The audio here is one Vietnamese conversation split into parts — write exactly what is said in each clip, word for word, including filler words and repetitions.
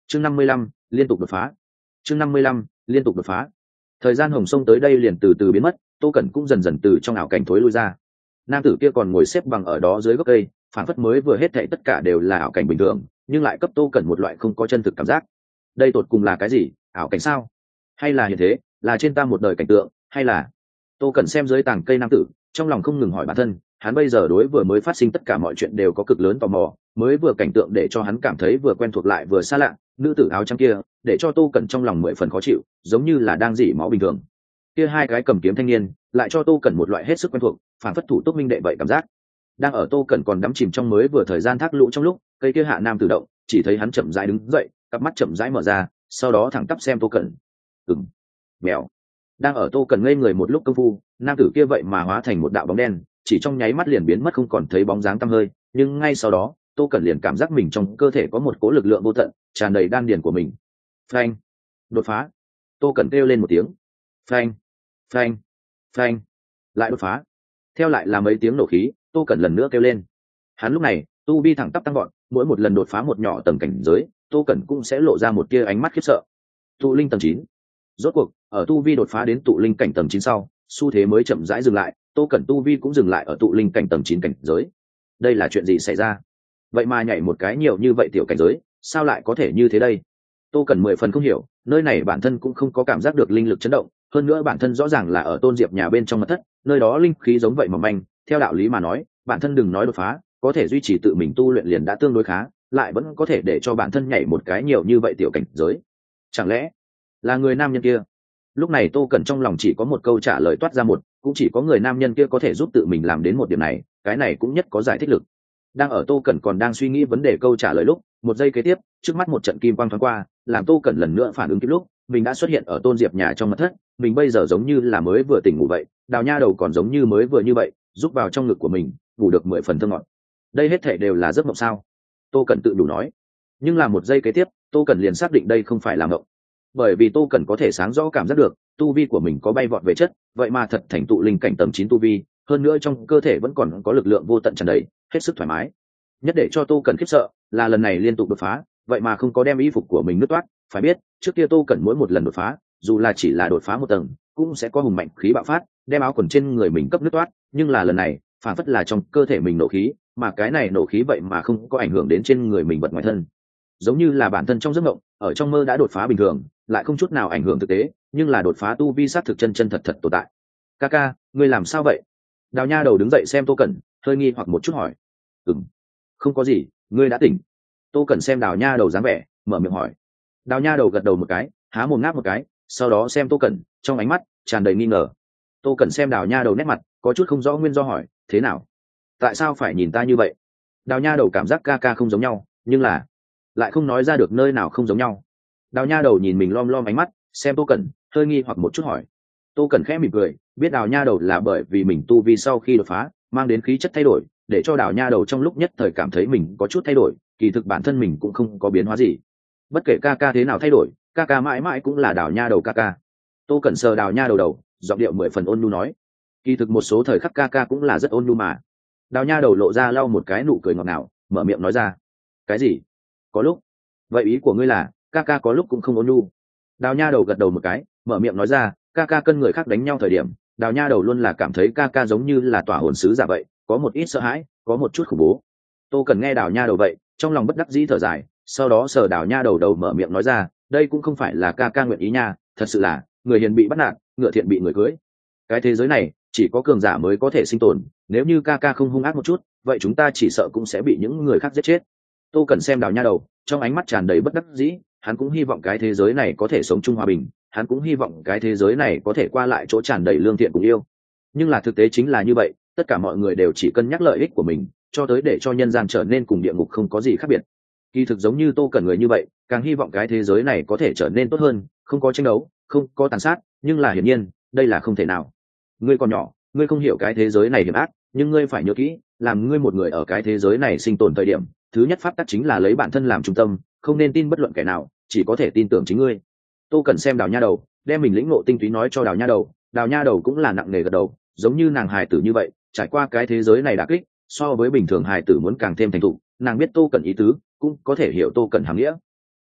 chương năm mươi lăm liên tục đột phá. chương năm mươi lăm liên tục đột phá. Thời gian hồng sông tới đây liền từ từ biến mất, Tô Cẩn cũng dần dần từ trong ảo cảnh thối lui ra. Nam tử kia còn ngồi xếp bằng ở đó dưới gốc cây, phản phất mới vừa hết thảy tất cả đều là ảo cảnh bình thường, nhưng lại cấp Tô Cẩn một loại không có chân thực cảm giác. Đây tột cùng là cái gì? Ảo cảnh sao? Hay là hiện thế, là trên ta một đời cảnh tượng, hay là... Tô Cẩn xem dưới tàng cây nam tử, trong lòng không ngừng hỏi bản thân, hắn bây giờ đối vừa mới phát sinh tất cả mọi chuyện đều có cực lớn tò mò, mới vừa cảnh tượng để cho hắn cảm thấy vừa quen thuộc lại vừa xa lạ, nữ tử áo trắng kia để cho Tô Cẩn trong lòng mười phần khó chịu, giống như là đang dỉ máu bình thường. Kia hai cái cầm kiếm thanh niên lại cho Tô Cẩn một loại hết sức quen thuộc, phản phất thủ túc minh đệ vậy cảm giác. Đang ở Tô Cẩn còn đắm chìm trong mới vừa thời gian thác lũ trong lúc, cây kia hạ nam tự động, chỉ thấy hắn chậm rãi đứng dậy, cặp mắt chậm rãi mở ra, sau đó thẳng tắp xem Tô Cẩn. Ừm. Mèo. Đang ở Tô Cẩn ngây người một lúc công phu, nam tử kia vậy mà hóa thành một đạo bóng đen, chỉ trong nháy mắt liền biến mất không còn thấy bóng dáng tăm hơi, nhưng ngay sau đó, Tô Cẩn liền cảm giác mình trong cơ thể có một cỗ lực lượng vô tận tràn đầy đan điền của mình. Phanh! Đột phá! Tô Cẩn kêu lên một tiếng. Phanh! Phanh! Phanh! Lại đột phá! Theo lại là mấy tiếng nổ khí, Tô Cẩn lần nữa kêu lên. Hắn lúc này tu vi thẳng tắp tăng gọn, mỗi một lần đột phá một nhỏ tầng cảnh giới, Tô Cẩn cũng sẽ lộ ra một tia ánh mắt khiếp sợ. Tụ linh tầng chín. Rốt cuộc, ở tu vi đột phá đến tụ linh cảnh tầng chín sau, xu thế mới chậm rãi dừng lại, Tô Cẩn tu vi cũng dừng lại ở tụ linh cảnh tầng chín cảnh giới. Đây là chuyện gì xảy ra? Vậy mà nhảy một cái nhiều như vậy tiểu cảnh giới, sao lại có thể như thế đây? Tô Cẩn mười phần không hiểu, nơi này bản thân cũng không có cảm giác được linh lực chấn động, hơn nữa bản thân rõ ràng là ở Tôn Diệp nhà bên trong mật thất, nơi đó linh khí giống vậy mà manh, theo đạo lý mà nói, bản thân đừng nói đột phá, có thể duy trì tự mình tu luyện liền đã tương đối khá, lại vẫn có thể để cho bản thân nhảy một cái nhiều như vậy tiểu cảnh giới. Chẳng lẽ là người nam nhân kia? Lúc này Tô Cẩn trong lòng chỉ có một câu trả lời toát ra một, cũng chỉ có người nam nhân kia có thể giúp tự mình làm đến một điểm này, cái này cũng nhất có giải thích lực. Đang ở Tô Cẩn còn đang suy nghĩ vấn đề câu trả lời lúc, một giây kế tiếp, trước mắt một trận kim quang thoáng qua, làm Tô Cẩn lần nữa phản ứng kịp lúc, mình đã xuất hiện ở Tôn Diệp nhà trong mật thất, mình bây giờ giống như là mới vừa tỉnh ngủ vậy, Đào Nha Đầu còn giống như mới vừa như vậy, giúp vào trong ngực của mình, ngủ được mười phần thơ ngọt. Đây hết thảy đều là giấc mộng sao? Tô Cẩn tự đủ nói. Nhưng là một giây kế tiếp, Tô Cẩn liền xác định đây không phải là mộng. Bởi vì Tô Cẩn có thể sáng rõ cảm giác được, tu vi của mình có bay vọt về chất, vậy mà thật thành tụ linh cảnh tầng chín tu vi, hơn nữa trong cơ thể vẫn còn có lực lượng vô tận tràn đầy, hết sức thoải mái. Nhất để cho Tô Cẩn khiếp sợ là lần này liên tục đột phá, vậy mà không có đem y phục của mình nứt toát. Phải biết, trước kia Tô Cẩn mỗi một lần đột phá, dù là chỉ là đột phá một tầng, cũng sẽ có hùng mạnh khí bạo phát, đem áo quần trên người mình cấp nứt toát, nhưng là lần này, phản phất là trong cơ thể mình nổ khí, mà cái này nổ khí vậy mà không có ảnh hưởng đến trên người mình vật ngoài thân. Giống như là bản thân trong giấc mộng, ở trong mơ đã đột phá bình thường, lại không chút nào ảnh hưởng thực tế, nhưng là đột phá tu vi sát thực chân chân thật thật tồn tại. Ca ca, ngươi làm sao vậy? Đào Nha Đầu đứng dậy xem Tô Cẩn, hơi nghi hoặc một chút hỏi. Ừm, không có gì, ngươi đã tỉnh. Tô Cẩn xem Đào Nha Đầu dáng vẻ, mở miệng hỏi. Đào Nha Đầu gật đầu một cái, há mồm ngáp một cái, sau đó xem Tô Cẩn, trong ánh mắt tràn đầy nghi ngờ. Tô Cẩn xem Đào Nha Đầu nét mặt, có chút không rõ nguyên do hỏi, thế nào? Tại sao phải nhìn ta như vậy? Đào Nha Đầu cảm giác ca ca không giống nhau, nhưng là lại không nói ra được nơi nào không giống nhau. Đào Nha Đầu nhìn mình lom lom ánh mắt, xem Tô Cẩn, hơi nghi hoặc một chút hỏi. Tô Cẩn khẽ mỉm cười, biết Đào Nha Đầu là bởi vì mình tu vi sau khi đột phá, mang đến khí chất thay đổi, để cho Đào Nha Đầu trong lúc nhất thời cảm thấy mình có chút thay đổi, kỳ thực bản thân mình cũng không có biến hóa gì. Bất kể ca ca thế nào thay đổi, ca ca mãi mãi cũng là Đào Nha Đầu ca ca. Tô Cẩn sờ Đào Nha Đầu đầu, giọng điệu mười phần ôn nhu nói. Kỳ thực một số thời khắc ca ca cũng là rất ôn nhu mà. Đào Nha Đầu lộ ra lau một cái nụ cười ngọt ngào, mở miệng nói ra. Cái gì? Có lúc? Vậy ý của ngươi là ca ca có lúc cũng không ôn nhu? Đào Nha Đầu gật đầu một cái, mở miệng nói ra, ca ca cân người khác đánh nhau thời điểm, Đào Nha Đầu luôn là cảm thấy ca ca giống như là tỏa hồn sứ giả vậy, có một ít sợ hãi, có một chút khủng bố. Tô Cần nghe Đào Nha Đầu vậy, trong lòng bất đắc dĩ thở dài, sau đó sờ Đào Nha Đầu đầu mở miệng nói ra, đây cũng không phải là ca ca nguyện ý nha, thật sự là người hiền bị bắt nạt, ngựa thiện bị người cưới. Cái thế giới này chỉ có cường giả mới có thể sinh tồn, nếu như ca ca không hung ác một chút, vậy chúng ta chỉ sợ cũng sẽ bị những người khác giết chết. Tô Cần xem Đào Nha Đầu, trong ánh mắt tràn đầy bất đắc dĩ, hắn cũng hy vọng cái thế giới này có thể sống chung hòa bình, hắn cũng hy vọng cái thế giới này có thể qua lại chỗ tràn đầy lương thiện cùng yêu. Nhưng là thực tế chính là như vậy, tất cả mọi người đều chỉ cân nhắc lợi ích của mình, cho tới để cho nhân gian trở nên cùng địa ngục không có gì khác biệt. Kỳ thực giống như Tô Cần người như vậy, càng hy vọng cái thế giới này có thể trở nên tốt hơn, không có tranh đấu, không có tàn sát, nhưng là hiển nhiên, đây là không thể nào. Ngươi còn nhỏ, ngươi không hiểu cái thế giới này hiểm ác, nhưng ngươi phải nhớ kỹ, làm ngươi một người ở cái thế giới này sinh tồn thời điểm, thứ nhất pháp tắc chính là lấy bản thân làm trung tâm, không nên tin bất luận kẻ nào, chỉ có thể tin tưởng chính ngươi. Tô Cần xem Đào Nha Đầu, đem mình lĩnh ngộ tinh túy nói cho Đào Nha Đầu, Đào Nha Đầu cũng là nặng nề gật đầu, giống như nàng hài tử như vậy, trải qua cái thế giới này đả kích, so với bình thường hài tử muốn càng thêm thành thục, nàng biết Tô Cần ý tứ, cũng có thể hiểu Tô Cần hàm nghĩa.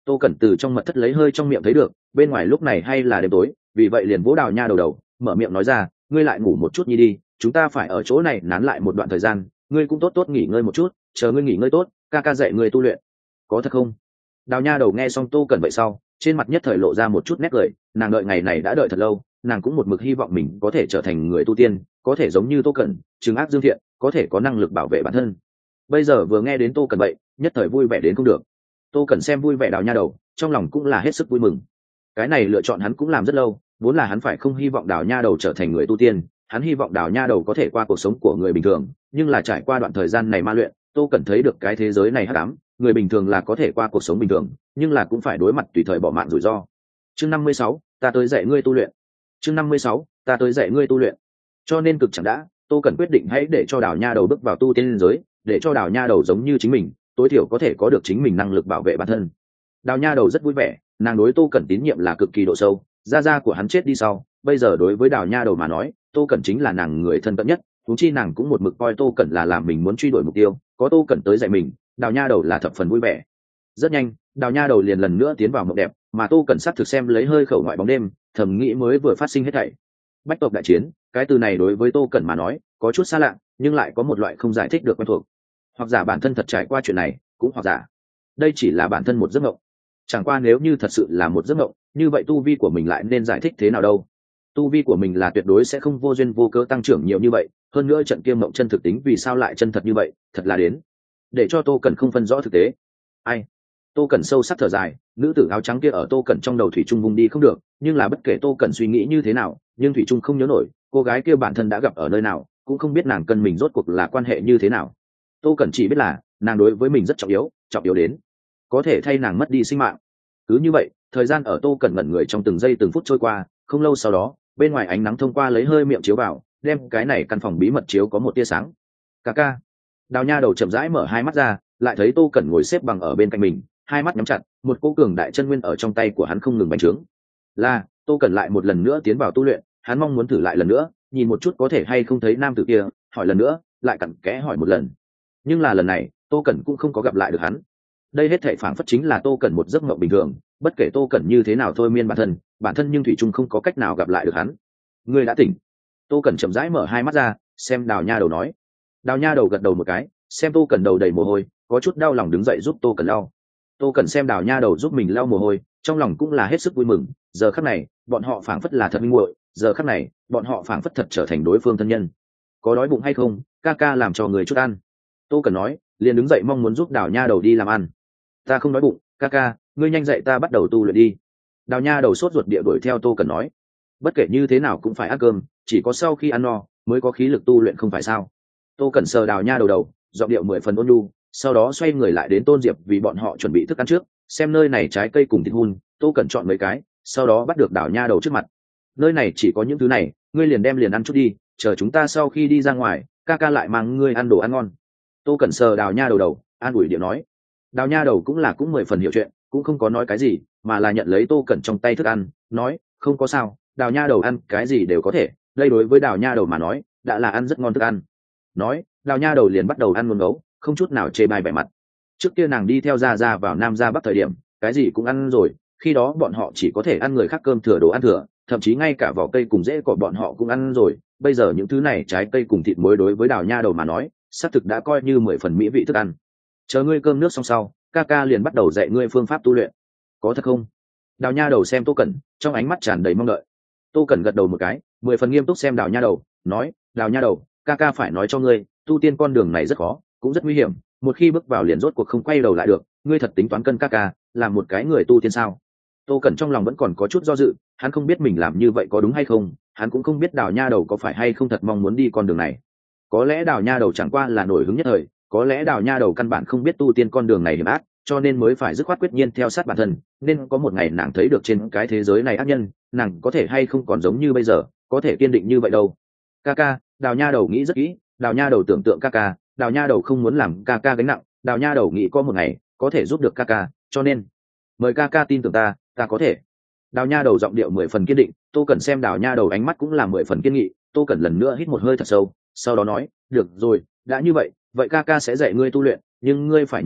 Tô Cẩn từ trong mật thất lấy hơi trong miệng thấy được bên ngoài lúc này hay là đêm tối, vì vậy liền vỗ đào nha đầu đầu mở miệng nói ra, ngươi lại ngủ một chút nhi đi, chúng ta phải ở chỗ này nán lại một đoạn thời gian, ngươi cũng tốt tốt nghỉ ngơi một chút, chờ ngươi nghỉ ngơi tốt ca ca dạy ngươi tu luyện. Có thật không? Đào nha đầu nghe xong Tô Cẩn vậy sau trên mặt nhất thời lộ ra một chút nét cười, nàng đợi ngày này đã đợi thật lâu, nàng cũng một mực hy vọng mình có thể trở thành người tu tiên, có thể giống như Tô Cẩn trừng ác dương thiện, có thể có năng lực bảo vệ bản thân. Bây giờ vừa nghe đến Tô Cẩn vậy nhất thời vui vẻ đến không được. Tô Cẩn xem vui vẻ đào nha đầu trong lòng cũng là hết sức vui mừng. Cái này lựa chọn hắn cũng làm rất lâu, vốn là hắn phải không hy vọng đào nha đầu trở thành người tu tiên, hắn hy vọng đào nha đầu có thể qua cuộc sống của người bình thường, nhưng là trải qua đoạn thời gian này ma luyện, Tô Cẩn thấy được cái thế giới này hắc ám, người bình thường là có thể qua cuộc sống bình thường, nhưng là cũng phải đối mặt tùy thời bỏ mạng rủi ro. Chương năm mươi sáu, ta tới dạy ngươi tu luyện. Chương năm mươi sáu, ta tới dạy ngươi tu luyện. Cho nên cực chẳng đã, Tô Cẩn quyết định hãy để cho đào nha đầu bước vào tu tiên giới, để cho đào nha đầu giống như chính mình, tối thiểu có thể có được chính mình năng lực bảo vệ bản thân. Đào nha đầu rất vui vẻ, nàng đối Tô Cẩn tín nhiệm là cực kỳ độ sâu, gia gia của hắn chết đi sau, bây giờ đối với đào nha đầu mà nói, Tô Cẩn chính là nàng người thân cận nhất, huống chi nàng cũng một mực coi Tô Cẩn là làm mình muốn truy đuổi mục tiêu, có Tô Cẩn tới dạy mình, đào nha đầu là thập phần vui vẻ. Rất nhanh, đào nha đầu liền lần nữa tiến vào mộng đẹp, mà Tô Cẩn sắc thực xem lấy hơi khẩu ngoại bóng đêm, thầm nghĩ mới vừa phát sinh hết thảy. Bách tộc đại chiến, cái từ này đối với Tô Cẩn mà nói có chút xa lạ, nhưng lại có một loại không giải thích được quen thuộc. Hoặc giả bản thân thật trải qua chuyện này, cũng hoặc giả đây chỉ là bản thân một giấc mộng. Chẳng qua nếu như thật sự là một giấc mộng, như vậy tu vi của mình lại nên giải thích thế nào đâu? Tu vi của mình là tuyệt đối sẽ không vô duyên vô cớ tăng trưởng nhiều như vậy, hơn nữa trận kia mộng chân thực tính vì sao lại chân thật như vậy, thật là đến để cho Tô Cẩn không phân rõ thực tế. Ai? Tô Cẩn sâu sắc thở dài, nữ tử áo trắng kia ở Tô Cẩn trong đầu thủy chung vùng đi không được, nhưng là bất kể Tô Cẩn suy nghĩ như thế nào, nhưng thủy chung không nhớ nổi cô gái kia bản thân đã gặp ở nơi nào, cũng không biết nàng cần mình rốt cuộc là quan hệ như thế nào. Tô Cẩn chỉ biết là nàng đối với mình rất trọng yếu, trọng yếu đến có thể thay nàng mất đi sinh mạng. Cứ như vậy, thời gian ở Tô Cẩn ngẩn người trong từng giây từng phút trôi qua, không lâu sau đó, bên ngoài ánh nắng thông qua lấy hơi miệng chiếu vào, đem cái này căn phòng bí mật chiếu có một tia sáng. Ca ca. Đào nha đầu chậm rãi mở hai mắt ra, lại thấy Tô Cẩn ngồi xếp bằng ở bên cạnh mình, hai mắt nhắm chặt, một cô cường đại chân nguyên ở trong tay của hắn không ngừng bành trướng. Là, Tô Cẩn lại một lần nữa tiến vào tu luyện, hắn mong muốn thử lại lần nữa, nhìn một chút có thể hay không thấy nam tử kia, hỏi lần nữa, lại cặn kẽ hỏi một lần. Nhưng là lần này, Tô Cẩn cũng không có gặp lại được hắn. Đây hết thảy phảng phất chính là Tô Cẩn một giấc mộng bình thường, bất kể Tô Cẩn như thế nào thôi miên bản thân, bản thân nhưng thủy chung không có cách nào gặp lại được hắn. Ngươi đã tỉnh. Tô Cẩn chậm rãi mở hai mắt ra, xem Đào Nha đầu nói. Đào Nha đầu gật đầu một cái, xem Tô Cẩn đầu đầy mồ hôi, có chút đau lòng đứng dậy giúp Tô Cẩn lau. Tô Cẩn xem Đào Nha đầu giúp mình lau mồ hôi, trong lòng cũng là hết sức vui mừng, giờ khắc này, bọn họ phảng phất là thật minh muội, giờ khắc này, bọn họ phảng phất thật trở thành đối phương thân nhân. Có đói bụng hay không, ca ca làm cho người chút ăn. Tô Cẩn nói, liền đứng dậy mong muốn giúp Đào Nha đầu đi làm ăn. Ta không đói bụng, ca ca, ngươi nhanh dậy ta bắt đầu tu luyện đi. Đào Nha đầu sốt ruột địa đuổi theo Tô Cẩn nói, bất kể như thế nào cũng phải ăn cơm, chỉ có sau khi ăn no mới có khí lực tu luyện không phải sao? Tô Cẩn sờ Đào Nha đầu đầu, giọng điệu mười phần ôn nhu, sau đó xoay người lại đến Tôn Diệp vì bọn họ chuẩn bị thức ăn trước, xem nơi này trái cây cùng thịt hun, Tô Cẩn chọn mấy cái, sau đó bắt được Đào Nha đầu trước mặt. Nơi này chỉ có những thứ này, ngươi liền đem liền ăn chút đi, chờ chúng ta sau khi đi ra ngoài, ca ca lại mang ngươi ăn đồ ăn ngon. Tô Cẩn sờ Đào Nha đầu đầu, an ủi điệu nói. Đào Nha đầu cũng là cũng mười phần hiểu chuyện, cũng không có nói cái gì, mà là nhận lấy Tô Cẩn trong tay thức ăn, nói, không có sao, Đào Nha đầu ăn cái gì đều có thể, đây đối với Đào Nha đầu mà nói, đã là ăn rất ngon thức ăn. Nói, Đào Nha đầu liền bắt đầu ăn ngon ngấu, không chút nào chê bai vẻ mặt. Trước kia nàng đi theo Gia Gia vào Nam Gia Bắc thời điểm, cái gì cũng ăn rồi, khi đó bọn họ chỉ có thể ăn người khác cơm thừa đồ ăn thừa, thậm chí ngay cả vỏ cây cùng rễ của bọn họ cũng ăn rồi. Bây giờ những thứ này trái cây cùng thịt muối đối với Đào Nha đầu mà nói, xác thực đã coi như mười phần mỹ vị thức ăn. Chờ ngươi cơm nước xong sau, ca ca liền bắt đầu dạy ngươi phương pháp tu luyện. Có thật không? Đào Nha đầu xem Tô Cẩn, trong ánh mắt tràn đầy mong đợi. Tô Cẩn gật đầu một cái, mười phần nghiêm túc xem Đào Nha đầu, nói, Đào Nha đầu, ca ca phải nói cho ngươi, tu tiên con đường này rất khó, cũng rất nguy hiểm, một khi bước vào liền rốt cuộc không quay đầu lại được, ngươi thật tính toán cân ca ca, làm một cái người tu tiên sao? Tô Cẩn trong lòng vẫn còn có chút do dự, hắn không biết mình làm như vậy có đúng hay không, hắn cũng không biết Đào Nha đầu có phải hay không thật mong muốn đi con đường này. Có lẽ Đào Nha đầu chẳng qua là nổi hứng nhất thời, có lẽ Đào Nha đầu căn bản không biết tu tiên con đường này hiểm ác, cho nên mới phải dứt khoát quyết nhiên theo sát bản thân, nên có một ngày nàng thấy được trên cái thế giới này ác nhân, nàng có thể hay không còn giống như bây giờ, có thể kiên định như vậy đâu. Ca ca, Đào Nha đầu nghĩ rất kỹ, Đào Nha đầu tưởng tượng ca ca, Đào Nha đầu không muốn làm ca ca gánh nặng, Đào Nha đầu nghĩ có một ngày có thể giúp được ca ca, cho nên mời ca ca tin tưởng ta, ta có thể. Đào Nha đầu giọng điệu mười phần kiên định, Tô Cẩn xem Đào Nha đầu ánh mắt cũng là mười phần kiên nghị, Tô Cẩn lần nữa hít một hơi thật sâu, sau đó nói, được rồi, đã như vậy, vậy ca ca sẽ dạy ngươi tu luyện, nhưng ngươi phải nhớ kỹ,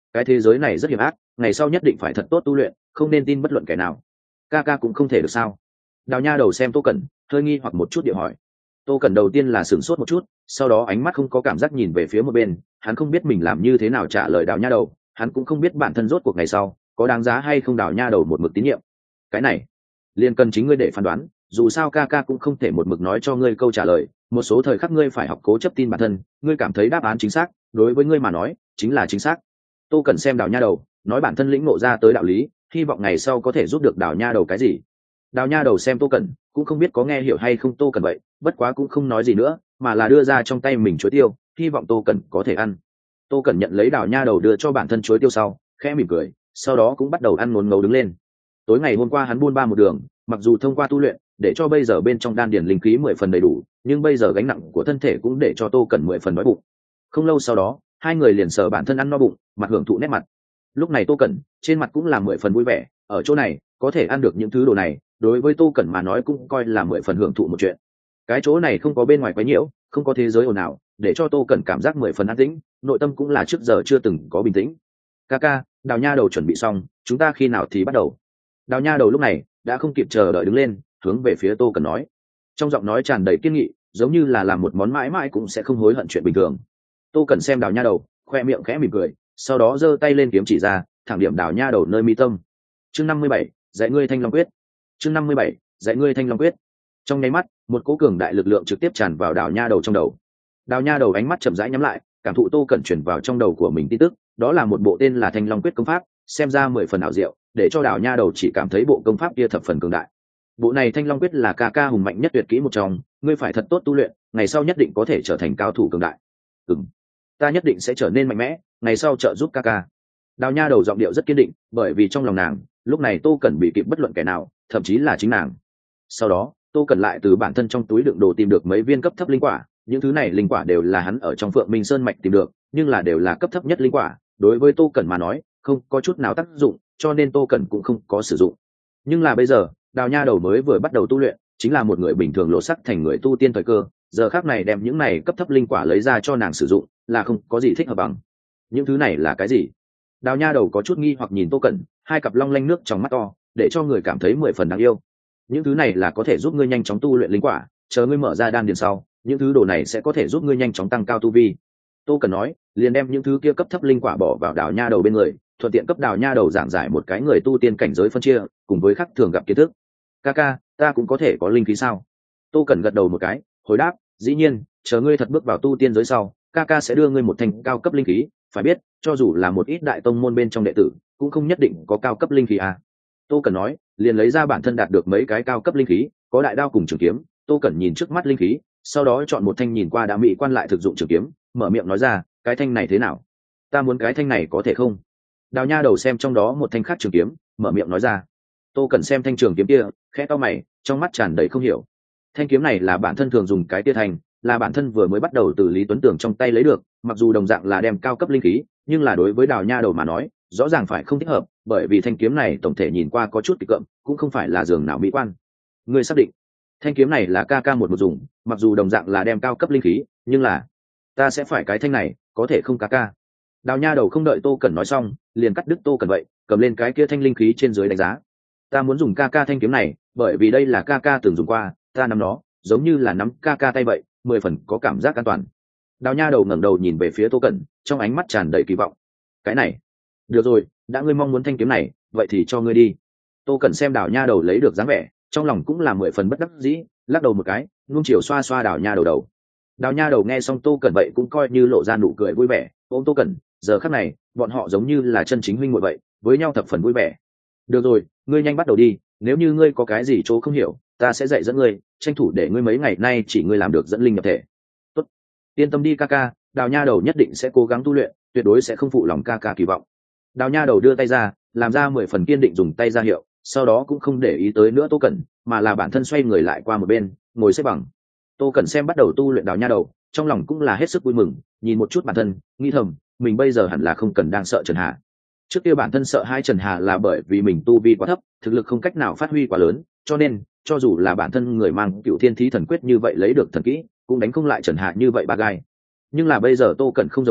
cái thế giới này rất hiểm ác, ngày sau nhất định phải thật tốt tu luyện, không nên tin bất luận kẻ nào. Ca ca cũng không thể được sao? Đào nha đầu xem Tô Cẩn hơi nghi hoặc một chút điệu hỏi. Tô Cẩn đầu tiên là sửng sốt một chút, sau đó ánh mắt không có cảm giác nhìn về phía một bên, hắn không biết mình làm như thế nào trả lời Đào nha đầu, hắn cũng không biết bản thân rốt cuộc ngày sau có đáng giá hay không Đào nha đầu một mực tín nhiệm. Cái này liền cần chính ngươi để phán đoán, dù sao ca ca cũng không thể một mực nói cho ngươi câu trả lời, một số thời khắc ngươi phải học cố chấp tin bản thân, ngươi cảm thấy đáp án chính xác, đối với ngươi mà nói chính là chính xác. Tô Cẩn xem Đào nha đầu, nói bản thân lĩnh ngộ ra tới đạo lý, hy vọng ngày sau có thể giúp được Đào nha đầu cái gì. Đào nha đầu xem Tô Cẩn cũng không biết có nghe hiểu hay không Tô Cẩn vậy, bất quá cũng không nói gì nữa, mà là đưa ra trong tay mình chuối tiêu, hy vọng Tô Cẩn có thể ăn. Tô Cẩn nhận lấy Đào nha đầu đưa cho bản thân chuối tiêu sau, khẽ mỉm cười, sau đó cũng bắt đầu ăn ngốn ngấu đứng lên. Tối ngày hôm qua hắn buôn ba một đường, mặc dù thông qua tu luyện để cho bây giờ bên trong đan điền linh khí mười phần đầy đủ, nhưng bây giờ gánh nặng của thân thể cũng để cho Tô Cẩn mười phần đói bụng. Không lâu sau đó, hai người liền sờ bản thân ăn no bụng, mặt hưởng thụ nét mặt. Lúc này Tô Cẩn trên mặt cũng là mười phần vui vẻ, ở chỗ này có thể ăn được những thứ đồ này, đối với Tô Cẩn mà nói cũng coi là mười phần hưởng thụ một chuyện. Cái chỗ này không có bên ngoài quấy nhiễu, không có thế giới ồn ào, để cho Tô Cẩn cảm giác mười phần an tĩnh, nội tâm cũng là trước giờ chưa từng có bình tĩnh. Ca ca, Đào nha đầu chuẩn bị xong, chúng ta khi nào thì bắt đầu? Đào nha đầu lúc này đã không kịp chờ đợi đứng lên, hướng về phía Tô Cẩn nói, trong giọng nói tràn đầy kiên nghị, giống như là làm một món mãi mãi cũng sẽ không hối hận chuyện bình thường. Tô Cẩn xem Đào nha đầu, khoe miệng khẽ mỉm cười, sau đó giơ tay lên kiếm chỉ ra, thẳng điểm Đào nha đầu nơi mi tâm. Chương năm mươi bảy, dạy ngươi Thanh Long quyết. Chương năm mươi bảy, dạy ngươi Thanh Long quyết. Trong nháy mắt, một cỗ cường đại lực lượng trực tiếp tràn vào Đào nha đầu trong đầu. Đào nha đầu ánh mắt chậm rãi nhắm lại, cảm thụ Tô Cẩn truyền vào trong đầu của mình tin tức, đó là một bộ tên là Thanh Long quyết công pháp, xem ra mười phần ảo diệu, để cho Đào nha đầu chỉ cảm thấy bộ công pháp kia thập phần cường đại. Bộ này Thanh Long quyết là ca ca hùng mạnh nhất tuyệt kỹ một trong, ngươi phải thật tốt tu luyện, ngày sau nhất định có thể trở thành cao thủ cường đại. Ừm, ta nhất định sẽ trở nên mạnh mẽ, ngày sau trợ giúp ca ca. Đào nha đầu giọng điệu rất kiên định, bởi vì trong lòng nàng lúc này Tô Cẩn bị kịp bất luận kẻ nào, thậm chí là chính nàng. Sau đó Tô Cẩn lại từ bản thân trong túi đựng đồ tìm được mấy viên cấp thấp linh quả, những thứ này linh quả đều là hắn ở trong Phượng Minh Sơn mạch tìm được, nhưng là đều là cấp thấp nhất linh quả, đối với Tô Cẩn mà nói không có chút nào tác dụng, cho nên Tô Cẩn cũng không có sử dụng. Nhưng là bây giờ Đào nha đầu mới vừa bắt đầu tu luyện, chính là một người bình thường lộ sắc thành người tu tiên thời cơ, giờ khắc này đem những này cấp thấp linh quả lấy ra cho nàng sử dụng là không có gì thích hợp bằng. Những thứ này là cái gì? Đào nha đầu có chút nghi hoặc nhìn Tô Cẩn, hai cặp long lanh nước trong mắt to, để cho người cảm thấy mười phần đáng yêu. Những thứ này là có thể giúp ngươi nhanh chóng tu luyện linh quả, chờ ngươi mở ra đan điền sau, những thứ đồ này sẽ có thể giúp ngươi nhanh chóng tăng cao tu vi. Tô Cẩn nói, liền đem những thứ kia cấp thấp linh quả bỏ vào Đào nha đầu bên người, thuận tiện cấp Đào nha đầu giảng giải một cái người tu tiên cảnh giới phân chia, cùng với khắc thường gặp kiến thức. Ca ca, ta cũng có thể có linh khí sao? Tô Cẩn gật đầu một cái, hồi đáp, dĩ nhiên, chờ ngươi thật bước vào tu tiên giới sau, ca ca sẽ đưa ngươi một thành cao cấp linh khí, phải biết, cho dù là một ít đại tông môn bên trong đệ tử, cũng không nhất định có cao cấp linh khí à. Tô Cẩn nói, liền lấy ra bản thân đạt được mấy cái cao cấp linh khí, có đại đao cùng trường kiếm. Tô Cẩn nhìn trước mắt linh khí, sau đó chọn một thanh nhìn qua đã mỹ quan lại thực dụng trường kiếm, mở miệng nói ra, cái thanh này thế nào? Ta muốn cái thanh này có thể không? Đào nha đầu xem trong đó một thanh khác trường kiếm, mở miệng nói ra. Tô Cẩn xem thanh trường kiếm kia, khẽ cau mày, trong mắt tràn đầy không hiểu. Thanh kiếm này là bản thân thường dùng cái tia thành, là bản thân vừa mới bắt đầu từ Lý Tuấn Tưởng trong tay lấy được, mặc dù đồng dạng là đem cao cấp linh khí, nhưng là đối với Đào nha đầu mà nói, rõ ràng phải không thích hợp, bởi vì thanh kiếm này tổng thể nhìn qua có chút kịch cợm, cũng không phải là giường nào mỹ quan. Ngươi xác định thanh kiếm này là ca ca một một dùng, mặc dù đồng dạng là đem cao cấp linh khí, nhưng là ta sẽ phải cái thanh này, có thể không ca ca? Đào nha đầu không đợi Tô Cẩn nói xong, liền cắt đứt Tô Cẩn vậy, cầm lên cái kia thanh linh khí trên dưới đánh giá. Ta muốn dùng ca ca thanh kiếm này, bởi vì đây là ca ca từng dùng qua, ta nắm nó giống như là nắm ca ca tay vậy, mười phần có cảm giác an toàn. Đào nha đầu ngẩng đầu nhìn về phía Tô Cẩn, trong ánh mắt tràn đầy kỳ vọng. Cái này, được rồi, đã ngươi mong muốn thanh kiếm này, vậy thì cho ngươi đi. Tô Cẩn xem Đào nha đầu lấy được dáng vẻ, trong lòng cũng là mười phần bất đắc dĩ, lắc đầu một cái, nuông chiều xoa xoa Đào nha đầu đầu. Đào nha đầu nghe xong Tô Cẩn vậy cũng coi như lộ ra nụ cười vui vẻ, ôm Tô Cẩn, giờ khắc này bọn họ giống như là chân chính huynh muội vậy, với nhau thập phần vui vẻ. Được rồi, ngươi nhanh bắt đầu đi, nếu như ngươi có cái gì chỗ không hiểu, ta sẽ dạy dẫn ngươi, tranh thủ để ngươi mấy ngày nay chỉ ngươi làm được dẫn linh nhập thể. Tốt, yên tâm đi ca ca, Đào nha đầu nhất định sẽ cố gắng tu luyện, tuyệt đối sẽ không phụ lòng ca ca kỳ vọng. Đào nha đầu đưa tay ra, làm ra mười phần kiên định dùng tay ra hiệu, sau đó cũng không để ý tới nữa Tô Cẩn, mà là bản thân xoay người lại qua một bên, ngồi xếp bằng. Tô Cẩn xem bắt đầu tu luyện Đào nha đầu, trong lòng cũng là hết sức vui mừng, nhìn một chút bản thân, nghĩ thầm, mình bây giờ hẳn là không cần đang sợ Trần Hà. Trước kia bản thân sợ hai Trần Hà là bởi vì mình tu vi quá thấp, thực lực không cách nào phát huy quá lớn, cho nên cho dù là bản thân người mang Cựu Thiên Thí Thần Quyết như vậy lấy được thần kỹ, cũng đánh không lại Trần Hà như vậy ba gai. Nhưng là bây giờ Tô Cẩn không giống nhau,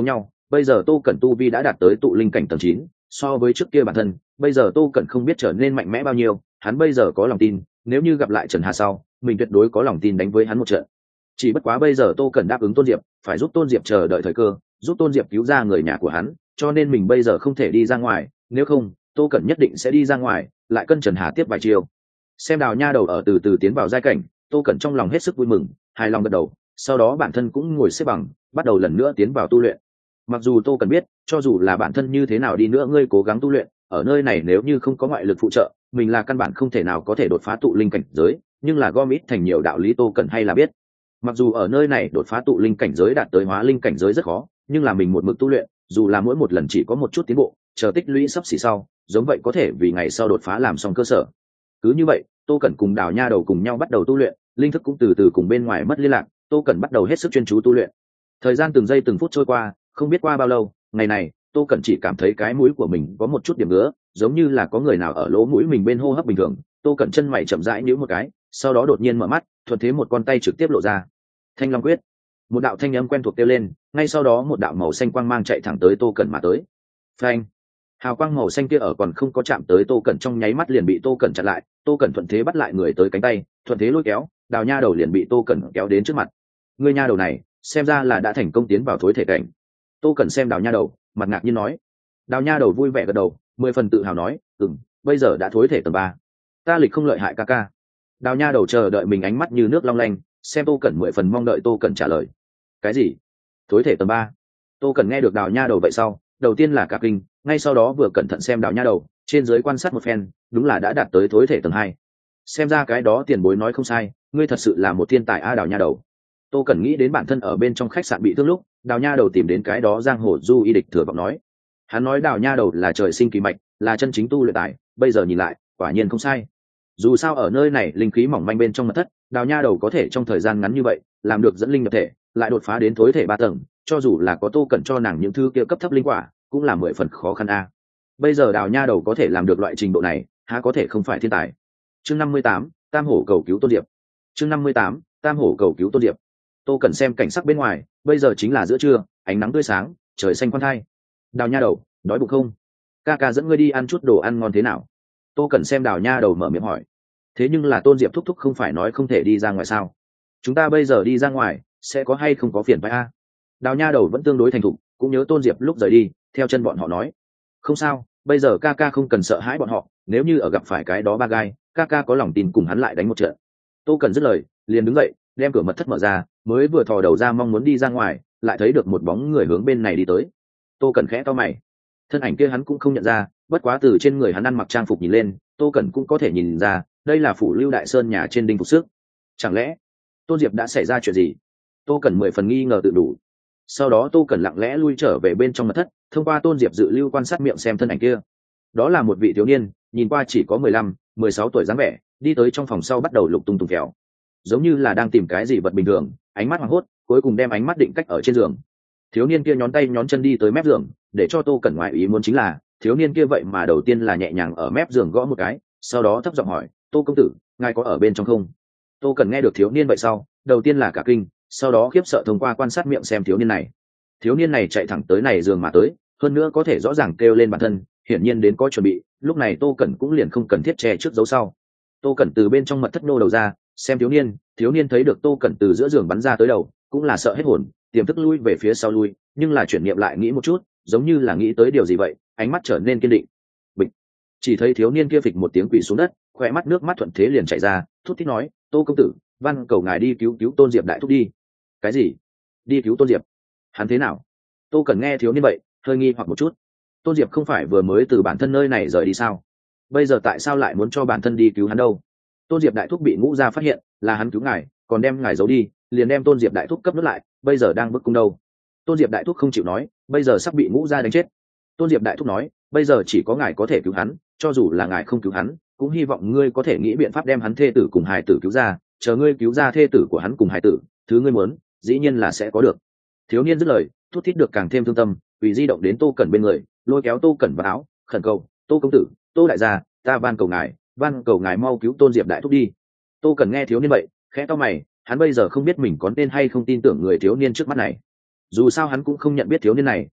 bây giờ tô cẩn tu vi đã đạt tới tụ linh cảnh tầng chín, so với trước kia bản thân bây giờ tô cẩn không biết trở nên mạnh mẽ bao nhiêu. Hắn bây giờ có lòng tin nếu như gặp lại Trần Hà sau mình tuyệt đối có lòng tin đánh với hắn một trận. Chỉ bất quá bây giờ tô cẩn đáp ứng Tôn Diệp phải giúp Tôn Diệp chờ đợi thời cơ, giúp Tôn Diệp cứu ra người nhà của hắn, cho nên mình bây giờ không thể đi ra ngoài, nếu không tô cẩn nhất định sẽ đi ra ngoài lại cân Trần Hà tiếp vài chiều. Xem Đào Nha Đầu ở từ từ tiến vào giai cảnh, tô cẩn trong lòng hết sức vui mừng, hài lòng gật đầu, sau đó bản thân cũng ngồi xếp bằng bắt đầu lần nữa tiến vào tu luyện. Mặc dù tô cẩn biết cho dù là bản thân như thế nào đi nữa ngươi cố gắng tu luyện ở nơi này nếu như không có ngoại lực phụ trợ mình là căn bản không thể nào có thể đột phá tụ linh cảnh giới, nhưng là gom ít thành nhiều đạo lý tô cẩn hay là biết. Mặc dù ở nơi này đột phá tụ linh cảnh giới đạt tới hóa linh cảnh giới rất khó, nhưng là mình một mực tu luyện dù là mỗi một lần chỉ có một chút tiến bộ, chờ tích lũy sắp xỉ sau giống vậy có thể vì ngày sau đột phá làm xong cơ sở. Cứ như vậy tô cẩn cùng Đào Nha Đầu cùng nhau bắt đầu tu luyện, linh thức cũng từ từ cùng bên ngoài mất liên lạc, tô cẩn bắt đầu hết sức chuyên chú tu luyện. Thời gian từng giây từng phút trôi qua, không biết qua bao lâu, ngày này tô cẩn chỉ cảm thấy cái mũi của mình có một chút điểm ngứa, giống như là có người nào ở lỗ mũi mình bên hô hấp bình thường. Tô cẩn chân mày chậm rãi nhíu một cái, sau đó đột nhiên mở mắt, thuận thế một con tay trực tiếp lộ ra. Thanh Long Quyết. Một đạo thanh âm quen thuộc kêu lên, ngay sau đó một đạo màu xanh quang mang chạy thẳng tới tô cẩn mà tới. Phanh. Hào quang màu xanh kia ở còn không có chạm tới tô cẩn trong nháy mắt liền bị tô cẩn chặn lại. Tô cẩn thuận thế bắt lại người tới cánh tay, thuận thế lôi kéo, Đào Nha Đầu liền bị tô cẩn kéo đến trước mặt. Người nha đầu này xem ra là đã thành công tiến vào thối thể cảnh. Tô cẩn xem Đào Nha Đầu mặt ngạc nhiên nói. Đào Nha Đầu vui vẻ gật đầu, mười phần tự hào nói, ừm, bây giờ đã thối thể tầng ba, ta lịch không lợi hại ca ca. Đào Nha Đầu chờ đợi mình ánh mắt như nước long lanh, xem tô cẩn mười phần mong đợi tô cẩn trả lời. Cái gì? Thối thể tầng ba? Tô cẩn nghe được Đào Nha Đầu vậy sau đầu tiên là cả kinh, ngay sau đó vừa cẩn thận xem Đào Nha Đầu trên dưới quan sát một phen, đúng là đã đạt tới thối thể tầng hai. Xem ra cái đó tiền bối nói không sai, ngươi thật sự là một thiên tài a. Đào Nha Đầu. Tô cẩn nghĩ đến bản thân ở bên trong khách sạn bị thương lúc Đào Nha Đầu tìm đến cái đó giang hồ du y địch thừa vọng nói, hắn nói Đào Nha Đầu là trời sinh kỳ mạch, là chân chính tu luyện tài, bây giờ nhìn lại quả nhiên không sai. Dù sao ở nơi này linh khí mỏng manh bên trong mật thất, Đào Nha Đầu có thể trong thời gian ngắn như vậy làm được dẫn linh nhập thể, lại đột phá đến thối thể ba tầng, cho dù là có tô cẩn cho nàng những thứ kia cấp thấp linh quả cũng là mười phần khó khăn a. Bây giờ Đào Nha Đầu có thể làm được loại trình độ này, há có thể không phải thiên tài. Chương năm mươi tám, Tam Hổ cầu cứu Tôn Diệp. Chương năm mươi tám, Tam Hổ cầu cứu Tôn Diệp. Tô cẩn xem cảnh sắc bên ngoài, bây giờ chính là giữa trưa, ánh nắng tươi sáng, trời xanh khoan thai. Đào Nha Đầu, đói bụng không? Ca ca dẫn ngươi đi ăn chút đồ ăn ngon thế nào? Tô cẩn xem Đào Nha Đầu mở miệng hỏi. Thế nhưng là Tôn Diệp thúc thúc không phải nói không thể đi ra ngoài sao? Chúng ta bây giờ đi ra ngoài sẽ có hay không có phiền phải a? Đào Nha Đầu vẫn tương đối thành thục, cũng nhớ Tôn Diệp lúc rời đi theo chân bọn họ nói, không sao, bây giờ ca ca không cần sợ hãi bọn họ, nếu như ở gặp phải cái đó ba gai, ca ca có lòng tin cùng hắn lại đánh một trận. Tô cẩn dứt lời liền đứng dậy đem cửa mật thất mở ra, mới vừa thò đầu ra mong muốn đi ra ngoài lại thấy được một bóng người hướng bên này đi tới. Tô cẩn khẽ to mày, thân ảnh kia hắn cũng không nhận ra, bất quá từ trên người hắn ăn mặc trang phục nhìn lên, Tô cẩn cũng có thể nhìn ra đây là phủ Lưu Đại Sơn nhà trên đinh phục sức. Chẳng lẽ Tôn Diệp đã xảy ra chuyện gì? Tô cẩn mười phần nghi ngờ tự đủ. Sau đó Tô cẩn lặng lẽ lui trở về bên trong mật thất, thông qua Tôn Diệp dự lưu quan sát miệng xem thân ảnh kia. Đó là một vị thiếu niên, nhìn qua chỉ có mười lăm, mười sáu tuổi dáng vẻ, đi tới trong phòng sau bắt đầu lục tung tung kẹo, giống như là đang tìm cái gì vật bình thường, ánh mắt hoảng hốt, cuối cùng đem ánh mắt định cách ở trên giường. Thiếu niên kia nhón tay nhón chân đi tới mép giường, để cho Tô cẩn ngoại ý muốn chính là thiếu niên kia vậy mà đầu tiên là nhẹ nhàng ở mép giường gõ một cái, sau đó thấp giọng hỏi, Tô công tử, ngài có ở bên trong không? Tô cẩn nghe được thiếu niên vậy sau đầu tiên là cả kinh, sau đó khiếp sợ thông qua quan sát miệng xem thiếu niên này. Thiếu niên này chạy thẳng tới này giường mà tới, hơn nữa có thể rõ ràng kêu lên bản thân, hiển nhiên đến có chuẩn bị. Lúc này Tô cẩn cũng liền không cần thiết che trước giấu sau. Tô cẩn từ bên trong mật thất nô đầu ra xem thiếu niên, thiếu niên thấy được Tô cẩn từ giữa giường bắn ra tới đầu cũng là sợ hết hồn, tiềm thức lui về phía sau lui, nhưng là chuyển niệm lại nghĩ một chút, giống như là nghĩ tới điều gì vậy, ánh mắt trở nên kiên định. Bịch. Chỉ thấy thiếu niên kia phịch một tiếng quỳ xuống đất, khỏe mắt nước mắt thuận thế liền chảy ra, thút thít nói, Tô công tử, van cầu ngài đi cứu cứu Tôn Diệp đại thúc đi. Cái gì? Đi cứu Tôn Diệp? Hắn thế nào? Tô cẩn nghe thiếu niên vậy hơi nghi hoặc một chút. Tôn Diệp không phải vừa mới từ bản thân nơi này rời đi sao? Bây giờ tại sao lại muốn cho bản thân đi cứu hắn đâu? Tôn Diệp đại thúc bị Ngũ gia phát hiện là hắn cứu ngài, còn đem ngài giấu đi, liền đem Tôn Diệp đại thúc cấp nước lại, bây giờ đang bức cung đâu. Tôn Diệp đại thúc không chịu nói, bây giờ sắp bị Ngũ gia đánh chết. Tôn Diệp đại thúc nói, bây giờ chỉ có ngài có thể cứu hắn, cho dù là ngài không cứu hắn cũng hy vọng ngươi có thể nghĩ biện pháp đem hắn thê tử cùng hài tử cứu ra, chờ ngươi cứu ra thê tử của hắn cùng hài tử, thứ ngươi muốn dĩ nhiên là sẽ có được. Thiếu niên dứt lời thút thít được càng thêm thương tâm, vì di động đến Tô cẩn bên người, lôi kéo Tô cẩn vào áo, khẩn cầu, Tô công tử, Tô đại gia, ta van cầu ngài, van cầu ngài mau cứu Tôn Diệp đại thúc đi. Tô cẩn nghe thiếu niên vậy khẽ to mày, hắn bây giờ không biết mình có nên hay không tin tưởng người thiếu niên trước mắt này. Dù sao hắn cũng không nhận biết thiếu niên này,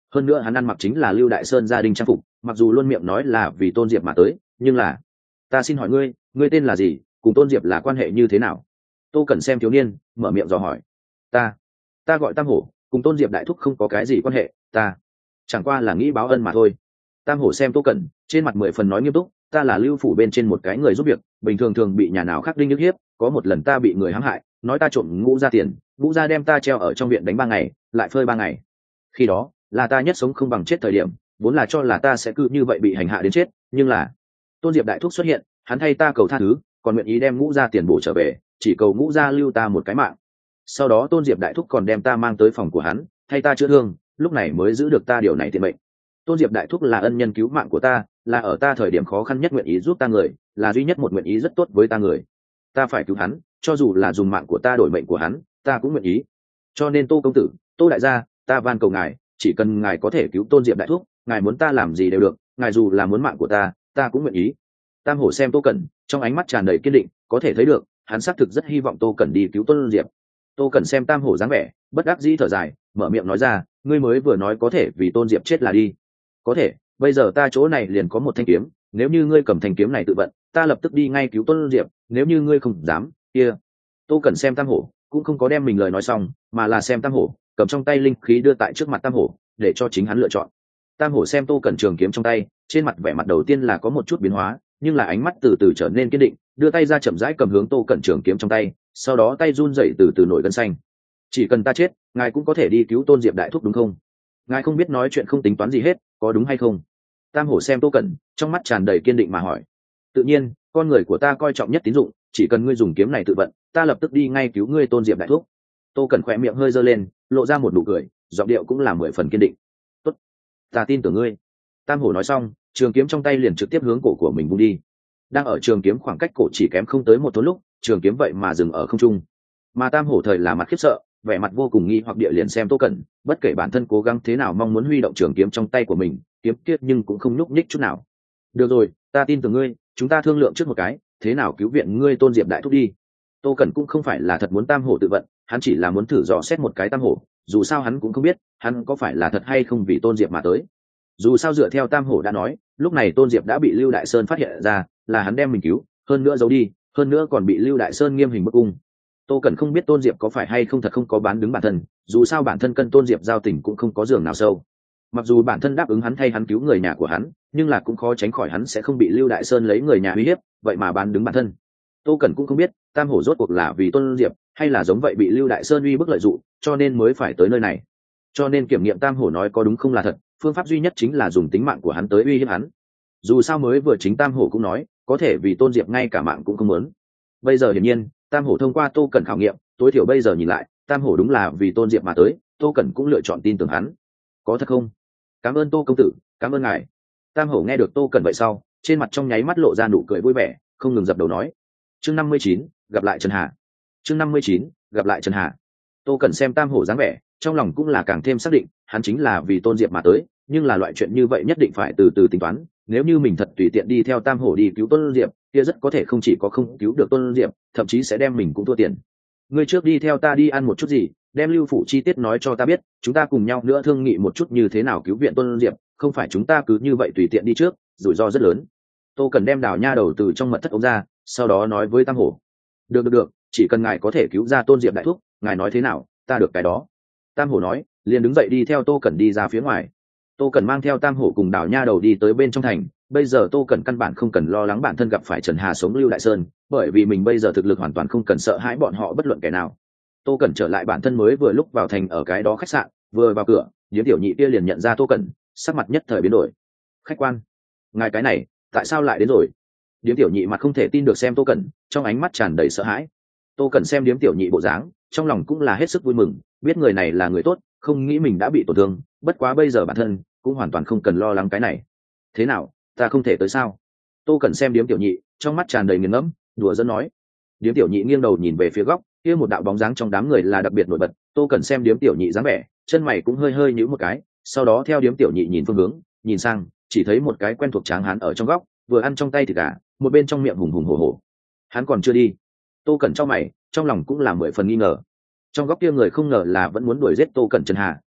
hơn nữa hắn ăn mặc chính là Lưu Đại Sơn gia đình trang phục, mặc dù luôn miệng nói là vì Tôn Diệp mà tới, nhưng là ta xin hỏi ngươi, ngươi tên là gì, cùng Tôn Diệp là quan hệ như thế nào? Tô Cẩn xem thiếu niên, mở miệng dò hỏi. Ta, ta gọi Tam Hổ, cùng Tôn Diệp đại thúc không có cái gì quan hệ, ta chẳng qua là nghĩ báo ân mà thôi. Tam Hổ xem Tô Cẩn, trên mặt mười phần nói nghiêm túc, ta là Lưu phủ bên trên một cái người giúp việc, bình thường thường bị nhà nào khác đinh nhức hiếp, có một lần ta bị người hãm hại, nói ta trộm ngũ gia tiền, ngũ gia đem ta treo ở trong viện đánh ba ngày, lại phơi ba ngày. Khi đó, là ta nhất sống không bằng chết thời điểm, vốn là cho là ta sẽ cứ như vậy bị hành hạ đến chết, nhưng là Tôn Diệp đại thúc xuất hiện, hắn thay ta cầu tha thứ, còn nguyện ý đem ngũ gia tiền bổ trở về, chỉ cầu ngũ gia lưu ta một cái mạng. Sau đó Tôn Diệp đại thúc còn đem ta mang tới phòng của hắn, thay ta chữa thương, lúc này mới giữ được ta điều này tiền mệnh. Tôn Diệp đại thúc là ân nhân cứu mạng của ta, là ở ta thời điểm khó khăn nhất nguyện ý giúp ta người, là duy nhất một nguyện ý rất tốt với ta người. Ta phải cứu hắn, cho dù là dùng mạng của ta đổi mệnh của hắn, ta cũng nguyện ý. Cho nên Tô công tử, Tô đại gia, ta van cầu ngài, chỉ cần ngài có thể cứu Tôn Diệp đại thúc, ngài muốn ta làm gì đều được, ngài dù là muốn mạng của ta, ta cũng nguyện ý. Tam Hổ xem Tô Cẩn, trong ánh mắt tràn đầy kiên định, có thể thấy được, hắn xác thực rất hy vọng Tô Cẩn đi cứu Tôn Diệp. Tô Cẩn xem Tam Hổ dáng vẻ, bất đắc dĩ thở dài, mở miệng nói ra, ngươi mới vừa nói có thể vì Tôn Diệp chết là đi. Có thể, bây giờ ta chỗ này liền có một thanh kiếm, nếu như ngươi cầm thanh kiếm này tự vận, ta lập tức đi ngay cứu Tôn Diệp, nếu như ngươi không dám, kia. Tô Cẩn xem Tam Hổ, cũng không có đem mình lời nói xong, mà là xem Tam Hổ, cầm trong tay linh khí đưa tại trước mặt Tam Hổ, để cho chính hắn lựa chọn. Tam Hổ xem Tô Cẩn trường kiếm trong tay, trên mặt vẻ mặt đầu tiên là có một chút biến hóa, nhưng là ánh mắt từ từ trở nên kiên định, đưa tay ra chậm rãi cầm hướng Tô Cẩn trường kiếm trong tay, sau đó tay run rẩy từ từ nổi gân xanh. Chỉ cần ta chết, ngài cũng có thể đi cứu Tôn Diệp đại thúc đúng không? Ngài không biết nói chuyện không tính toán gì hết, có đúng hay không? Tam Hổ xem Tô Cẩn, trong mắt tràn đầy kiên định mà hỏi. Tự nhiên, con người của ta coi trọng nhất tín dụng, chỉ cần ngươi dùng kiếm này tự vận, ta lập tức đi ngay cứu ngươi Tôn Diệp đại thúc. Tô Cẩn khỏe miệng hơi giơ lên, lộ ra một nụ cười, giọng điệu cũng là mười phần kiên định. Tốt, ta tin tưởng ngươi. Tam Hổ nói xong, trường kiếm trong tay liền trực tiếp hướng cổ của mình vung đi. Đang ở trường kiếm khoảng cách cổ chỉ kém không tới một thốn lúc, trường kiếm vậy mà dừng ở không trung. Mà Tam Hổ thời là mặt khiếp sợ, vẻ mặt vô cùng nghi hoặc địa liền xem Tô Cẩn, bất kể bản thân cố gắng thế nào mong muốn huy động trường kiếm trong tay của mình, kiếm kiết nhưng cũng không nhúc nhích chút nào. Được rồi, ta tin tưởng ngươi, chúng ta thương lượng trước một cái, thế nào cứu viện ngươi Tôn Diệp đại thúc đi. Tô Cẩn cũng không phải là thật muốn Tam Hổ tự vận, hắn chỉ là muốn thử dò xét một cái Tam Hổ, dù sao hắn cũng không biết hắn có phải là thật hay không vì Tôn Diệp mà tới. Dù sao dựa theo Tam Hổ đã nói, lúc này Tôn Diệp đã bị Lưu Đại Sơn phát hiện ra, là hắn đem mình cứu, hơn nữa giấu đi, hơn nữa còn bị Lưu Đại Sơn nghiêm hình bức cung. Tô Cẩn không biết Tôn Diệp có phải hay không thật không có bán đứng bản thân, dù sao bản thân cân Tôn Diệp giao tình cũng không có giường nào sâu. Mặc dù bản thân đáp ứng hắn thay hắn cứu người nhà của hắn, nhưng là cũng khó tránh khỏi hắn sẽ không bị Lưu Đại Sơn lấy người nhà uy hiếp, vậy mà bán đứng bản thân. Tô Cẩn cũng không biết Tam Hổ rốt cuộc là vì Tôn Diệp, hay là giống vậy bị Lưu Đại Sơn uy bức lợi dụng, cho nên mới phải tới nơi này. Cho nên kiểm nghiệm Tam Hổ nói có đúng không là thật, phương pháp duy nhất chính là dùng tính mạng của hắn tới uy hiếp hắn. Dù sao mới vừa chính Tam Hổ cũng nói, có thể vì Tôn Diệp ngay cả mạng cũng không muốn. Bây giờ hiển nhiên, Tam Hổ thông qua Tô Cẩn khảo nghiệm, tối thiểu bây giờ nhìn lại, Tam Hổ đúng là vì Tôn Diệp mà tới, Tô Cẩn cũng lựa chọn tin tưởng hắn. Có thật không? Cảm ơn Tô công tử, cảm ơn ngài. Tam Hổ nghe được Tô Cẩn vậy sau, trên mặt trong nháy mắt lộ ra nụ cười vui vẻ, không ngừng dập đầu nói. Chương năm mươi chín, gặp lại Trần Hà. Chương năm mươi chín, gặp lại Trần Hà. Tô Cẩn xem Tam Hổ dáng vẻ, trong lòng cũng là càng thêm xác định, hắn chính là vì Tôn Diệp mà tới, nhưng là loại chuyện như vậy nhất định phải từ từ tính toán, nếu như mình thật tùy tiện đi theo Tam Hổ đi cứu Tôn Diệp, kia rất có thể không chỉ có không cứu được Tôn Diệp, thậm chí sẽ đem mình cũng thua tiền. Ngươi trước đi theo ta đi ăn một chút gì, đem Lưu phủ chi tiết nói cho ta biết, chúng ta cùng nhau nữa thương nghị một chút như thế nào cứu viện Tôn Diệp, không phải chúng ta cứ như vậy tùy tiện đi trước, rủi ro rất lớn. Tô Cẩn đem Đào Nha đầu từ trong mật thất ống ra, sau đó nói với Tam Hổ. Được được được, chỉ cần ngài có thể cứu ra Tôn Diệp đại thúc, ngài nói thế nào, ta được cái đó. Tam Hổ nói, liền đứng dậy đi theo Tô Cẩn đi ra phía ngoài. Tô Cẩn mang theo Tam Hổ cùng Đào Nha đầu đi tới bên trong thành, bây giờ Tô Cẩn căn bản không cần lo lắng bản thân gặp phải Trần Hà sống Lưu Đại Sơn, bởi vì mình bây giờ thực lực hoàn toàn không cần sợ hãi bọn họ bất luận kẻ nào. Tô Cẩn trở lại bản thân mới vừa lúc vào thành ở cái đó khách sạn, vừa vào cửa, Điếm Tiểu Nhị kia liền nhận ra Tô Cẩn, sắc mặt nhất thời biến đổi. Khách quan, ngài cái này, tại sao lại đến rồi? Điếm Tiểu Nhị mặt không thể tin được xem Tô Cẩn, trong ánh mắt tràn đầy sợ hãi. Tô Cẩn xem Điếm Tiểu Nhị bộ dáng, trong lòng cũng là hết sức vui mừng, biết người này là người tốt, không nghĩ mình đã bị tổn thương, bất quá bây giờ bản thân cũng hoàn toàn không cần lo lắng cái này. Thế nào, ta không thể tới sao? Tô Cẩn xem Điếm Tiểu Nhị, trong mắt tràn đầy nghiền ngẫm, đùa giỡn nói. Điếm Tiểu Nhị nghiêng đầu nhìn về phía góc, kia một đạo bóng dáng trong đám người là đặc biệt nổi bật. Tô Cẩn xem Điếm Tiểu Nhị dáng vẻ, chân mày cũng hơi hơi nhíu một cái, sau đó theo Điếm Tiểu Nhị nhìn phương hướng, nhìn sang, chỉ thấy một cái quen thuộc tráng hán ở trong góc, vừa ăn trong tay thịt gà, một bên trong miệng hùng hùng hổ hổ. Hắn còn chưa đi. Tô Cẩn chau mày, trong lòng cũng là mười phần nghi ngờ. Trong góc kia người không ngờ là vẫn muốn đuổi giết Tô Cẩn Trần Hà,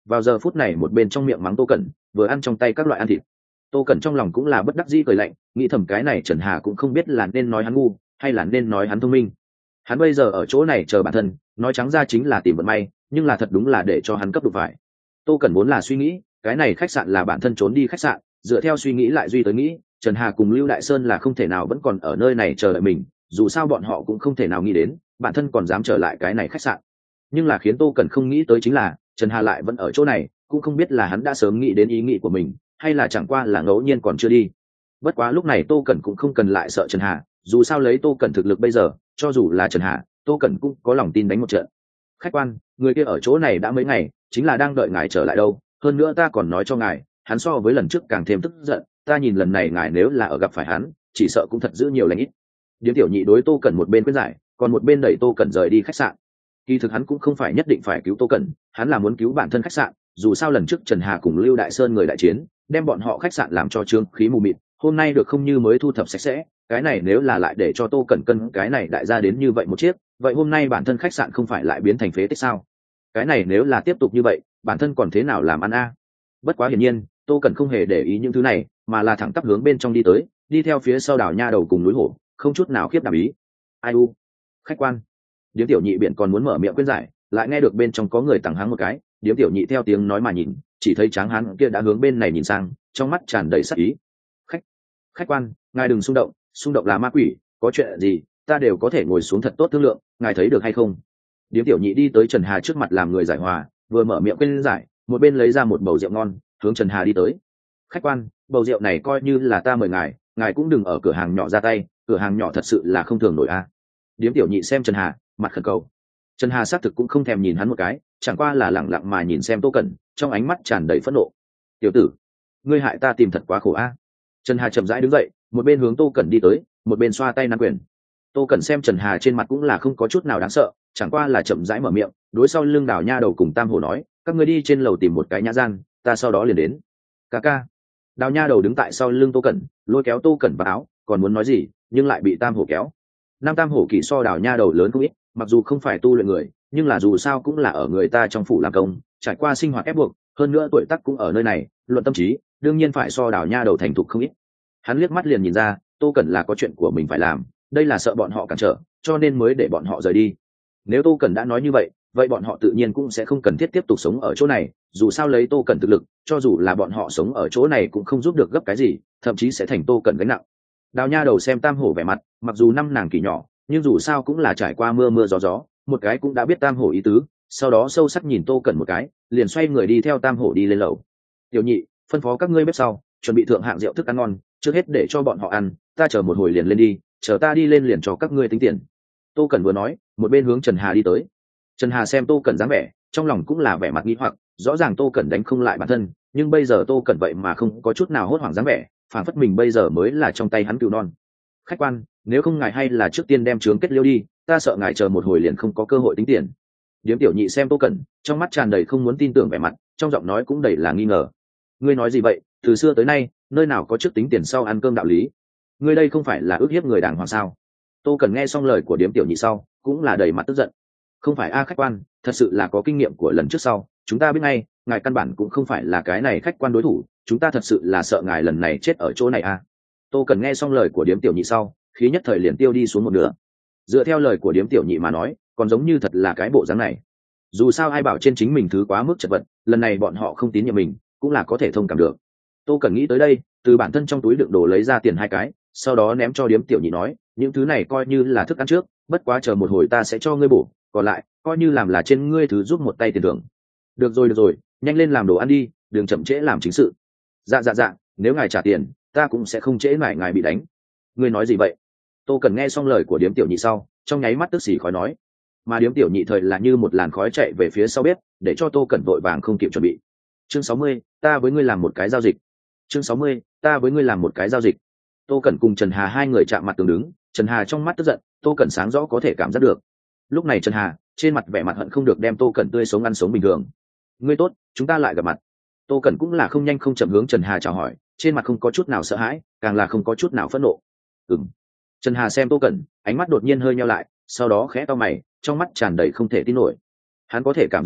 vào giờ phút này một bên trong miệng mắng Tô Cẩn, vừa ăn trong tay các loại ăn thịt. Tô Cẩn trong lòng cũng là bất đắc dĩ cười lạnh, nghĩ thầm cái này Trần Hà cũng không biết là nên nói hắn ngu hay là nên nói hắn thông minh. Hắn bây giờ ở chỗ này chờ bản thân, nói trắng ra chính là tìm vận may, nhưng là thật đúng là để cho hắn cấp đục phải. Tô Cẩn vốn là suy nghĩ cái này khách sạn là bản thân trốn đi khách sạn, dựa theo suy nghĩ lại duy tới nghĩ Trần Hà cùng Lưu Đại Sơn là không thể nào vẫn còn ở nơi này chờ đợi mình, dù sao bọn họ cũng không thể nào nghĩ đến bản thân còn dám trở lại cái này khách sạn. Nhưng là khiến Tô Cẩn không nghĩ tới chính là Trần Hà lại vẫn ở chỗ này, cũng không biết là hắn đã sớm nghĩ đến ý nghĩ của mình hay là chẳng qua là ngẫu nhiên còn chưa đi. Bất quá lúc này Tô Cẩn cũng không cần lại sợ Trần Hà, dù sao lấy Tô Cẩn thực lực bây giờ, cho dù là Trần Hà, Tô Cẩn cũng có lòng tin đánh một trận. Khách quan, người kia ở chỗ này đã mấy ngày, chính là đang đợi ngài trở lại đâu, hơn nữa ta còn nói cho ngài, hắn so với lần trước càng thêm tức giận, ta nhìn lần này ngài nếu là ở gặp phải hắn, chỉ sợ cũng thật giữ nhiều lành ít. Điếm Tiểu Nhị đối Tô Cẩn một bên quyết giải, còn một bên đẩy Tô Cẩn rời đi khách sạn. Kỳ thực hắn cũng không phải nhất định phải cứu Tô Cẩn, hắn là muốn cứu bản thân khách sạn, dù sao lần trước Trần Hà cùng Lưu Đại Sơn người đại chiến, đem bọn họ khách sạn làm cho trương khí mù mịt, hôm nay được không như mới thu thập sạch sẽ, cái này nếu là lại để cho Tô Cẩn cân cái này đại gia đến như vậy một chiếc, vậy hôm nay bản thân khách sạn không phải lại biến thành phế tích sao? Cái này nếu là tiếp tục như vậy, bản thân còn thế nào làm ăn a? Bất quá hiển nhiên, Tô Cẩn không hề để ý những thứ này, mà là thẳng tắp hướng bên trong đi tới, đi theo phía sau đảo nha đầu cùng núi hổ, không chút nào khiếp đảm ý. Ai u, khách quan. Điếm Tiểu Nhị biển còn muốn mở miệng khuyên giải, lại nghe được bên trong có người tằng hắng một cái, Điếm Tiểu Nhị theo tiếng nói mà nhìn, chỉ thấy tráng hán kia đã hướng bên này nhìn sang, trong mắt tràn đầy sắc ý. Khách, khách quan, ngài đừng xung động, xung động là ma quỷ, có chuyện gì, ta đều có thể ngồi xuống thật tốt thương lượng, ngài thấy được hay không? Điếm Tiểu Nhị đi tới Trần Hà trước mặt làm người giải hòa, vừa mở miệng khuyên giải, một bên lấy ra một bầu rượu ngon, hướng Trần Hà đi tới. Khách quan, bầu rượu này coi như là ta mời ngài, ngài cũng đừng ở cửa hàng nhỏ ra tay, cửa hàng nhỏ thật sự là không thường nổi a. Điếm Tiểu Nhị xem Trần Hà, mặt khẩn cầu. Trần Hà xác thực cũng không thèm nhìn hắn một cái, chẳng qua là lẳng lặng mà nhìn xem Tô Cẩn, trong ánh mắt tràn đầy phẫn nộ. Tiểu tử, ngươi hại ta tìm thật quá khổ a. Trần Hà chậm rãi đứng dậy, một bên hướng Tô Cẩn đi tới, một bên xoa tay nắm quyền. Tô Cẩn xem Trần Hà trên mặt cũng là không có chút nào đáng sợ, chẳng qua là chậm rãi mở miệng, đối sau lưng đảo nha đầu cùng Tam Hổ nói, các ngươi đi trên lầu tìm một cái nhã gian, ta sau đó liền đến. Ca ca. Đào nha đầu đứng tại sau lưng Tô Cẩn, lôi kéo Tô Cẩn vào áo, còn muốn nói gì, nhưng lại bị Tam Hổ kéo. Nam Tam Hổ kỳ so đào nha đầu lớn không ít, mặc dù không phải tu luyện người, nhưng là dù sao cũng là ở người ta trong phủ làm công, trải qua sinh hoạt ép buộc, hơn nữa tuổi tác cũng ở nơi này, luận tâm trí, đương nhiên phải so đào nha đầu thành thục không ít. Hắn liếc mắt liền nhìn ra, Tô Cẩn là có chuyện của mình phải làm, đây là sợ bọn họ cản trở, cho nên mới để bọn họ rời đi. Nếu Tô Cẩn đã nói như vậy, vậy bọn họ tự nhiên cũng sẽ không cần thiết tiếp tục sống ở chỗ này, dù sao lấy Tô Cẩn thực lực, cho dù là bọn họ sống ở chỗ này cũng không giúp được gấp cái gì, thậm chí sẽ thành Tô Cẩn gánh nặng. Đào nha đầu xem Tam Hổ vẻ mặt, mặc dù năm nàng kỳ nhỏ, nhưng dù sao cũng là trải qua mưa mưa gió gió, một cái cũng đã biết Tam Hổ ý tứ, sau đó sâu sắc nhìn Tô Cẩn một cái, liền xoay người đi theo Tam Hổ đi lên lầu. Tiểu Nhị, phân phó các ngươi bếp sau, chuẩn bị thượng hạng rượu thức ăn ngon, trước hết để cho bọn họ ăn, ta chờ một hồi liền lên đi, chờ ta đi lên liền cho các ngươi tính tiền. Tô Cẩn vừa nói, một bên hướng Trần Hà đi tới. Trần Hà xem Tô Cẩn dáng vẻ, trong lòng cũng là vẻ mặt nghi hoặc, rõ ràng Tô Cẩn đánh không lại bản thân, nhưng bây giờ Tô Cẩn vậy mà không có chút nào hốt hoảng dáng vẻ, phản phất mình bây giờ mới là trong tay hắn cừu non. Khách quan, nếu không ngài hay là trước tiên đem trướng kết liêu đi, ta sợ ngài chờ một hồi liền không có cơ hội tính tiền. Điếm Tiểu Nhị xem Tô Cẩn, trong mắt tràn đầy không muốn tin tưởng vẻ mặt, trong giọng nói cũng đầy là nghi ngờ. Ngươi nói gì vậy? Từ xưa tới nay, nơi nào có trước tính tiền sau ăn cơm đạo lý? Ngươi đây không phải là ức hiếp người đàng hoàng sao? Tô Cẩn nghe xong lời của Điếm Tiểu Nhị sau, cũng là đầy mặt tức giận. Không phải a khách quan, thật sự là có kinh nghiệm của lần trước sau, chúng ta biết ngay, ngài căn bản cũng không phải là cái này khách quan đối thủ, chúng ta thật sự là sợ ngài lần này chết ở chỗ này a. Tô Cẩn nghe xong lời của Điếm Tiểu Nhị sau, khí nhất thời liền tiêu đi xuống một nửa. Dựa theo lời của Điếm Tiểu Nhị mà nói, còn giống như thật là cái bộ dáng này. Dù sao ai bảo trên chính mình thứ quá mức chật vật, lần này bọn họ không tín nhiệm mình, cũng là có thể thông cảm được. Tô Cẩn nghĩ tới đây, từ bản thân trong túi đựng đồ lấy ra tiền hai cái, sau đó ném cho Điếm Tiểu Nhị nói, những thứ này coi như là thức ăn trước, bất quá chờ một hồi ta sẽ cho ngươi bổ, còn lại coi như làm là trên ngươi thứ giúp một tay tiền thưởng. Được rồi được rồi, nhanh lên làm đồ ăn đi, đừng chậm trễ làm chính sự. Dạ dạ dạ, nếu ngài trả tiền, ta cũng sẽ không trễ mãi ngài bị đánh. Ngươi nói gì vậy? Tô Cần nghe xong lời của Điếm Tiểu Nhị sau, trong nháy mắt tức xì khói nói, mà Điếm Tiểu Nhị thời là như một làn khói chạy về phía sau bếp, để cho Tô Cẩn vội vàng không kịp chuẩn bị. Chương sáu mươi, ta với ngươi làm một cái giao dịch. Chương sáu mươi, ta với ngươi làm một cái giao dịch. Tô Cẩn cùng Trần Hà hai người chạm mặt tường đứng, Trần Hà trong mắt tức giận, Tô Cẩn sáng rõ có thể cảm giác được. Lúc này Trần Hà trên mặt vẻ mặt hận không được đem Tô Cẩn tươi sống ăn sống bình thường. Ngươi tốt, chúng ta lại gặp mặt. Tô Cẩn cũng là không nhanh không chậm hướng Trần Hà chào hỏi, trên mặt không có chút nào sợ hãi, càng là không có chút nào phẫn nộ. Ừm. Trần Hà xem Tô Cẩn, ánh mắt đột nhiên hơi nheo lại, sau đó khẽ cau mày, trong mắt tràn đầy không thể tin nổi. Hắn có thể cảm giác được,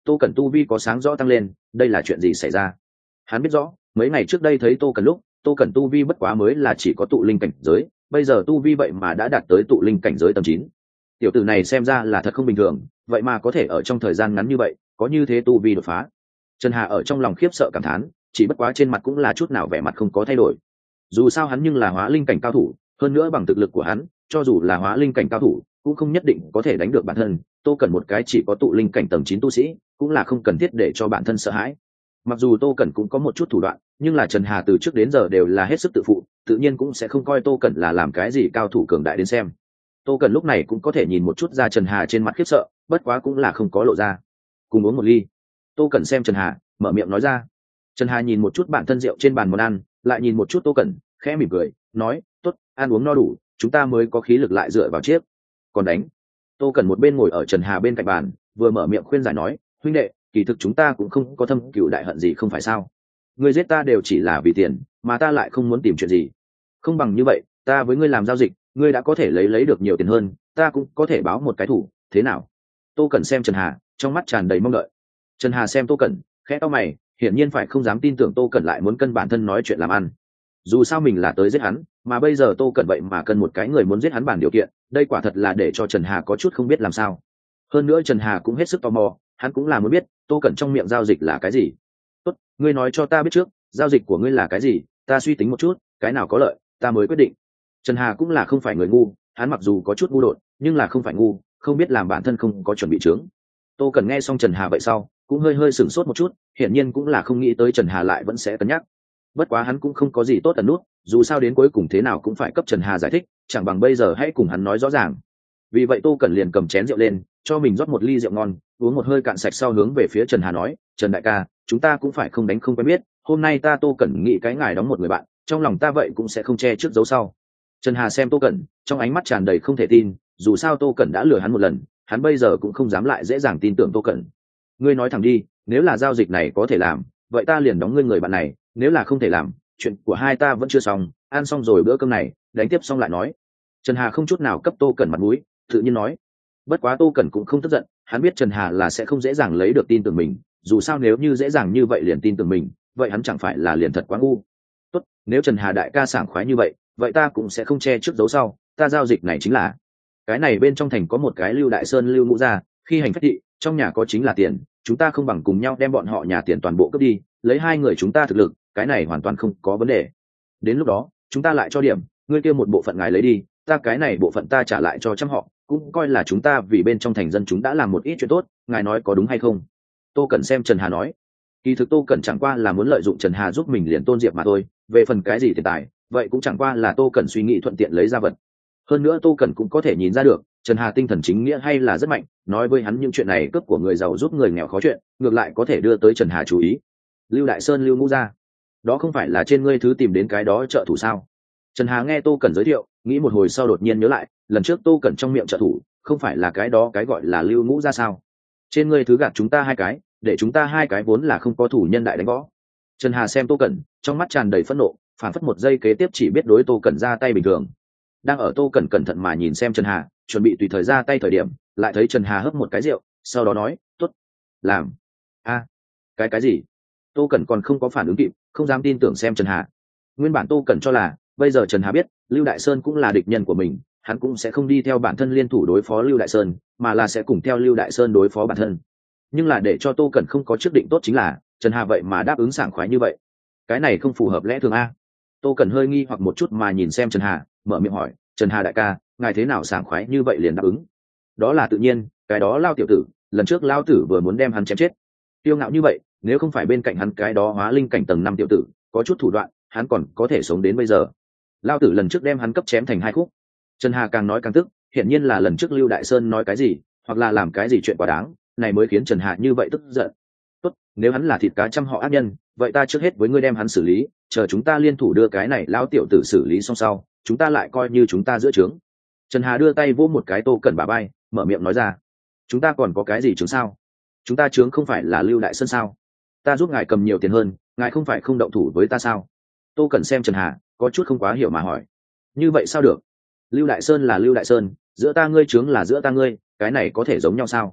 tô cẩn tu vi có sáng rõ tăng lên, đây là chuyện gì xảy ra? Hắn biết rõ mấy ngày trước đây thấy tô cẩn lúc, tô cẩn tu vi bất quá mới là chỉ có tụ linh cảnh giới, bây giờ tu vi vậy mà đã đạt tới tụ linh cảnh giới tầm chín. Tiểu tử này xem ra là thật không bình thường, vậy mà có thể ở trong thời gian ngắn như vậy có như thế tu vi đột phá. Trần Hà ở trong lòng khiếp sợ cảm thán, chỉ bất quá trên mặt cũng là chút nào vẻ mặt không có thay đổi. Dù sao hắn nhưng là hóa linh cảnh cao thủ, hơn nữa bằng thực lực của hắn, cho dù là hóa linh cảnh cao thủ cũng không nhất định có thể đánh được bản thân. Tô Cẩn một cái chỉ có tụ linh cảnh tầng chín tu sĩ, cũng là không cần thiết để cho bản thân sợ hãi. Mặc dù Tô Cẩn cũng có một chút thủ đoạn, nhưng là Trần Hà từ trước đến giờ đều là hết sức tự phụ, tự nhiên cũng sẽ không coi Tô Cẩn là làm cái gì cao thủ cường đại đến xem. Tô Cẩn lúc này cũng có thể nhìn một chút ra Trần Hà trên mặt khiếp sợ, bất quá cũng là không có lộ ra. Cùng uống một ly. Tô Cẩn xem Trần Hà, mở miệng nói ra. Trần Hà nhìn một chút bản thân rượu trên bàn món ăn, lại nhìn một chút Tô Cẩn, khẽ mỉm cười, nói, tốt, ăn uống no đủ, chúng ta mới có khí lực lại dựa vào chiếc. Còn đánh. Tô Cẩn một bên ngồi ở Trần Hà bên cạnh bàn, vừa mở miệng khuyên giải nói, huynh đệ, kỳ thực chúng ta cũng không có thâm cừu đại hận gì không phải sao? Ngươi giết ta đều chỉ là vì tiền, mà ta lại không muốn tìm chuyện gì. Không bằng như vậy, ta với ngươi làm giao dịch, ngươi đã có thể lấy lấy được nhiều tiền hơn, ta cũng có thể báo một cái thủ, thế nào? Tô Cẩn xem Trần Hà, trong mắt tràn đầy mong đợi. Trần Hà xem Tô Cẩn, khẽ cau mày, hiển nhiên phải không dám tin tưởng Tô Cẩn lại muốn cân bản thân nói chuyện làm ăn. Dù sao mình là tới giết hắn, mà bây giờ Tô Cẩn vậy mà cần một cái người muốn giết hắn bản điều kiện, đây quả thật là để cho Trần Hà có chút không biết làm sao. Hơn nữa Trần Hà cũng hết sức tò mò, hắn cũng là muốn biết Tô Cẩn trong miệng giao dịch là cái gì. Tốt, ngươi nói cho ta biết trước, giao dịch của ngươi là cái gì, ta suy tính một chút, cái nào có lợi, ta mới quyết định. Trần Hà cũng là không phải người ngu, hắn mặc dù có chút ngu đột, nhưng là không phải ngu, không biết làm bản thân không có chuẩn bị trước. Tô Cẩn nghe xong Trần Hà vậy sau, cũng hơi hơi sửng sốt một chút, hiển nhiên cũng là không nghĩ tới Trần Hà lại vẫn sẽ cân nhắc. Bất quá hắn cũng không có gì tốt ẩn nút, dù sao đến cuối cùng thế nào cũng phải cấp Trần Hà giải thích, chẳng bằng bây giờ hãy cùng hắn nói rõ ràng. Vì vậy Tô Cẩn liền cầm chén rượu lên, cho mình rót một ly rượu ngon, uống một hơi cạn sạch sau hướng về phía Trần Hà nói, Trần đại ca, chúng ta cũng phải không đánh không quen biết, hôm nay ta Tô Cẩn nghĩ cái ngài đóng một người bạn, trong lòng ta vậy cũng sẽ không che trước giấu sau. Trần Hà xem Tô Cẩn, trong ánh mắt tràn đầy không thể tin, dù sao Tô Cẩn đã lừa hắn một lần, hắn bây giờ cũng không dám lại dễ dàng tin tưởng Tô Cẩn. Ngươi nói thẳng đi, nếu là giao dịch này có thể làm, vậy ta liền đóng ngươi người bạn này, nếu là không thể làm, chuyện của hai ta vẫn chưa xong, ăn xong rồi bữa cơm này, đánh tiếp xong lại nói. Trần Hà không chút nào cấp Tô Cẩn mặt mũi, tự nhiên nói. Bất quá Tô Cẩn cũng không tức giận, hắn biết Trần Hà là sẽ không dễ dàng lấy được tin tưởng mình, dù sao nếu như dễ dàng như vậy liền tin tưởng mình, vậy hắn chẳng phải là liền thật quá ngu. Tốt, nếu Trần Hà đại ca sảng khoái như vậy, vậy ta cũng sẽ không che trước giấu sau, ta giao dịch này chính là cái này bên trong thành có một cái Lưu Đại Sơn Lưu Ngũ gia, khi hành phách thị, trong nhà có chính là tiền, chúng ta không bằng cùng nhau đem bọn họ nhà tiền toàn bộ cướp đi, lấy hai người chúng ta thực lực, cái này hoàn toàn không có vấn đề. Đến lúc đó, chúng ta lại cho điểm, ngươi kia một bộ phận ngài lấy đi, ta cái này bộ phận ta trả lại cho trăm họ, cũng coi là chúng ta vì bên trong thành dân chúng đã làm một ít chuyện tốt, ngài nói có đúng hay không? Tô Cẩn xem Trần Hà nói. Kỳ thực Tô Cẩn chẳng qua là muốn lợi dụng Trần Hà giúp mình liền tôn diệp mà thôi, về phần cái gì tiền tài, vậy cũng chẳng qua là Tô Cẩn suy nghĩ thuận tiện lấy ra vật. Hơn nữa Tô Cẩn cũng có thể nhìn ra được, Trần Hà tinh thần chính nghĩa hay là rất mạnh, nói với hắn những chuyện này cướp của người giàu giúp người nghèo khó chuyện, ngược lại có thể đưa tới Trần Hà chú ý. Lưu Đại Sơn Lưu Ngũ gia, đó không phải là trên ngươi thứ tìm đến cái đó trợ thủ sao? Trần Hà nghe Tô Cẩn giới thiệu, nghĩ một hồi sau đột nhiên nhớ lại, lần trước Tô Cẩn trong miệng trợ thủ, không phải là cái đó cái gọi là Lưu Ngũ gia sao? Trên ngươi thứ gạt chúng ta hai cái, để chúng ta hai cái vốn là không có thủ nhân đại đánh võ. Trần Hà xem Tô Cẩn, trong mắt tràn đầy phẫn nộ, phản phất một giây kế tiếp chỉ biết đối Tô Cẩn ra tay bình thường. Đang ở Tô Cẩn cẩn thận mà nhìn xem Trần Hà, chuẩn bị tùy thời ra tay thời điểm, lại thấy Trần Hà hấp một cái rượu, sau đó nói, tốt, làm. A, cái cái gì? Tô Cẩn còn không có phản ứng kịp, không dám tin tưởng xem Trần Hà. Nguyên bản Tô Cẩn cho là, bây giờ Trần Hà biết, Lưu Đại Sơn cũng là địch nhân của mình, hắn cũng sẽ không đi theo bản thân liên thủ đối phó Lưu Đại Sơn, mà là sẽ cùng theo Lưu Đại Sơn đối phó bản thân. Nhưng là để cho Tô Cẩn không có trước định tốt chính là, Trần Hà vậy mà đáp ứng sảng khoái như vậy. Cái này không phù hợp lẽ thường a. Tô Cẩn hơi nghi hoặc một chút mà nhìn xem Trần Hà, mở miệng hỏi, Trần Hà đại ca, ngài thế nào sảng khoái như vậy liền đáp ứng? Đó là tự nhiên, cái đó Lao tiểu tử, lần trước Lao tử vừa muốn đem hắn chém chết. Tiêu ngạo như vậy, nếu không phải bên cạnh hắn cái đó hóa linh cảnh tầng năm tiểu tử, có chút thủ đoạn, hắn còn có thể sống đến bây giờ. Lao tử lần trước đem hắn cấp chém thành hai khúc. Trần Hà càng nói càng tức, hiển nhiên là lần trước Lưu Đại Sơn nói cái gì, hoặc là làm cái gì chuyện quá đáng, này mới khiến Trần Hà như vậy tức giận. Tốt, nếu hắn là thịt cá trăm họ ác nhân, vậy ta trước hết với ngươi đem hắn xử lý, chờ chúng ta liên thủ đưa cái này Lao tiểu tử xử lý xong sau, chúng ta lại coi như chúng ta giữa trướng. Trần Hà đưa tay vỗ một cái Tô Cẩn bả vai, mở miệng nói ra, chúng ta còn có cái gì trướng sao? Chúng ta trướng không phải là Lưu Đại Sơn sao? Ta giúp ngài cầm nhiều tiền hơn, ngài không phải không động thủ với ta sao? Tô Cẩn xem Trần Hà, có chút không quá hiểu mà hỏi, như vậy sao được? Lưu Đại Sơn là Lưu Đại Sơn, giữa ta ngươi trướng là giữa ta ngươi, cái này có thể giống nhau sao?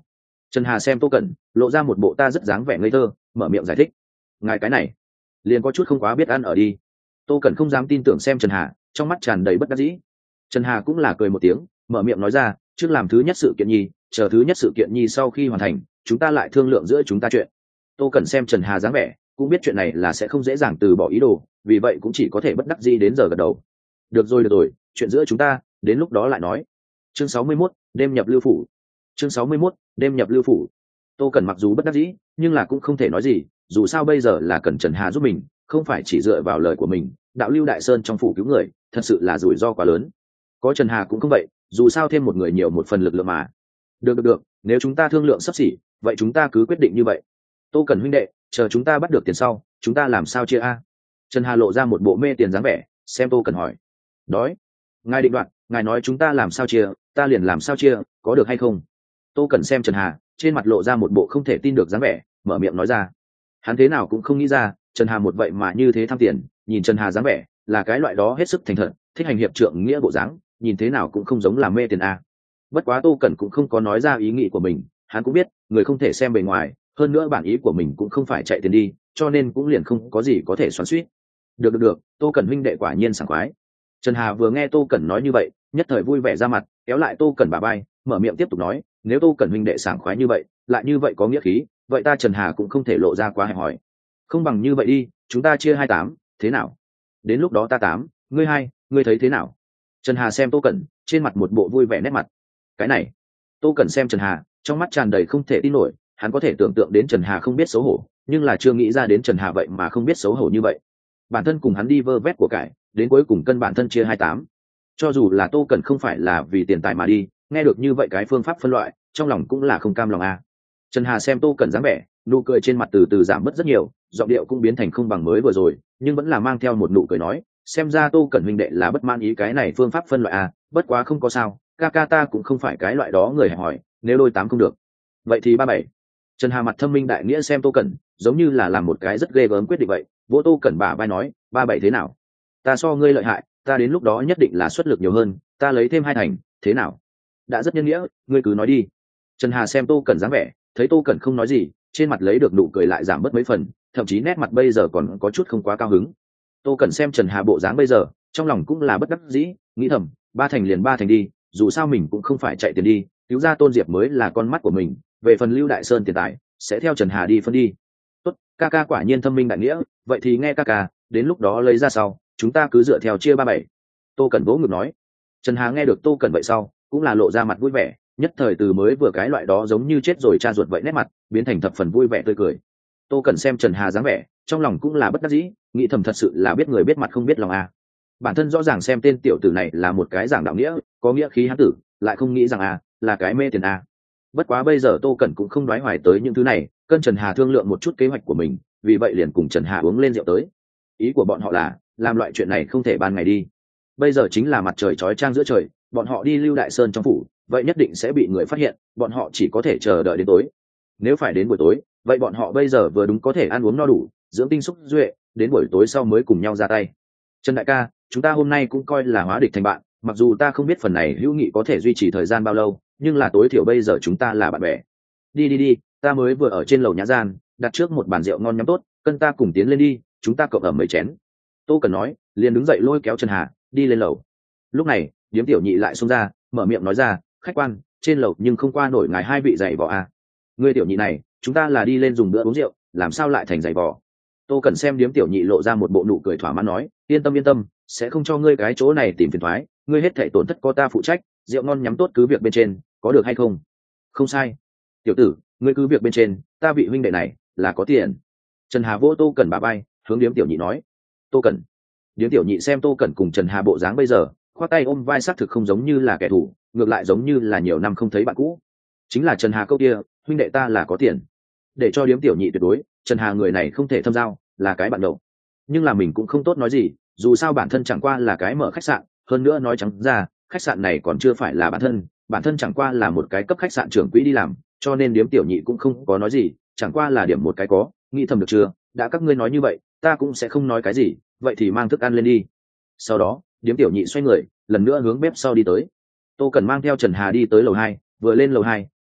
Trần Hà xem Tô Cẩn lộ ra một bộ ta rất dáng vẻ ngây thơ, mở miệng giải thích. Ngài cái này liền có chút không quá biết ăn ở đi. Tô Cẩn không dám tin tưởng xem Trần Hà, trong mắt tràn đầy bất đắc dĩ. Trần Hà cũng là cười một tiếng, mở miệng nói ra, trước làm thứ nhất sự kiện nhi, chờ thứ nhất sự kiện nhi sau khi hoàn thành, chúng ta lại thương lượng giữa chúng ta chuyện. Tô Cẩn xem Trần Hà dáng vẻ, cũng biết chuyện này là sẽ không dễ dàng từ bỏ ý đồ, vì vậy cũng chỉ có thể bất đắc dĩ đến giờ gật đầu. Được rồi được rồi, chuyện giữa chúng ta, đến lúc đó lại nói. Chương sáu mươi mốt, đêm nhập lưu phủ. Chương sáu mươi mốt, đêm nhập lưu phủ. Tô Cẩn mặc dù bất đắc dĩ, nhưng là cũng không thể nói gì, dù sao bây giờ là cần Trần Hà giúp mình, không phải chỉ dựa vào lời của mình, đạo lưu đại sơn trong phủ cứu người, thật sự là rủi ro quá lớn. Có Trần Hà cũng không vậy, dù sao thêm một người nhiều một phần lực lượng mà. Được được được, nếu chúng ta thương lượng sắp xỉ, vậy chúng ta cứ quyết định như vậy. Tô Cẩn huynh đệ, chờ chúng ta bắt được tiền sau, chúng ta làm sao chia a? Trần Hà lộ ra một bộ mê tiền dáng vẻ, xem Tô Cẩn hỏi. Đói. Ngài định đoạt, ngài nói chúng ta làm sao chia, ta liền làm sao chia, có được hay không? Tô Cẩn xem Trần Hà, trên mặt lộ ra một bộ không thể tin được dáng vẻ, mở miệng nói ra. Hắn thế nào cũng không nghĩ ra, Trần Hà một vậy mà như thế tham tiền, nhìn Trần Hà dáng vẻ, là cái loại đó hết sức thành thật, thích hành hiệp trượng nghĩa bộ dáng, nhìn thế nào cũng không giống là mê tiền a. Bất quá Tô Cẩn cũng không có nói ra ý nghĩ của mình, hắn cũng biết, người không thể xem bề ngoài, hơn nữa bản ý của mình cũng không phải chạy tiền đi, cho nên cũng liền không có gì có thể xoắn xuýt. Được được được, Tô Cẩn huynh đệ quả nhiên sảng khoái. Trần Hà vừa nghe Tô Cẩn nói như vậy, nhất thời vui vẻ ra mặt, kéo lại Tô Cẩn bả vai, mở miệng tiếp tục nói, nếu Tô Cẩn huynh đệ sảng khoái như vậy, lại như vậy có nghĩa khí, vậy ta Trần Hà cũng không thể lộ ra quá hẹp hòi. Không bằng như vậy đi, chúng ta chia hai tám, thế nào? Đến lúc đó ta tám, ngươi hai, ngươi thấy thế nào? Trần Hà xem Tô Cẩn, trên mặt một bộ vui vẻ nét mặt. Cái này, Tô Cẩn xem Trần Hà, trong mắt tràn đầy không thể tin nổi, hắn có thể tưởng tượng đến Trần Hà không biết xấu hổ, nhưng là chưa nghĩ ra đến Trần Hà vậy mà không biết xấu hổ như vậy. Bản thân cùng hắn đi vơ vét của cải, đến cuối cùng cân bản thân chia hai tám. Cho dù là Tô Cẩn không phải là vì tiền tài mà đi, nghe được như vậy cái phương pháp phân loại, trong lòng cũng là không cam lòng a. À. Trần Hà xem Tô Cẩn dáng vẻ, nụ cười trên mặt từ từ giảm bớt rất nhiều, giọng điệu cũng biến thành không bằng mới vừa rồi, nhưng vẫn là mang theo một nụ cười nói, xem ra Tô Cẩn huynh đệ là bất mãn ý cái này phương pháp phân loại a, à, bất quá không có sao, ca ca ta cũng không phải cái loại đó người hẹp hỏi, nếu đôi tám không được, vậy thì ba bảy. Trần Hà mặt thâm minh đại nghĩa xem Tô Cẩn, giống như là làm một cái rất ghê gớm quyết định vậy, vỗ Tô Cẩn bả vai nói, ba bảy thế nào? Ta so ngươi lợi hại, ta đến lúc đó nhất định là xuất lực nhiều hơn, ta lấy thêm hai thành, thế nào? Đã rất nhân nghĩa, ngươi cứ nói đi. Trần Hà xem Tô Cẩn dáng vẻ, thấy Tô Cẩn không nói gì, trên mặt lấy được nụ cười lại giảm bớt mấy phần, thậm chí nét mặt bây giờ còn có chút không quá cao hứng. Tô Cẩn xem Trần Hà bộ dáng bây giờ, trong lòng cũng là bất đắc dĩ, nghĩ thầm, ba thành liền ba thành đi, dù sao mình cũng không phải chạy tiền đi, cứu ra Tôn Diệp mới là con mắt của mình, về phần Lưu Đại Sơn tiền tài, sẽ theo Trần Hà đi phân đi. Tốt, ca ca quả nhiên thâm minh đại nghĩa, vậy thì nghe ca ca, đến lúc đó lấy ra sau, chúng ta cứ dựa theo chia ba bảy. Tô Cẩn vỗ ngực nói. Trần Hà nghe được Tô Cẩn vậy sau, cũng là lộ ra mặt vui vẻ, nhất thời từ mới vừa cái loại đó giống như chết rồi cha ruột vậy nét mặt, biến thành thập phần vui vẻ tươi cười. Tô Cẩn xem Trần Hà dáng vẻ, trong lòng cũng là bất đắc dĩ, nghĩ thầm thật sự là biết người biết mặt không biết lòng à. Bản thân rõ ràng xem tên tiểu tử này là một cái giảng đạo nghĩa, có nghĩa khí hán tử, lại không nghĩ rằng à, là cái mê tiền à. Bất quá bây giờ Tô Cẩn cũng không đoái hoài tới những thứ này, cân Trần Hà thương lượng một chút kế hoạch của mình, vì vậy liền cùng Trần Hà uống lên rượu tới. Ý của bọn họ là, làm loại chuyện này không thể ban ngày đi. Bây giờ chính là mặt trời chói chang giữa trời, bọn họ đi Lưu Đại Sơn trong phủ, vậy nhất định sẽ bị người phát hiện, bọn họ chỉ có thể chờ đợi đến tối. Nếu phải đến buổi tối, vậy bọn họ bây giờ vừa đúng có thể ăn uống no đủ, dưỡng tinh xúc duệ, đến buổi tối sau mới cùng nhau ra tay. Trần đại ca, chúng ta hôm nay cũng coi là hóa địch thành bạn, mặc dù ta không biết phần này hữu nghị có thể duy trì thời gian bao lâu, nhưng là tối thiểu bây giờ chúng ta là bạn bè. Đi đi đi, ta mới vừa ở trên lầu nhã gian, đặt trước một bàn rượu ngon nhắm tốt, cân ta cùng tiến lên đi, chúng ta cộng ẩm mấy chén. Tô Cần nói, liền đứng dậy lôi kéo Trần Hà đi lên lầu. Lúc này, điếm tiểu nhị lại xông ra, mở miệng nói ra, khách quan, trên lầu nhưng không qua nổi ngài hai vị giày vò à. Ngươi tiểu nhị này, chúng ta là đi lên dùng bữa uống rượu, làm sao lại thành giày vò? Tô Cần xem điếm tiểu nhị lộ ra một bộ nụ cười thỏa mãn nói, yên tâm yên tâm, sẽ không cho ngươi cái chỗ này tìm phiền toái, ngươi hết thảy tổn thất có ta phụ trách, rượu ngon nhắm tốt cứ việc bên trên, có được hay không? Không sai. Tiểu tử, ngươi cứ việc bên trên, ta vị huynh đệ này là có tiền. Trần Hà vỗ Tô Cần bả vai, hướng điếm tiểu nhị nói. Tô Cần. Điếm tiểu nhị xem Tô Cần cùng Trần Hà bộ dáng bây giờ, khoác tay ôm vai xác thực không giống như là kẻ thù, ngược lại giống như là nhiều năm không thấy bạn cũ. Chính là Trần Hà câu kia, huynh đệ ta là có tiền. Để cho điếm tiểu nhị tuyệt đối, Trần Hà người này không thể thâm giao, là cái bạn đầu. Nhưng là mình cũng không tốt nói gì, dù sao bản thân chẳng qua là cái mở khách sạn, hơn nữa nói trắng ra, khách sạn này còn chưa phải là bản thân, bản thân chẳng qua là một cái cấp khách sạn trưởng quỹ đi làm, cho nên điếm tiểu nhị cũng không có nói gì, chẳng qua là điểm một cái có, nghĩ thầm được chưa, đã các ngươi nói như vậy, ta cũng sẽ không nói cái gì, vậy thì mang thức ăn lên đi. Sau đó, điếm tiểu nhị xoay người, lần nữa hướng bếp sau đi tới. Tô Cần mang theo Trần Hà đi tới lầu hai, vừa lên lầu hai,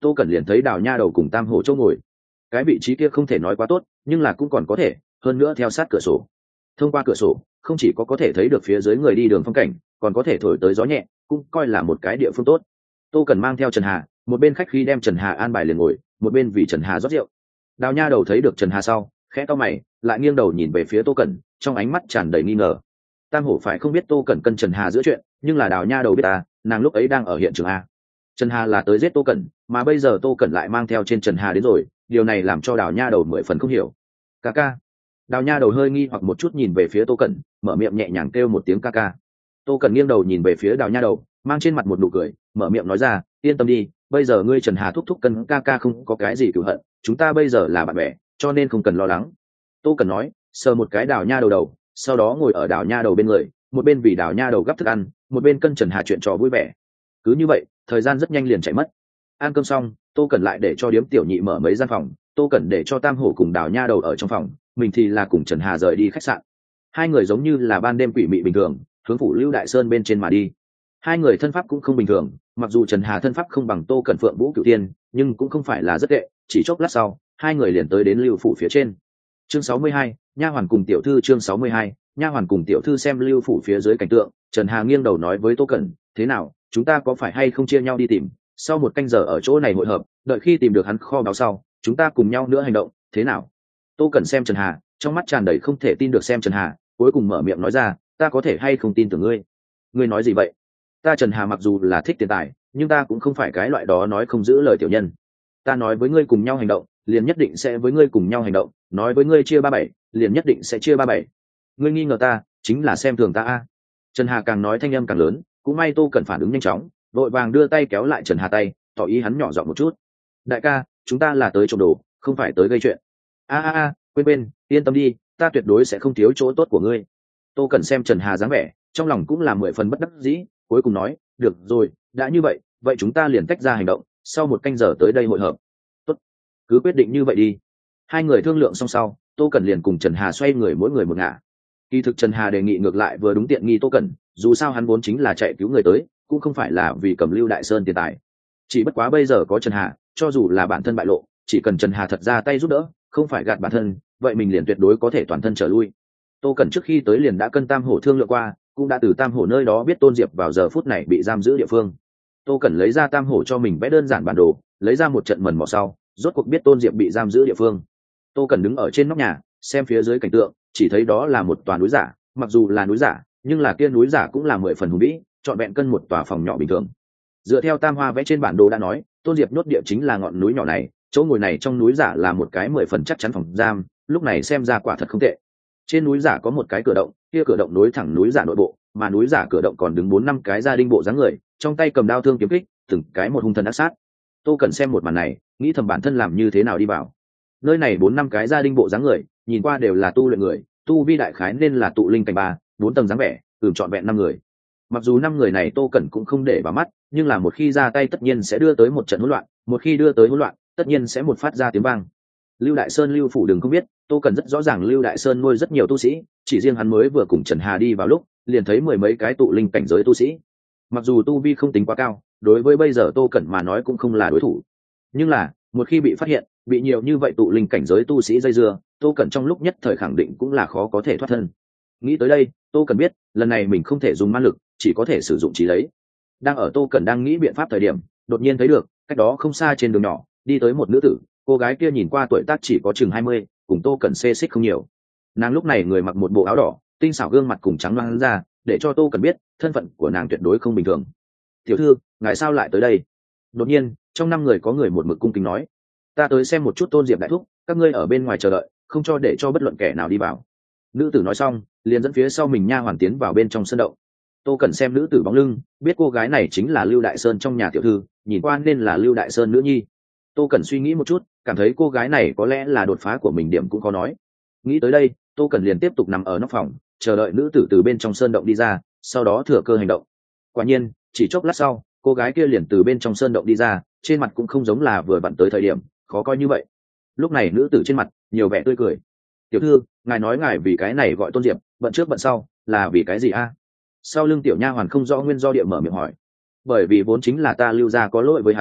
tô cẩn liền thấy đào nha đầu cùng tam hổ chỗ ngồi. Cái vị trí kia không thể nói quá tốt, nhưng là cũng còn có thể, hơn nữa theo sát cửa sổ. Thông qua cửa sổ không chỉ có có thể thấy được phía dưới người đi đường phong cảnh, còn có thể thổi tới gió nhẹ, cũng coi là một cái địa phương tốt. Tô Cẩn mang theo Trần Hà, một bên khách khí đem Trần Hà an bài liền ngồi, một bên vì Trần Hà rót rượu. Đào nha đầu thấy được Trần Hà sau, khẽ cau mày, lại nghiêng đầu nhìn về phía Tô Cẩn, trong ánh mắt tràn đầy nghi ngờ. Tam hổ phải không biết Tô Cẩn cân Trần Hà giữa chuyện, nhưng là Đào nha đầu biết à, nàng lúc ấy đang ở hiện trường a. Trần Hà là tới giết Tô Cẩn, mà bây giờ Tô Cẩn lại mang theo trên Trần Hà đến rồi, điều này làm cho Đào nha đầu mười phần không hiểu. Ca ca. Đào nha đầu hơi nghi hoặc một chút nhìn về phía Tô Cẩn, mở miệng nhẹ nhàng kêu một tiếng ca ca. Tô Cẩn nghiêng đầu nhìn về phía Đào nha đầu, mang trên mặt một nụ cười, mở miệng nói ra, yên tâm đi, bây giờ ngươi Trần Hà thúc thúc cân ca ca không có cái gì cửu hận, chúng ta bây giờ là bạn bè, cho nên không cần lo lắng. Tô Cẩn nói, sờ một cái Đào nha đầu đầu, sau đó ngồi ở Đào nha đầu bên người, một bên vì Đào nha đầu gắp thức ăn, một bên cân Trần Hà chuyện trò vui vẻ. Cứ như vậy, thời gian rất nhanh liền chạy mất. Ăn cơm xong, Tô Cẩn lại để cho điếm tiểu nhị mở mấy gian phòng, Tô Cẩn để cho Tam hổ cùng Đào nha đầu ở trong phòng, mình thì là cùng Trần Hà rời đi khách sạn. Hai người giống như là ban đêm quỷ mị bình thường, hướng phủ Lưu Đại Sơn bên trên mà đi. Hai người thân pháp cũng không bình thường, mặc dù Trần Hà thân pháp không bằng Tô Cẩn Phượng Vũ Cửu Tiên, nhưng cũng không phải là rất tệ, chỉ chốc lát sau, hai người liền tới đến Lưu phủ phía trên. Chương sáu mươi hai, nha hoàn cùng tiểu thư chương sáu mươi hai, nha hoàn cùng tiểu thư xem Lưu phủ phía dưới cảnh tượng, Trần Hà nghiêng đầu nói với Tô Cẩn, thế nào, chúng ta có phải hay không chia nhau đi tìm, sau một canh giờ ở chỗ này hội hợp, đợi khi tìm được hắn kho báu sau, chúng ta cùng nhau nữa hành động, thế nào? Tô Cẩn xem Trần Hà, trong mắt tràn đầy không thể tin được xem Trần Hà, cuối cùng mở miệng nói ra, ta có thể hay không tin tưởng ngươi? Ngươi nói gì vậy? Ta Trần Hà mặc dù là thích tiền tài, nhưng ta cũng không phải cái loại đó nói không giữ lời tiểu nhân. Ta nói với ngươi cùng nhau hành động, liền nhất định sẽ với ngươi cùng nhau hành động, nói với ngươi chia ba bảy, liền nhất định sẽ chia ba bảy. Ngươi nghi ngờ ta, chính là xem thường ta a. Trần Hà càng nói thanh âm càng lớn, cũng may Tô Cẩn phản ứng nhanh chóng, vội vàng đưa tay kéo lại Trần Hà tay, tỏ ý hắn nhỏ giọng một chút. Đại ca, chúng ta là tới trộm đồ, không phải tới gây chuyện. A a a, quên quên, yên tâm đi, ta tuyệt đối sẽ không thiếu chỗ tốt của ngươi. Tô Cẩn xem Trần Hà dáng vẻ, trong lòng cũng là mười phần bất đắc dĩ, cuối cùng nói, được rồi, đã như vậy, vậy chúng ta liền tách ra hành động, sau một canh giờ tới đây hội hợp. Tốt, cứ quyết định như vậy đi. Hai người thương lượng xong sau, Tô Cẩn liền cùng Trần Hà xoay người mỗi người một ngả. Kỳ thực Trần Hà đề nghị ngược lại vừa đúng tiện nghi Tô Cẩn, dù sao hắn vốn chính là chạy cứu người tới, cũng không phải là vì cầm Lưu Đại Sơn tiền tài. Chỉ bất quá bây giờ có Trần Hà, cho dù là bản thân bại lộ, chỉ cần Trần Hà thật ra tay giúp đỡ, không phải gạt bản thân, vậy mình liền tuyệt đối có thể toàn thân trở lui. Tô Cẩn trước khi tới liền đã cân Tam hổ thương lượng qua, cũng đã từ Tam hổ nơi đó biết Tôn Diệp vào giờ phút này bị giam giữ địa phương. Tô Cẩn lấy ra Tam hổ cho mình vẽ đơn giản bản đồ, lấy ra một trận mần mò sau, rốt cuộc biết Tôn Diệp bị giam giữ địa phương. Tô Cẩn đứng ở trên nóc nhà, xem phía dưới cảnh tượng, chỉ thấy đó là một tòa núi giả, mặc dù là núi giả, nhưng là kia núi giả cũng là mười phần hùng vĩ, trọn vẹn cân một tòa phòng nhỏ bình thường. Dựa theo Tam Hoa vẽ trên bản đồ đã nói, Tôn Diệp nhốt địa chính là ngọn núi nhỏ này, chỗ ngồi này trong núi giả là một cái mười phần chắc chắn phòng giam, lúc này xem ra quả thật không tệ. Trên núi giả có một cái cửa động, kia cửa động nối thẳng núi giả nội bộ, mà núi giả cửa động còn đứng bốn năm cái gia đình bộ dáng người, trong tay cầm đao thương kiếm kích, từng cái một hung thần ác sát. Tô Cẩn xem một màn này, nghĩ thầm bản thân làm như thế nào đi vào. Nơi này bốn năm cái gia đình bộ dáng người, nhìn qua đều là tu luyện người, tu vi đại khái nên là tụ linh cảnh ba, bốn tầng dáng vẻ, ừm trọn vẹn năm người. Mặc dù năm người này Tô Cẩn cũng không để vào mắt, nhưng là một khi ra tay tất nhiên sẽ đưa tới một trận hỗn loạn, một khi đưa tới hỗn loạn, tất nhiên sẽ một phát ra tiếng vang. Lưu Đại Sơn Lưu phủ đừng không biết, Tô Cẩn rất rõ ràng Lưu Đại Sơn nuôi rất nhiều tu sĩ, chỉ riêng hắn mới vừa cùng Trần Hà đi vào lúc, liền thấy mười mấy cái tụ linh cảnh giới tu sĩ. Mặc dù tu vi không tính quá cao, đối với bây giờ Tô Cẩn mà nói cũng không là đối thủ. Nhưng là, một khi bị phát hiện, bị nhiều như vậy tụ linh cảnh giới tu sĩ dây dưa, Tô Cẩn trong lúc nhất thời khẳng định cũng là khó có thể thoát thân. Nghĩ tới đây, Tô Cẩn biết, lần này mình không thể dùng ma lực, chỉ có thể sử dụng trí lấy. Đang ở Tô Cẩn đang nghĩ biện pháp thời điểm, đột nhiên thấy được, cách đó không xa trên đường nhỏ, đi tới một nữ tử, cô gái kia nhìn qua tuổi tác chỉ có chừng hai mươi, cùng Tô Cẩn xê xích không nhiều. Nàng lúc này người mặc một bộ áo đỏ, tinh xảo gương mặt cùng trắng loáng ra, để cho Tô Cẩn biết, thân phận của nàng tuyệt đối không bình thường. "Tiểu thư, ngài sao lại tới đây?" Đột nhiên, trong năm người có người một mực cung kính nói, "Ta tới xem một chút Tôn Diệp đại thúc, các ngươi ở bên ngoài chờ đợi, không cho để cho bất luận kẻ nào đi vào." Nữ tử nói xong, liền dẫn phía sau mình nha hoàn tiến vào bên trong sân động. Tô Cẩn xem nữ tử bóng lưng, biết cô gái này chính là Lưu Đại Sơn trong nhà tiểu thư, nhìn qua nên là Lưu Đại Sơn nữ nhi. Tô Cẩn suy nghĩ một chút, cảm thấy cô gái này có lẽ là đột phá của mình điểm cũng có nói. Nghĩ tới đây, Tô Cẩn liền tiếp tục nằm ở nóc phòng, chờ đợi nữ tử từ bên trong sơn động đi ra, sau đó thừa cơ hành động. Quả nhiên, chỉ chốc lát sau, cô gái kia liền từ bên trong sơn động đi ra, trên mặt cũng không giống là vừa vặn tới thời điểm, khó coi như vậy. Lúc này nữ tử trên mặt nhiều vẻ tươi cười. "Tiểu thư, ngài nói ngài vì cái này gọi Tôn Diệp, bận trước bận sau, là vì cái gì a?" Sau lưng tiểu nha hoàn không rõ nguyên do địa mở miệng hỏi. "Bởi vì vốn chính là ta Lưu gia có lỗi với hắn,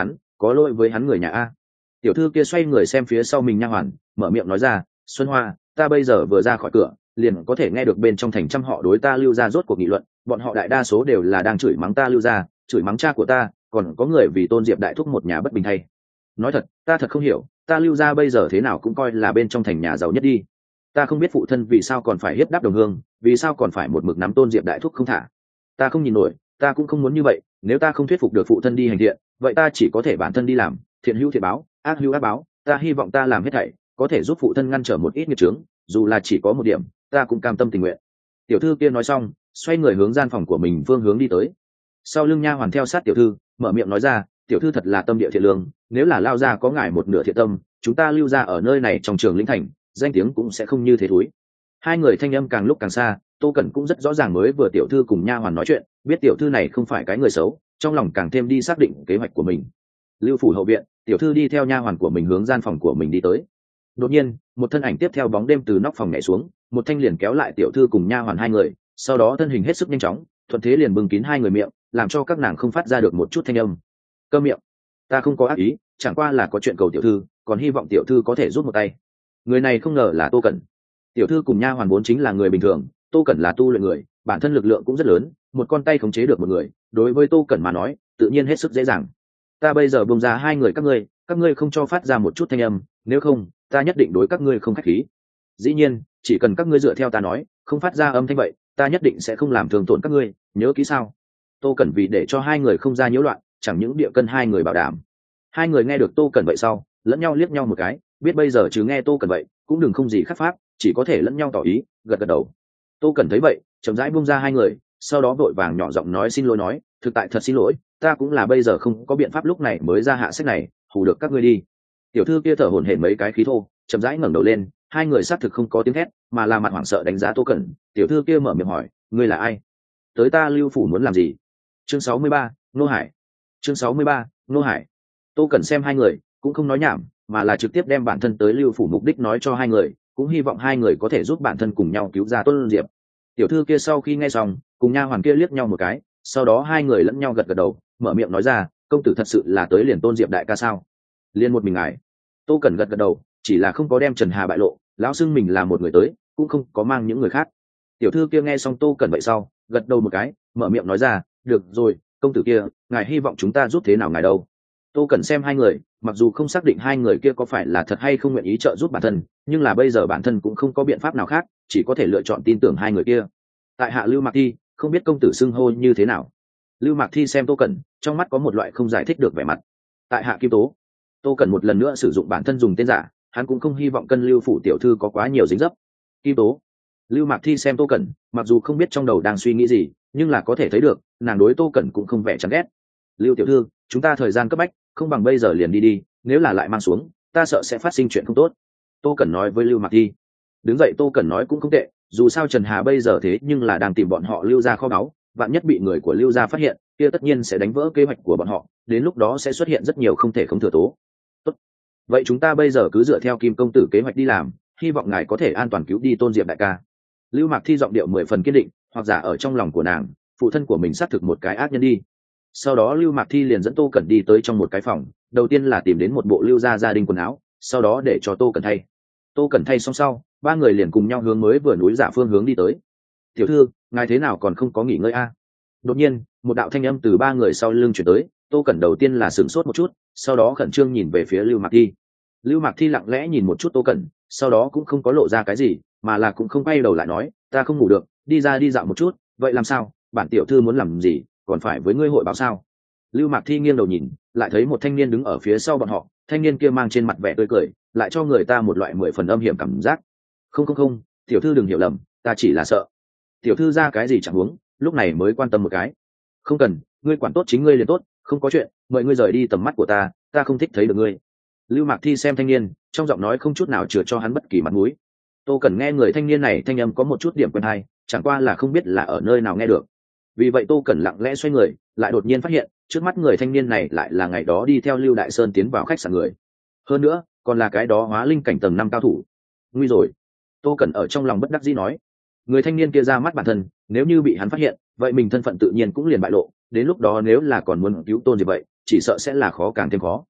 có lỗi với hắn người nhà a. Tiểu thư kia xoay người xem phía sau mình nha hoàn, mở miệng nói ra, Xuân Hoa, ta bây giờ vừa ra khỏi cửa liền có thể nghe được bên trong thành trăm họ đối ta Lưu gia rốt cuộc nghị luận, bọn họ đại đa số đều là đang chửi mắng ta Lưu gia, chửi mắng cha của ta, còn có người vì Tôn Diệp đại thúc một nhà bất bình thay. Nói thật, ta thật không hiểu, ta Lưu gia bây giờ thế nào cũng coi là bên trong thành nhà giàu nhất đi. Ta không biết phụ thân vì sao còn phải hiếp đáp đồng hương, vì sao còn phải một mực nắm Tôn Diệp đại thúc không thả. Ta không nhìn nổi, ta cũng không muốn như vậy, nếu ta không thuyết phục được phụ thân đi hành thiện, vậy ta chỉ có thể bản thân đi làm, thiện hữu thiện báo, ác hữu ác báo, ta hy vọng ta làm hết thảy có thể giúp phụ thân ngăn trở một ít nghiệp chướng, dù là chỉ có một điểm, ta cũng cam tâm tình nguyện. Tiểu thư kia nói xong, xoay người hướng gian phòng của mình phương hướng đi tới. Sau lưng nha hoàn theo sát tiểu thư, mở miệng nói ra, tiểu thư thật là tâm địa thiện lương, nếu là Lao gia có ngài một nửa thiện tâm, chúng ta Lưu gia ở nơi này trong trường lĩnh thành, danh tiếng cũng sẽ không như thế thúi. Hai người thanh âm càng lúc càng xa, Tô Cẩn cũng rất rõ ràng mới vừa tiểu thư cùng nha hoàn nói chuyện, biết tiểu thư này không phải cái người xấu, trong lòng càng thêm đi xác định kế hoạch của mình. Lưu phủ hậu viện, tiểu thư đi theo nha hoàn của mình hướng gian phòng của mình đi tới. Đột nhiên, một thân ảnh tiếp theo bóng đêm từ nóc phòng nhảy xuống, một thanh liền kéo lại tiểu thư cùng nha hoàn hai người, sau đó thân hình hết sức nhanh chóng, thuận thế liền bưng kín hai người miệng, làm cho các nàng không phát ra được một chút thanh âm. Câm miệng, ta không có ác ý, chẳng qua là có chuyện cầu tiểu thư, còn hy vọng tiểu thư có thể giúp một tay. Người này không ngờ là Tô Cẩn. Tiểu thư cùng nha hoàn vốn chính là người bình thường, Tô Cẩn là tu luyện người, bản thân lực lượng cũng rất lớn, một con tay khống chế được một người, đối với Tô Cẩn mà nói, tự nhiên hết sức dễ dàng. Ta bây giờ buông ra hai người các ngươi, các ngươi không cho phát ra một chút thanh âm, nếu không, ta nhất định đối các ngươi không khách khí. Dĩ nhiên, chỉ cần các ngươi dựa theo ta nói, không phát ra âm thanh vậy, ta nhất định sẽ không làm thương tổn các ngươi, nhớ kỹ sao? Tô Cẩn vì để cho hai người không ra nhiễu loạn, chẳng những địa cân hai người bảo đảm. Hai người nghe được Tô Cẩn vậy sau, lẫn nhau liếc nhau một cái, biết bây giờ chứ nghe Tô Cẩn vậy, cũng đừng không gì khác pháp, chỉ có thể lẫn nhau tỏ ý, gật gật đầu. Tô Cẩn thấy vậy, chậm rãi buông ra hai người, sau đó vội vàng nhỏ giọng nói xin lỗi nói, thực tại thật xin lỗi, ta cũng là bây giờ không có biện pháp lúc này mới ra hạ sách này, hù được các ngươi đi. Tiểu thư kia thở hổn hển mấy cái khí thô, chậm rãi ngẩng đầu lên, hai người xác thực không có tiếng thét, mà là mặt hoảng sợ đánh giá Tô Cẩn. Tiểu thư kia mở miệng hỏi, ngươi là ai? Tới ta Lưu phủ muốn làm gì? Chương sáu mươi ba, Nô Hải. Chương sáu mươi ba, Nô Hải. Tô Cẩn xem hai người, cũng không nói nhảm, mà là trực tiếp đem bản thân tới Lưu phủ mục đích nói cho hai người, cũng hy vọng hai người có thể giúp bản thân cùng nhau cứu ra Tôn Diệp. Tiểu thư kia sau khi nghe xong, cùng nha hoàn kia liếc nhau một cái, sau đó hai người lẫn nhau gật gật đầu, mở miệng nói ra, công tử thật sự là tới liền Tôn Diệp đại ca sao? Liên một mình ngài. Tô Cẩn gật gật đầu, chỉ là không có đem Trần Hà bại lộ, lão xưng mình là một người tới, cũng không có mang những người khác. Tiểu thư kia nghe xong Tô Cẩn vậy sau, gật đầu một cái, mở miệng nói ra, được rồi, công tử kia, ngài hy vọng chúng ta giúp thế nào ngài đâu? Tô Cẩn xem hai người, mặc dù không xác định hai người kia có phải là thật hay không nguyện ý trợ giúp bản thân, nhưng là bây giờ bản thân cũng không có biện pháp nào khác, chỉ có thể lựa chọn tin tưởng hai người kia. Tại hạ Lưu Mạc Thi, không biết công tử xưng hô như thế nào? Lưu Mạc Thi xem Tô Cẩn, trong mắt có một loại không giải thích được vẻ mặt. Tại hạ Kim Tố. Tô Cẩn một lần nữa sử dụng bản thân dùng tên giả, hắn cũng không hy vọng cân Lưu phủ tiểu thư có quá nhiều dính dấp. Kim Tố. Lưu Mạc Thi xem Tô Cẩn, mặc dù không biết trong đầu đang suy nghĩ gì, nhưng là có thể thấy được, nàng đối Tô Cẩn cũng không vẻ chán ghét. Lưu tiểu thư, chúng ta thời gian cấp bách, không bằng bây giờ liền đi đi, nếu là lại mang xuống, ta sợ sẽ phát sinh chuyện không tốt. Tô Cẩn nói với Lưu Mạc Thi. Đứng dậy Tô Cẩn nói cũng không tệ, dù sao Trần Hà bây giờ thế nhưng là đang tìm bọn họ Lưu gia kho báu, vạn nhất bị người của Lưu gia phát hiện, kia tất nhiên sẽ đánh vỡ kế hoạch của bọn họ, đến lúc đó sẽ xuất hiện rất nhiều không thể không thừa tố. Tốt. Vậy chúng ta bây giờ cứ dựa theo Kim công tử kế hoạch đi làm, hy vọng ngài có thể an toàn cứu đi Tôn Diệp đại ca. Lưu Mạc Thi giọng điệu mười phần kiên định, hoặc giả ở trong lòng của nàng, phụ thân của mình xác thực một cái ác nhân đi. Sau đó Lưu Mạc Thi liền dẫn Tô Cẩn đi tới trong một cái phòng, đầu tiên là tìm đến một bộ Lưu gia gia đình quần áo, sau đó để cho Tô Cẩn thay. Tô Cẩn thay xong sau, ba người liền cùng nhau hướng mới vừa núi giả phương hướng đi tới. Tiểu thư, ngài thế nào còn không có nghỉ ngơi a? À? Đột nhiên, một đạo thanh âm từ ba người sau lưng chuyển tới. Tô Cẩn đầu tiên là sửng sốt một chút, sau đó khẩn trương nhìn về phía Lưu Mạc Thi. Lưu Mạc Thi lặng lẽ nhìn một chút Tô Cẩn, sau đó cũng không có lộ ra cái gì, mà là cũng không quay đầu lại nói, ta không ngủ được, đi ra đi dạo một chút. Vậy làm sao? Bản tiểu thư muốn làm gì, còn phải với ngươi hội báo sao? Lưu Mạc Thi nghiêng đầu nhìn, lại thấy một thanh niên đứng ở phía sau bọn họ, thanh niên kia mang trên mặt vẻ tươi cười, lại cho người ta một loại mười phần âm hiểm cảm giác. Không không không, tiểu thư đừng hiểu lầm, ta chỉ là sợ. Tiểu thư ra cái gì chẳng huống, lúc này mới quan tâm một cái. Không cần, ngươi quản tốt chính ngươi liền tốt, không có chuyện, mời ngươi rời đi tầm mắt của ta, ta không thích thấy được ngươi. Lưu Mạc Thi xem thanh niên, trong giọng nói không chút nào chừa cho hắn bất kỳ mặt mũi. Tô Cẩn nghe người thanh niên này thanh âm có một chút điểm quen hay, chẳng qua là không biết là ở nơi nào nghe được. Vì vậy Tô Cẩn lặng lẽ xoay người, lại đột nhiên phát hiện, trước mắt người thanh niên này lại là ngày đó đi theo Lưu Đại Sơn tiến vào khách sạn người. Hơn nữa, còn là cái đó hóa linh cảnh tầng năm cao thủ. Nguy rồi. Tô Cẩn ở trong lòng bất đắc dĩ nói. Người thanh niên kia ra mắt bản thân, nếu như bị hắn phát hiện, vậy mình thân phận tự nhiên cũng liền bại lộ, đến lúc đó nếu là còn muốn cứu Tôn gì vậy, chỉ sợ sẽ là khó càng thêm khó.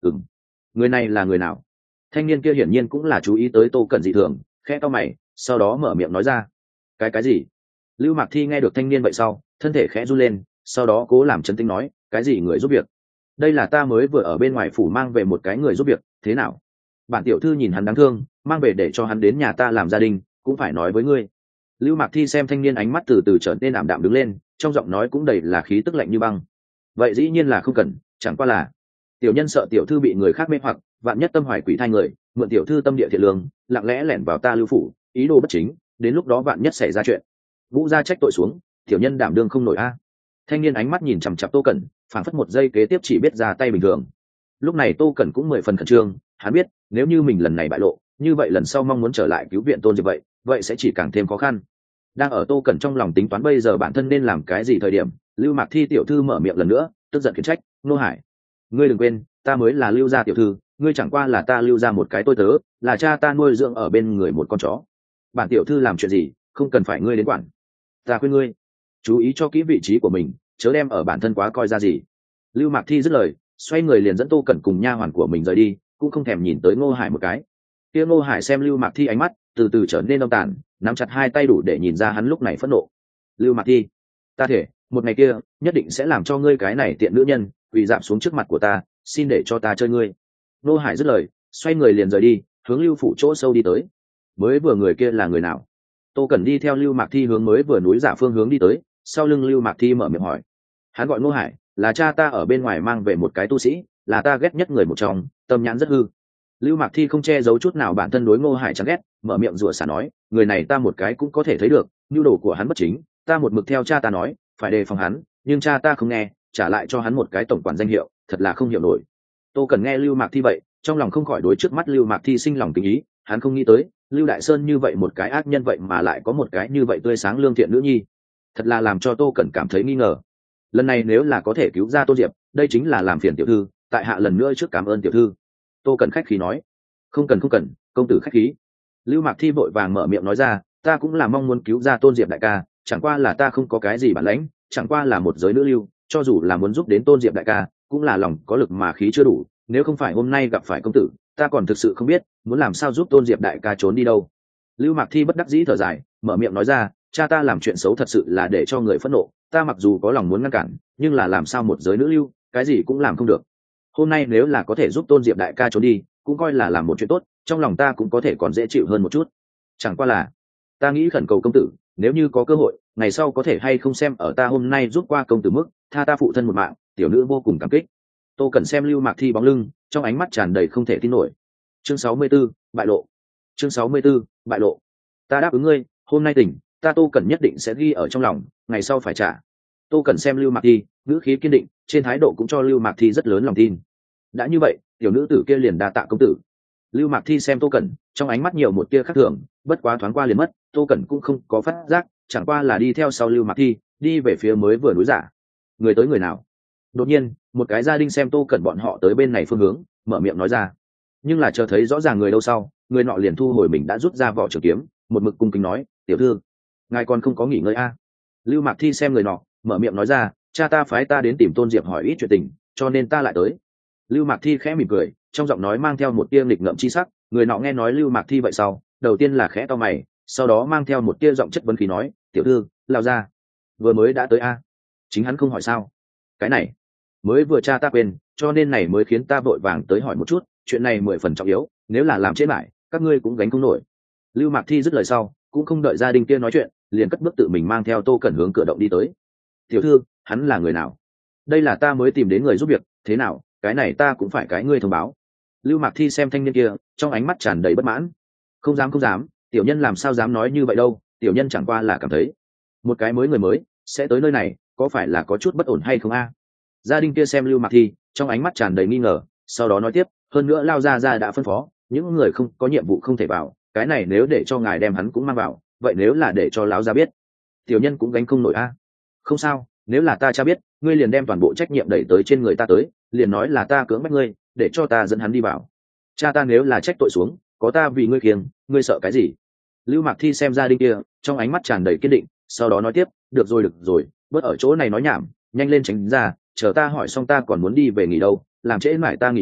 ừng người này là người nào? Thanh niên kia hiển nhiên cũng là chú ý tới tô cẩn dị thường, khẽ to mày, sau đó mở miệng nói ra. Cái cái gì? Lưu Mạc Thi nghe được thanh niên vậy sau, thân thể khẽ run lên, sau đó cố làm trấn tĩnh nói, cái gì người giúp việc? Đây là ta mới vừa ở bên ngoài phủ mang về một cái người giúp việc, thế nào? Bản tiểu thư nhìn hắn đáng thương, mang về để cho hắn đến nhà ta làm gia đình, cũng phải nói với ngươi. Lưu Mạc Thi xem thanh niên ánh mắt từ từ trở nên ảm đạm đứng lên, trong giọng nói cũng đầy là khí tức lạnh như băng. Vậy dĩ nhiên là không cần, chẳng qua là tiểu nhân sợ tiểu thư bị người khác mê hoặc, vạn nhất tâm hoài quỷ thai người, mượn tiểu thư tâm địa thiện lương, lặng lẽ lẻn vào ta Lưu phủ, ý đồ bất chính, đến lúc đó vạn nhất xảy ra chuyện. Vũ gia trách tội xuống, tiểu nhân đảm đương không nổi a. Thanh niên ánh mắt nhìn chằm chằm Tô Cẩn, phảng phất một giây kế tiếp chỉ biết ra tay bình thường. Lúc này Tô Cẩn cũng mười phần khẩn trương, hắn biết nếu như mình lần này bại lộ, như vậy lần sau mong muốn trở lại cứu viện Tôn Diệp vậy, vậy sẽ chỉ càng thêm khó khăn. Đang ở Tô Cẩn trong lòng tính toán bây giờ bản thân nên làm cái gì thời điểm, Lưu Mạc Thi tiểu thư mở miệng lần nữa, tức giận khiển trách, "Nô Hải, ngươi đừng quên, ta mới là Lưu gia tiểu thư, ngươi chẳng qua là ta Lưu gia một cái tôi tớ, là cha ta nuôi dưỡng ở bên người một con chó. Bản tiểu thư làm chuyện gì, không cần phải ngươi đến quản. Ta khuyên ngươi, chú ý cho kỹ vị trí của mình, chớ đem ở bản thân quá coi ra gì." Lưu Mạc Thi dứt lời, xoay người liền dẫn Tô Cẩn cùng nha hoàn của mình rời đi, cũng không thèm nhìn tới Ngô Hải một cái. Kia Ngô Hải xem Lưu Mạc Thi ánh mắt từ từ trở nên đông tàn, nắm chặt hai tay đủ để nhìn ra hắn lúc này phẫn nộ. "Lưu Mạc Thi, ta thể một ngày kia nhất định sẽ làm cho ngươi cái này tiện nữ nhân quỳ dạp xuống trước mặt của ta, xin để cho ta chơi ngươi." Ngô Hải dứt lời, xoay người liền rời đi, hướng Lưu phủ chỗ sâu đi tới. Mới vừa người kia là người nào? Tô Cẩn đi theo Lưu Mạc Thi hướng mới vừa núi Giả phương hướng đi tới, sau lưng Lưu Mạc Thi mở miệng hỏi. Hắn gọi Ngô Hải, là cha ta ở bên ngoài mang về một cái tu sĩ, là ta ghét nhất người một trong, tâm nhãn rất hư. Lưu Mạc Thi không che giấu chút nào bản thân đối Ngô Hải chán ghét, mở miệng rủa xả nói, người này ta một cái cũng có thể thấy được, nhu đồ của hắn bất chính, ta một mực theo cha ta nói, phải đề phòng hắn, nhưng cha ta không nghe, trả lại cho hắn một cái tổng quản danh hiệu, thật là không hiểu nổi. Tô Cần nghe Lưu Mạc Thi vậy, trong lòng không khỏi đối trước mắt Lưu Mạc Thi sinh lòng kính ý, hắn không nghĩ tới, Lưu Đại Sơn như vậy một cái ác nhân vậy mà lại có một cái như vậy tươi sáng lương thiện nữ nhi, thật là làm cho Tô Cẩn cảm thấy nghi ngờ. Lần này nếu là có thể cứu ra Tô Diệp, đây chính là làm phiền tiểu thư, tại hạ lần nữa trước cảm ơn tiểu thư. Tô Cẩn khách khí nói. Không cần không cần, công tử khách khí. Lưu Mạc Thi vội vàng mở miệng nói ra, ta cũng là mong muốn cứu ra Tôn Diệp đại ca, chẳng qua là ta không có cái gì bản lãnh, chẳng qua là một giới nữ lưu, cho dù là muốn giúp đến Tôn Diệp đại ca, cũng là lòng có lực mà khí chưa đủ, nếu không phải hôm nay gặp phải công tử, ta còn thực sự không biết muốn làm sao giúp Tôn Diệp đại ca trốn đi đâu. Lưu Mạc Thi bất đắc dĩ thở dài, mở miệng nói ra, cha ta làm chuyện xấu thật sự là để cho người phẫn nộ, ta mặc dù có lòng muốn ngăn cản, nhưng là làm sao một giới nữ lưu, cái gì cũng làm không được. Hôm nay nếu là có thể giúp Tôn Diệp đại ca trốn đi, cũng coi là làm một chuyện tốt, trong lòng ta cũng có thể còn dễ chịu hơn một chút. Chẳng qua là, ta nghĩ khẩn cầu công tử, nếu như có cơ hội, ngày sau có thể hay không xem ở ta hôm nay giúp qua công tử mức, tha ta phụ thân một mạng, tiểu nữ vô cùng cảm kích. Tô Cần xem Lưu Mạc Thi bóng lưng, trong ánh mắt tràn đầy không thể tin nổi. Chương sáu mươi 64, bại lộ. Chương sáu mươi 64, bại lộ. Ta đáp ứng ngươi, hôm nay tỉnh, ta Tô Cần nhất định sẽ ghi ở trong lòng, ngày sau phải trả. Tô Cần xem Lưu Mạc Thi, ngữ khí kiên định, trên thái độ cũng cho Lưu Mạc Thi rất lớn lòng tin. Đã như vậy, tiểu nữ tử kia liền đa tạ công tử. Lưu Mạc Thi xem Tô Cẩn, trong ánh mắt nhiều một tia khác thường, bất quá thoáng qua liền mất, Tô Cẩn cũng không có phát giác, chẳng qua là đi theo sau Lưu Mạc Thi, đi về phía mới vừa núi giả. Người tới người nào? Đột nhiên, một cái gia đình xem Tô Cẩn bọn họ tới bên này phương hướng, mở miệng nói ra. Nhưng là chờ thấy rõ ràng người đâu sau, người nọ liền thu hồi mình đã rút ra vỏ trường kiếm, một mực cung kính nói, tiểu thư, ngài còn không có nghỉ ngơi a? À? Lưu Mạc Thi xem người nọ, mở miệng nói ra, cha ta phái ta đến tìm Tôn Diệp hỏi ít chuyện tình, cho nên ta lại tới. Lưu Mạc Thi khẽ mỉm cười, trong giọng nói mang theo một tia nghịch ngợm chi sắc, người nọ nghe nói Lưu Mạc Thi vậy sau, đầu tiên là khẽ to mày, sau đó mang theo một tia giọng chất vấn khí nói, tiểu thư, lao ra, vừa mới đã tới a? À? Chính hắn không hỏi sao? Cái này, mới vừa cha ta quên, cho nên này mới khiến ta vội vàng tới hỏi một chút, chuyện này mười phần trọng yếu, nếu là làm chết lại, các ngươi cũng gánh không nổi. Lưu Mạc Thi dứt lời sau, cũng không đợi gia đình kia nói chuyện, liền cất bước tự mình mang theo Tô Cẩn hướng cửa động đi tới. Tiểu thư, hắn là người nào? Đây là ta mới tìm đến người giúp việc, thế nào, cái này ta cũng phải cái ngươi thông báo. Lưu Mạc Thi xem thanh niên kia, trong ánh mắt tràn đầy bất mãn. Không dám không dám, tiểu nhân làm sao dám nói như vậy đâu, tiểu nhân chẳng qua là cảm thấy một cái mới người mới sẽ tới nơi này, có phải là có chút bất ổn hay không a? À? Gia đình kia xem Lưu Mạc Thi, trong ánh mắt tràn đầy nghi ngờ, sau đó nói tiếp, hơn nữa lao ra ra đã phân phó, những người không có nhiệm vụ không thể vào, cái này nếu để cho ngài đem hắn cũng mang vào, vậy nếu là để cho lão gia biết, tiểu nhân cũng gánh không nổi a. À? Không sao, nếu là ta cha biết, ngươi liền đem toàn bộ trách nhiệm đẩy tới trên người ta tới, liền nói là ta cưỡng bách ngươi, để cho ta dẫn hắn đi vào. Cha ta nếu là trách tội xuống, có ta vì ngươi kiêng, ngươi sợ cái gì? Lưu Mạc Thi xem gia đình kia, trong ánh mắt tràn đầy kiên định, sau đó nói tiếp, được rồi được rồi, bớt ở chỗ này nói nhảm, nhanh lên tránh ra, chờ ta hỏi xong ta còn muốn đi về nghỉ đâu, làm trễ mãi ta nghỉ ngơi,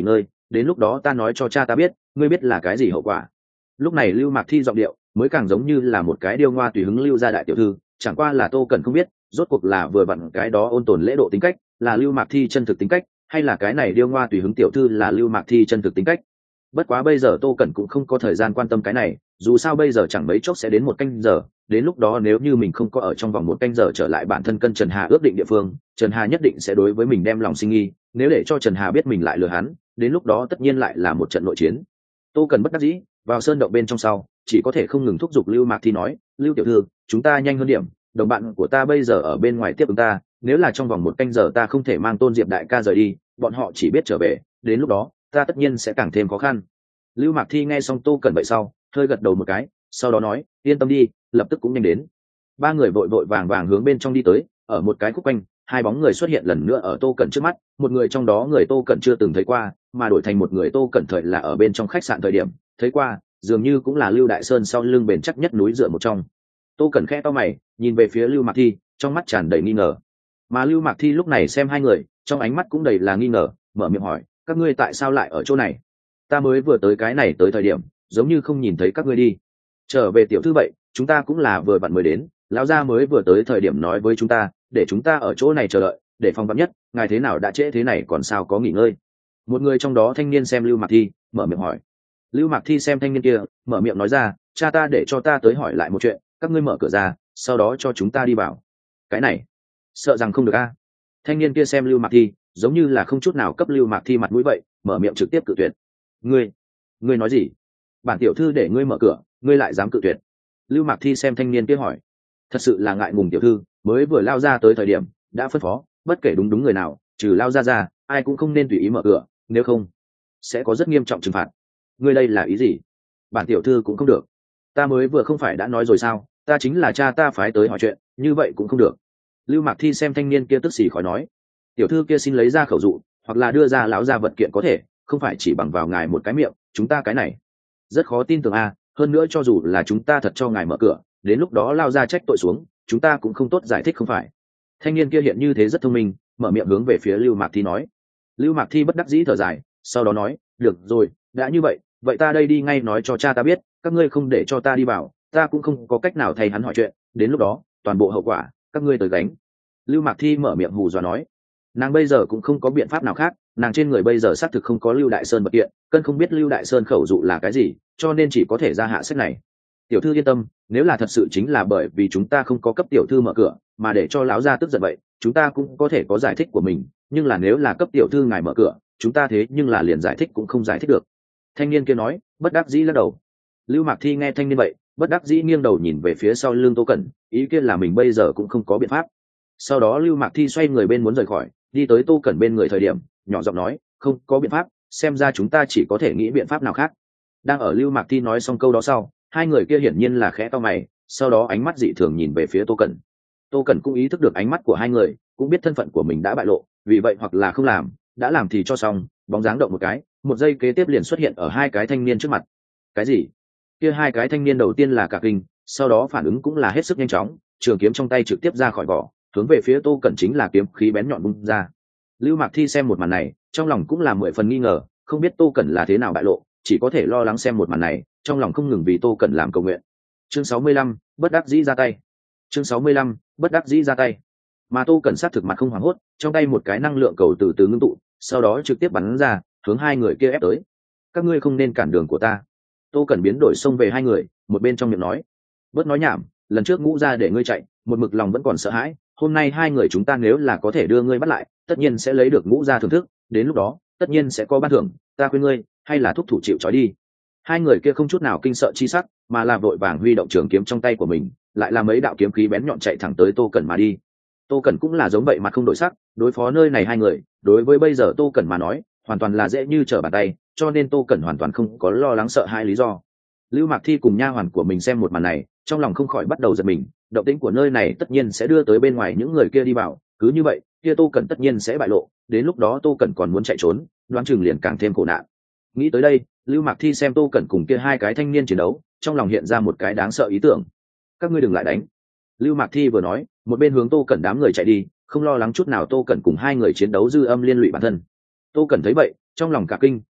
đến lúc đó ta nói cho cha ta biết ngươi biết là cái gì hậu quả. Lúc này Lưu Mạc Thi giọng điệu mới càng giống như là một cái điêu ngoa tùy hứng lưu gia đại tiểu thư, chẳng qua là Tô Cẩn không biết rốt cuộc là vừa vặn cái đó ôn tồn lễ độ tính cách là Lưu Mạc Thi chân thực tính cách, hay là cái này điêu ngoa tùy hứng tiểu thư là Lưu Mạc Thi chân thực tính cách. Bất quá bây giờ Tô Cẩn cũng không có thời gian quan tâm cái này, dù sao bây giờ chẳng mấy chốc sẽ đến một canh giờ, đến lúc đó nếu như mình không có ở trong vòng một canh giờ trở lại bản thân cân Trần Hà ước định địa phương, Trần Hà nhất định sẽ đối với mình đem lòng sinh nghi, nếu để cho Trần Hà biết mình lại lừa hắn, đến lúc đó tất nhiên lại là một trận nội chiến. Tô Cẩn bất đắc dĩ vào sơn động bên trong sau, chỉ có thể không ngừng thúc giục Lưu Mạc Thi nói, Lưu tiểu thư, chúng ta nhanh hơn điểm, đồng bạn của ta bây giờ ở bên ngoài tiếp ứng ta, nếu là trong vòng một canh giờ ta không thể mang Tôn Diệp đại ca rời đi, bọn họ chỉ biết trở về, đến lúc đó ta tất nhiên sẽ càng thêm khó khăn. Lưu Mạc Thi nghe xong Tô Cẩn vậy sau hơi gật đầu một cái, sau đó nói, yên tâm đi, lập tức cũng nhanh đến. Ba người vội vội vàng vàng hướng bên trong đi tới, ở một cái khúc quanh, hai bóng người xuất hiện lần nữa ở Tô Cẩn trước mắt, một người trong đó người Tô Cẩn chưa từng thấy qua, mà đổi thành một người Tô Cẩn thời là ở bên trong khách sạn thời điểm thấy qua, dường như cũng là Lưu Đại Sơn sau lưng bền chắc nhất núi dựa một trong. Tô Cẩn khẽ to mày nhìn về phía Lưu Mạc Thi, trong mắt tràn đầy nghi ngờ. Mà Lưu Mạc Thi lúc này xem hai người, trong ánh mắt cũng đầy là nghi ngờ, mở miệng hỏi, các ngươi tại sao lại ở chỗ này? Ta mới vừa tới cái này tới thời điểm giống như không nhìn thấy các ngươi đi. Trở về tiểu thư vậy, chúng ta cũng là vừa vặn mới đến, lão gia mới vừa tới thời điểm nói với chúng ta để chúng ta ở chỗ này chờ đợi, để phòng vắn nhất, ngài thế nào đã trễ thế này còn sao có nghỉ ngơi. Một người trong đó thanh niên xem Lưu Mạc Thi mở miệng hỏi. Lưu Mạc Thi xem thanh niên kia mở miệng nói ra, cha ta để cho ta tới hỏi lại một chuyện, các ngươi mở cửa ra, sau đó cho chúng ta đi vào. Cái này sợ rằng không được a. Thanh niên kia xem Lưu Mạc Thi giống như là không chút nào cấp Lưu Mạc Thi mặt mũi vậy, mở miệng trực tiếp cự tuyệt. Ngươi, ngươi nói gì? Bản tiểu thư để ngươi mở cửa, ngươi lại dám cự tuyệt? Lưu Mạc Thi xem thanh niên kia hỏi. Thật sự là ngại ngùng tiểu thư, mới vừa lao ra tới thời điểm đã phân phó, bất kể đúng đúng người nào, trừ lao ra ra, ai cũng không nên tùy ý mở cửa, nếu không sẽ có rất nghiêm trọng trừng phạt. Ngươi đây là ý gì? Bản tiểu thư cũng không được. Ta mới vừa không phải đã nói rồi sao, ta chính là cha ta phái tới hỏi chuyện, như vậy cũng không được. Lưu Mạc Thi xem thanh niên kia tức xì khỏi nói. Tiểu thư kia xin lấy ra khẩu dụ, hoặc là đưa ra lão gia vật kiện có thể, không phải chỉ bằng vào ngài một cái miệng, chúng ta cái này rất khó tin tưởng a. Hơn nữa cho dù là chúng ta thật cho ngài mở cửa, đến lúc đó lao ra trách tội xuống, chúng ta cũng không tốt giải thích không phải. Thanh niên kia hiện như thế rất thông minh, mở miệng hướng về phía Lưu Mạc Thi nói. Lưu Mạc Thi bất đắc dĩ thở dài, sau đó nói, được rồi, đã như vậy, vậy ta đây đi ngay nói cho cha ta biết, các ngươi không để cho ta đi vào, ta cũng không có cách nào thay hắn hỏi chuyện, đến lúc đó toàn bộ hậu quả các ngươi tới gánh. Lưu Mạc Thi mở miệng hù dọa nói. Nàng bây giờ cũng không có biện pháp nào khác, nàng trên người bây giờ xác thực không có Lưu Đại Sơn vật kiện, cân không biết Lưu Đại Sơn khẩu dụ là cái gì, cho nên chỉ có thể ra hạ sách này. Tiểu thư yên tâm, nếu là thật sự chính là bởi vì chúng ta không có cấp tiểu thư mở cửa mà để cho lão gia tức giận vậy, chúng ta cũng có thể có giải thích của mình, nhưng là nếu là cấp tiểu thư ngài mở cửa, chúng ta thế nhưng là liền giải thích cũng không giải thích được. Thanh niên kia nói, bất đắc dĩ lắc đầu. Lưu Mạc Thi nghe thanh niên vậy, bất đắc dĩ nghiêng đầu nhìn về phía sau lưng Tô Cẩn, ý kiến là mình bây giờ cũng không có biện pháp. Sau đó Lưu Mạc Thi xoay người bên muốn rời khỏi, đi tới Tô Cẩn bên người thời điểm nhỏ giọng nói, không có biện pháp, xem ra chúng ta chỉ có thể nghĩ biện pháp nào khác. Đang ở Lưu Mạc Thi nói xong câu đó sau, hai người kia hiển nhiên là khẽ to mày, sau đó ánh mắt dị thường nhìn về phía Tô Cẩn. Tô Cẩn cũng ý thức được ánh mắt của hai người, cũng biết thân phận của mình đã bại lộ, vì vậy hoặc là không làm, đã làm thì cho xong, bóng dáng động một cái, một giây kế tiếp liền xuất hiện ở hai cái thanh niên trước mặt. Cái gì? Kia hai cái thanh niên đầu tiên là cả kinh, sau đó phản ứng cũng là hết sức nhanh chóng, trường kiếm trong tay trực tiếp ra khỏi vỏ, hướng về phía Tô Cẩn chính là kiếm khí bén nhọn bung ra. Lưu Mạc Thi xem một màn này, trong lòng cũng là mười phần nghi ngờ, không biết Tô Cẩn là thế nào bại lộ, chỉ có thể lo lắng xem một màn này, trong lòng không ngừng vì Tô Cẩn làm cầu nguyện. Chương sáu mươi lăm, bất đắc dĩ ra tay. Chương sáu mươi lăm, bất đắc dĩ ra tay. Mà Tô Cẩn sát thực mặt không hoảng hốt, trong tay một cái năng lượng cầu từ từ ngưng tụ, sau đó trực tiếp bắn ra, hướng hai người kia ép tới. Các ngươi không nên cản đường của ta. Tô Cẩn biến đổi xông về hai người, một bên trong miệng nói, bớt nói nhảm, lần trước Ngũ ra để ngươi chạy, một mực lòng vẫn còn sợ hãi, hôm nay hai người chúng ta nếu là có thể đưa ngươi bắt lại, tất nhiên sẽ lấy được Ngũ ra thưởng thức, đến lúc đó tất nhiên sẽ có ban thưởng, ta khuyên ngươi hay là thúc thủ chịu trói đi. Hai người kia không chút nào kinh sợ chi sắc, mà là vội vàng huy động trường kiếm trong tay của mình, lại là mấy đạo kiếm khí bén nhọn chạy thẳng tới Tô Cẩn mà đi. Tô Cẩn cũng là giống vậy mà không đổi sắc, đối phó nơi này hai người, đối với bây giờ Tô Cẩn mà nói, hoàn toàn là dễ như trở bàn tay, cho nên Tô Cẩn hoàn toàn không có lo lắng sợ hai lý do. Lưu Mạc Thi cùng nha hoàn của mình xem một màn này, trong lòng không khỏi bắt đầu giật mình, động tĩnh của nơi này tất nhiên sẽ đưa tới bên ngoài những người kia đi vào, cứ như vậy, kia Tô Cẩn tất nhiên sẽ bại lộ, đến lúc đó Tô Cẩn còn muốn chạy trốn, đoán chừng liền càng thêm khổ nạn. Nghĩ tới đây, Lưu Mạc Thi xem Tô Cẩn cùng kia hai cái thanh niên chiến đấu, trong lòng hiện ra một cái đáng sợ ý tưởng. Các ngươi đừng lại đánh. Lưu Mạc Thi vừa nói, một bên hướng Tô Cẩn đám người chạy đi, không lo lắng chút nào Tô Cẩn cùng hai người chiến đấu dư âm liên lụy bản thân. Tô Cẩn thấy vậy, trong lòng cả kinh,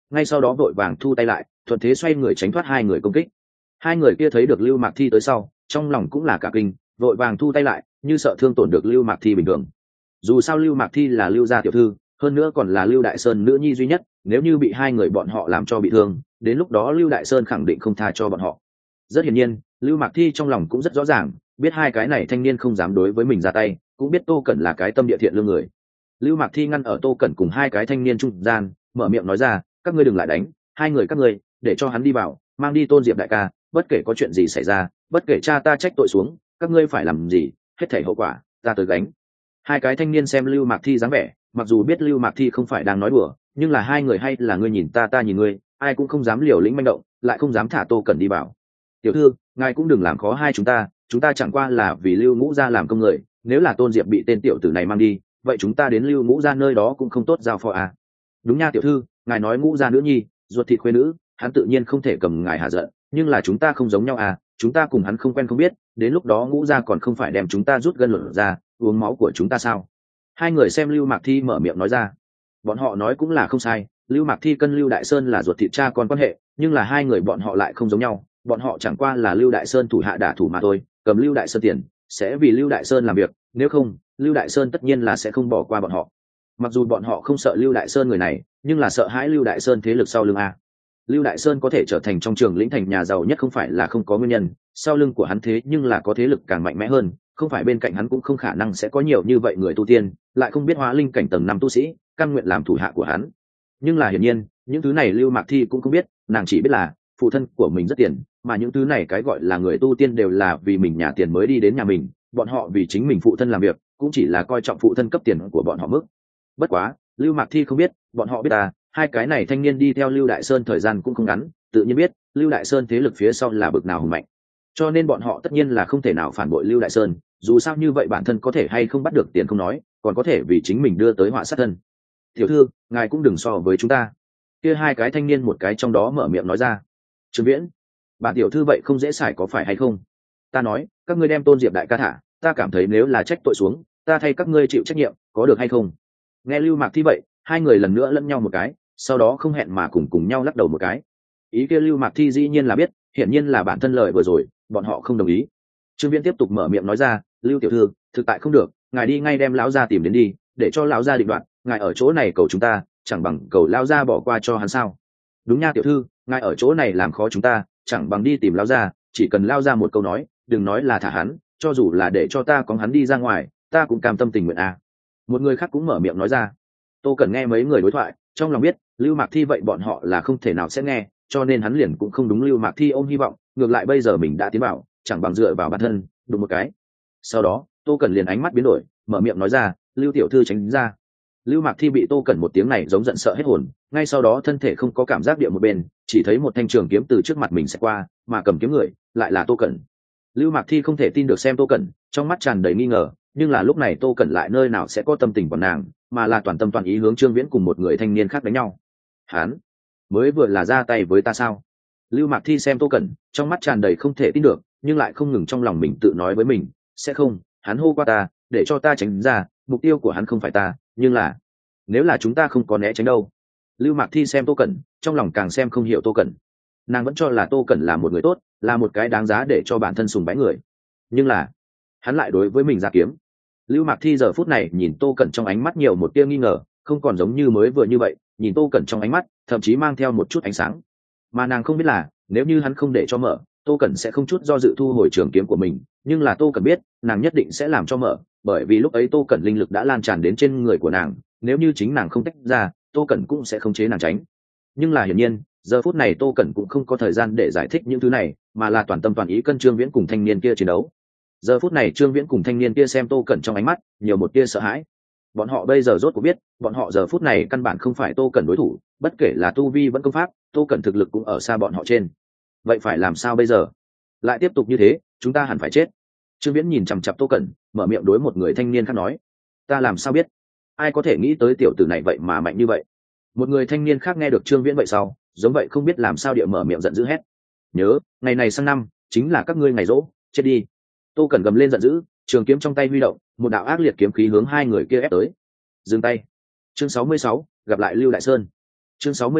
ngay sau đó vội vàng thu tay lại, thuận thế xoay người tránh thoát hai người công kích. Hai người kia thấy được Lưu Mạc Thi tới sau, trong lòng cũng là cả kinh, vội vàng thu tay lại, như sợ thương tổn được Lưu Mạc Thi bình thường. Dù sao Lưu Mạc Thi là Lưu gia tiểu thư, hơn nữa còn là Lưu Đại Sơn nữ nhi duy nhất, nếu như bị hai người bọn họ làm cho bị thương, đến lúc đó Lưu Đại Sơn khẳng định không tha cho bọn họ. Rất hiển nhiên, Lưu Mạc Thi trong lòng cũng rất rõ ràng, biết hai cái này thanh niên không dám đối với mình ra tay, cũng biết Tô Cẩn là cái tâm địa thiện lương người. Lưu Mạc Thi ngăn ở Tô Cẩn cùng hai cái thanh niên trung gian, mở miệng nói ra, các ngươi đừng lại đánh, hai người các ngươi, để cho hắn đi vào, mang đi Tôn Diệp đại ca, bất kể có chuyện gì xảy ra, bất kể cha ta trách tội xuống, các ngươi phải làm gì, hết thảy hậu quả ta tới gánh. Hai cái thanh niên xem Lưu Mạc Thi dáng vẻ, mặc dù biết Lưu Mạc Thi không phải đang nói đùa, nhưng là hai người hay là ngươi nhìn ta ta nhìn ngươi, ai cũng không dám liều lĩnh manh động, lại không dám thả Tô Cẩn đi vào. Tiểu thư, ngài cũng đừng làm khó hai chúng ta, chúng ta chẳng qua là vì Lưu Ngũ gia làm công người, nếu là Tôn Diệp bị tên tiểu tử này mang đi, vậy chúng ta đến Lưu Ngũ gia nơi đó cũng không tốt giao phó à. Đúng nha tiểu thư, ngài nói Ngũ gia nữ nhi, ruột thịt khuê nữ, hắn tự nhiên không thể cầm ngài hạ giận, nhưng là chúng ta không giống nhau à, chúng ta cùng hắn không quen không biết, đến lúc đó Ngũ gia còn không phải đem chúng ta rút gân luận ra, uống máu của chúng ta sao? Hai người xem Lưu Mạc Thi mở miệng nói ra, bọn họ nói cũng là không sai, Lưu Mạc Thi cân Lưu Đại Sơn là ruột thịt cha con quan hệ, nhưng là hai người bọn họ lại không giống nhau, bọn họ chẳng qua là Lưu Đại Sơn thủ hạ đả thủ mà thôi, cầm Lưu Đại Sơn tiền, sẽ vì Lưu Đại Sơn làm việc, nếu không, Lưu Đại Sơn tất nhiên là sẽ không bỏ qua bọn họ. Mặc dù bọn họ không sợ Lưu Đại Sơn người này, nhưng là sợ hãi Lưu Đại Sơn thế lực sau lưng a. Lưu Đại Sơn có thể trở thành trong trường lĩnh thành nhà giàu nhất không phải là không có nguyên nhân, sau lưng của hắn thế nhưng là có thế lực càng mạnh mẽ hơn, không phải bên cạnh hắn cũng không khả năng sẽ có nhiều như vậy người tu tiên, lại không biết hóa linh cảnh tầng năm tu sĩ, căn nguyện làm thủ hạ của hắn. Nhưng là hiển nhiên, những thứ này Lưu Mạc Thi cũng không biết, nàng chỉ biết là phụ thân của mình rất tiền, mà những thứ này cái gọi là người tu tiên đều là vì mình nhà tiền mới đi đến nhà mình, bọn họ vì chính mình phụ thân làm việc, cũng chỉ là coi trọng phụ thân cấp tiền của bọn họ mức. Bất quá, Lưu Mạc Thi không biết, bọn họ biết à, hai cái này thanh niên đi theo Lưu Đại Sơn thời gian cũng không ngắn, tự nhiên biết Lưu Đại Sơn thế lực phía sau là bực nào hùng mạnh, cho nên bọn họ tất nhiên là không thể nào phản bội Lưu Đại Sơn, dù sao như vậy bản thân có thể hay không bắt được tiền không nói, còn có thể vì chính mình đưa tới họa sát thân. Tiểu thư, ngài cũng đừng so với chúng ta. Kia hai cái thanh niên một cái trong đó mở miệng nói ra. Trương Viễn, bản tiểu thư vậy không dễ xài có phải hay không? Ta nói, các ngươi đem Tôn Diệp đại ca thả, ta cảm thấy nếu là trách tội xuống, ta thay các ngươi chịu trách nhiệm, có được hay không? Nghe Lưu Mạc Thi vậy, hai người lần nữa lẫn nhau một cái, sau đó không hẹn mà cùng cùng nhau lắc đầu một cái. Ý kia Lưu Mạc Thi dĩ nhiên là biết, hiển nhiên là bản thân lời vừa rồi, bọn họ không đồng ý. Trương Viễn tiếp tục mở miệng nói ra, Lưu tiểu thư, thực tại không được, ngài đi ngay đem lão gia tìm đến đi, để cho lão gia định đoạt, ngài ở chỗ này cầu chúng ta, chẳng bằng cầu lão gia bỏ qua cho hắn sao? Đúng nha tiểu thư, ngài ở chỗ này làm khó chúng ta, chẳng bằng đi tìm lão gia, chỉ cần lão gia một câu nói, đừng nói là thả hắn, cho dù là để cho ta có hắn đi ra ngoài, ta cũng cam tâm tình nguyện à. Một người khác cũng mở miệng nói ra. Tô Cẩn nghe mấy người đối thoại, trong lòng biết, Lưu Mạc Thi vậy bọn họ là không thể nào sẽ nghe, cho nên hắn liền cũng không đúng Lưu Mạc Thi ôm hy vọng, ngược lại bây giờ mình đã tiến vào, chẳng bằng dựa vào bản thân, đụng một cái. Sau đó, Tô Cẩn liền ánh mắt biến đổi, mở miệng nói ra, Lưu tiểu thư tránh ra. Lưu Mạc Thi bị Tô Cẩn một tiếng này giống giận sợ hết hồn, ngay sau đó thân thể không có cảm giác địa một bên, chỉ thấy một thanh trường kiếm từ trước mặt mình sẽ qua, mà cầm kiếm người lại là Tô Cẩn. Lưu Mạc Thi không thể tin được xem Tô Cẩn, trong mắt tràn đầy nghi ngờ, nhưng là lúc này Tô Cẩn lại nơi nào sẽ có tâm tình của nàng, mà là toàn tâm toàn ý hướng Trương Viễn cùng một người thanh niên khác đánh nhau. Hắn mới vừa là ra tay với ta sao? Lưu Mạc Thi xem Tô Cẩn, trong mắt tràn đầy không thể tin được, nhưng lại không ngừng trong lòng mình tự nói với mình, sẽ không, hắn hô qua ta, để cho ta tránh ra, mục tiêu của hắn không phải ta, nhưng là nếu là chúng ta không có né tránh đâu. Lưu Mạc Thi xem Tô Cẩn, trong lòng càng xem không hiểu Tô Cẩn. Nàng vẫn cho là Tô Cẩn là một người tốt, là một cái đáng giá để cho bản thân sùng bái người, nhưng là hắn lại đối với mình ra kiếm. Lưu Mạc Thi giờ phút này nhìn Tô Cẩn trong ánh mắt nhiều một tia nghi ngờ, không còn giống như mới vừa như vậy, nhìn Tô Cẩn trong ánh mắt thậm chí mang theo một chút ánh sáng, mà nàng không biết là nếu như hắn không để cho mở, Tô Cẩn sẽ không chút do dự thu hồi trường kiếm của mình, nhưng là Tô Cẩn biết nàng nhất định sẽ làm cho mở, bởi vì lúc ấy Tô Cẩn linh lực đã lan tràn đến trên người của nàng, nếu như chính nàng không tách ra, Tô Cẩn cũng sẽ không chế nàng tránh. Nhưng là hiển nhiên giờ phút này Tô Cẩn cũng không có thời gian để giải thích những thứ này, mà là toàn tâm toàn ý cân Trương Viễn cùng thanh niên kia chiến đấu. Giờ phút này Trương Viễn cùng thanh niên kia xem Tô Cẩn trong ánh mắt nhiều một tia sợ hãi. Bọn họ bây giờ rốt cuộc biết, bọn họ giờ phút này căn bản không phải Tô Cẩn đối thủ, bất kể là tu vi vẫn công pháp, Tô Cẩn thực lực cũng ở xa bọn họ trên. Vậy phải làm sao bây giờ? Lại tiếp tục như thế, chúng ta hẳn phải chết. Trương Viễn nhìn chằm chằm Tô Cẩn, mở miệng đối một người thanh niên khác nói, ta làm sao biết? Ai có thể nghĩ tới tiểu tử này vậy mà mạnh như vậy? Một người thanh niên khác nghe được Trương Viễn vậy sau, giống vậy không biết làm sao địa mở miệng giận dữ hét, nhớ, ngày này sang năm chính là các ngươi ngày rỗ, chết đi. Tô Cẩn gầm lên giận dữ, trường kiếm trong tay huy động, một đạo ác liệt kiếm khí hướng hai người kia ép tới. Dừng tay. Chương sáu mươi sáu, gặp lại Lưu Đại Sơn. Chương sáu mươi sáu,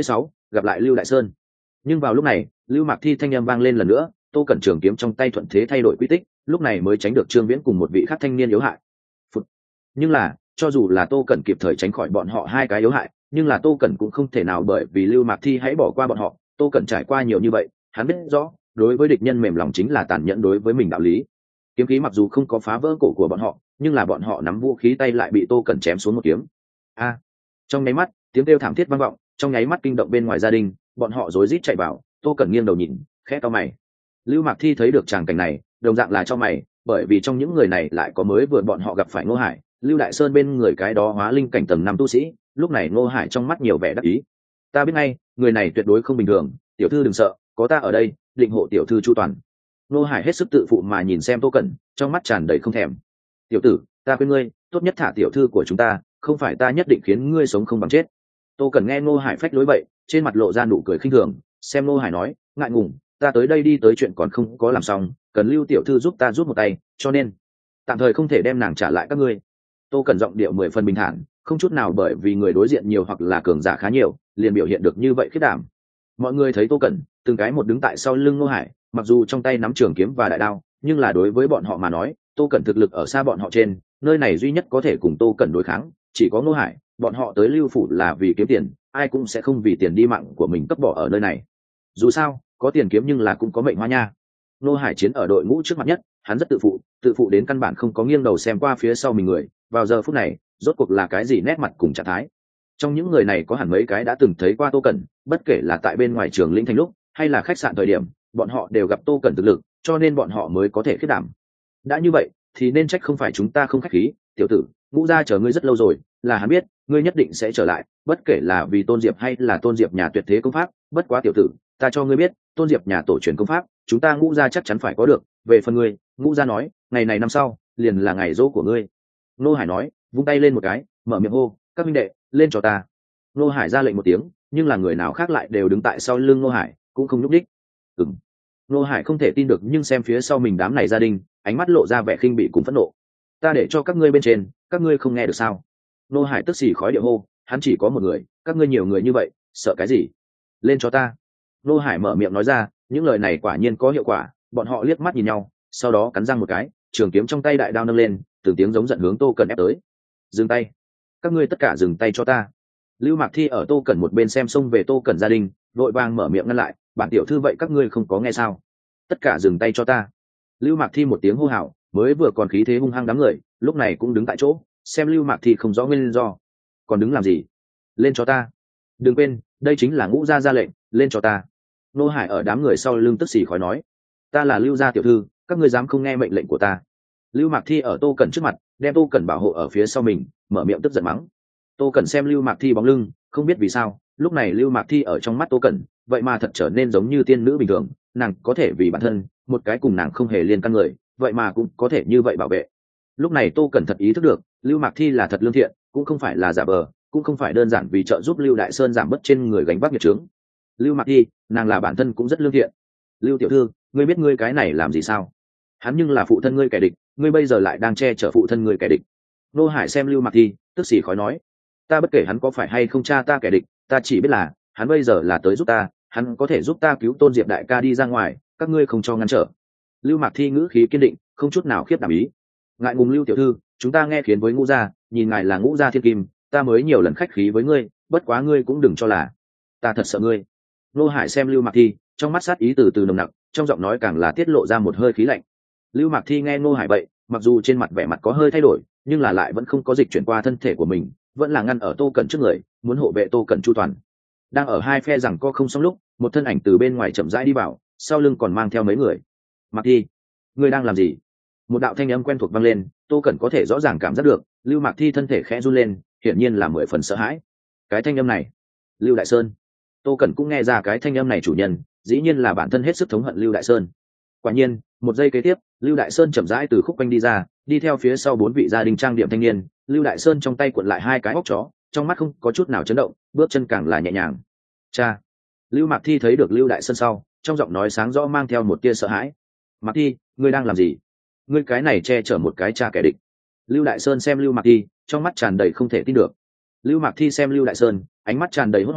gặp lại Lưu Đại Sơn. Nhưng vào lúc này Lưu Mạc Thi thanh âm vang lên lần nữa, Tô Cẩn trường kiếm trong tay thuận thế thay đổi quy tích, lúc này mới tránh được Trương Viễn cùng một vị khác thanh niên yếu hại. Phụt. Nhưng là cho dù là Tô Cẩn kịp thời tránh khỏi bọn họ hai cái yếu hại, nhưng là Tô Cẩn cũng không thể nào bởi vì Lưu Mạc Thi hãy bỏ qua bọn họ. Tô Cẩn trải qua nhiều như vậy, hắn biết rõ đối với địch nhân mềm lòng chính là tàn nhẫn đối với mình đạo lý. Kiếm khí mặc dù không có phá vỡ cổ của bọn họ, nhưng là bọn họ nắm vũ khí tay lại bị Tô Cẩn chém xuống một kiếm. A! Trong nháy mắt, tiếng kêu thảm thiết vang vọng, trong nháy mắt kinh động bên ngoài gia đình, bọn họ rối rít chạy vào. Tô Cẩn nghiêng đầu nhìn, khẽ cau mày. Lưu Mạc Thi thấy được tràng cảnh này, đồng dạng là cho mày, bởi vì trong những người này lại có mới vừa bọn họ gặp phải Ngô Hải, Lưu Đại Sơn bên người cái đó hóa linh cảnh tầng năm tu sĩ. Lúc này Ngô Hải trong mắt nhiều vẻ đắc ý. Ta biết ngay, người này tuyệt đối không bình thường, tiểu thư đừng sợ, có ta ở đây, định hộ tiểu thư chu toàn. Ngô Hải hết sức tự phụ mà nhìn xem Tô Cẩn, trong mắt tràn đầy không thèm. Tiểu tử, ta khuyên ngươi, tốt nhất thả tiểu thư của chúng ta, không phải ta nhất định khiến ngươi sống không bằng chết. Tô Cẩn nghe Ngô Hải phách lối vậy, trên mặt lộ ra nụ cười khinh thường, xem Ngô Hải nói, ngại ngùng, ta tới đây đi tới chuyện còn không có làm xong, cần Lưu tiểu thư giúp ta giúp một tay, cho nên tạm thời không thể đem nàng trả lại các ngươi. Tô Cẩn giọng điệu mười phần bình thản, không chút nào bởi vì người đối diện nhiều hoặc là cường giả khá nhiều, liền biểu hiện được như vậy khiết đảm. Mọi người thấy Tô Cẩn, từng cái một đứng tại sau lưng Ngô Hải, mặc dù trong tay nắm trường kiếm và đại đao, nhưng là đối với bọn họ mà nói, Tô Cẩn thực lực ở xa bọn họ trên, nơi này duy nhất có thể cùng Tô Cẩn đối kháng, chỉ có Ngô Hải. Bọn họ tới Lưu phủ là vì kiếm tiền, ai cũng sẽ không vì tiền đi mạng của mình cấp bỏ ở nơi này. Dù sao, có tiền kiếm nhưng là cũng có mệnh hoa nha. Ngô Hải chiến ở đội ngũ trước mặt nhất, hắn rất tự phụ, tự phụ đến căn bản không có nghiêng đầu xem qua phía sau mình người. Vào giờ phút này, rốt cuộc là cái gì nét mặt cùng trạng thái? Trong những người này có hẳn mấy cái đã từng thấy qua Tô Cẩn, bất kể là tại bên ngoài trường Lĩnh Thành lúc, hay là khách sạn thời điểm, bọn họ đều gặp Tô Cẩn thực lực, cho nên bọn họ mới có thể khiết đảm. Đã như vậy, thì nên trách không phải chúng ta không khách khí, tiểu tử, Ngũ gia chờ ngươi rất lâu rồi, là hắn biết ngươi nhất định sẽ trở lại, bất kể là vì Tôn Diệp hay là Tôn Diệp nhà tuyệt thế công pháp, bất quá tiểu tử, ta cho ngươi biết, Tôn Diệp nhà tổ truyền công pháp, chúng ta Ngũ gia chắc chắn phải có được, về phần ngươi, Ngũ gia nói, ngày này năm sau, liền là ngày dỗ của ngươi. Ngô Hải nói, vung tay lên một cái, mở miệng hô, các huynh đệ, lên cho ta. Ngô Hải ra lệnh một tiếng, nhưng là người nào khác lại đều đứng tại sau lưng Ngô Hải, cũng không nhúc đích. Ừm. Ngô Hải không thể tin được nhưng xem phía sau mình đám này gia đình, ánh mắt lộ ra vẻ khinh bỉ cùng phẫn nộ. Ta để cho các ngươi bên trên, các ngươi không nghe được sao? Ngô Hải tức xì khói điệu hô, hắn chỉ có một người, các ngươi nhiều người như vậy, sợ cái gì? Lên cho ta. Ngô Hải mở miệng nói ra, những lời này quả nhiên có hiệu quả, bọn họ liếc mắt nhìn nhau, sau đó cắn răng một cái, trường kiếm trong tay đại đao nâng lên, từng tiếng giống giận hướng Tô Cẩn ép tới. Dừng tay, các ngươi tất cả dừng tay cho ta. Lưu Mạc Thi ở Tô Cẩn một bên xem xông về Tô Cẩn gia đình, vội vàng mở miệng ngăn lại, bản tiểu thư vậy các ngươi không có nghe sao? Tất cả dừng tay cho ta. Lưu Mạc Thi một tiếng hô hào, mới vừa còn khí thế hung hăng đám người, lúc này cũng đứng tại chỗ, xem Lưu Mạc Thi không rõ nguyên do. Còn đứng làm gì? Lên cho ta. Đừng quên, đây chính là Ngũ gia ra lệnh, lên cho ta. Ngô Hải ở đám người sau lưng tức xì khói nói, ta là Lưu gia tiểu thư, các ngươi dám không nghe mệnh lệnh của ta? Lưu Mạc Thi ở Tô Cẩn trước mặt, đem Tô Cẩn bảo hộ ở phía sau mình, mở miệng tức giận mắng. Tô Cẩn xem Lưu Mạc Thi bóng lưng, không biết vì sao, lúc này Lưu Mạc Thi ở trong mắt Tô Cẩn, vậy mà thật trở nên giống như tiên nữ bình thường, nàng có thể vì bản thân, một cái cùng nàng không hề liên căn người, vậy mà cũng có thể như vậy bảo vệ. Lúc này Tô Cẩn thật ý thức được, Lưu Mạc Thi là thật lương thiện, cũng không phải là giả vờ, cũng không phải đơn giản vì trợ giúp Lưu Đại Sơn giảm bớt trên người gánh vác nghiệp chướng. Lưu Mạc Thi, nàng là bản thân cũng rất lương thiện. Lưu tiểu thư, ngươi biết ngươi cái này làm gì sao? Hắn nhưng là phụ thân ngươi kẻ địch, ngươi bây giờ lại đang che chở phụ thân ngươi kẻ địch. Nô Hải xem Lưu Mạc Thi, tức xì khói nói, ta bất kể hắn có phải hay không cha ta kẻ địch, ta chỉ biết là hắn bây giờ là tới giúp ta, hắn có thể giúp ta cứu Tôn Diệp đại ca đi ra ngoài, các ngươi không cho ngăn trở. Lưu Mạc Thi ngữ khí kiên định, không chút nào khiếp đảm ý. Ngại ngùng Lưu tiểu thư, chúng ta nghe khiến với Ngũ gia, nhìn ngài là Ngũ gia thiên kim, ta mới nhiều lần khách khí với ngươi, bất quá ngươi cũng đừng cho là ta thật sợ ngươi. Nô Hải xem Lưu Mạc Thi, trong mắt sát ý từ từ nồng nặc, trong giọng nói càng là tiết lộ ra một hơi khí lạnh. Lưu Mạc Thi nghe Nô Hải vậy, mặc dù trên mặt vẻ mặt có hơi thay đổi, nhưng là lại vẫn không có dịch chuyển qua thân thể của mình, vẫn là ngăn ở Tô Cẩn trước người, muốn hộ vệ Tô Cẩn chu toàn. Đang ở hai phe rằng co không xong lúc, một thân ảnh từ bên ngoài chậm rãi đi vào, sau lưng còn mang theo mấy người. Mạc Thi, ngươi đang làm gì? Một đạo thanh âm quen thuộc vang lên, Tô Cẩn có thể rõ ràng cảm giác được, Lưu Mạc Thi thân thể khẽ run lên, hiển nhiên là mười phần sợ hãi. Cái thanh âm này, Lưu Đại Sơn. Tô Cẩn cũng nghe ra cái thanh âm này chủ nhân, dĩ nhiên là bản thân hết sức thống hận Lưu Đại Sơn. Quả nhiên, một giây kế tiếp, Lưu Đại Sơn chậm rãi từ khúc quanh đi ra, đi theo phía sau bốn vị gia đình trang điểm thanh niên. Lưu Đại Sơn trong tay cuộn lại hai cái óc chó, trong mắt không có chút nào chấn động, bước chân càng là nhẹ nhàng. Cha. Lưu Mạc Thi thấy được Lưu Đại Sơn sau, trong giọng nói sáng rõ mang theo một tia sợ hãi. Mạc Thi, ngươi đang làm gì? Ngươi cái này che chở một cái cha kẻ địch. Lưu Đại Sơn xem Lưu Mạc Thi, trong mắt tràn đầy không thể tin được. Lưu Mạc Thi xem Lưu Đại Sơn, ánh mắt tràn đầy hốt hoảng,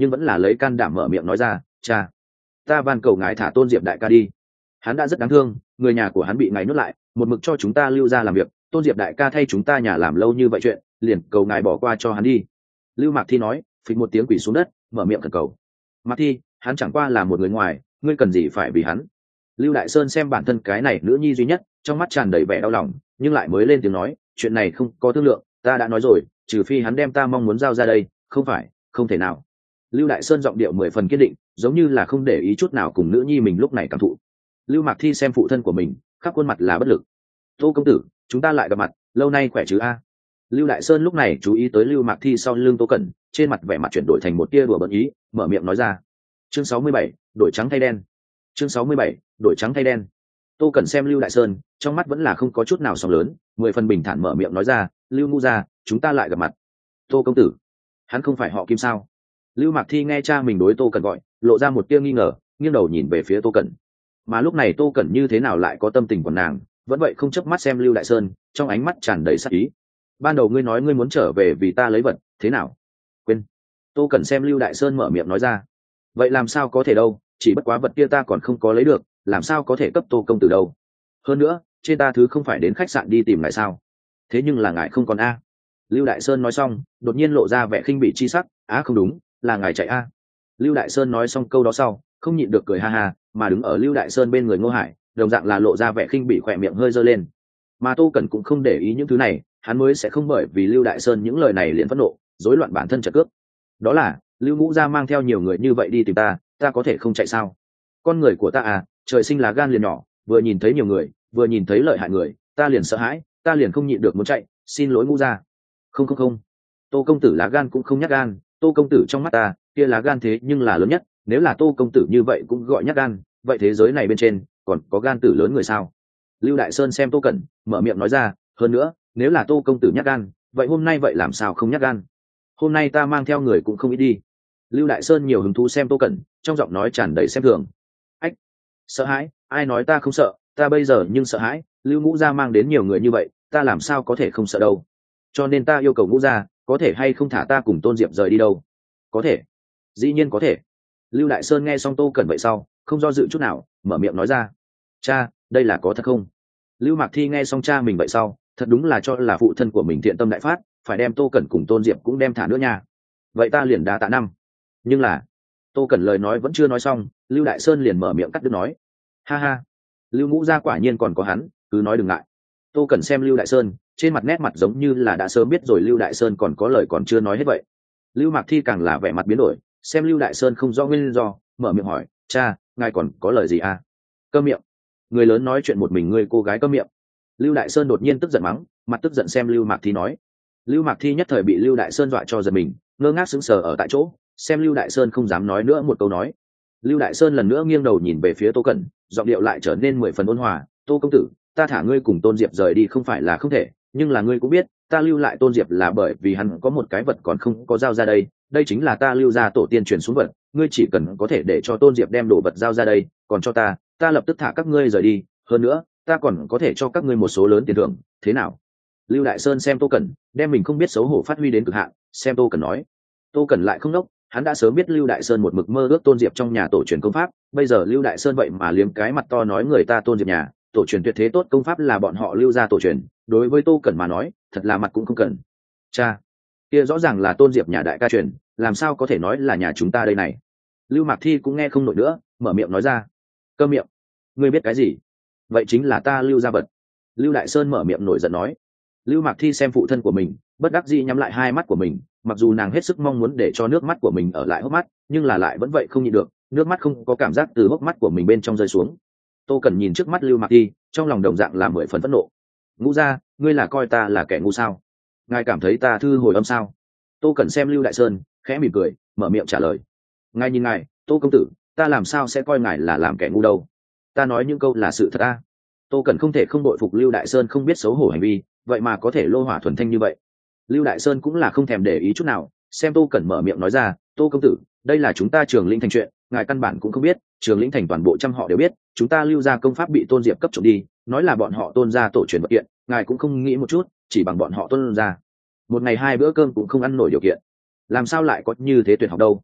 nhưng vẫn là lấy can đảm mở miệng nói ra, cha, ta van cầu ngài thả tôn diệp đại ca đi, hắn đã rất đáng thương, người nhà của hắn bị ngài nuốt lại, một mực cho chúng ta lưu ra làm việc, tôn diệp đại ca thay chúng ta nhà làm lâu như vậy chuyện, liền cầu ngài bỏ qua cho hắn đi. Lưu Mạc Thi nói, phịch một tiếng quỷ xuống đất, mở miệng khẩn cầu. Mạc Thi, hắn chẳng qua là một người ngoài, ngươi cần gì phải vì hắn. Lưu Đại Sơn xem bản thân cái này nữ nhi duy nhất, trong mắt tràn đầy vẻ đau lòng, nhưng lại mới lên tiếng nói, chuyện này không có thương lượng, ta đã nói rồi, trừ phi hắn đem ta mong muốn giao ra đây, không phải, không thể nào. Lưu Đại Sơn giọng điệu mười phần kiên định, giống như là không để ý chút nào cùng nữ nhi mình lúc này cảm thụ. Lưu Mạc Thi xem phụ thân của mình, khắp khuôn mặt là bất lực. Tô công tử, chúng ta lại gặp mặt, lâu nay khỏe chứ a? Lưu Đại Sơn lúc này chú ý tới Lưu Mạc Thi sau lưng Tô Cẩn, trên mặt vẻ mặt chuyển đổi thành một tia đùa bỡn ý, mở miệng nói ra. Chương sáu mươi bảy, đổi trắng thay đen. Chương sáu mươi bảy, đổi trắng thay đen. Tô Cẩn xem Lưu Đại Sơn, trong mắt vẫn là không có chút nào sóng lớn, mười phần bình thản mở miệng nói ra, Lưu Ngũ gia, chúng ta lại gặp mặt. Tô công tử, hắn không phải họ Kim sao? Lưu Mạc Thi nghe cha mình đối Tô Cẩn gọi, lộ ra một tia nghi ngờ, nghiêng đầu nhìn về phía Tô Cẩn. Mà lúc này Tô Cẩn như thế nào lại có tâm tình của nàng, vẫn vậy không chớp mắt xem Lưu Đại Sơn, trong ánh mắt tràn đầy sát ý. Ban đầu ngươi nói ngươi muốn trở về vì ta lấy vật, thế nào? Quên. Tô Cẩn xem Lưu Đại Sơn mở miệng nói ra. Vậy làm sao có thể đâu, chỉ bất quá vật kia ta còn không có lấy được, làm sao có thể cấp Tô công tử đâu. Hơn nữa, trên ta thứ không phải đến khách sạn đi tìm ngài sao? Thế nhưng là ngài không còn a. Lưu Đại Sơn nói xong, đột nhiên lộ ra vẻ khinh bỉ chi sắc, á không đúng, là ngài chạy a. Lưu Đại Sơn nói xong câu đó sau, không nhịn được cười ha ha, mà đứng ở Lưu Đại Sơn bên người Ngô Hải, đồng dạng là lộ ra vẻ khinh bỉ khỏe miệng hơi giơ lên. Mà Tô Cẩn cũng không để ý những thứ này, hắn mới sẽ không bởi vì Lưu Đại Sơn những lời này liền phẫn nộ, rối loạn bản thân trật cướp. Đó là, Lưu Ngũ gia mang theo nhiều người như vậy đi tìm ta, ta có thể không chạy sao? Con người của ta à, trời sinh là gan liền nhỏ, vừa nhìn thấy nhiều người, vừa nhìn thấy lợi hại người, ta liền sợ hãi, ta liền không nhịn được muốn chạy, xin lỗi Ngũ gia. Không không không, Tô công tử lá gan cũng không nhát gan, Tô công tử trong mắt ta, kia lá gan thế nhưng là lớn nhất, nếu là Tô công tử như vậy cũng gọi nhát gan, vậy thế giới này bên trên còn có gan tử lớn người sao? Lưu Đại Sơn xem Tô Cẩn, mở miệng nói ra, hơn nữa, nếu là Tô công tử nhát gan, vậy hôm nay vậy làm sao không nhát gan? Hôm nay ta mang theo người cũng không ít đi. Lưu Đại Sơn nhiều hứng thú xem Tô Cẩn, trong giọng nói tràn đầy xem thường. Ách, sợ hãi, ai nói ta không sợ, ta bây giờ nhưng sợ hãi, Lưu Ngũ gia mang đến nhiều người như vậy, ta làm sao có thể không sợ đâu. Cho nên ta yêu cầu Ngũ gia, có thể hay không thả ta cùng Tôn Diệp rời đi đâu? Có thể, dĩ nhiên có thể. Lưu Đại Sơn nghe xong Tô Cẩn vậy sau, không do dự chút nào, mở miệng nói ra. Cha, đây là có thật không? Lưu Mạc Thi nghe xong cha mình vậy sau, thật đúng là cho là phụ thân của mình thiện tâm đại phát, phải đem Tô Cẩn cùng Tôn Diệp cũng đem thả nữa nha. Vậy ta liền đa tạ năm. Nhưng là, Tô Cẩn lời nói vẫn chưa nói xong, Lưu Đại Sơn liền mở miệng cắt đứt nói. Ha ha, Lưu Ngũ gia quả nhiên còn có hắn, cứ nói đừng ngại. Tô Cẩn xem Lưu Đại Sơn, trên mặt nét mặt giống như là đã sớm biết rồi Lưu Đại Sơn còn có lời còn chưa nói hết vậy. Lưu Mạc Thi càng là vẻ mặt biến đổi, xem Lưu Đại Sơn không rõ nguyên do, mở miệng hỏi, cha, ngài còn có lời gì à? Câm miệng. Người lớn nói chuyện một mình ngươi cô gái câm miệng. Lưu Đại Sơn đột nhiên tức giận mắng, mặt tức giận xem Lưu Mạc Thi nói. Lưu Mạc Thi nhất thời bị Lưu Đại Sơn dọa cho giật mình, ngơ ngác sững sờ ở tại chỗ, xem Lưu Đại Sơn không dám nói nữa một câu nói. Lưu Đại Sơn lần nữa nghiêng đầu nhìn về phía Tô Cẩn, giọng điệu lại trở nên mười phần ôn hòa, Tô công tử, ta thả ngươi cùng Tôn Diệp rời đi không phải là không thể, nhưng là ngươi cũng biết, ta lưu lại Tôn Diệp là bởi vì hắn có một cái vật còn không có giao ra đây, đây chính là ta lưu ra tổ tiên truyền xuống vật, ngươi chỉ cần có thể để cho Tôn Diệp đem đồ vật giao ra đây, còn cho ta, ta lập tức thả các ngươi rời đi, hơn nữa, ta còn có thể cho các ngươi một số lớn tiền thưởng, thế nào? Lưu Đại Sơn xem Tô Cẩn, đem mình không biết xấu hổ phát huy đến cực hạn, xem Tô Cẩn nói. Tô Cẩn lại không đốc, hắn đã sớm biết Lưu Đại Sơn một mực mơ ước Tôn Diệp trong nhà tổ truyền công pháp, bây giờ Lưu Đại Sơn vậy mà liếm cái mặt to nói người ta Tôn Diệp nhà tổ truyền tuyệt thế tốt công pháp là bọn họ Lưu ra tổ truyền, đối với Tô Cẩn mà nói, thật là mặt cũng không cần. Cha, kia rõ ràng là Tôn Diệp nhà đại ca truyền, làm sao có thể nói là nhà chúng ta đây này? Lưu Mạc Thi cũng nghe không nổi nữa, mở miệng nói ra. Câm miệng, ngươi biết cái gì? Vậy chính là ta Lưu gia vật. Lưu Đại Sơn mở miệng nổi giận nói. Lưu Mạc Thi xem phụ thân của mình, bất đắc dĩ nhắm lại hai mắt của mình, mặc dù nàng hết sức mong muốn để cho nước mắt của mình ở lại hốc mắt, nhưng là lại vẫn vậy không nhịn được, nước mắt không có cảm giác từ hốc mắt của mình bên trong rơi xuống. Tô Cẩn nhìn trước mắt Lưu Mạc Thi, trong lòng đồng dạng là mười phần phẫn nộ. Ngũ gia, ngươi là coi ta là kẻ ngu sao? Ngài cảm thấy ta thư hồi âm sao? Tô Cẩn xem Lưu Đại Sơn, khẽ mỉm cười, mở miệng trả lời. Ngài nhìn ngài, Tô công tử, ta làm sao sẽ coi ngài là làm kẻ ngu đâu? Ta nói những câu là sự thật a. Tô Cẩn không thể không đội phục Lưu Đại Sơn không biết xấu hổ hành vi, vậy mà có thể lô hỏa thuần thanh như vậy. Lưu Đại Sơn cũng là không thèm để ý chút nào, xem Tô Cẩn mở miệng nói ra, Tô công tử, đây là chúng ta Trường Lĩnh Thành chuyện, ngài căn bản cũng không biết, Trường Lĩnh Thành toàn bộ trăm họ đều biết, chúng ta Lưu gia công pháp bị Tôn Diệp cấp trộm đi, nói là bọn họ Tôn gia tổ truyền vật kiện, ngài cũng không nghĩ một chút, chỉ bằng bọn họ Tôn gia, một ngày hai bữa cơm cũng không ăn nổi điều kiện, làm sao lại có như thế tuyệt học đâu?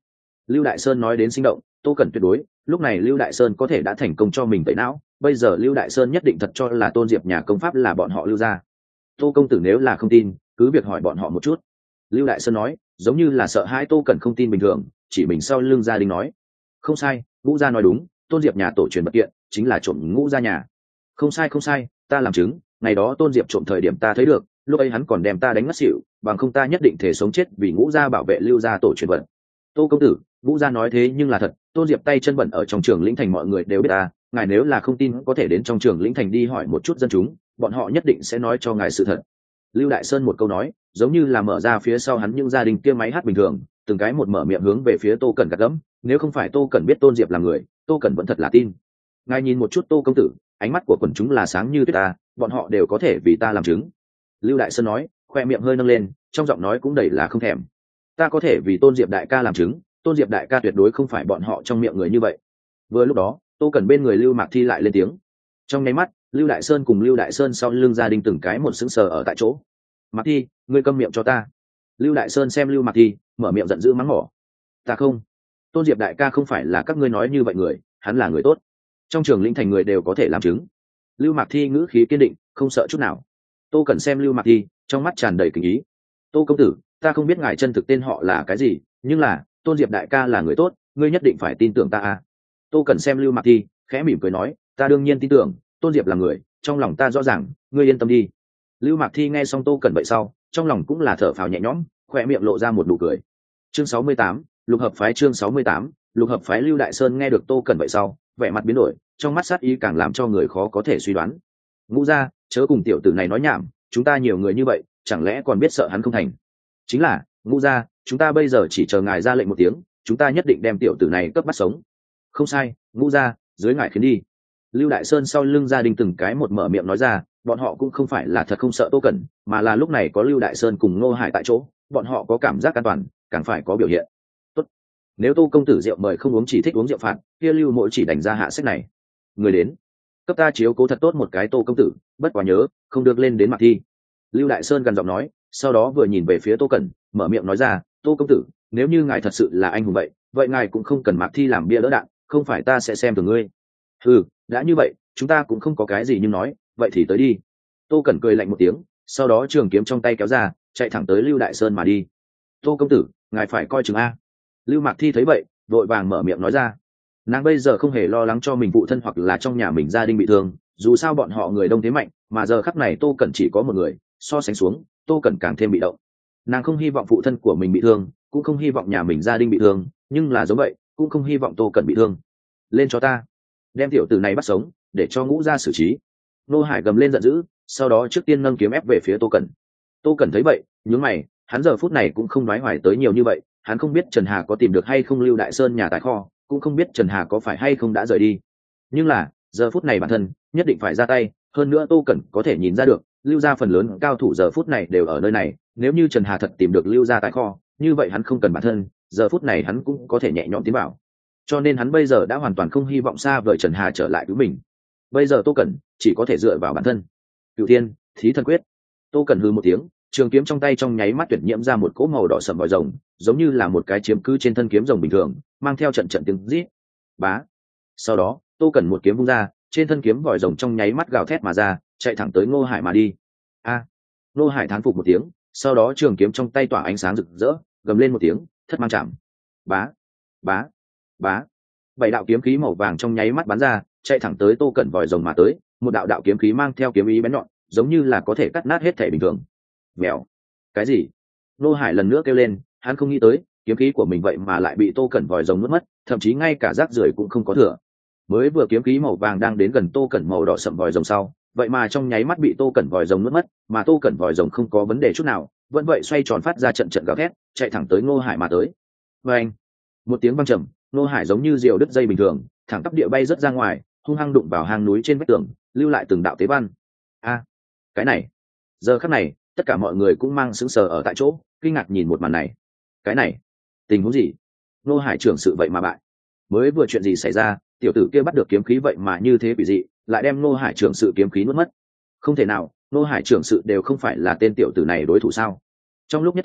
Lưu Đại Sơn nói đến sinh động, Tô Cẩn tuyệt đối lúc này Lưu Đại Sơn có thể đã thành công cho mình tẩy não, bây giờ Lưu Đại Sơn nhất định thật cho là Tôn Diệp nhà công pháp là bọn họ Lưu gia. Tô công tử nếu là không tin, cứ việc hỏi bọn họ một chút. Lưu Đại Sơn nói, giống như là sợ hai Tô Cẩn không tin bình thường, chỉ mình sau lưng gia đình nói, không sai, Ngũ gia nói đúng, Tôn Diệp nhà tổ truyền vật kiện chính là trộm Ngũ gia nhà. Không sai không sai, ta làm chứng, ngày đó Tôn Diệp trộm thời điểm ta thấy được, lúc ấy hắn còn đem ta đánh ngất xỉu, bằng không ta nhất định thể sống chết vì Ngũ gia bảo vệ Lưu gia tổ truyền vật. Tô công tử, Ngũ gia nói thế nhưng là thật, Tôn Diệp tay chân bẩn ở trong trường lĩnh thành mọi người đều biết ta, ngài nếu là không tin có thể đến trong trường lĩnh thành đi hỏi một chút dân chúng, bọn họ nhất định sẽ nói cho ngài sự thật. Lưu Đại Sơn một câu nói, giống như là mở ra phía sau hắn những gia đình kia máy hát bình thường, từng cái một mở miệng hướng về phía Tô Cẩn gắt gẫm, nếu không phải Tô Cẩn biết Tôn Diệp là người, Tô Cẩn vẫn thật là tin. Ngài nhìn một chút Tô công tử, ánh mắt của quần chúng là sáng như tuyết ta, bọn họ đều có thể vì ta làm chứng. Lưu Đại Sơn nói, khoe miệng hơi nâng lên, trong giọng nói cũng đầy là không thèm. Ta có thể vì Tôn Diệp đại ca làm chứng, Tôn Diệp đại ca tuyệt đối không phải bọn họ trong miệng người như vậy. Vừa lúc đó, Tô Cẩn bên người Lưu Mạc Thi lại lên tiếng. Trong nháy mắt, Lưu Đại Sơn cùng Lưu Đại Sơn sau lưng gia đình từng cái một sững sờ ở tại chỗ. Mạc Thi, ngươi câm miệng cho ta. Lưu Đại Sơn xem Lưu Mạc Thi, mở miệng giận dữ mắng mỏ. Ta không. Tôn Diệp đại ca không phải là các ngươi nói như vậy người, hắn là người tốt. Trong trường lĩnh thành người đều có thể làm chứng. Lưu Mạc Thi ngữ khí kiên định, không sợ chút nào. Tô Cẩn xem Lưu Mạc Thi, trong mắt tràn đầy kính ý. Tô công tử, ta không biết ngài chân thực tên họ là cái gì, nhưng là Tôn Diệp đại ca là người tốt, ngươi nhất định phải tin tưởng ta a. Tô Cẩn xem Lưu Mạc Thi, khẽ mỉm cười nói, ta đương nhiên tin tưởng, Tôn Diệp là người, trong lòng ta rõ ràng, ngươi yên tâm đi. Lưu Mạc Thi nghe xong Tô Cẩn vậy sau, trong lòng cũng là thở phào nhẹ nhõm, khỏe miệng lộ ra một nụ cười. Chương sáu mươi tám, Lục hợp phái chương sáu mươi tám, Lục hợp phái. Lưu Đại Sơn nghe được Tô Cẩn vậy sau, vẻ mặt biến đổi, trong mắt sát ý càng làm cho người khó có thể suy đoán. Ngũ gia, chớ cùng tiểu tử này nói nhảm, chúng ta nhiều người như vậy, chẳng lẽ còn biết sợ hắn không thành? Chính là, Ngũ gia, chúng ta bây giờ chỉ chờ ngài ra lệnh một tiếng, chúng ta nhất định đem tiểu tử này cấp bắt sống. Không sai, Ngũ gia, dưới ngài khiến đi. Lưu Đại Sơn sau lưng gia đình từng cái một mở miệng nói ra, bọn họ cũng không phải là thật không sợ Tô Cẩn, mà là lúc này có Lưu Đại Sơn cùng Ngô Hải tại chỗ, bọn họ có cảm giác an toàn, càng phải có biểu hiện. Tốt. Nếu Tô công tử rượu mời không uống chỉ thích uống rượu phạt, kia Lưu Mỗ chỉ đánh ra hạ sách này. Người đến, cấp ta chiếu cố thật tốt một cái Tô công tử, bất quá nhớ, không được lên đến Mạc Thi. Lưu Đại Sơn gần giọng nói, sau đó vừa nhìn về phía Tô Cẩn, mở miệng nói ra, Tô công tử, nếu như ngài thật sự là anh hùng vậy, vậy ngài cũng không cần Mạc Thi làm bia đỡ đạn, không phải ta sẽ xem thường ngươi. Ừ, đã như vậy, chúng ta cũng không có cái gì nhưng nói, vậy thì tới đi. Tô Cẩn cười lạnh một tiếng, sau đó trường kiếm trong tay kéo ra, chạy thẳng tới Lưu Đại Sơn mà đi. Tô công tử, ngài phải coi chừng a. Lưu Mạc Thi thấy vậy, vội vàng mở miệng nói ra. Nàng bây giờ không hề lo lắng cho mình phụ thân hoặc là trong nhà mình gia đình bị thương, dù sao bọn họ người đông thế mạnh, mà giờ khắc này Tô Cẩn chỉ có một người, so sánh xuống, Tô Cẩn càng thêm bị động. Nàng không hy vọng phụ thân của mình bị thương, cũng không hy vọng nhà mình gia đình bị thương, nhưng là giống vậy, cũng không hy vọng Tô Cẩn bị thương. Lên cho ta, đem tiểu tử này bắt sống, để cho Ngũ gia xử trí. Nô Hải gầm lên giận dữ, sau đó trước tiên nâng kiếm ép về phía Tô Cẩn. Tô Cẩn thấy vậy, nhướng mày, hắn giờ phút này cũng không nói hoài tới nhiều như vậy, hắn không biết Trần Hà có tìm được hay không Lưu Đại Sơn nhà tài kho, cũng không biết Trần Hà có phải hay không đã rời đi. Nhưng là, giờ phút này bản thân nhất định phải ra tay, hơn nữa Tô Cẩn có thể nhìn ra được, Lưu gia phần lớn cao thủ giờ phút này đều ở nơi này, nếu như Trần Hà thật tìm được Lưu gia tài kho, như vậy hắn không cần bản thân, giờ phút này hắn cũng có thể nhẹ nhõm tiến vào. Cho nên hắn bây giờ đã hoàn toàn không hy vọng xa vời Trần Hà trở lại với mình. Bây giờ Tô Cẩn chỉ có thể dựa vào bản thân. Cửu Thiên, Thí Thần Quyết. Tô Cẩn hừ một tiếng, trường kiếm trong tay trong nháy mắt tuyệt nhiễm ra một cỗ màu đỏ sẫm vòi rồng, giống như là một cái chiếm cứ trên thân kiếm rồng bình thường, mang theo trận trận tiếng rít. Bá. Sau đó, Tô Cẩn một kiếm vung ra, trên thân kiếm vòi rồng trong nháy mắt gào thét mà ra, chạy thẳng tới Ngô Hải mà đi. A. À. Ngô Hải thán phục một tiếng, sau đó trường kiếm trong tay tỏa ánh sáng rực rỡ, gầm lên một tiếng, thất mang chạm. Bá. Bá. Bá. Bảy đạo kiếm khí màu vàng trong nháy mắt bắn ra, chạy thẳng tới Tô Cẩn vòi rồng mà tới, một đạo đạo kiếm khí mang theo kiếm ý bén nhọn, giống như là có thể cắt nát hết thể bình thường. Mèo. Cái gì? Nô Hải lần nữa kêu lên, hắn không nghĩ tới, kiếm khí của mình vậy mà lại bị Tô Cẩn vòi rồng nuốt mất, thậm chí ngay cả rác rưởi cũng không có thừa. Mới vừa kiếm khí màu vàng đang đến gần Tô Cẩn màu đỏ sậm vòi rồng sau, vậy mà trong nháy mắt bị Tô Cẩn vòi rồng nuốt mất, mà Tô Cẩn vòi rồng không có vấn đề chút nào, vẫn vậy xoay tròn phát ra trận trận gào thét, chạy thẳng tới Ngô Hải mà tới. Oeng! Một tiếng vang trầm, Ngô Hải giống như diều đứt dây bình thường, thẳng tắp địa bay rất ra ngoài, hung hăng đụng vào hang núi trên vách tường, lưu lại từng đạo tế văn. A, cái này! Giờ khắc này, tất cả mọi người cũng mang sững sờ ở tại chỗ, kinh ngạc nhìn một màn này. Cái này, tình huống gì? Ngô Hải trưởng sự vậy mà bại. Mới vừa chuyện gì xảy ra, tiểu tử kia bắt được kiếm khí vậy mà như thế quỷ dị, lại đem Ngô Hải trưởng sự kiếm khí nuốt mất. Không thể nào, Ngô Hải trưởng sự đều không phải là tên tiểu tử này đối thủ sao? Trong lúc nhất thời,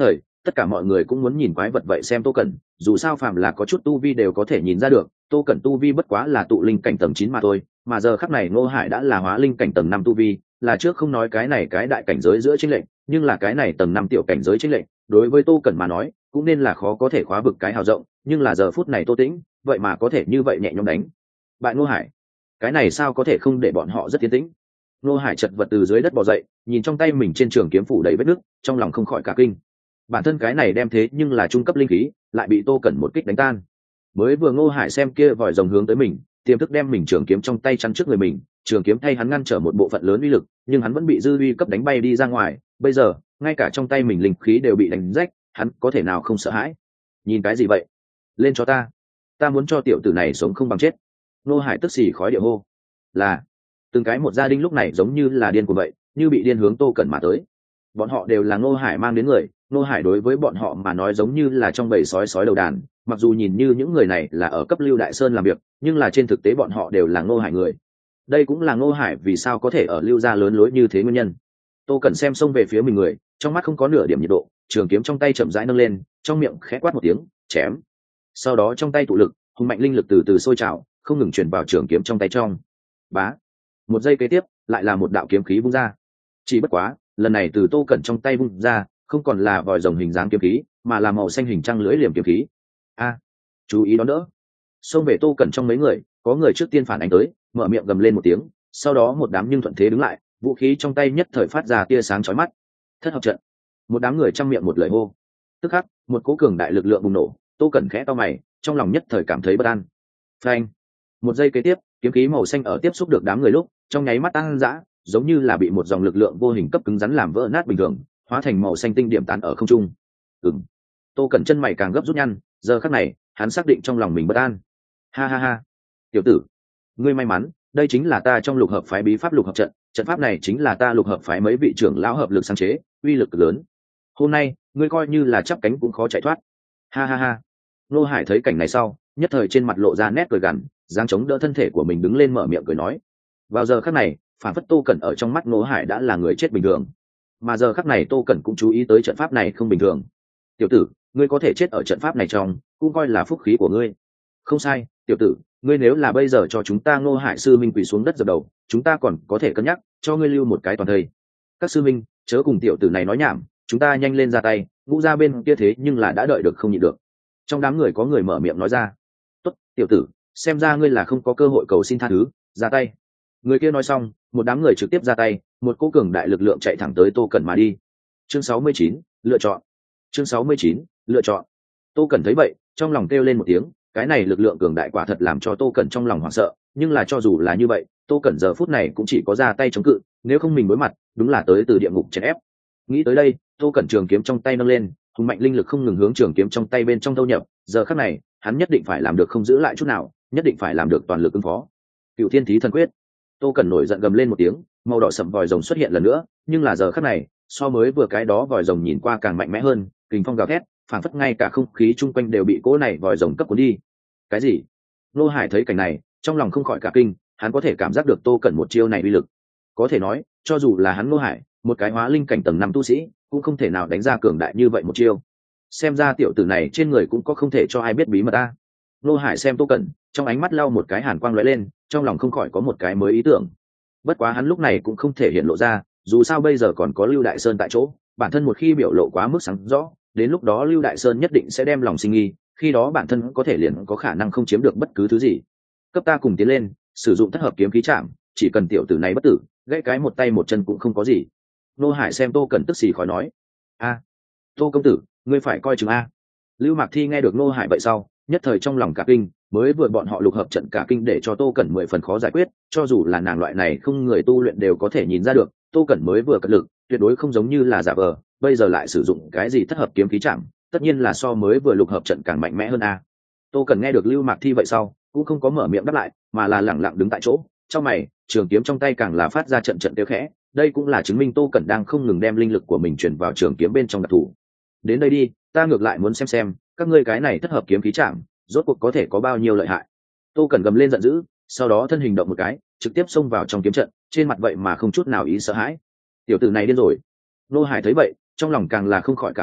tất cả mọi người cũng muốn nhìn quái vật vậy xem Tô Cẩn, dù sao phàm là có chút tu vi đều có thể nhìn ra được, Tô Cẩn tu vi bất quá là tụ linh cảnh tầng chín mà thôi, mà giờ khắc này Ngô Hải đã là hóa linh cảnh tầng năm tu vi, là trước không nói cái này cái đại cảnh giới giữa chênh lệch, nhưng là cái này tầng năm tiểu cảnh giới chênh lệch, đối với Tô Cẩn mà nói, cũng nên là khó có thể khóa vực cái hào rộng, nhưng là giờ phút này Tô Tĩnh, vậy mà có thể như vậy nhẹ nhõm đánh bại Ngô Hải. Cái này sao có thể không để bọn họ rất tiến tĩnh. Ngô Hải chật vật từ dưới đất bò dậy, nhìn trong tay mình trên trường kiếm phủ đầy vết nứt, trong lòng không khỏi cả kinh. Bản thân cái này đem thế nhưng là trung cấp linh khí, lại bị Tô Cẩn một kích đánh tan. Mới vừa Ngô Hải xem kia vòi rồng hướng tới mình, tiềm thức đem mình trường kiếm trong tay chắn trước người mình, trường kiếm thay hắn ngăn trở một bộ phận lớn uy lực, nhưng hắn vẫn bị dư uy cấp đánh bay đi ra ngoài, bây giờ, ngay cả trong tay mình linh khí đều bị đánh rách, hắn có thể nào không sợ hãi. Nhìn cái gì vậy? Lên cho ta, ta muốn cho tiểu tử này sống không bằng chết. Ngô Hải tức xì khói địa hô. Là, từng cái một gia đình lúc này giống như là điên của vậy, như bị điên hướng Tô Cẩn mà tới. Bọn họ đều là Ngô Hải mang đến người, Ngô Hải đối với bọn họ mà nói giống như là trong bầy sói sói đầu đàn, mặc dù nhìn như những người này là ở cấp Lưu Đại Sơn làm việc, nhưng là trên thực tế bọn họ đều là Ngô Hải người. Đây cũng là Ngô Hải vì sao có thể ở Lưu gia lớn lối như thế nguyên nhân. Tô Cẩn xem xông về phía mình người, trong mắt không có nửa điểm nhiệt độ, trường kiếm trong tay chậm rãi nâng lên, trong miệng khẽ quát một tiếng, chém. Sau đó trong tay tụ lực, hùng mạnh linh lực từ từ sôi trào, không ngừng truyền vào trường kiếm trong tay trong. Bá. Một giây kế tiếp, lại là một đạo kiếm khí vung ra. Chỉ bất quá, lần này từ Tô Cẩn trong tay vung ra, không còn là vòi rồng hình dáng kiếm khí, mà là màu xanh hình trăng lưỡi liềm kiếm khí. A, chú ý đón đỡ. Xông về Tô Cẩn trong mấy người, có người trước tiên phản ánh tới, mở miệng gầm lên một tiếng, sau đó một đám nhưng thuận thế đứng lại, vũ khí trong tay nhất thời phát ra tia sáng chói mắt. Thất hợp trận. Một đám người trăm miệng một lời hô. Tức khắc, một cỗ cường đại lực lượng bùng nổ, Tô Cẩn khẽ to mày, trong lòng nhất thời cảm thấy bất an. Phanh. Một giây kế tiếp, kiếm khí màu xanh ở tiếp xúc được đám người lúc, trong nháy mắt tăng dã, giống như là bị một dòng lực lượng vô hình cấp cứng rắn làm vỡ nát bình thường, hóa thành màu xanh tinh điểm tán ở không trung. Ừm. Tô Cẩn chân mày càng gấp rút nhăn, giờ khắc này, hắn xác định trong lòng mình bất an. Ha ha ha, tiểu tử, ngươi may mắn, đây chính là ta trong lục hợp phái bí pháp lục hợp trận, trận pháp này chính là ta lục hợp phái mấy vị trưởng lão hợp lực sáng chế, uy lực lớn. Hôm nay, ngươi coi như là chắp cánh cũng khó chạy thoát. Ha ha ha. Nô Hải thấy cảnh này sau, nhất thời trên mặt lộ ra nét cười gằn, giáng chống đỡ thân thể của mình đứng lên mở miệng cười nói. Vào giờ khắc này, phản phất Tô Cẩn ở trong mắt Nô Hải đã là người chết bình thường. Mà giờ khắc này Tô Cẩn cũng chú ý tới trận pháp này không bình thường. Tiểu tử, ngươi có thể chết ở trận pháp này trong, cũng coi là phúc khí của ngươi. Không sai, tiểu tử, ngươi nếu là bây giờ cho chúng ta Ngô Hải sư minh quỳ xuống đất dập đầu, chúng ta còn có thể cân nhắc cho ngươi lưu một cái toàn thây. Các sư minh, chớ cùng tiểu tử này nói nhảm, chúng ta nhanh lên ra tay, ngũ ra bên kia thế nhưng là đã đợi được không nhịn được. Trong đám người có người mở miệng nói ra. Tốt, tiểu tử, xem ra ngươi là không có cơ hội cầu xin tha thứ, ra tay. Người kia nói xong, một đám người trực tiếp ra tay, một cỗ cường đại lực lượng chạy thẳng tới Tô Cẩn mà đi. Chương sáu mươi chín, lựa chọn. Chương sáu mươi chín, lựa chọn. Tô Cẩn thấy vậy, trong lòng kêu lên một tiếng, cái này lực lượng cường đại quả thật làm cho Tô Cẩn trong lòng hoảng sợ, nhưng là cho dù là như vậy, Tô Cẩn giờ phút này cũng chỉ có ra tay chống cự, nếu không mình đối mặt, đúng là tới từ địa ngục chèn ép. Nghĩ tới đây, Tô Cẩn trường kiếm trong tay nâng lên, hùng mạnh linh lực không ngừng hướng trường kiếm trong tay bên trong thâu nhập, giờ khắc này, hắn nhất định phải làm được không giữ lại chút nào, nhất định phải làm được toàn lực ứng phó. Cựu Thiên Thí Thần Quyết. Tô Cẩn nổi giận gầm lên một tiếng, màu đỏ sẫm vòi rồng xuất hiện lần nữa, nhưng là giờ khắc này, so mới vừa cái đó vòi rồng nhìn qua càng mạnh mẽ hơn, kình phong gào thét, phảng phất ngay cả không khí chung quanh đều bị cỗ này vòi rồng cấp cuốn đi. Cái gì? Nô Hải thấy cảnh này, trong lòng không khỏi cả kinh, hắn có thể cảm giác được Tô Cẩn một chiêu này uy lực. Có thể nói, cho dù là hắn Nô Hải, một cái hóa linh cảnh tầng năm tu sĩ, cũng không thể nào đánh ra cường đại như vậy một chiêu. Xem ra tiểu tử này trên người cũng có không thể cho ai biết bí mật a. Nô Hải xem Tô Cẩn, trong ánh mắt lau một cái hàn quang lóe lên, trong lòng không khỏi có một cái mới ý tưởng. Bất quá hắn lúc này cũng không thể hiện lộ ra, dù sao bây giờ còn có Lưu Đại Sơn tại chỗ, bản thân một khi biểu lộ quá mức sáng rõ, đến lúc đó Lưu Đại Sơn nhất định sẽ đem lòng sinh nghi, khi đó bản thân có thể liền có khả năng không chiếm được bất cứ thứ gì. Cấp ta cùng tiến lên, sử dụng thất hợp kiếm khí chạm, chỉ cần tiểu tử này bất tử, gãy cái một tay một chân cũng không có gì. Nô Hải xem Tô Cẩn tức xì khỏi nói. A, Tô công tử, ngươi phải coi chừng a. Lưu Mạc Thi nghe được Nô Hải vậy sau, nhất thời trong lòng cả kinh, mới vừa bọn họ lục hợp trận cả kinh để cho Tô Cẩn mười phần khó giải quyết, cho dù là nàng loại này không người tu luyện đều có thể nhìn ra được, Tô Cẩn mới vừa cật lực, tuyệt đối không giống như là giả vờ, bây giờ lại sử dụng cái gì thất hợp kiếm khí chạm, tất nhiên là so mới vừa lục hợp trận càng mạnh mẽ hơn a. Tô Cẩn nghe được Lưu Mạc Thi vậy sau, cũng không có mở miệng đáp lại, mà là lẳng lặng đứng tại chỗ, trong mày, trường kiếm trong tay càng là phát ra trận trận tiêu khẽ, đây cũng là chứng minh Tô Cẩn đang không ngừng đem linh lực của mình truyền vào trường kiếm bên trong đặc thủ. Đến đây đi, ta ngược lại muốn xem xem, các ngươi cái này thất hợp kiếm khí chạm, rốt cuộc có thể có bao nhiêu lợi hại. Tô Cẩn gầm lên giận dữ, sau đó thân hình động một cái, trực tiếp xông vào trong kiếm trận, trên mặt vậy mà không chút nào ý sợ hãi. Tiểu tử này điên rồi. Nô Hải thấy vậy, trong lòng càng là không khỏi cả kinh,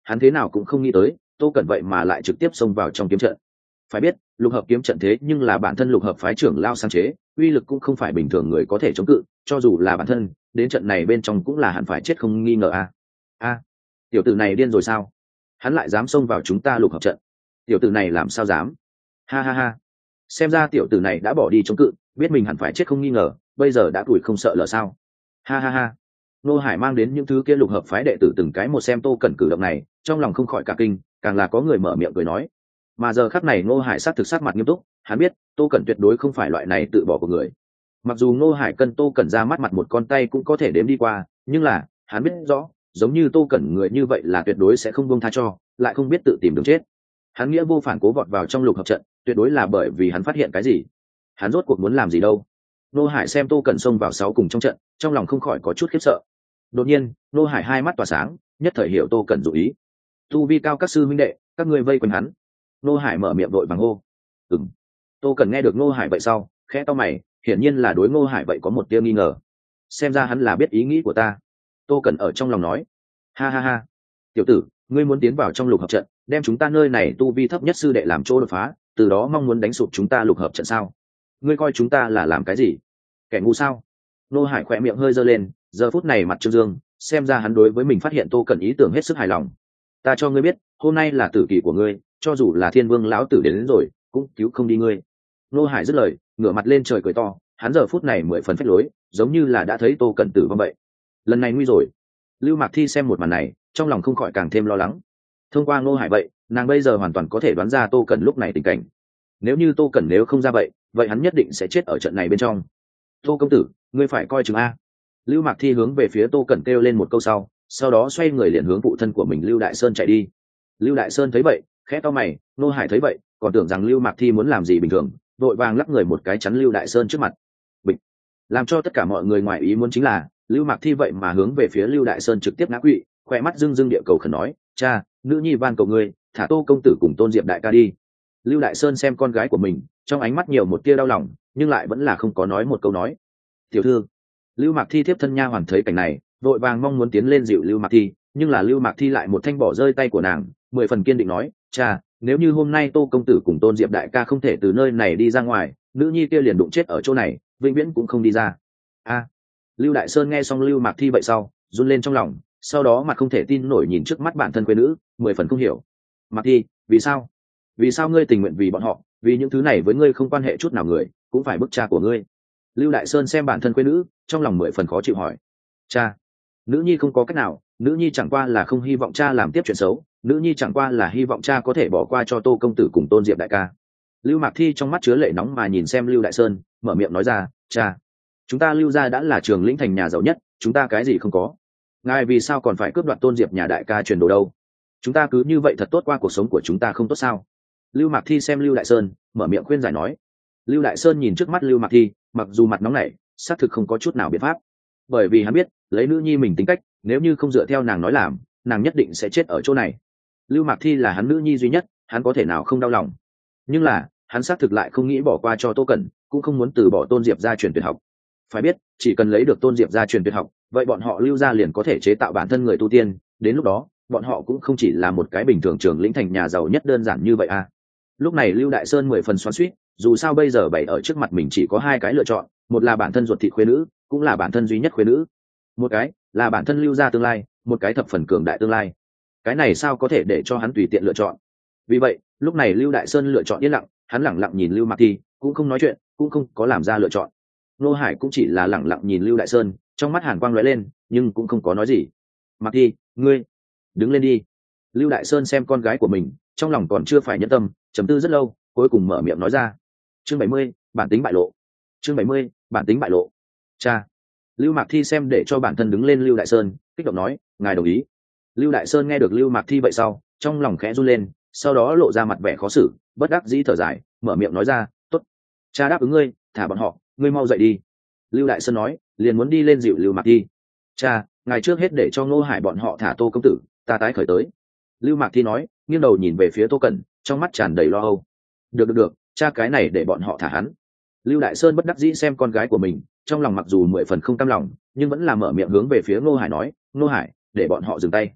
hắn thế nào cũng không nghĩ tới tô cẩn vậy mà lại trực tiếp xông vào trong kiếm trận. Phải biết lục hợp kiếm trận thế nhưng là bản thân lục hợp phái trưởng lao sáng chế, uy lực cũng không phải bình thường người có thể chống cự, cho dù là bản thân đến trận này bên trong cũng là hẳn phải chết không nghi ngờ a. A, tiểu tử này điên rồi sao? Hắn lại dám xông vào chúng ta lục hợp trận? Tiểu tử này làm sao dám? Ha ha ha, xem ra tiểu tử này đã bỏ đi chống cự, biết mình hẳn phải chết không nghi ngờ, bây giờ đã tuổi không sợ lỡ sao? Ha ha ha. Nô Hải mang đến những thứ kia lục hợp phái đệ tử từng cái một xem tô cẩn cử động này, trong lòng không khỏi cả kinh, càng là có người mở miệng cười nói. Mà giờ khắc này Ngô Hải sát thực sát mặt nghiêm túc, hắn biết tô cẩn tuyệt đối không phải loại này tự bỏ của người. Mặc dù Ngô Hải cân tô cẩn ra mắt mặt một con tay cũng có thể đếm đi qua, nhưng là hắn biết rõ giống như tô cẩn người như vậy là tuyệt đối sẽ không buông tha cho, lại không biết tự tìm đường chết. Hắn nghĩa vô phản cố vọt vào trong lục hợp trận, tuyệt đối là bởi vì hắn phát hiện cái gì. Hắn rốt cuộc muốn làm gì đâu? Ngô Hải xem tô cẩn xông vào sáu cùng trong trận, trong lòng không khỏi có chút khiếp sợ. Đột nhiên Ngô Hải hai mắt tỏa sáng, nhất thời hiểu tô cẩn dụ ý. Tu vi cao các sư minh đệ, các ngươi vây quanh hắn. Ngô Hải mở miệng vội vàng hô. Ừm. Tô Cẩn nghe được Ngô Hải vậy sau khẽ to mày, hiển nhiên là đối Ngô Hải vậy có một tia nghi ngờ. Xem ra hắn là biết ý nghĩ của ta. Tô Cẩn ở trong lòng nói. Ha ha ha, tiểu tử, ngươi muốn tiến vào trong lục hợp trận, đem chúng ta nơi này tu vi thấp nhất sư đệ làm chỗ đột phá, từ đó mong muốn đánh sụp chúng ta lục hợp trận sao? Ngươi coi chúng ta là làm cái gì? Kẻ ngu sao? Ngô Hải khỏe miệng hơi giơ lên, giờ phút này mặt trương dương, xem ra hắn đối với mình phát hiện Tô Cẩn ý tưởng hết sức hài lòng. Ta cho ngươi biết, hôm nay là tử kỳ của ngươi, cho dù là thiên vương lão tử đến, đến rồi cũng cứu không đi ngươi. Ngô Hải dứt lời, ngửa mặt lên trời cười to, hắn giờ phút này mười phần phách lối, giống như là đã thấy Tô Cẩn tử vong vậy. Lần này nguy rồi. Lưu Mạc Thi xem một màn này, trong lòng không khỏi càng thêm lo lắng. Thông qua Ngô Hải vậy, nàng bây giờ hoàn toàn có thể đoán ra Tô Cẩn lúc này tình cảnh. Nếu như Tô Cẩn nếu không ra vậy, vậy hắn nhất định sẽ chết ở trận này bên trong. Tô công tử, ngươi phải coi chừng a. Lưu Mạc Thi hướng về phía Tô Cẩn kêu lên một câu sau, sau đó xoay người liền hướng phụ thân của mình Lưu Đại Sơn chạy đi. Lưu Đại Sơn thấy vậy khẽ to mày, Ngô Hải thấy vậy còn tưởng rằng Lưu Mạc Thi muốn làm gì bình thường, vội vàng lắc người một cái chắn Lưu Đại Sơn trước mặt. Bịch. Làm cho tất cả mọi người ngoài ý muốn chính là Lưu Mạc Thi vậy mà hướng về phía Lưu Đại Sơn trực tiếp ngã quỵ, khỏe mắt rưng rưng địa cầu khẩn nói, cha, nữ nhi van cầu ngươi thả Tô công tử cùng Tôn Diệp đại ca đi. Lưu Đại Sơn xem con gái của mình, trong ánh mắt nhiều một tia đau lòng, nhưng lại vẫn là không có nói một câu nói. Tiểu thư. Lưu Mạc Thi tiếp thân nha hoàn thấy cảnh này, vội vàng mong muốn tiến lên dịu Lưu Mạc Thi, nhưng là Lưu Mạc Thi lại một thanh bỏ rơi tay của nàng, mười phần kiên định nói, cha, nếu như hôm nay Tô công tử cùng Tôn Diệp đại ca không thể từ nơi này đi ra ngoài, nữ nhi kia liền đụng chết ở chỗ này, vĩnh viễn cũng không đi ra. A. Lưu Đại Sơn nghe xong Lưu Mạc Thi vậy sau run lên trong lòng, sau đó mặt không thể tin nổi nhìn trước mắt bản thân quê nữ, mười phần không hiểu. Mạc Thi, vì sao vì sao ngươi tình nguyện vì bọn họ, vì những thứ này với ngươi không quan hệ chút nào người cũng phải bức cha của ngươi? Lưu Đại Sơn xem bản thân quê nữ, trong lòng mười phần khó chịu hỏi. Cha. Nữ nhi không có cách nào, nữ nhi chẳng qua là không hy vọng cha làm tiếp chuyện xấu, nữ nhi chẳng qua là hy vọng cha có thể bỏ qua cho Tô công tử cùng Tôn Diệp đại ca. Lưu Mạc Thi trong mắt chứa lệ nóng mà nhìn xem Lưu Đại Sơn, mở miệng nói ra, cha, chúng ta Lưu gia đã là trường lĩnh thành nhà giàu nhất, chúng ta cái gì không có, ngài vì sao còn phải cướp đoạt Tôn Diệp nhà đại ca truyền đồ đâu? Chúng ta cứ như vậy thật tốt qua cuộc sống của chúng ta không tốt sao? Lưu Mạc Thi xem Lưu Đại Sơn, mở miệng khuyên giải nói. Lưu Đại Sơn nhìn trước mắt Lưu Mạc Thi, mặc dù mặt nóng nảy, xác thực không có chút nào biện pháp, bởi vì hắn biết lấy nữ nhi mình tính cách, nếu như không dựa theo nàng nói làm, nàng nhất định sẽ chết ở chỗ này. Lưu Mạc Thi là hắn nữ nhi duy nhất, hắn có thể nào không đau lòng, nhưng là hắn xác thực lại không nghĩ bỏ qua cho Tô Cẩn, cũng không muốn từ bỏ Tôn Diệp gia truyền tuyệt học. Phải biết chỉ cần lấy được Tôn Diệp gia truyền tuyệt học, vậy bọn họ Lưu gia liền có thể chế tạo bản thân người tu tiên, đến lúc đó bọn họ cũng không chỉ là một cái bình thường trường lĩnh thành nhà giàu nhất đơn giản như vậy à. Lúc này Lưu Đại Sơn mười phần xoắn xuýt, dù sao bây giờ bày ở trước mặt mình chỉ có hai cái lựa chọn, một là bản thân ruột thịt khuê nữ, cũng là bản thân duy nhất khuê nữ, một cái là bản thân Lưu gia tương lai, một cái thập phần cường đại tương lai. Cái này sao có thể để cho hắn tùy tiện lựa chọn? Vì vậy lúc này Lưu Đại Sơn lựa chọn yên lặng, hắn lẳng lặng nhìn Lưu Mạc Thi, cũng không nói chuyện, cũng không có làm ra lựa chọn. Nô Hải cũng chỉ là lẳng lặng nhìn Lưu Đại Sơn, trong mắt hàn quang lóe lên, nhưng cũng không có nói gì. Mạc Thi, ngươi đứng lên đi. Lưu Đại Sơn xem con gái của mình, trong lòng còn chưa phải nhẫn tâm, trầm tư rất lâu, cuối cùng mở miệng nói ra. Chương bảy mươi, bản tính bại lộ. Chương bảy mươi, bản tính bại lộ. Cha. Lưu Mạc Thi xem để cho bản thân đứng lên Lưu Đại Sơn, kích động nói, ngài đồng ý. Lưu Đại Sơn nghe được Lưu Mạc Thi vậy sau, trong lòng khẽ run lên, sau đó lộ ra mặt vẻ khó xử, bất đắc dĩ thở dài, mở miệng nói ra, tốt, cha đáp ứng ngươi, thả bọn họ, ngươi mau dậy đi. Lưu Đại Sơn nói, liền muốn đi lên dịu Lưu Mạc Thi. Cha, ngài trước hết để cho Ngô Hải bọn họ thả Tô công tử, ta tái khởi tới. Lưu Mạc Thi nói, nghiêng đầu nhìn về phía Tô Cẩn, trong mắt tràn đầy lo âu. Được được được, cha cái này để bọn họ thả hắn. Lưu Đại Sơn bất đắc dĩ xem con gái của mình, trong lòng mặc dù mười phần không cam lòng, nhưng vẫn là mở miệng hướng về phía Ngô Hải nói, Ngô Hải, để bọn họ dừng tay.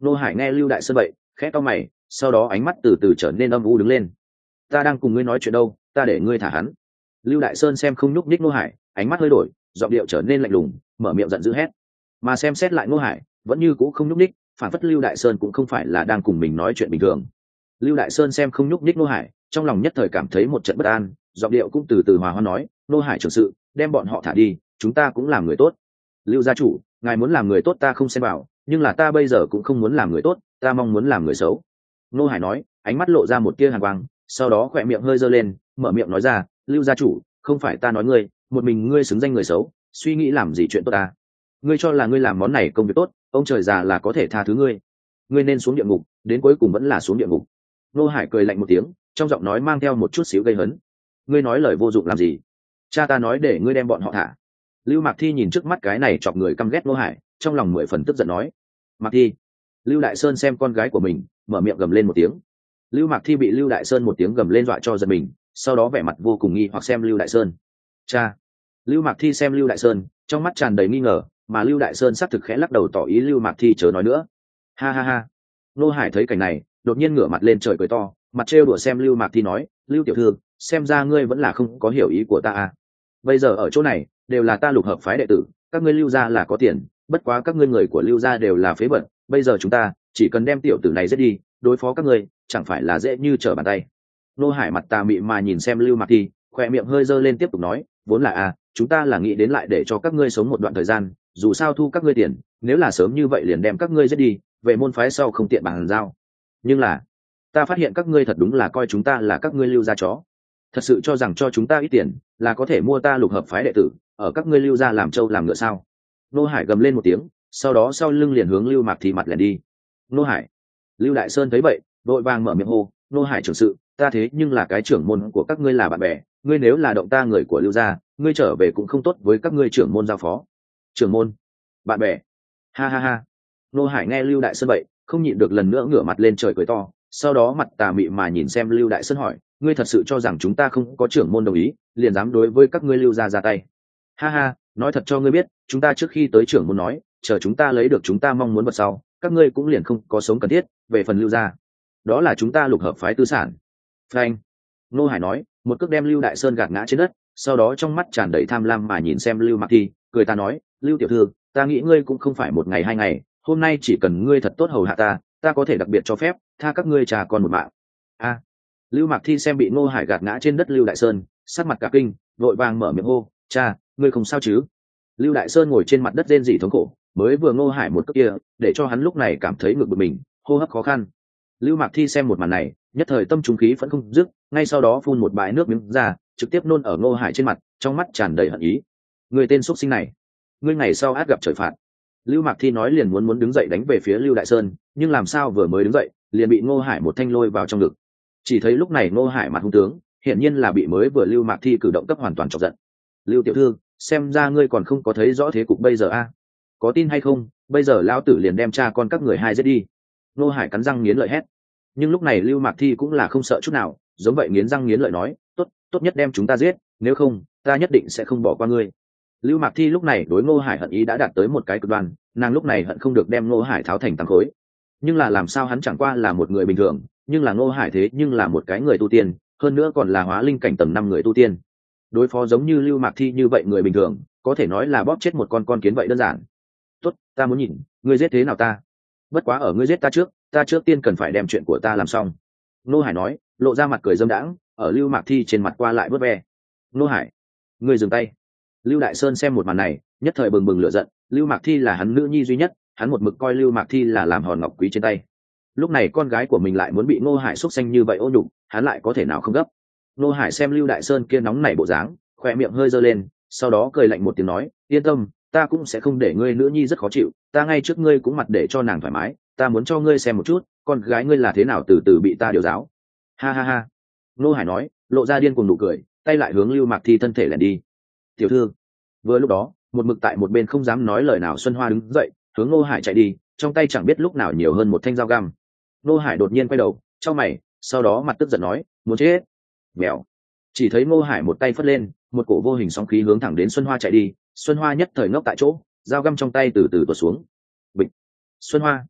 Ngô Hải nghe Lưu Đại Sơn vậy khẽ cau mày, sau đó ánh mắt từ từ trở nên âm u đứng lên. Ta đang cùng ngươi nói chuyện đâu, ta để ngươi thả hắn. Lưu Đại Sơn xem không nhúc nhích Ngô Hải, ánh mắt hơi đổi, giọng điệu trở nên lạnh lùng, mở miệng giận dữ hét. Mà xem xét lại Ngô Hải vẫn như cũ không nhúc nhích, phản phất Lưu Đại Sơn cũng không phải là đang cùng mình nói chuyện bình thường. Lưu Đại Sơn xem không nhúc nhích Ngô Hải, trong lòng nhất thời cảm thấy một trận bất an, giọng điệu cũng từ từ hòa hoãn nói, Ngô Hải trưởng sự, đem bọn họ thả đi, chúng ta cũng làm người tốt. Lưu gia chủ, ngài muốn làm người tốt ta không xen vào, nhưng là ta bây giờ cũng không muốn làm người tốt, ta mong muốn làm người xấu. Ngô Hải nói, ánh mắt lộ ra một tia hàn quang, sau đó khỏe miệng hơi giơ lên, mở miệng nói ra, Lưu gia chủ, không phải ta nói ngươi, một mình ngươi xứng danh người xấu, suy nghĩ làm gì chuyện tốt ta? Ngươi cho là ngươi làm món này công việc tốt, ông trời già là có thể tha thứ ngươi. Ngươi nên xuống địa ngục, đến cuối cùng vẫn là xuống địa ngục. Ngô Hải cười lạnh một tiếng, trong giọng nói mang theo một chút xíu gây hấn. Ngươi nói lời vô dụng làm gì? Cha ta nói để ngươi đem bọn họ thả. Lưu Mạc Thi nhìn trước mắt cái này chọc người căm ghét Ngô Hải, trong lòng mười phần tức giận nói. Mạc Thi. Lưu Đại Sơn xem con gái của mình, mở miệng gầm lên một tiếng. Lưu Mạc Thi bị Lưu Đại Sơn một tiếng gầm lên dọa cho giật mình, sau đó vẻ mặt vô cùng nghi hoặc xem Lưu Đại Sơn. Cha. Lưu Mạc Thi xem Lưu Đại Sơn, trong mắt tràn đầy nghi ngờ, mà Lưu Đại Sơn xác thực khẽ lắc đầu tỏ ý Lưu Mạc Thi chớ nói nữa. Ha ha ha. Ngô Hải thấy cảnh này, đột nhiên ngửa mặt lên trời cười to, mặt trêu đùa xem Lưu Mạc Thi nói, Lưu tiểu thư, xem ra ngươi vẫn là không có hiểu ý của ta à. Bây giờ ở chỗ này, đều là ta Lục hợp phái đệ tử, các ngươi Lưu gia là có tiền, bất quá các ngươi người của Lưu gia đều là phế vật, bây giờ chúng ta chỉ cần đem tiểu tử này giết đi, đối phó các ngươi chẳng phải là dễ như trở bàn tay. Ngô Hải mặt tà mị mà nhìn xem Lưu Mạc Thi, khoe miệng hơi dơ lên tiếp tục nói, vốn là à, chúng ta là nghĩ đến lại để cho các ngươi sống một đoạn thời gian, dù sao thu các ngươi tiền, nếu là sớm như vậy liền đem các ngươi giết đi, về môn phái sau không tiện bàn giao. Nhưng là, ta phát hiện các ngươi thật đúng là coi chúng ta là các ngươi Lưu gia chó, thật sự cho rằng cho chúng ta ít tiền là có thể mua ta Lục hợp phái đệ tử, ở các ngươi Lưu gia làm trâu làm ngựa sao? Ngô Hải gầm lên một tiếng, sau đó sau lưng liền hướng Lưu Mạc Thi mặt lẻn đi. Ngô Hải. Lưu Đại Sơn thấy vậy, vội vàng mở miệng hô, Ngô Hải trưởng sự, ta thế nhưng là cái trưởng môn của các ngươi là bạn bè, ngươi nếu là động ta người của Lưu gia, ngươi trở về cũng không tốt với các ngươi trưởng môn giao phó. Trưởng môn, bạn bè. Ha ha ha. Ngô Hải nghe Lưu Đại Sơn vậy, không nhịn được lần nữa ngửa mặt lên trời cười to, sau đó mặt tà mị mà nhìn xem Lưu Đại Sơn hỏi, ngươi thật sự cho rằng chúng ta không có trưởng môn đồng ý, liền dám đối với các ngươi Lưu gia ra tay? Ha ha, nói thật cho ngươi biết, chúng ta trước khi tới trưởng môn nói, chờ chúng ta lấy được chúng ta mong muốn vật sau, các ngươi cũng liền không có sống cần thiết, về phần Lưu gia, đó là chúng ta Lục hợp phái tư sản. Frank. Ngô Hải nói, một cước đem Lưu Đại Sơn gạt ngã trên đất, sau đó trong mắt tràn đầy tham lam mà nhìn xem Lưu Mạc Thi, cười ta nói, Lưu tiểu thư, ta nghĩ ngươi cũng không phải một ngày hai ngày, hôm nay chỉ cần ngươi thật tốt hầu hạ ta, ta có thể đặc biệt cho phép tha các ngươi trà con một mạng. A. Lưu Mạc Thi xem bị Ngô Hải gạt ngã trên đất Lưu Đại Sơn, sắc mặt cả kinh, vội vàng mở miệng hô, cha, ngươi không sao chứ? Lưu Đại Sơn ngồi trên mặt đất rên rỉ thống khổ, mới vừa Ngô Hải một cước kia, để cho hắn lúc này cảm thấy ngực bực mình, hô hấp khó khăn. Lưu Mạc Thi xem một màn này, nhất thời tâm trung khí vẫn không dứt, ngay sau đó phun một bãi nước miếng ra, trực tiếp nôn ở Ngô Hải trên mặt, trong mắt tràn đầy hận ý. Người tên xuất sinh này, ngươi ngày sau át gặp trời phạt. Lưu Mạc Thi nói liền muốn muốn đứng dậy đánh về phía Lưu Đại Sơn, nhưng làm sao vừa mới đứng dậy, liền bị Ngô Hải một thanh lôi vào trong ngực. Chỉ thấy lúc này Ngô Hải mặt hung tướng, hiển nhiên là bị mới vừa Lưu Mạc Thi cử động cấp hoàn toàn chọc giận. Lưu tiểu thư, xem ra ngươi còn không có thấy rõ thế cục bây giờ a. Có tin hay không, bây giờ lão tử liền đem cha con các người hai giết đi. Ngô Hải cắn răng nghiến lợi hét. Nhưng lúc này Lưu Mạc Thi cũng là không sợ chút nào, giống vậy nghiến răng nghiến lợi nói, tốt, tốt nhất đem chúng ta giết, nếu không, ta nhất định sẽ không bỏ qua ngươi. Lưu Mạc Thi lúc này đối Ngô Hải hận ý đã đạt tới một cái cực đoan, nàng lúc này hận không được đem Ngô Hải tháo thành tám khối. Nhưng là làm sao hắn chẳng qua là một người bình thường, nhưng là Ngô Hải thế nhưng là một cái người tu tiên, hơn nữa còn là hóa linh cảnh tầng năm người tu tiên. Đối phó giống như Lưu Mạc Thi như vậy người bình thường, có thể nói là bóp chết một con con kiến vậy đơn giản. Tốt, ta muốn nhìn, ngươi giết thế nào ta? Bất quá ở ngươi giết ta trước, ta trước tiên cần phải đem chuyện của ta làm xong. Ngô Hải nói, lộ ra mặt cười dâm đãng, ở Lưu Mạc Thi trên mặt qua lại vớt ve. Ngô Hải, ngươi dừng tay. Lưu Đại Sơn xem một màn này, nhất thời bừng bừng lửa giận, Lưu Mạc Thi là hắn nữ nhi duy nhất, hắn một mực coi Lưu Mạc Thi là làm hòn ngọc quý trên tay. Lúc này con gái của mình lại muốn bị Ngô Hải xúc xanh như vậy ô nhục, hắn lại có thể nào không gấp. Ngô Hải xem Lưu Đại Sơn kia nóng nảy bộ dáng, khoe miệng hơi giơ lên, sau đó cười lạnh một tiếng nói, yên tâm, ta cũng sẽ không để ngươi nữ nhi rất khó chịu, ta ngay trước ngươi cũng mặt để cho nàng thoải mái, ta muốn cho ngươi xem một chút, con gái ngươi là thế nào từ từ bị ta điều giáo. Ha ha ha. Ngô Hải nói, lộ ra điên cuồng nụ cười, tay lại hướng Lưu Mạc Thi thân thể lẻn đi. Tiểu thư. Vừa lúc đó, một mực tại một bên không dám nói lời nào Xuân Hoa đứng dậy, hướng Ngô Hải chạy đi, trong tay chẳng biết lúc nào nhiều hơn một thanh dao găm. Ngô Hải đột nhiên quay đầu, chau mày, sau đó mặt tức giận nói, muốn chết. Mèo. Chỉ thấy Ngô Hải một tay phất lên, một cổ vô hình sóng khí hướng thẳng đến Xuân Hoa chạy đi, Xuân Hoa nhất thời ngốc tại chỗ, dao găm trong tay từ từ tuột xuống. Bịch. Xuân Hoa.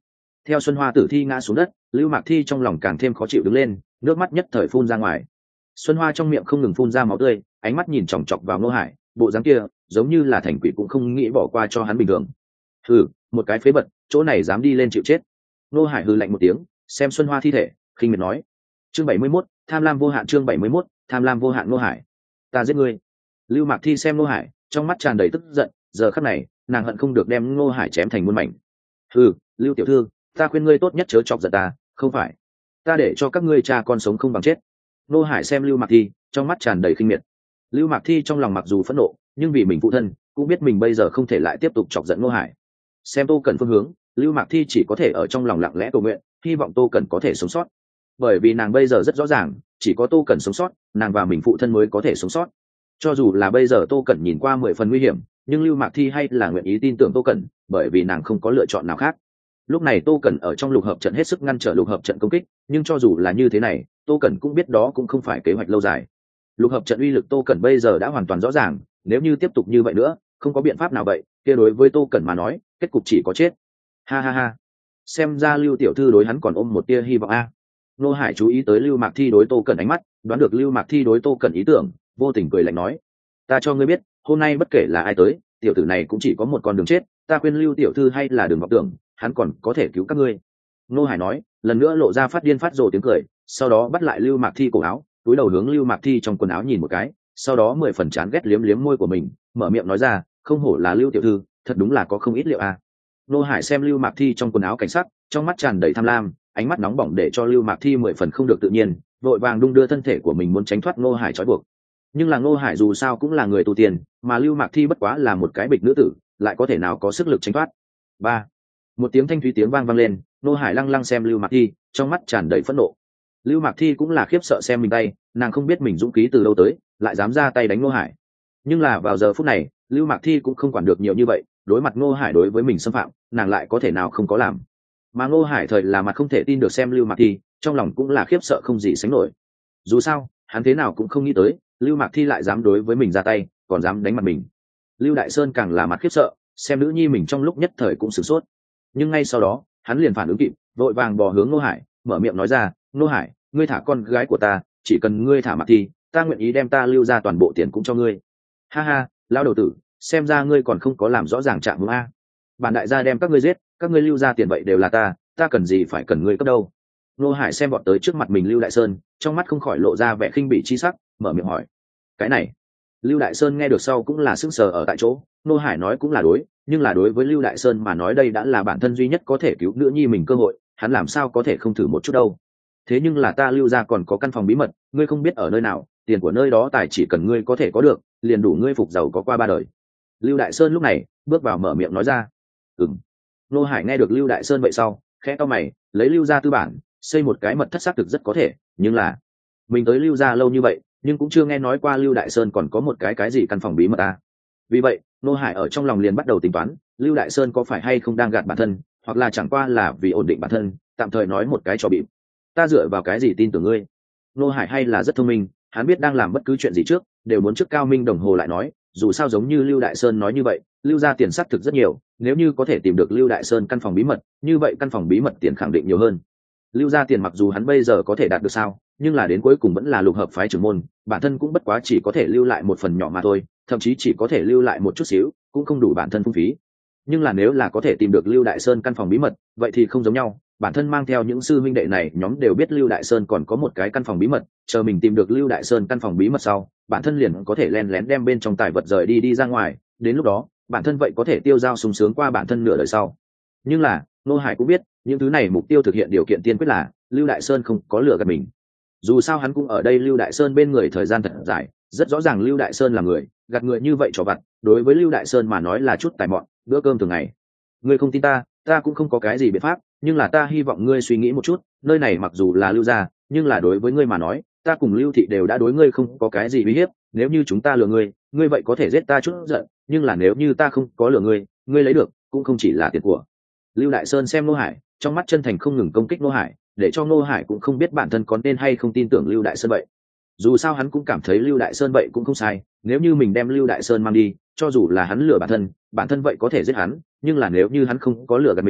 Theo Xuân Hoa tử thi ngã xuống đất, Lưu Mạc Thi trong lòng càng thêm khó chịu đứng lên, nước mắt nhất thời phun ra ngoài. Xuân Hoa trong miệng không ngừng phun ra máu tươi, ánh mắt nhìn chòng chọc vào Ngô Hải, bộ dáng kia giống như là thành quỷ cũng không nghĩ bỏ qua cho hắn bình thường. Hừ, một cái phế vật, chỗ này dám đi lên chịu chết. Ngô Hải hừ lạnh một tiếng, xem Xuân Hoa thi thể, khinh miệt nói. Chương bảy mươi mốt, tham lam vô hạn. Chương bảy mươi mốt, tham lam vô hạn. Ngô Hải, ta giết ngươi. Lưu Mạc Thi xem Ngô Hải, trong mắt tràn đầy tức giận, giờ khắc này nàng hận không được đem Ngô Hải chém thành muôn mảnh. Hừ, Lưu tiểu thư, ta khuyên ngươi tốt nhất chớ chọc giận ta, không phải ta để cho các ngươi cha con sống không bằng chết. Ngô Hải xem Lưu Mạc Thi, trong mắt tràn đầy khinh miệt. Lưu Mạc Thi trong lòng mặc dù phẫn nộ, nhưng vì mình phụ thân, cũng biết mình bây giờ không thể lại tiếp tục chọc giận Ngô Hải. Xem Tô Cẩn phương hướng, Lưu Mạc Thi chỉ có thể ở trong lòng lặng lẽ cầu nguyện, hy vọng Tô Cẩn có thể sống sót. Bởi vì nàng bây giờ rất rõ ràng, chỉ có Tô Cẩn sống sót, nàng và mình phụ thân mới có thể sống sót. Cho dù là bây giờ Tô Cẩn nhìn qua mười phần nguy hiểm, nhưng Lưu Mạc Thi hay là nguyện ý tin tưởng Tô Cẩn, bởi vì nàng không có lựa chọn nào khác. Lúc này Tô Cẩn ở trong lục hợp trận hết sức ngăn trở lục hợp trận công kích, nhưng cho dù là như thế này, Tô Cẩn cũng biết đó cũng không phải kế hoạch lâu dài. Lục hợp trận uy lực Tô Cẩn bây giờ đã hoàn toàn rõ ràng, nếu như tiếp tục như vậy nữa, không có biện pháp nào vậy, kia đối với Tô Cẩn mà nói, kết cục chỉ có chết. Ha ha ha. Xem ra Lưu tiểu thư đối hắn còn ôm một tia hy vọng a. Ngô Hải chú ý tới Lưu Mạc Thi đối Tô Cẩn ánh mắt, đoán được Lưu Mạc Thi đối Tô Cẩn ý tưởng, vô tình cười lạnh nói: "Ta cho ngươi biết, hôm nay bất kể là ai tới, tiểu tử này cũng chỉ có một con đường chết, ta khuyên Lưu tiểu thư hay là đừng vọng tưởng, hắn còn có thể cứu các ngươi." Ngô Hải nói, lần nữa lộ ra phát điên phát rồ tiếng cười, sau đó bắt lại Lưu Mạc Thi cổ áo, túi đầu hướng Lưu Mạc Thi trong quần áo nhìn một cái, sau đó mười phần chán ghét liếm liếm môi của mình, mở miệng nói ra: "Không hổ là Lưu tiểu thư, thật đúng là có không ít liệu a." Ngô Hải xem Lưu Mạc Thi trong quần áo cảnh sắc, trong mắt tràn đầy tham lam, ánh mắt nóng bỏng để cho Lưu Mạc Thi mười phần không được tự nhiên, vội vàng đung đưa thân thể của mình muốn tránh thoát Ngô Hải trói buộc. Nhưng là Ngô Hải dù sao cũng là người tu tiền, mà Lưu Mạc Thi bất quá là một cái bịch nữ tử, lại có thể nào có sức lực tránh thoát. Ba, một tiếng thanh thúy tiếng vang vang lên, Ngô Hải lăng lăng xem Lưu Mạc Thi, trong mắt tràn đầy phẫn nộ. Lưu Mạc Thi cũng là khiếp sợ xem mình tay, nàng không biết mình dũng khí từ đâu tới, lại dám ra tay đánh Ngô Hải. Nhưng là vào giờ phút này, Lưu Mạc Thi cũng không quản được nhiều như vậy, đối mặt Ngô Hải đối với mình xâm phạm, nàng lại có thể nào không có làm. Mà Ngô Hải thời là mặt không thể tin được xem Lưu Mạc Thi, trong lòng cũng là khiếp sợ không gì sánh nổi. Dù sao, hắn thế nào cũng không nghĩ tới, Lưu Mạc Thi lại dám đối với mình ra tay, còn dám đánh mặt mình. Lưu Đại Sơn càng là mặt khiếp sợ, xem nữ nhi mình trong lúc nhất thời cũng sửng sốt. Nhưng ngay sau đó, hắn liền phản ứng kịp, vội vàng bò hướng Ngô Hải, mở miệng nói ra: "Ngô Hải, ngươi thả con gái của ta, chỉ cần ngươi thả Mạc Thi, ta nguyện ý đem ta Lưu ra toàn bộ tiền cũng cho ngươi." Ha ha, lão đầu tử, xem ra ngươi còn không có làm rõ ràng trạng huống a. Bản đại gia đem các ngươi giết, các ngươi Lưu ra tiền vậy đều là ta, ta cần gì phải cần ngươi cấp đâu. Ngô Hải xem vọt tới trước mặt mình Lưu Đại Sơn, trong mắt không khỏi lộ ra vẻ khinh bỉ chi sắc, mở miệng hỏi: "Cái này?" Lưu Đại Sơn nghe được sau cũng là sững sờ ở tại chỗ, Ngô Hải nói cũng là đối, nhưng là đối với Lưu Đại Sơn mà nói đây đã là bản thân duy nhất có thể cứu nữ nhi mình cơ hội, hắn làm sao có thể không thử một chút đâu. "Thế nhưng là ta Lưu ra còn có căn phòng bí mật, ngươi không biết ở nơi nào, tiền của nơi đó tài chỉ cần ngươi có thể có được, liền đủ ngươi phục giàu có qua ba đời." Lưu Đại Sơn lúc này bước vào mở miệng nói ra. Ừm. Ngô Hải nghe được Lưu Đại Sơn vậy sau, khẽ cau mày, lấy Lưu ra tư bản, xây một cái mật thất xác thực rất có thể, nhưng là mình tới Lưu ra lâu như vậy, nhưng cũng chưa nghe nói qua Lưu Đại Sơn còn có một cái cái gì căn phòng bí mật à. Vì vậy, Ngô Hải ở trong lòng liền bắt đầu tính toán, Lưu Đại Sơn có phải hay không đang gạt bản thân, hoặc là chẳng qua là vì ổn định bản thân, tạm thời nói một cái cho bịp. Ta dựa vào cái gì tin tưởng ngươi? Ngô Hải hay là rất thông minh, hắn biết đang làm bất cứ chuyện gì trước, đều muốn trước cao minh đồng hồ lại nói, dù sao giống như Lưu Đại Sơn nói như vậy, Lưu ra tiền xác thực rất nhiều, nếu như có thể tìm được Lưu Đại Sơn căn phòng bí mật, như vậy căn phòng bí mật tiền khẳng định nhiều hơn. Lưu ra tiền mặc dù hắn bây giờ có thể đạt được sao, nhưng là đến cuối cùng vẫn là lục hợp phái trưởng môn, bản thân cũng bất quá chỉ có thể lưu lại một phần nhỏ mà thôi, thậm chí chỉ có thể lưu lại một chút xíu, cũng không đủ bản thân phung phí. Nhưng là nếu là có thể tìm được Lưu Đại Sơn căn phòng bí mật, vậy thì không giống nhau, bản thân mang theo những sư huynh đệ này nhóm đều biết Lưu Đại Sơn còn có một cái căn phòng bí mật, chờ mình tìm được Lưu Đại Sơn căn phòng bí mật sau, bản thân liền có thể len lén đem bên trong tài vật rời đi đi ra ngoài, đến lúc đó, bản thân vậy có thể tiêu dao sung sướng qua bản thân nửa đời sau. Nhưng là, Ngô Hải cũng biết, những thứ này mục tiêu thực hiện điều kiện tiên quyết là Lưu Đại Sơn không có lừa gạt mình. Dù sao hắn cũng ở đây Lưu Đại Sơn bên người thời gian thật dài, rất rõ ràng Lưu Đại Sơn là người gạt người như vậy cho vặt, đối với Lưu Đại Sơn mà nói là chút tài mọn, bữa cơm thường ngày. Ngươi không tin ta, ta cũng không có cái gì biện pháp, nhưng là ta hy vọng ngươi suy nghĩ một chút, nơi này mặc dù là Lưu gia, nhưng là đối với ngươi mà nói, ta cùng Lưu thị đều đã đối ngươi không có cái gì uy hiếp, nếu như chúng ta lừa ngươi, ngươi vậy có thể giết ta chút giận, nhưng là nếu như ta không có lừa ngươi, ngươi lấy được cũng không chỉ là tiền của. Lưu Đại Sơn xem Ngô Hải, trong mắt chân thành không ngừng công kích Ngô Hải, để cho Ngô Hải cũng không biết bản thân có nên hay không tin tưởng Lưu Đại Sơn vậy. Dù sao hắn cũng cảm thấy Lưu Đại Sơn vậy cũng không sai, nếu như mình đem Lưu Đại Sơn mang đi, cho dù là hắn lừa bản thân, bản thân vậy có thể giết hắn, nhưng là nếu như hắn không có lừa gạt mình,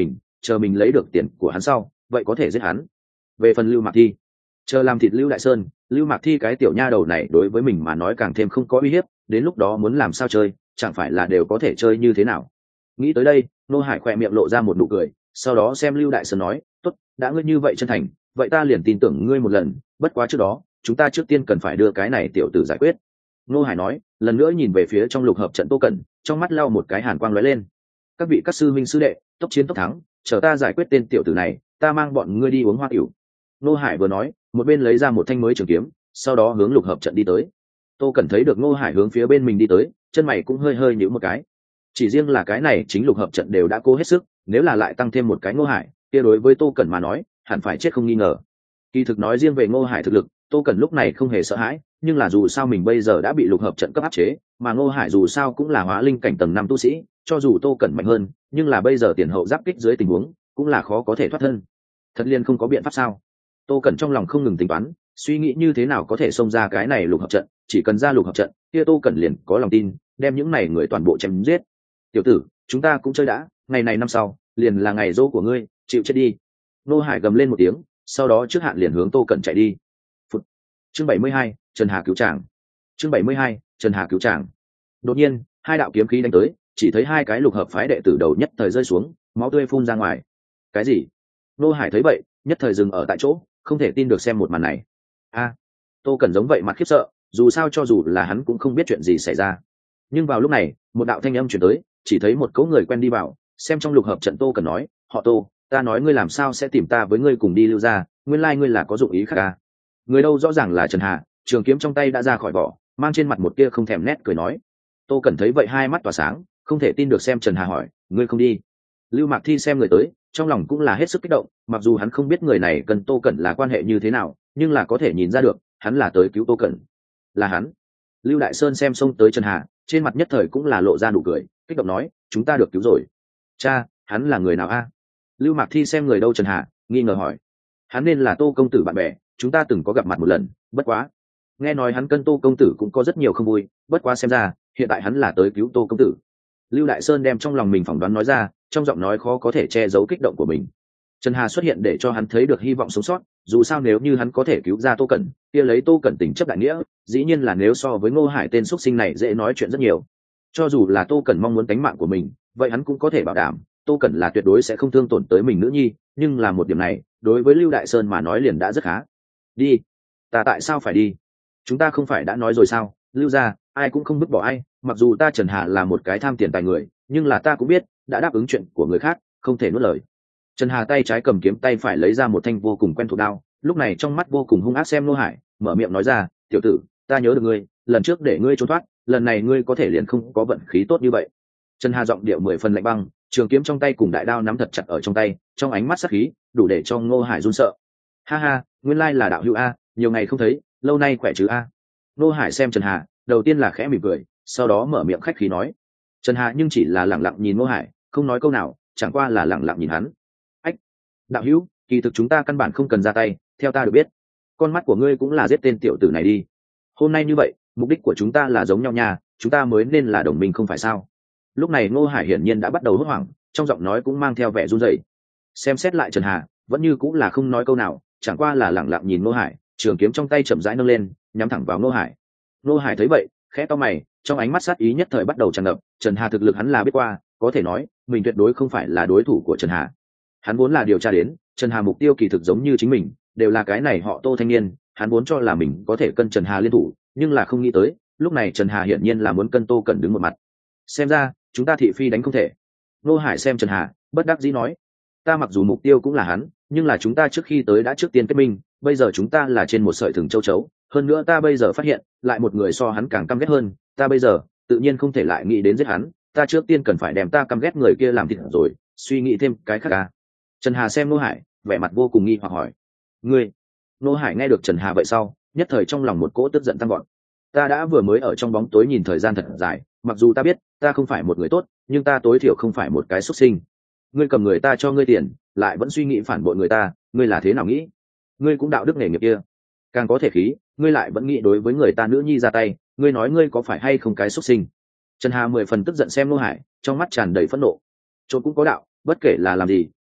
chờ mình lấy được tiền của hắn sau vậy có thể giết hắn. Về phần Lưu Mạc Thi, chờ làm thịt Lưu Đại Sơn, Lưu Mạc Thi cái tiểu nha đầu này đối với mình mà nói càng thêm không có uy hiếp, đến lúc đó muốn làm sao chơi chẳng phải là đều có thể chơi như thế nào. Nghĩ tới đây, Nô Hải khỏe miệng lộ ra một nụ cười, sau đó xem Lưu Đại Sơn nói, tốt, đã ngươi như vậy chân thành, vậy ta liền tin tưởng ngươi một lần, bất quá trước đó chúng ta trước tiên cần phải đưa cái này tiểu tử giải quyết. Nô Hải nói, lần nữa nhìn về phía trong lục hợp trận Tô Cẩn, trong mắt lao một cái hàn quang lóe lên. Các vị các sư minh sư đệ, tốc chiến tốc thắng, chờ ta giải quyết tên tiểu tử này, ta mang bọn ngươi đi uống hoa tiểu. Nô Hải vừa nói, một bên lấy ra một thanh mới trường kiếm, sau đó hướng lục hợp trận đi tới. Tô Cẩn thấy được Nô Hải hướng phía bên mình đi tới, chân mày cũng hơi hơi nhíu một cái. Chỉ riêng là cái này chính lục hợp trận đều đã cố hết sức, nếu là lại tăng thêm một cái Nô Hải, kia đối với Tô Cẩn mà nói, hẳn phải chết không nghi ngờ. Kỳ thực nói riêng về Ngô Hải thực lực, Tô Cẩn lúc này không hề sợ hãi, nhưng là dù sao mình bây giờ đã bị lục hợp trận cấp áp chế, mà Ngô Hải dù sao cũng là hóa linh cảnh tầng năm tu sĩ, cho dù Tô Cẩn mạnh hơn, nhưng là bây giờ tiền hậu giáp kích dưới tình huống, cũng là khó có thể thoát thân. Thật liên không có biện pháp sao? Tô Cẩn trong lòng không ngừng tính toán, suy nghĩ như thế nào có thể xông ra cái này lục hợp trận, chỉ cần ra lục hợp trận, kia Tô Cẩn liền có lòng tin, đem những này người toàn bộ chém giết. Tiểu tử, chúng ta cũng chơi đã, ngày này năm sau, liền là ngày dỗ của ngươi, chịu chết đi. Ngô Hải gầm lên một tiếng, sau đó trước hạn liền hướng Tô Cẩn chạy đi. Phút. Chương bảy mươi hai, Trần Hà cứu tràng. Chương bảy mươi hai, Trần Hà cứu tràng. Đột nhiên, hai đạo kiếm khí đánh tới, chỉ thấy hai cái lục hợp phái đệ tử đầu nhất thời rơi xuống, máu tươi phun ra ngoài. Cái gì? Ngô Hải thấy vậy, nhất thời dừng ở tại chỗ, không thể tin được xem một màn này. A, Tô Cẩn giống vậy mặt khiếp sợ, dù sao cho dù là hắn cũng không biết chuyện gì xảy ra. Nhưng vào lúc này, một đạo thanh âm truyền tới, chỉ thấy một cỗ người quen đi vào, xem trong lục hợp trận Tô Cẩn nói, họ Tô, ta nói ngươi làm sao sẽ tìm ta với ngươi cùng đi Lưu gia, nguyên lai ngươi là có dụng ý khác à? Người đâu rõ ràng là Trần Hà, trường kiếm trong tay đã ra khỏi vỏ, mang trên mặt một tia không thèm nét cười nói. Tô Cẩn thấy vậy hai mắt tỏa sáng, không thể tin được xem Trần Hà hỏi, ngươi không đi? Lưu Mạc Thi xem người tới, trong lòng cũng là hết sức kích động, mặc dù hắn không biết người này cần Tô Cẩn là quan hệ như thế nào, nhưng là có thể nhìn ra được, hắn là tới cứu Tô Cẩn. Là hắn. Lưu Đại Sơn xem xông tới Trần Hà, trên mặt nhất thời cũng là lộ ra nụ cười, kích động nói, chúng ta được cứu rồi. Cha, hắn là người nào a? Lưu Mạc Thi xem người đâu Trần Hà, nghi ngờ hỏi. Hắn nên là Tô công tử bạn bè, chúng ta từng có gặp mặt một lần, bất quá nghe nói hắn cân Tô công tử cũng có rất nhiều không vui, bất quá xem ra hiện tại hắn là tới cứu Tô công tử. Lưu Đại Sơn đem trong lòng mình phỏng đoán nói ra, trong giọng nói khó có thể che giấu kích động của mình. Trần Hà xuất hiện để cho hắn thấy được hy vọng sống sót, dù sao nếu như hắn có thể cứu ra Tô Cẩn, kia lấy Tô Cẩn tình chấp đại nghĩa, dĩ nhiên là nếu so với Ngô Hải tên xuất sinh này dễ nói chuyện rất nhiều. Cho dù là Tô Cẩn mong muốn tánh mạng của mình, vậy hắn cũng có thể bảo đảm Tô Cẩn là tuyệt đối sẽ không thương tổn tới mình nữ nhi, nhưng là một điểm này đối với Lưu Đại Sơn mà nói liền đã rất khá. Đi. Ta tại sao phải đi? Chúng ta không phải đã nói rồi sao, Lưu gia ai cũng không vứt bỏ ai, mặc dù ta Trần Hà là một cái tham tiền tài người, nhưng là ta cũng biết đã đáp ứng chuyện của người khác không thể nuốt lời. Trần Hà tay trái cầm kiếm, tay phải lấy ra một thanh vô cùng quen thuộc đao, lúc này trong mắt vô cùng hung ác xem Ngô Hải, mở miệng nói ra, tiểu tử, ta nhớ được ngươi, lần trước để ngươi trốn thoát, lần này ngươi có thể liền không có vận khí tốt như vậy. Trần Hà giọng điệu mười phần lạnh băng, trường kiếm trong tay cùng đại đao nắm thật chặt ở trong tay, trong ánh mắt sắc khí đủ để cho Ngô Hải run sợ. Ha ha, nguyên lai là đạo hữu a, nhiều ngày không thấy, lâu nay khỏe chứ a? Ngô Hải xem Trần Hà, đầu tiên là khẽ mỉm cười, sau đó mở miệng khách khí nói. Trần Hà nhưng chỉ là lẳng lặng nhìn Ngô Hải, không nói câu nào, chẳng qua là lẳng lặng nhìn hắn. Ách, đạo hữu, kỳ thực chúng ta căn bản không cần ra tay, theo ta được biết, con mắt của ngươi cũng là giết tên tiểu tử này đi. Hôm nay như vậy, mục đích của chúng ta là giống nhau nha, chúng ta mới nên là đồng minh không phải sao? Lúc này Ngô Hải hiển nhiên đã bắt đầu hốt hoảng, trong giọng nói cũng mang theo vẻ run rẩy. Xem xét lại Trần Hà, vẫn như cũng là không nói câu nào, chẳng qua là lẳng lặng nhìn Ngô Hải, trường kiếm trong tay chậm rãi nâng lên, nhắm thẳng vào Ngô Hải. Ngô Hải thấy vậy, khẽ to mày, trong ánh mắt sát ý nhất thời bắt đầu tràn ngập. Trần Hà thực lực hắn là biết qua, có thể nói mình tuyệt đối không phải là đối thủ của Trần Hà. Hắn vốn là điều tra đến, Trần Hà mục tiêu kỳ thực giống như chính mình, đều là cái này họ Tô thanh niên, hắn vốn cho là mình có thể cân Trần Hà liên thủ, nhưng là không nghĩ tới, lúc này Trần Hà hiển nhiên là muốn cân Tô Cẩn đứng một mặt. Xem ra, chúng ta thị phi đánh không thể. Ngô Hải xem Trần Hà, bất đắc dĩ nói, ta mặc dù mục tiêu cũng là hắn, nhưng là chúng ta trước khi tới đã trước tiên kết minh, bây giờ chúng ta là trên một sợi thừng châu chấu, hơn nữa ta bây giờ phát hiện, lại một người so hắn càng căm ghét hơn, ta bây giờ tự nhiên không thể lại nghĩ đến giết hắn, ta trước tiên cần phải đem ta căm ghét người kia làm thịt rồi, suy nghĩ thêm cái khác à. Trần Hà xem Ngô Hải, vẻ mặt vô cùng nghi hoặc hỏi, ngươi? Ngô Hải nghe được Trần Hà vậy sau, nhất thời trong lòng một cỗ tức giận tăng gọn. Ta đã vừa mới ở trong bóng tối nhìn thời gian thật dài, mặc dù ta biết ta không phải một người tốt, nhưng ta tối thiểu không phải một cái xuất sinh. Ngươi cầm người ta cho ngươi tiền, lại vẫn suy nghĩ phản bội người ta, ngươi là thế nào nghĩ? Ngươi cũng đạo đức nghề nghiệp kia, càng có thể khí, ngươi lại vẫn nghĩ đối với người ta nữ nhi ra tay, ngươi nói ngươi có phải hay không cái xuất sinh? Trần Hà mười phần tức giận xem Ngô Hải, trong mắt tràn đầy phẫn nộ. Trốn cũng có đạo, bất kể là làm gì,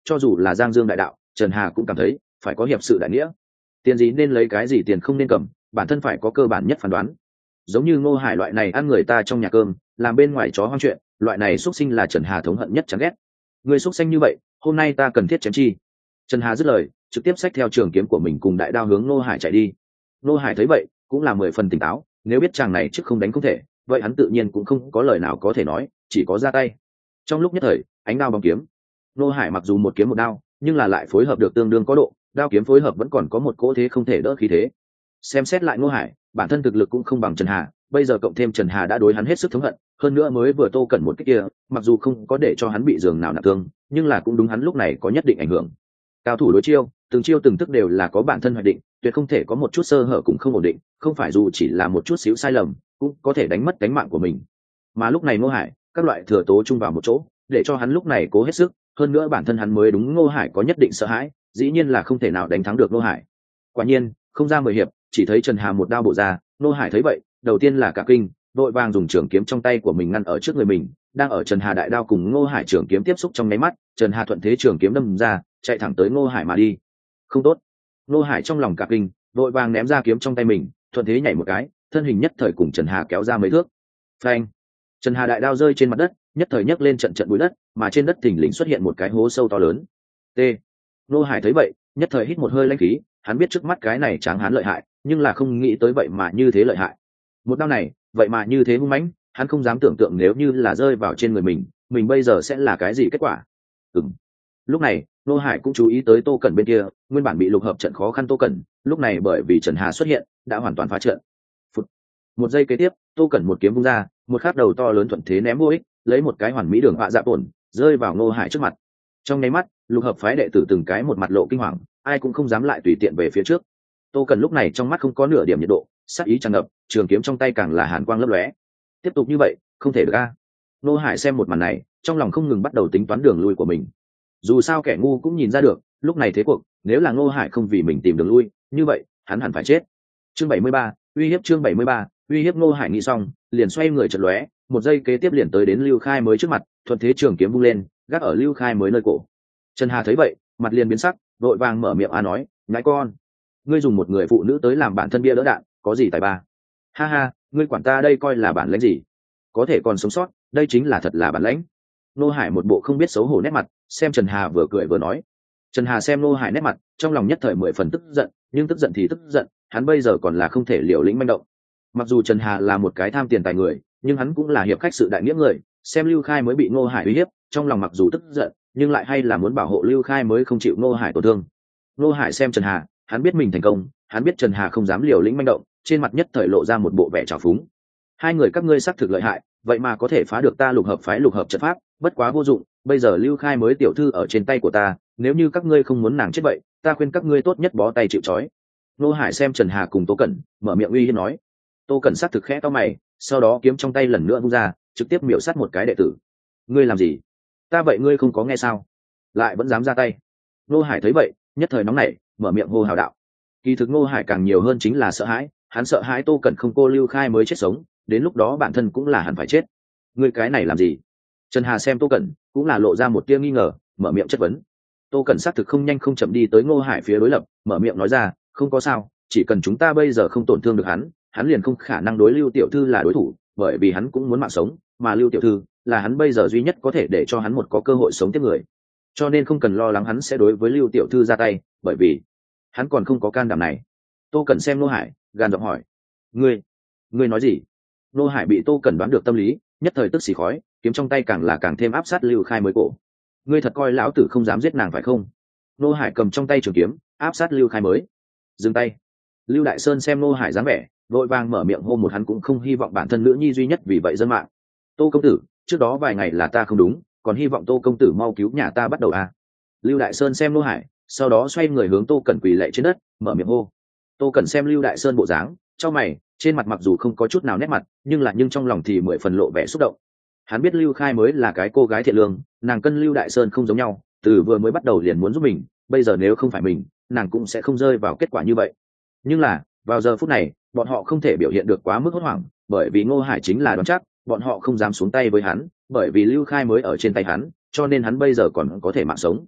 cho dù là giang dương đại đạo Trần Hà cũng cảm thấy phải có hiệp sự đại nghĩa. Tiền gì nên lấy cái gì tiền không nên cầm, bản thân phải có cơ bản nhất phán đoán. Giống như Ngô Hải loại này ăn người ta trong nhà cơm, làm bên ngoài chó hoang chuyện, loại này xuất sinh là Trần Hà thống hận nhất chán ghét. Người xuất sinh như vậy, hôm nay ta cần thiết chém chi. Trần Hà dứt lời, trực tiếp xách theo trường kiếm của mình cùng đại đao hướng Ngô Hải chạy đi. Ngô Hải thấy vậy, cũng là mười phần tỉnh táo, nếu biết chàng này trước không đánh không thể, vậy hắn tự nhiên cũng không có lời nào có thể nói, chỉ có ra tay. Trong lúc nhất thời, ánh đao bóng kiếm, Ngô Hải mặc dù một kiếm một đao, nhưng là lại phối hợp được tương đương có độ, đao kiếm phối hợp vẫn còn có một cỗ thế không thể đỡ khí thế. Xem xét lại Ngô Hải, bản thân thực lực cũng không bằng Trần Hà, bây giờ cộng thêm Trần Hà đã đối hắn hết sức thống hận, hơn nữa mới vừa Tô Cẩn một cái kia, mặc dù không có để cho hắn bị giường nào nặng thương, nhưng là cũng đúng hắn lúc này có nhất định ảnh hưởng. Cao thủ đối chiêu, từng chiêu từng thức đều là có bản thân hoạch định, tuyệt không thể có một chút sơ hở cũng không ổn định, không phải dù chỉ là một chút xíu sai lầm, cũng có thể đánh mất cánh mạng của mình. Mà lúc này Ngô Hải, các loại thừa tố chung vào một chỗ, để cho hắn lúc này cố hết sức, hơn nữa bản thân hắn mới đúng Ngô Hải có nhất định sợ hãi, dĩ nhiên là không thể nào đánh thắng được Ngô Hải. Quả nhiên, không ra mười hiệp, chỉ thấy Trần Hà một đao bổ ra, Ngô Hải thấy vậy, đầu tiên là cả kinh, đội vàng dùng trường kiếm trong tay của mình ngăn ở trước người mình, đang ở Trần Hà đại đao cùng Ngô Hải trường kiếm tiếp xúc trong nháy mắt, Trần Hà thuận thế trường kiếm đâm ra, chạy thẳng tới Ngô Hải mà đi. Không tốt. Ngô Hải trong lòng cả kinh, đội vàng ném ra kiếm trong tay mình, thuận thế nhảy một cái, thân hình nhất thời cùng Trần Hà kéo ra mấy thước. Phanh! Trần Hà đại đao rơi trên mặt đất, nhất thời nhấc lên trận trận bụi đất, mà trên đất thình lình xuất hiện một cái hố sâu to lớn. T. Ngô Hải thấy vậy, nhất thời hít một hơi lãnh khí, hắn biết trước mắt cái này tráng hán lợi hại, nhưng là không nghĩ tới vậy mà như thế lợi hại. Một đao này, vậy mà như thế hung mãnh, hắn không dám tưởng tượng nếu như là rơi vào trên người mình, mình bây giờ sẽ là cái gì kết quả. Ừm. Lúc này, Ngô Hải cũng chú ý tới Tô Cẩn bên kia, nguyên bản bị lục hợp trận khó khăn Tô Cẩn, lúc này bởi vì Trần Hà xuất hiện, đã hoàn toàn phá trận. Phụt. Một giây kế tiếp, Tô Cẩn một kiếm vung ra, một khát đầu to lớn thuận thế ném vô ích, lấy một cái hoàn mỹ đường họa dạ ổn, rơi vào Ngô Hải trước mặt. Trong nháy mắt, lục hợp phái đệ tử từng cái một mặt lộ kinh hoàng, ai cũng không dám lại tùy tiện về phía trước. Tô Cẩn lúc này trong mắt không có nửa điểm nhiệt độ, sát ý tràn ngập, trường kiếm trong tay càng là hàn quang lấp lóe. Tiếp tục như vậy, không thể được a. Ngô Hải xem một màn này, trong lòng không ngừng bắt đầu tính toán đường lui của mình. Dù sao kẻ ngu cũng nhìn ra được, lúc này thế cuộc, nếu là Ngô Hải không vì mình tìm đường lui, như vậy, hắn hẳn phải chết. Chương bảy mươi ba, uy hiếp chương bảy mươi ba, uy hiếp Ngô Hải nghĩ xong, liền xoay người chợt lóe, một giây kế tiếp liền tới đến Lưu Khai mới trước mặt, thuận thế trường kiếm vung lên, gác ở Lưu Khai mới nơi cổ. Trần Hà thấy vậy, mặt liền biến sắc, vội vàng mở miệng a nói, nhãi con, ngươi dùng một người phụ nữ tới làm bản thân bia đỡ đạn, có gì tài ba? Ha ha, ngươi quản ta đây coi là bản lãnh gì? Có thể còn sống sót, đây chính là thật là bản lãnh. Ngô Hải một bộ không biết xấu hổ nét mặt, xem Trần Hà vừa cười vừa nói. Trần Hà xem Ngô Hải nét mặt, trong lòng nhất thời mười phần tức giận, nhưng tức giận thì tức giận, hắn bây giờ còn là không thể liều lĩnh manh động. Mặc dù Trần Hà là một cái tham tiền tài người, nhưng hắn cũng là hiệp khách sự đại nghĩa người, xem Lưu Khai mới bị Ngô Hải uy hiếp, trong lòng mặc dù tức giận, nhưng lại hay là muốn bảo hộ Lưu Khai mới không chịu Ngô Hải tổn thương. Ngô Hải xem Trần Hà, hắn biết mình thành công, hắn biết Trần Hà không dám liều lĩnh manh động, trên mặt nhất thời lộ ra một bộ vẻ trào phúng. Hai người các ngươi xác thực lợi hại, vậy mà có thể phá được ta lục hợp phái lục hợp trận pháp, bất quá vô dụng, bây giờ Lưu Khai mới tiểu thư ở trên tay của ta, nếu như các ngươi không muốn nàng chết vậy, ta khuyên các ngươi tốt nhất bó tay chịu trói. Ngô Hải xem Trần Hà cùng Tô Cẩn, mở miệng uy hiếp nói. Tô Cẩn xác thực khẽ to mày, sau đó kiếm trong tay lần nữa vung ra, trực tiếp miểu sát một cái đệ tử. Ngươi làm gì? Ta vậy ngươi không có nghe sao? Lại vẫn dám ra tay. Ngô Hải thấy vậy, nhất thời nóng nảy, mở miệng hô hào đạo. Kỳ thực Ngô Hải càng nhiều hơn chính là sợ hãi, hắn sợ hãi Tô Cẩn không cô Lưu Khai mới chết sống, đến lúc đó bản thân cũng là hẳn phải chết. Ngươi cái này làm gì? Trần Hà xem Tô Cẩn, cũng là lộ ra một tia nghi ngờ, mở miệng chất vấn. Tô Cẩn xác thực không nhanh không chậm đi tới Ngô Hải phía đối lập, mở miệng nói ra, không có sao, chỉ cần chúng ta bây giờ không tổn thương được hắn, hắn liền không khả năng đối Lưu tiểu thư là đối thủ, bởi vì hắn cũng muốn mạng sống, mà Lưu tiểu thư là hắn bây giờ duy nhất có thể để cho hắn một có cơ hội sống tiếp người. Cho nên không cần lo lắng hắn sẽ đối với Lưu tiểu thư ra tay, bởi vì hắn còn không có can đảm này. Tô Cẩn xem Ngô Hải, gàn giọng hỏi, ngươi, ngươi nói gì? Ngô Hải bị Tô Cẩn đoán được tâm lý, nhất thời tức xì khói, kiếm trong tay càng là càng thêm áp sát Lưu Khai mới cổ. Ngươi thật coi lão tử không dám giết nàng phải không? Ngô Hải cầm trong tay trường kiếm, áp sát Lưu Khai mới. Dừng tay. Lưu Đại Sơn xem Ngô Hải dáng vẻ, vội vàng mở miệng hô một hắn cũng không hy vọng bản thân nữ nhi duy nhất vì vậy dân mạng. Tô công tử, trước đó vài ngày là ta không đúng, còn hy vọng Tô công tử mau cứu nhà ta bắt đầu à. Lưu Đại Sơn xem Ngô Hải, sau đó xoay người hướng Tô Cẩn quỳ lạy trên đất, mở miệng hô. Tô Cẩn xem Lưu Đại Sơn bộ dáng, trong mày, trên mặt mặc dù không có chút nào nét mặt, nhưng là nhưng trong lòng thì mười phần lộ vẻ xúc động. Hắn biết Lưu Khai mới là cái cô gái thiện lương, nàng cân Lưu Đại Sơn không giống nhau, từ vừa mới bắt đầu liền muốn giúp mình, bây giờ nếu không phải mình, nàng cũng sẽ không rơi vào kết quả như vậy. Nhưng là, vào giờ phút này, bọn họ không thể biểu hiện được quá mức hốt hoảng, bởi vì Ngô Hải chính là đoán chắc, bọn họ không dám xuống tay với hắn, bởi vì Lưu Khai mới ở trên tay hắn, cho nên hắn bây giờ còn có thể mạng sống.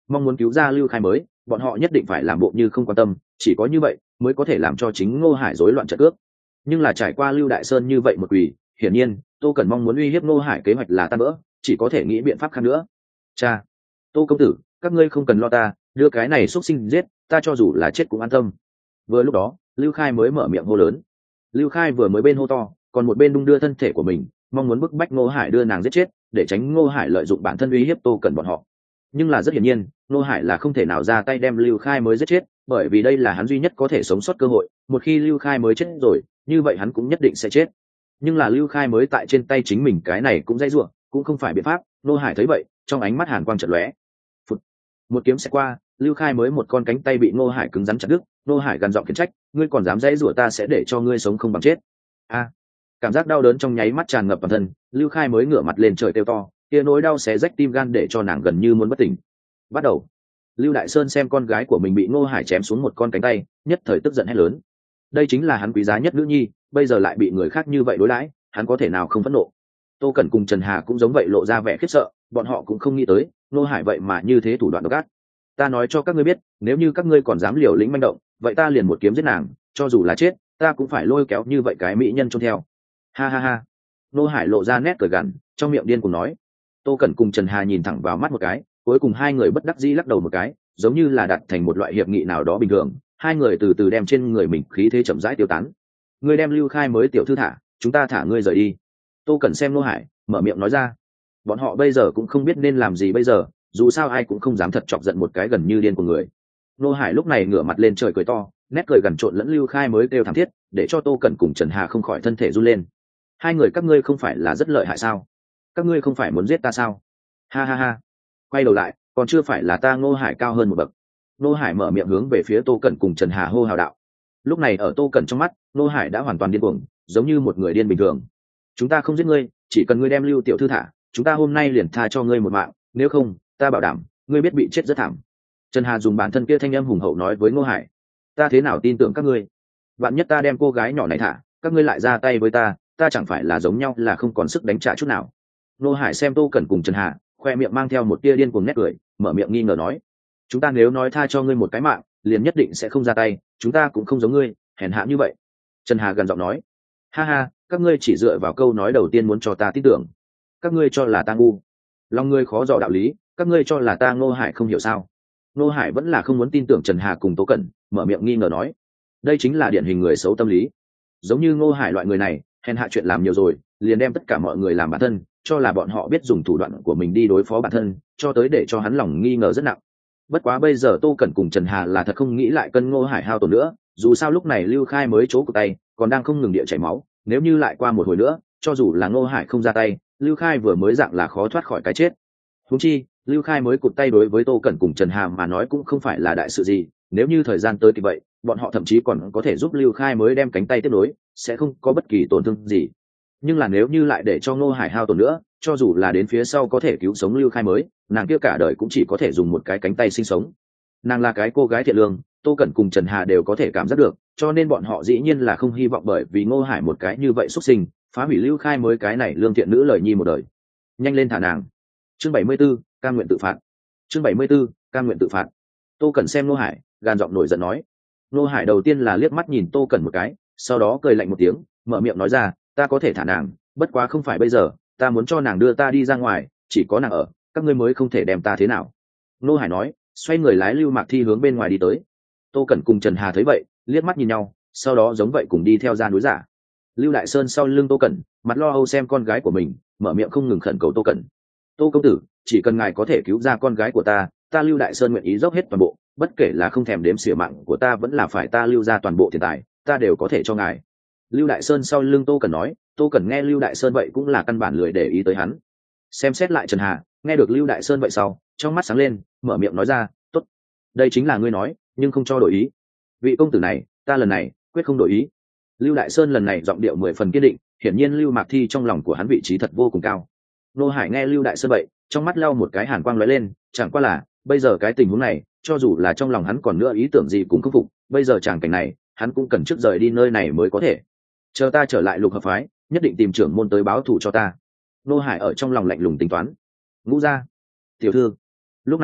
mong muốn cứu ra lưu khai mới, bọn họ nhất định phải làm bộ như không quan tâm, chỉ có như vậy mới có thể làm cho chính Ngô Hải rối loạn trận cước. Nhưng là trải qua Lưu Đại Sơn như vậy một quỷ, hiển nhiên Tô Cẩn mong muốn uy hiếp Ngô Hải kế hoạch là tan vỡ, chỉ có thể nghĩ biện pháp khác nữa. Cha, Tô công tử, các ngươi không cần lo ta, đưa cái này xuất sinh giết, ta cho dù là chết cũng an tâm. Vừa lúc đó, Lưu Khai mới mở miệng hô lớn. Lưu Khai vừa mới bên hô to, còn một bên đung đưa thân thể của mình, mong muốn bức bách Ngô Hải đưa nàng giết chết, để tránh Ngô Hải lợi dụng bản thân uy hiếp Tô Cẩn bọn họ. Nhưng là rất hiển nhiên, Ngô Hải là không thể nào ra tay đem Lưu Khai mới giết chết, bởi vì đây là hắn duy nhất có thể sống sót cơ hội, một khi Lưu Khai mới chết rồi, như vậy hắn cũng nhất định sẽ chết. Nhưng là Lưu Khai mới tại trên tay chính mình, cái này cũng dễ dụa, cũng không phải biện pháp. Ngô Hải thấy vậy, trong ánh mắt hàn quang chợt lóe. Phụt. Một kiếm sẽ qua, Lưu Khai mới một con cánh tay bị Ngô Hải cứng rắn chặt đứt. Ngô Hải gằn giọng khiển trách, ngươi còn dám dễ dụa, ta sẽ để cho ngươi sống không bằng chết. A. Cảm giác đau đớn trong nháy mắt tràn ngập toàn thân, Lưu Khai mới ngửa mặt lên trời kêu to, kia nỗi đau xé rách tim gan để cho nàng gần như muốn bất tỉnh. Bắt đầu. Lưu Đại Sơn xem con gái của mình bị Ngô Hải chém xuống một con cánh tay, nhất thời tức giận hét lớn. Đây chính là hắn quý giá nhất nữ nhi, bây giờ lại bị người khác như vậy đối đãi, hắn có thể nào không phẫn nộ. Tô Cẩn cùng Trần Hà cũng giống vậy, lộ ra vẻ khiếp sợ, bọn họ cũng không nghĩ tới Ngô Hải vậy mà như thế thủ đoạn độc ác. Ta nói cho các ngươi biết, nếu như các ngươi còn dám liều lĩnh manh động, vậy ta liền một kiếm giết nàng, cho dù là chết, ta cũng phải lôi kéo như vậy cái mỹ nhân trông theo. Ha ha ha. Ngô Hải lộ ra nét cười gằn, trong miệng điên cuồng nói. Tô Cẩn cùng Trần Hà nhìn thẳng vào mắt một cái, cuối cùng hai người bất đắc dĩ lắc đầu một cái, giống như là đặt thành một loại hiệp nghị nào đó bình thường. Hai người từ từ đem trên người mình khí thế chậm rãi tiêu tán. Ngươi đem Lưu Khai mới tiểu thư thả, chúng ta thả ngươi rời đi. Tô Cẩn xem Ngô Hải, mở miệng nói ra. Bọn họ bây giờ cũng không biết nên làm gì bây giờ, dù sao ai cũng không dám thật chọc giận một cái gần như điên của người. Ngô Hải lúc này ngửa mặt lên trời cười to, nét cười gần trộn lẫn Lưu Khai mới kêu thảm thiết, để cho Tô Cẩn cùng Trần Hà không khỏi thân thể run lên. Hai người các ngươi không phải là rất lợi hại sao? Các ngươi không phải muốn giết ta sao? Ha ha ha. Quay đầu lại, còn chưa phải là ta Ngô Hải cao hơn một bậc. Ngô Hải mở miệng hướng về phía Tô Cẩn cùng Trần Hà hô hào đạo. Lúc này ở Tô Cẩn trong mắt, Ngô Hải đã hoàn toàn điên cuồng, giống như một người điên bình thường. Chúng ta không giết ngươi, chỉ cần ngươi đem Lưu tiểu thư thả, chúng ta hôm nay liền tha cho ngươi một mạng, nếu không, ta bảo đảm, ngươi biết bị chết rất thảm. Trần Hà dùng bản thân kia thanh âm hùng hậu nói với Ngô Hải. Ta thế nào tin tưởng các ngươi? Vạn nhất ta đem cô gái nhỏ này thả, các ngươi lại ra tay với ta, ta chẳng phải là giống nhau là không còn sức đánh trả chút nào. Ngô Hải xem Tô Cẩn cùng Trần Hà, khoe miệng mang theo một tia điên cuồng nét cười, mở miệng nghi ngờ nói. Chúng ta nếu nói tha cho ngươi một cái mạng, liền nhất định sẽ không ra tay, chúng ta cũng không giống ngươi hèn hạ như vậy. Trần Hà gần giọng nói. Ha ha, các ngươi chỉ dựa vào câu nói đầu tiên muốn cho ta tin tưởng. Các ngươi cho là ta ngu, lòng ngươi khó dò đạo lý, các ngươi cho là ta Ngô Hải không hiểu sao? Ngô Hải vẫn là không muốn tin tưởng Trần Hà cùng Tô Cẩn, mở miệng nghi ngờ nói. Đây chính là điển hình người xấu tâm lý. Giống như Ngô Hải loại người này, hèn hạ chuyện làm nhiều rồi, liền đem tất cả mọi người làm bản thân, cho là bọn họ biết dùng thủ đoạn của mình đi đối phó bản thân, cho tới để cho hắn lòng nghi ngờ rất nặng. Bất quá bây giờ Tô Cẩn cùng Trần Hà là thật không nghĩ lại cân Ngô Hải hao tổn nữa, dù sao lúc này Lưu Khai mới chỗ của tay, còn đang không ngừng địa chảy máu, nếu như lại qua một hồi nữa, cho dù là Ngô Hải không ra tay, Lưu Khai vừa mới dạng là khó thoát khỏi cái chết. Huống chi, Lưu Khai mới cụt tay đối với Tô Cẩn cùng Trần Hà mà nói cũng không phải là đại sự gì, nếu như thời gian tới thì vậy, bọn họ thậm chí còn có thể giúp Lưu Khai mới đem cánh tay tiếp nối, sẽ không có bất kỳ tổn thương gì. Nhưng là nếu như lại để cho Ngô Hải hao tổn nữa, cho dù là đến phía sau có thể cứu sống Lưu Khai mới, nàng kia cả đời cũng chỉ có thể dùng một cái cánh tay sinh sống. Nàng là cái cô gái thiện lương, Tô Cẩn cùng Trần Hà đều có thể cảm giác được, cho nên bọn họ dĩ nhiên là không hy vọng bởi vì Ngô Hải một cái như vậy xuất sinh, phá hủy Lưu Khai mới cái này lương thiện nữ lời nhi một đời. Nhanh lên thả nàng. Chương bảy mươi 74, cam nguyện tự phạt. Chương bảy mươi 74, cam nguyện tự phạt. Tô Cẩn xem Ngô Hải, gàn giọng nổi giận nói. Ngô Hải đầu tiên là liếc mắt nhìn Tô Cẩn một cái, sau đó cười lạnh một tiếng, mở miệng nói ra, ta có thể thả nàng, bất quá không phải bây giờ, ta muốn cho nàng đưa ta đi ra ngoài, chỉ có nàng ở, các ngươi mới không thể đem ta thế nào. Ngô Hải nói, xoay người lái Lưu Mạc Thi hướng bên ngoài đi tới. Tô Cẩn cùng Trần Hà thấy vậy, liếc mắt nhìn nhau, sau đó giống vậy cùng đi theo ra núi giả. Lưu Đại Sơn sau lưng Tô Cẩn, mặt lo âu xem con gái của mình, mở miệng không ngừng khẩn cầu Tô Cẩn. Tô công tử, chỉ cần ngài có thể cứu ra con gái của ta, ta Lưu Đại Sơn nguyện ý dốc hết toàn bộ, bất kể là không thèm đếm xỉa mạng của ta vẫn là phải ta lưu ra toàn bộ tiền tài, ta đều có thể cho ngài. Lưu Đại Sơn sau lưng Tô Cẩn nói. Tô Cẩn nghe Lưu Đại Sơn vậy cũng là căn bản lười để ý tới hắn. Xem xét lại Trần Hà, nghe được Lưu Đại Sơn vậy sau, trong mắt sáng lên, mở miệng nói ra, tốt, đây chính là ngươi nói, nhưng không cho đổi ý. Vị công tử này, ta lần này quyết không đổi ý. Lưu Đại Sơn lần này giọng điệu mười phần kiên định, hiển nhiên Lưu Mạc Thi trong lòng của hắn vị trí thật vô cùng cao. Nô Hải nghe Lưu Đại Sơn vậy, trong mắt leo một cái hàn quang lóe lên, chẳng qua là bây giờ cái tình huống này, cho dù là trong lòng hắn còn nữa ý tưởng gì cũng không phục, bây giờ tràng cảnh này, hắn cũng cần trước rời đi nơi này mới có thể. Chờ ta trở lại Lục Hợp phái, nhất định tìm trưởng môn tới báo thù cho ta. Nô Hải ở trong lòng lạnh lùng tính toán. Ngũ gia, tiểu thư. Lúc này,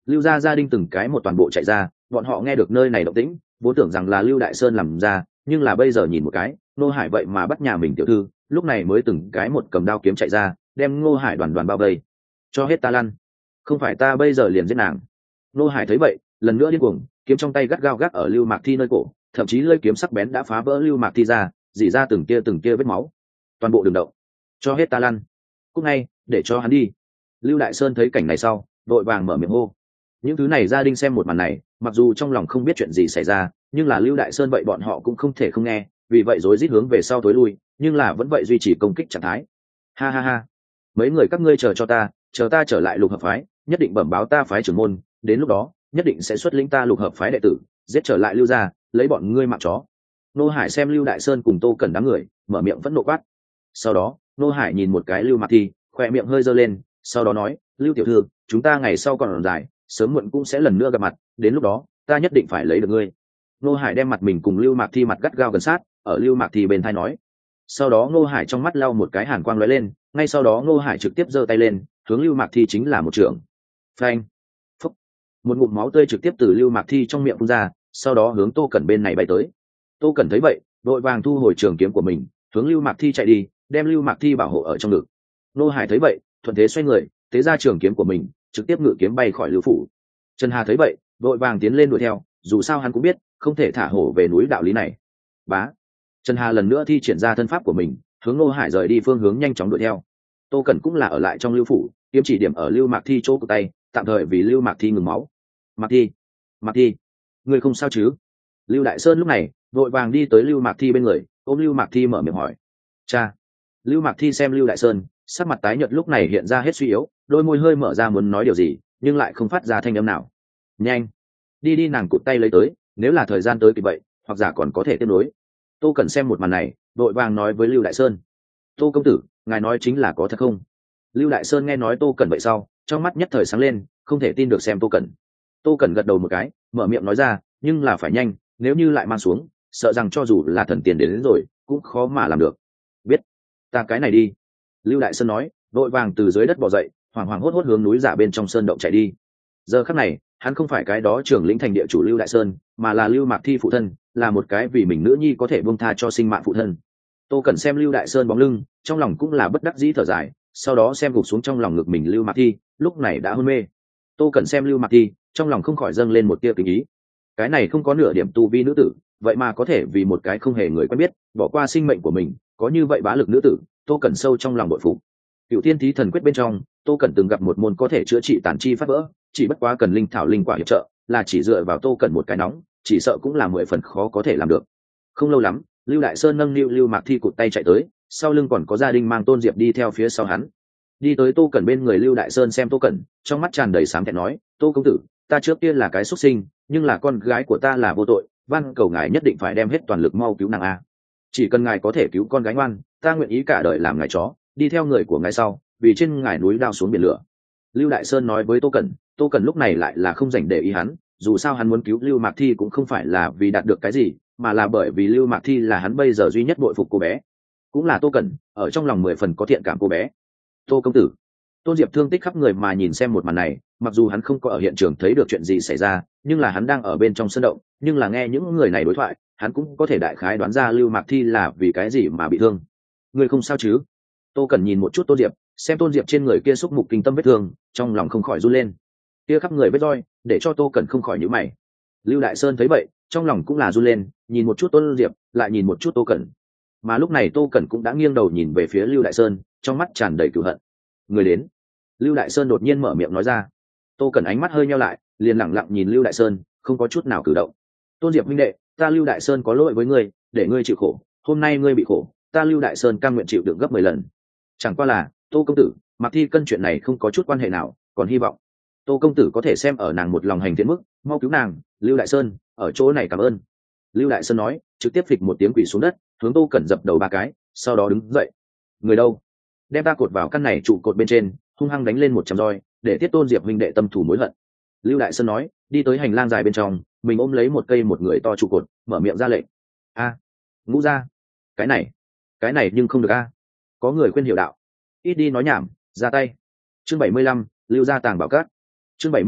Lưu gia gia đình từng cái một toàn bộ chạy ra, bọn họ nghe được nơi này động tĩnh vốn tưởng rằng là Lưu Đại Sơn làm ra, nhưng là bây giờ nhìn một cái Ngô Hải vậy mà bắt nhà mình tiểu thư, lúc này mới từng cái một cầm đao kiếm chạy ra, đem Ngô Hải đoàn đoàn bao vây. Cho hết ta lăn, không phải ta bây giờ liền giết nàng. Ngô Hải thấy vậy lần nữa điên cuồng, kiếm trong tay gắt gao gác ở Lưu Mạc Thi nơi cổ, thậm chí lưỡi kiếm sắc bén đã phá vỡ Lưu Mạc Thi ra, rỉ ra từng kia từng kia vết máu. Toàn bộ đường động, cho hết ta lăn, cúc ngay, để cho hắn đi. Lưu Đại Sơn thấy cảnh này sau đội vàng mở miệng hô. Những thứ này gia đình xem một màn này mặc dù trong lòng không biết chuyện gì xảy ra, nhưng là Lưu Đại Sơn vậy bọn họ cũng không thể không nghe, vì vậy rối rít hướng về sau tối lui, nhưng là vẫn vậy duy trì công kích trạng thái. Ha ha ha, mấy người các ngươi chờ cho ta, chờ ta trở lại lục hợp phái, nhất định bẩm báo ta phái trưởng môn, đến lúc đó nhất định sẽ xuất lĩnh ta lục hợp phái đệ tử giết trở lại Lưu gia, lấy bọn ngươi mạng chó. Nô Hải xem Lưu Đại Sơn cùng Tô Cẩn đám người mở miệng vẫn nộ quát. Sau đó Nô Hải nhìn một cái Lưu Mạc Thi, khoe miệng hơi giơ lên, sau đó nói, Lưu tiểu thư, chúng ta ngày sau còn dài, sớm muộn cũng sẽ lần nữa gặp mặt, đến lúc đó ta nhất định phải lấy được ngươi. Nô Hải đem mặt mình cùng Lưu Mạc Thi mặt gắt gao gần sát, ở Lưu Mạc Thi bên tai nói. Sau đó Nô Hải trong mắt lau một cái hàn quang lóe lên, ngay sau đó Nô Hải trực tiếp giơ tay lên, hướng Lưu Mạc Thi chính là một trường. Phanh! Phúc! Một ngụm máu tươi trực tiếp từ Lưu Mạc Thi trong miệng phun ra, sau đó hướng Tô Cẩn bên này bay tới. Tô Cẩn thấy vậy đội vàng thu hồi trường kiếm của mình, hướng Lưu Mạc Thi chạy đi, đem Lưu Mạc Thi bảo hộ ở trong ngực. Nô Hải thấy vậy thuận thế xoay người, tế ra trường kiếm của mình, trực tiếp ngự kiếm bay khỏi Lưu phủ. Trần Hà thấy vậy đội vàng tiến lên đuổi theo, dù sao hắn cũng biết không thể thả hổ về núi đạo lý này. Bá! Trần Hà lần nữa thi triển ra thân pháp của mình, hướng Nô Hải rời đi phương hướng nhanh chóng đuổi theo. Tô Cẩn cũng là ở lại trong Lưu phủ, kiếm chỉ điểm ở Lưu Mạc Thi chỗ của tay, tạm thời vì Lưu Mạc Thi ngừng máu. Mạc Thi, Mạc Thi, ngươi không sao chứ? Lưu Đại Sơn lúc này vội vàng đi tới Lưu Mạc Thi bên người, ôm Lưu Mạc Thi mở miệng hỏi. Cha! Lưu Mạc Thi xem Lưu Đại Sơn sắc mặt tái nhợt lúc này hiện ra hết suy yếu, đôi môi hơi mở ra muốn nói điều gì, nhưng lại không phát ra thanh âm nào. Nhanh, đi đi, nàng cụt tay lấy tới, nếu là thời gian tới kịp vậy, hoặc giả còn có thể tiếp nối. Tô Cẩn xem một màn này vội vàng nói với Lưu Đại Sơn. Tô công tử, ngài nói chính là có thật không? Lưu Đại Sơn nghe nói Tô Cẩn vậy sau trong mắt nhất thời sáng lên, không thể tin được xem Tô Cẩn. Tô Cẩn gật đầu một cái, mở miệng nói ra, nhưng là phải nhanh, nếu như lại mang xuống sợ rằng cho dù là thần tiền đến, đến rồi cũng khó mà làm được. Biết, ta cái này đi. Lưu Đại Sơn nói, vội vàng từ dưới đất bò dậy, hoảng hoảng hốt hốt hướng núi giả bên trong sơn động chạy đi. Giờ khắc này hắn không phải cái đó trưởng lĩnh thành địa chủ Lưu Đại Sơn, mà là Lưu Mạc Thi phụ thân, là một cái vì mình nữ nhi có thể buông tha cho sinh mạng phụ thân. Tô Cẩn xem Lưu Đại Sơn bóng lưng trong lòng cũng là bất đắc dĩ thở dài, sau đó xem gục xuống trong lòng ngực mình Lưu Mạc Thi, lúc này đã hôn mê. Tô Cẩn xem Lưu Mạc Thi trong lòng không khỏi dâng lên một tia kính ý. Cái này không có nửa điểm tu vi nữ tử, vậy mà có thể vì một cái không hề người quen biết bỏ qua sinh mệnh của mình, có như vậy bá lực nữ tử, Tô Cẩn sâu trong lòng bội phục. Cựu Thiên Thí Thần Quyết bên trong, Tô Cẩn từng gặp một môn có thể chữa trị tàn chi phát vỡ, chỉ bất quá cần linh thảo linh quả hiệp trợ, là chỉ dựa vào Tô Cẩn một cái nóng, chỉ sợ cũng là mười phần khó có thể làm được. Không lâu lắm, Lưu Đại Sơn nâng Lưu Lưu Mạc Thi cụt tay chạy tới, sau lưng còn có gia đình mang Tôn Diệp đi theo phía sau hắn. Đi tới Tô Cẩn bên người Lưu Đại Sơn xem Tô Cẩn, trong mắt tràn đầy sáng thẹn nói, Tô công tử, ta trước tiên là cái xuất sinh, nhưng là con gái của ta là vô tội, van cầu ngài nhất định phải đem hết toàn lực mau cứu nàng a. Chỉ cần ngài có thể cứu con gái ngoan, ta nguyện ý cả đời làm ngài chó, đi theo người của ngài sau, vì trên ngài núi đao xuống biển lửa. Lưu Đại Sơn nói với Tô Cẩn. Tô Cẩn lúc này lại là không dành để ý hắn, dù sao hắn muốn cứu Lưu Mạc Thi cũng không phải là vì đạt được cái gì, mà là bởi vì Lưu Mạc Thi là hắn bây giờ duy nhất bội phục cô bé, cũng là Tô Cẩn ở trong lòng mười phần có thiện cảm cô bé. Tô công tử. Tôn Diệp thương tích khắp người mà nhìn xem một màn này, mặc dù hắn không có ở hiện trường thấy được chuyện gì xảy ra, nhưng là hắn đang ở bên trong sân động, nhưng là nghe những người này đối thoại, hắn cũng có thể đại khái đoán ra Lưu Mạc Thi là vì cái gì mà bị thương. Người không sao chứ? Tô Cẩn nhìn một chút Tôn Diệp, xem Tôn Diệp trên người kia xúc mục kinh tâm vết thương, trong lòng không khỏi run lên. Kia khắp người vết roi, để cho Tô Cẩn không khỏi nhíu mày. Lưu Đại Sơn thấy vậy, trong lòng cũng là run lên, nhìn một chút Tôn Diệp, lại nhìn một chút Tô Cẩn. Mà lúc này Tô Cẩn cũng đã nghiêng đầu nhìn về phía Lưu Đại Sơn, trong mắt tràn đầy cừu hận. Người đến. Lưu Đại Sơn đột nhiên mở miệng nói ra. Tô Cẩn ánh mắt hơi nheo lại, liền lẳng lặng nhìn Lưu Đại Sơn, không có chút nào cử động. Tôn Diệp huynh đệ, ta Lưu Đại Sơn có lỗi với ngươi, để ngươi chịu khổ, hôm nay ngươi bị khổ, ta Lưu Đại Sơn cam nguyện chịu đựng gấp mười lần. Chẳng qua là, Tô công tử, Mạc Thi cân chuyện này không có chút quan hệ nào, còn hy vọng Tô công tử có thể xem ở nàng một lòng hành thiện mức, mau cứu nàng. Lưu Đại Sơn ở chỗ này cảm ơn. Lưu Đại Sơn nói, trực tiếp phịch một tiếng quỳ xuống đất, hướng Tô Cẩn dập đầu ba cái, sau đó đứng dậy. Người đâu? Đem ta cột vào căn này trụ cột bên trên, hung hăng đánh lên một trăm roi, để Tiết Tôn Diệp huynh đệ tâm thủ mối hận. Lưu Đại Sơn nói, đi tới hành lang dài bên trong, mình ôm lấy một cây một người to trụ cột, mở miệng ra lệnh. A, Ngũ gia, cái này, cái này nhưng không được a. Có người khuyên hiểu đạo. Ít đi nói nhảm, ra tay. Chương bảy mươi lăm, Lưu gia tàng bảo cát. Chương bảy mươi lăm,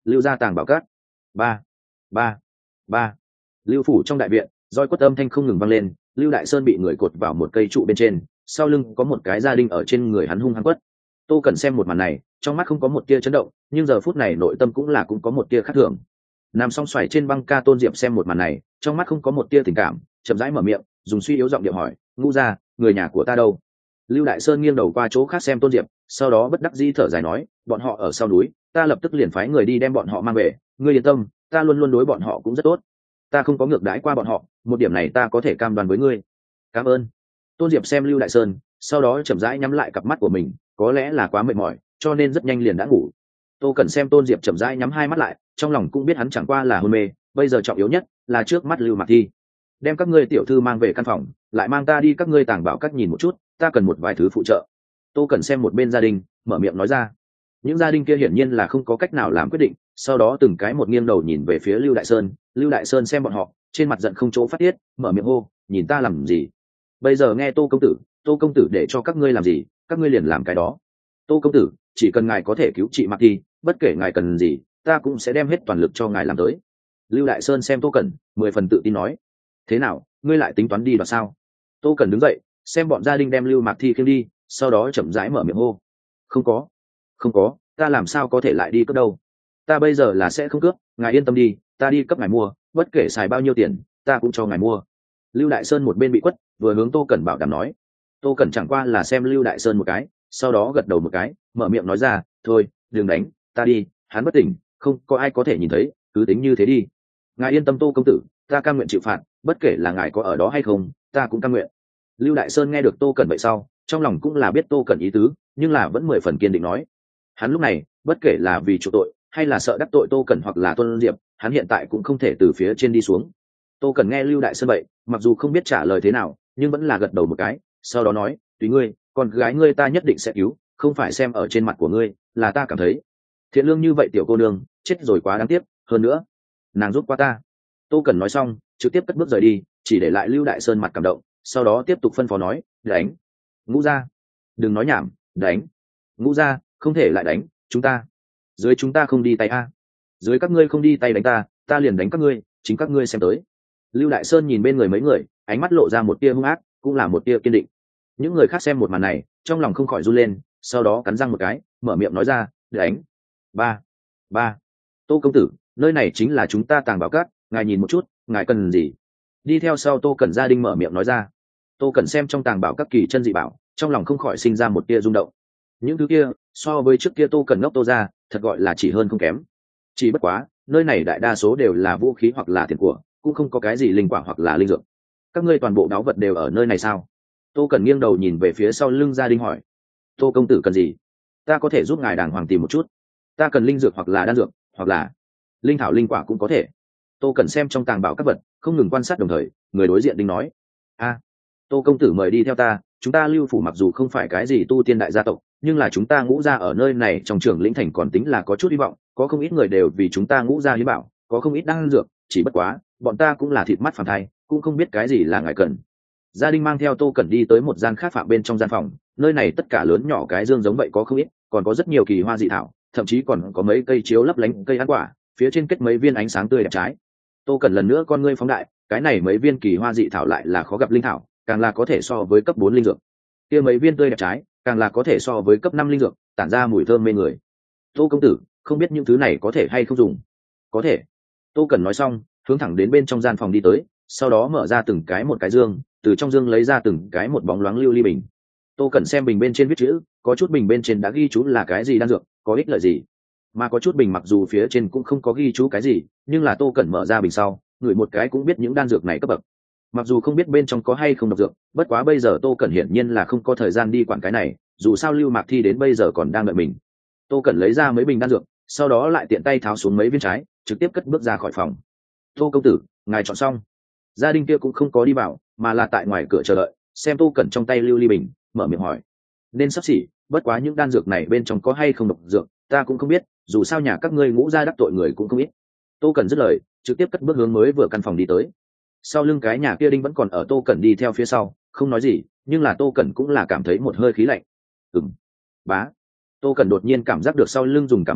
lưu gia tàng bảo cát. Ba, ba, ba. Lưu phủ trong đại viện, roi quất âm thanh không ngừng vang lên, Lưu Đại Sơn bị người cột vào một cây trụ bên trên, sau lưng có một cái gia đinh ở trên người hắn hung hăng quất. Tô Cẩn xem một màn này, trong mắt không có một tia chấn động, nhưng giờ phút này nội tâm cũng là cũng có một tia khác thường. Nằm song xoài trên băng ca Tôn Diệp xem một màn này, trong mắt không có một tia tình cảm, chậm rãi mở miệng, dùng suy yếu giọng điệu hỏi, "Ngũ gia, người nhà của ta đâu?" Lưu Đại Sơn nghiêng đầu qua chỗ khác xem Tôn Diệp, sau đó bất đắc dĩ thở dài nói, "Bọn họ ở sau núi, ta lập tức liền phái người đi đem bọn họ mang về, ngươi yên tâm, ta luôn luôn đối bọn họ cũng rất tốt. Ta không có ngược đãi qua bọn họ, một điểm này ta có thể cam đoan với ngươi." "Cảm ơn." Tôn Diệp xem Lưu Đại Sơn, sau đó chậm rãi nhắm lại cặp mắt của mình, có lẽ là quá mệt mỏi, cho nên rất nhanh liền đã ngủ. Tô Cẩn xem Tôn Diệp chậm rãi nhắm hai mắt lại, trong lòng cũng biết hắn chẳng qua là hôn mê, bây giờ trọng yếu nhất là trước mắt Lưu Mạc Thi. "Đem các ngươi tiểu thư mang về căn phòng, lại mang ta đi các ngươi tàng bảo các nhìn một chút, ta cần một vài thứ phụ trợ." Tô Cẩn xem một bên gia đình, mở miệng nói ra. Những gia đình kia hiển nhiên là không có cách nào làm quyết định, sau đó từng cái một nghiêng đầu nhìn về phía Lưu Đại Sơn. Lưu Đại Sơn xem bọn họ, trên mặt giận không chỗ phát tiết, mở miệng hô, "Nhìn ta làm gì? Bây giờ nghe Tô công tử, Tô công tử để cho các ngươi làm gì, các ngươi liền làm cái đó. Tô công tử, chỉ cần ngài có thể cứu chị Mạc Thi, bất kể ngài cần gì, ta cũng sẽ đem hết toàn lực cho ngài làm tới." Lưu Đại Sơn xem Tô Cẩn, mười phần tự tin nói. "Thế nào, ngươi lại tính toán đi đoạt sao?" Tô Cẩn đứng dậy, xem bọn gia đình đem Lưu Mạc Thi khiêng đi, sau đó chậm rãi mở miệng hô, "Không có, không có, ta làm sao có thể lại đi cướp đâu? Ta bây giờ là sẽ không cướp, ngài yên tâm đi, ta đi cấp ngài mua, bất kể xài bao nhiêu tiền, ta cũng cho ngài mua." Lưu Đại Sơn một bên bị quất, vừa hướng Tô Cẩn bảo đảm nói. Tô Cẩn chẳng qua là xem Lưu Đại Sơn một cái, sau đó gật đầu một cái, mở miệng nói ra, "Thôi, đừng đánh, ta đi, hắn bất tỉnh, không có ai có thể nhìn thấy, cứ tính như thế đi. Ngài yên tâm Tô công tử, ta cam nguyện chịu phạt, bất kể là ngài có ở đó hay không, ta cũng cam nguyện." Lưu Đại Sơn nghe được Tô Cẩn vậy sau, trong lòng cũng là biết Tô Cẩn ý tứ, nhưng là vẫn mười phần kiên định nói. Hắn lúc này, bất kể là vì chủ tội, hay là sợ đắc tội Tô Cẩn hoặc là Tôn Diệp, hắn hiện tại cũng không thể từ phía trên đi xuống. Tô Cẩn nghe Lưu Đại Sơn vậy, mặc dù không biết trả lời thế nào, nhưng vẫn là gật đầu một cái, sau đó nói, "Tùy ngươi, con gái ngươi ta nhất định sẽ cứu, không phải xem ở trên mặt của ngươi, là ta cảm thấy thiện lương như vậy tiểu cô nương, chết rồi quá đáng tiếc, hơn nữa, nàng giúp qua ta." Tô Cẩn nói xong, trực tiếp cất bước rời đi, chỉ để lại Lưu Đại Sơn mặt cảm động, sau đó tiếp tục phân phó nói, "Đánh, Ngũ gia, đừng nói nhảm, đánh, Ngũ gia, không thể lại đánh, chúng ta, dưới chúng ta không đi tay a, dưới các ngươi không đi tay đánh ta, ta liền đánh các ngươi, chính các ngươi xem tới." Lưu Đại Sơn nhìn bên người mấy người, ánh mắt lộ ra một tia hung ác, cũng là một tia kiên định. Những người khác xem một màn này, trong lòng không khỏi run lên, sau đó cắn răng một cái, mở miệng nói ra, "Đánh." Ba, ba. "Tô công tử, nơi này chính là chúng ta tàng bảo các, ngài nhìn một chút, ngài cần gì?" Đi theo sau Tô Cẩn gia đình mở miệng nói ra. Tô Cẩn xem trong tàng bảo các kỳ chân dị bảo, trong lòng không khỏi sinh ra một tia rung động. Những thứ kia, so với trước kia Tô Cẩn ngốc Tô ra, thật gọi là chỉ hơn không kém. Chỉ bất quá, nơi này đại đa số đều là vũ khí hoặc là tiền của, cũng không có cái gì linh quả hoặc là linh dược. "Các ngươi toàn bộ đáo vật đều ở nơi này sao?" Tô Cẩn nghiêng đầu nhìn về phía sau lưng gia đình hỏi. "Tô công tử cần gì? Ta có thể giúp ngài đàng hoàng tìm một chút. Ta cần linh dược hoặc là đan dược, hoặc là linh thảo linh quả cũng có thể." Tô Cẩn xem trong tàng bảo các vật, không ngừng quan sát đồng thời, người đối diện đinh nói, "A, Tô công tử mời đi theo ta, chúng ta Lưu phủ mặc dù không phải cái gì tu tiên đại gia tộc, nhưng là chúng ta Ngũ gia ở nơi này trong trường lĩnh thành còn tính là có chút hy vọng, có không ít người đều vì chúng ta Ngũ gia hiến bảo, có không ít đan dược, chỉ bất quá, bọn ta cũng là thịt mắt phàm thai, cũng không biết cái gì là ngài cần." Gia đình mang theo Tô Cẩn đi tới một gian khác phạm bên trong gian phòng, nơi này tất cả lớn nhỏ cái dương giống vậy có không ít, còn có rất nhiều kỳ hoa dị thảo, thậm chí còn có mấy cây chiếu lấp lánh cây ăn quả, phía trên kết mấy viên ánh sáng tươi đẹp trái. Tô Cẩn lần nữa con ngươi phóng đại, cái này mấy viên kỳ hoa dị thảo lại là khó gặp linh thảo, càng là có thể so với cấp bốn linh dược. Kia mấy viên tươi đẹp trái, càng là có thể so với cấp năm linh dược, tản ra mùi thơm mê người. "Tô công tử, không biết những thứ này có thể hay không dùng?" "Có thể." Tô Cẩn nói xong, hướng thẳng đến bên trong gian phòng đi tới, sau đó mở ra từng cái một cái dương, từ trong dương lấy ra từng cái một bóng loáng lưu ly bình. Tô Cẩn xem bình bên trên viết chữ, có chút bình bên trên đã ghi chú là cái gì đan dược, có ích lợi gì, mà có chút bình mặc dù phía trên cũng không có ghi chú cái gì, nhưng là Tô Cẩn mở ra bình sau, ngửi một cái cũng biết những đan dược này cấp bậc. Mặc dù không biết bên trong có hay không độc dược, bất quá bây giờ Tô Cẩn hiển nhiên là không có thời gian đi quản cái này, dù sao Lưu Mạc Thi đến bây giờ còn đang đợi mình. Tô Cẩn lấy ra mấy bình đan dược, sau đó lại tiện tay tháo xuống mấy viên trái, trực tiếp cất bước ra khỏi phòng. "Tô công tử, ngài chọn xong." Gia đình kia cũng không có đi vào, mà là tại ngoài cửa chờ đợi, xem Tô Cẩn trong tay lưu ly bình, mở miệng hỏi, "Nên sắp xỉ, bất quá những đan dược này bên trong có hay không độc dược, ta cũng không biết, dù sao nhà các ngươi Ngũ gia đắc tội người cũng không ít." Tô Cẩn dứt lời, trực tiếp cất bước hướng mới vừa căn phòng đi tới. Sau lưng cái nhà kia đinh vẫn còn ở Tô Cẩn đi theo phía sau, không nói gì, nhưng là Tô Cẩn cũng là cảm thấy một hơi khí lạnh. Ừm. Bá. Tô Cẩn đột nhiên cảm giác được sau lưng dùng cả mình,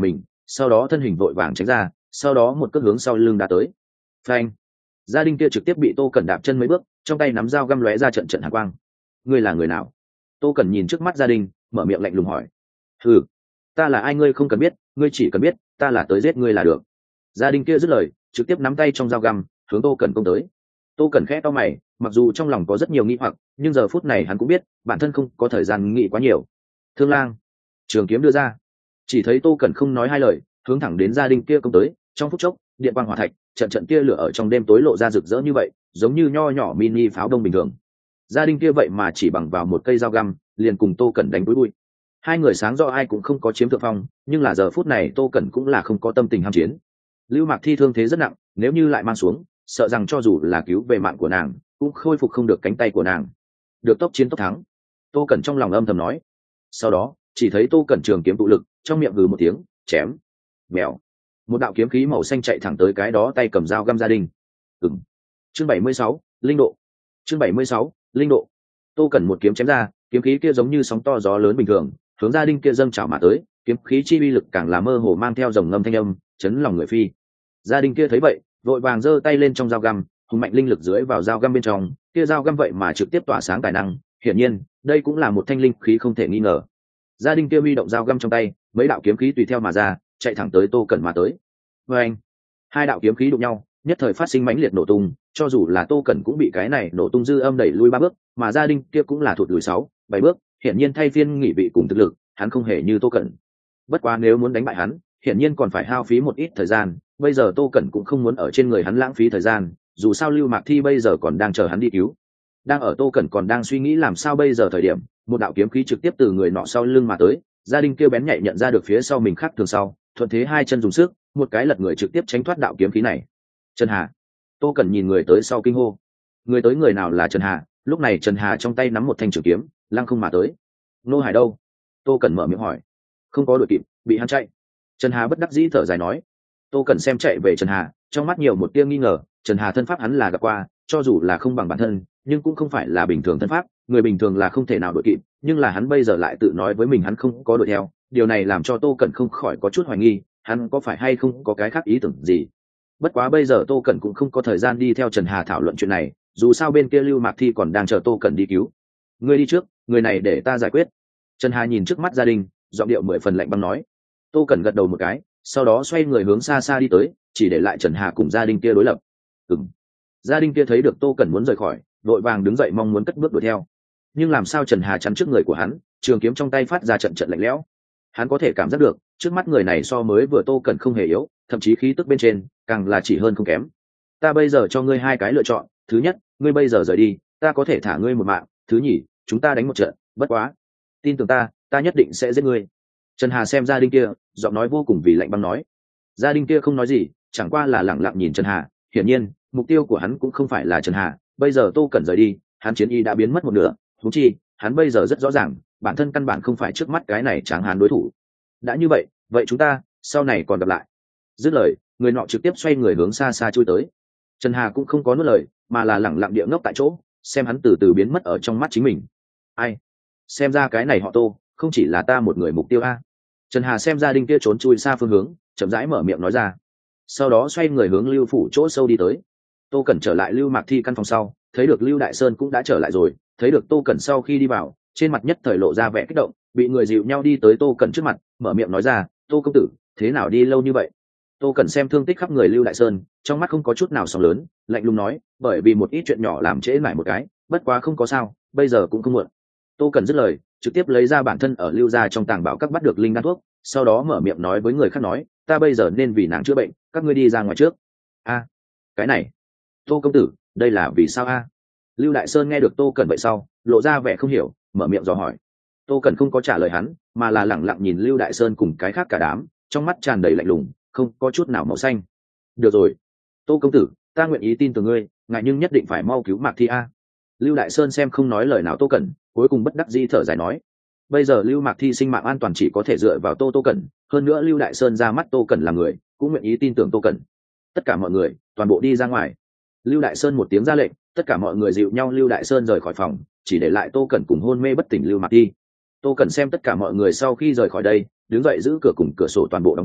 sau đó thân hình vội vàng tránh ra, sau đó một cước hướng sau lưng đã tới. Phanh! Gia đình kia trực tiếp bị Tô Cẩn đạp chân mấy bước, trong tay nắm dao găm lóe ra trận trận hàn quang. Ngươi là người nào? Tô Cẩn nhìn trước mắt gia đình, mở miệng lạnh lùng hỏi. Ừ, ta là ai ngươi không cần biết, ngươi chỉ cần biết ta là tới giết ngươi là được. Gia đình kia dứt lời, trực tiếp nắm tay trong dao găm hướng Tô Cẩn công tới. Tô Cẩn khẽ to mày, mặc dù trong lòng có rất nhiều nghi hoặc, nhưng giờ phút này hắn cũng biết bản thân không có thời gian nghĩ quá nhiều. Thương lang, trường kiếm đưa ra. Chỉ thấy Tô Cẩn không nói hai lời, hướng thẳng đến gia đình kia công tới. Trong phút chốc, điện quang hỏa thạch, trận trận tia lửa ở trong đêm tối lộ ra rực rỡ như vậy, giống như nho nhỏ mini pháo đông bình thường. Gia đình kia vậy mà chỉ bằng vào một cây dao găm liền cùng Tô Cẩn đánh búi bụi. Hai người sáng rõ ai cũng không có chiếm thượng phong, nhưng là giờ phút này Tô Cẩn cũng là không có tâm tình ham chiến. Lưu Mạc Thi thương thế rất nặng, nếu như lại mang xuống, sợ rằng cho dù là cứu về mạng của nàng, cũng khôi phục không được cánh tay của nàng. Được tốc chiến tốc thắng, Tô Cẩn trong lòng âm thầm nói. Sau đó, chỉ thấy Tô Cẩn trường kiếm tụ lực, trong miệng gừ một tiếng, chém. Mèo. Một đạo kiếm khí màu xanh chạy thẳng tới cái đó tay cầm dao găm gia đình. Ừm. Chương bảy mươi sáu, linh độ. Chương bảy mươi sáu, linh độ. Tô Cẩn một kiếm chém ra, kiếm khí kia giống như sóng to gió lớn bình thường, hướng gia đình kia dâng trào mà tới, kiếm khí chi uy lực càng là mơ hồ mang theo dòng ngâm thanh âm, chấn lòng người phi. Gia đình kia thấy vậy, vội vàng giơ tay lên trong dao găm, hùng mạnh linh lực dưới vào dao găm bên trong, kia dao găm vậy mà trực tiếp tỏa sáng tài năng, hiển nhiên, đây cũng là một thanh linh khí không thể nghi ngờ. Gia đình kia huy động dao găm trong tay, mấy đạo kiếm khí tùy theo mà ra, chạy thẳng tới Tô Cẩn mà tới. Và anh, hai đạo kiếm khí đụng nhau, nhất thời phát sinh mãnh liệt nổ tung, cho dù là Tô Cẩn cũng bị cái này nổ tung dư âm đẩy lui ba bước, mà gia đình kia cũng là thụt lùi sáu, bảy bước, hiển nhiên thay phiên nghỉ vị cùng thực lực, hắn không hề như Tô Cẩn. Bất quá nếu muốn đánh bại hắn, hiển nhiên còn phải hao phí một ít thời gian, bây giờ Tô Cẩn cũng không muốn ở trên người hắn lãng phí thời gian, dù sao Lưu Mạc Thi bây giờ còn đang chờ hắn đi cứu. Đang ở Tô Cẩn còn đang suy nghĩ làm sao bây giờ thời điểm, một đạo kiếm khí trực tiếp từ người nọ sau lưng mà tới, gia đình kia bén nhạy nhận ra được phía sau mình khác thường sau, thuận thế hai chân dùng sức, một cái lật người trực tiếp tránh thoát đạo kiếm khí này. Trần Hà. Tô Cẩn nhìn người tới sau kinh hô. Người tới người nào là Trần Hà? Lúc này Trần Hà trong tay nắm một thanh trường kiếm, lăng không mà tới. Nô Hải đâu? Tô Cẩn mở miệng hỏi. Không có đuổi kịp, bị hắn chạy. Trần Hà bất đắc dĩ thở dài nói. Tô Cẩn xem chạy về Trần Hà, trong mắt nhiều một tia nghi ngờ. Trần Hà thân pháp hắn là gặp qua, cho dù là không bằng bản thân, nhưng cũng không phải là bình thường thân pháp, người bình thường là không thể nào đuổi kịp, nhưng là hắn bây giờ lại tự nói với mình hắn không có đuổi theo, điều này làm cho Tô Cẩn không khỏi có chút hoài nghi, hắn có phải hay không có cái khác ý tưởng gì. Bất quá bây giờ Tô Cẩn cũng không có thời gian đi theo Trần Hà thảo luận chuyện này, dù sao bên kia Lưu Mạc Thi còn đang chờ Tô Cẩn đi cứu. Ngươi đi trước, người này để ta giải quyết. Trần Hà nhìn trước mắt gia đình, giọng điệu mười phần lạnh băng nói. Tô Cẩn gật đầu một cái, sau đó xoay người hướng xa xa đi tới, chỉ để lại Trần Hà cùng gia đình kia đối lập. Ừm. Gia đình kia thấy được Tô Cẩn muốn rời khỏi, vội vàng đứng dậy mong muốn cất bước đuổi theo. Nhưng làm sao Trần Hà chắn trước người của hắn, trường kiếm trong tay phát ra trận trận lạnh lẽo. Hắn có thể cảm giác được, trước mắt người này so mới vừa Tô Cẩn không hề yếu, thậm chí khí tức bên trên càng là chỉ hơn không kém. Ta bây giờ cho ngươi hai cái lựa chọn, thứ nhất, ngươi bây giờ rời đi, ta có thể thả ngươi một mạng, thứ nhì, chúng ta đánh một trận, bất quá, tin tưởng ta, ta nhất định sẽ giết ngươi. Trần Hà xem gia đình kia, giọng nói vô cùng vì lạnh băng nói. Gia đình kia không nói gì, chẳng qua là lẳng lặng nhìn Trần Hà, hiển nhiên, mục tiêu của hắn cũng không phải là Trần Hà, bây giờ Tô Cẩn rời đi, hắn chiến y đã biến mất một nửa, huống chi, hắn bây giờ rất rõ ràng, bản thân căn bản không phải trước mắt cái này tráng hán đối thủ. Đã như vậy, vậy chúng ta sau này còn gặp lại. Dứt lời, người nọ trực tiếp xoay người hướng xa xa chui tới. Trần Hà cũng không có nuốt lời, mà là lẳng lặng địa ngốc tại chỗ, xem hắn từ từ biến mất ở trong mắt chính mình. Ai? Xem ra cái này họ Tô, không chỉ là ta một người mục tiêu a. Trần Hà xem gia đình kia trốn chui xa phương hướng, chậm rãi mở miệng nói ra. Sau đó xoay người hướng Lưu phủ chỗ sâu đi tới. Tô Cẩn trở lại Lưu Mạc Thi căn phòng sau, thấy được Lưu Đại Sơn cũng đã trở lại rồi, thấy được Tô Cẩn sau khi đi vào, trên mặt nhất thời lộ ra vẻ kích động, bị người dịu nhau đi tới Tô Cẩn trước mặt, mở miệng nói ra, Tô công tử, thế nào đi lâu như vậy? Tô Cẩn xem thương tích khắp người Lưu Đại Sơn, trong mắt không có chút nào sóng lớn, lạnh lùng nói, bởi vì một ít chuyện nhỏ làm trễ lại một cái, bất quá không có sao, bây giờ cũng không muộn. Tô Cẩn dứt lời, trực tiếp lấy ra bản thân ở Lưu gia trong tàng bảo các bắt được linh đan thuốc, sau đó mở miệng nói với người khác nói, ta bây giờ nên vì nàng chữa bệnh, các ngươi đi ra ngoài trước. A, cái này, Tô công tử, đây là vì sao a? Lưu Đại Sơn nghe được Tô Cẩn vậy sau, lộ ra vẻ không hiểu, mở miệng dò hỏi. Tô Cẩn không có trả lời hắn, mà là lẳng lặng nhìn Lưu Đại Sơn cùng cái khác cả đám, trong mắt tràn đầy lạnh lùng, không có chút nào màu xanh. Được rồi, Tô công tử, ta nguyện ý tin tưởng ngươi, ngại nhưng nhất định phải mau cứu Mạc Thi a. Lưu Đại Sơn xem không nói lời nào Tô Cẩn, cuối cùng bất đắc dĩ thở dài nói. Bây giờ Lưu Mạc Thi sinh mạng an toàn chỉ có thể dựa vào Tô Tô Cẩn, hơn nữa Lưu Đại Sơn ra mắt Tô Cẩn là người, cũng nguyện ý tin tưởng Tô Cẩn. Tất cả mọi người, toàn bộ đi ra ngoài. Lưu Đại Sơn một tiếng ra lệnh, tất cả mọi người dịu nhau Lưu Đại Sơn rời khỏi phòng, chỉ để lại Tô Cẩn cùng hôn mê bất tỉnh Lưu Mạc Thi. Tô Cẩn xem tất cả mọi người sau khi rời khỏi đây, đứng dậy giữ cửa cùng cửa sổ toàn bộ đóng kỹ,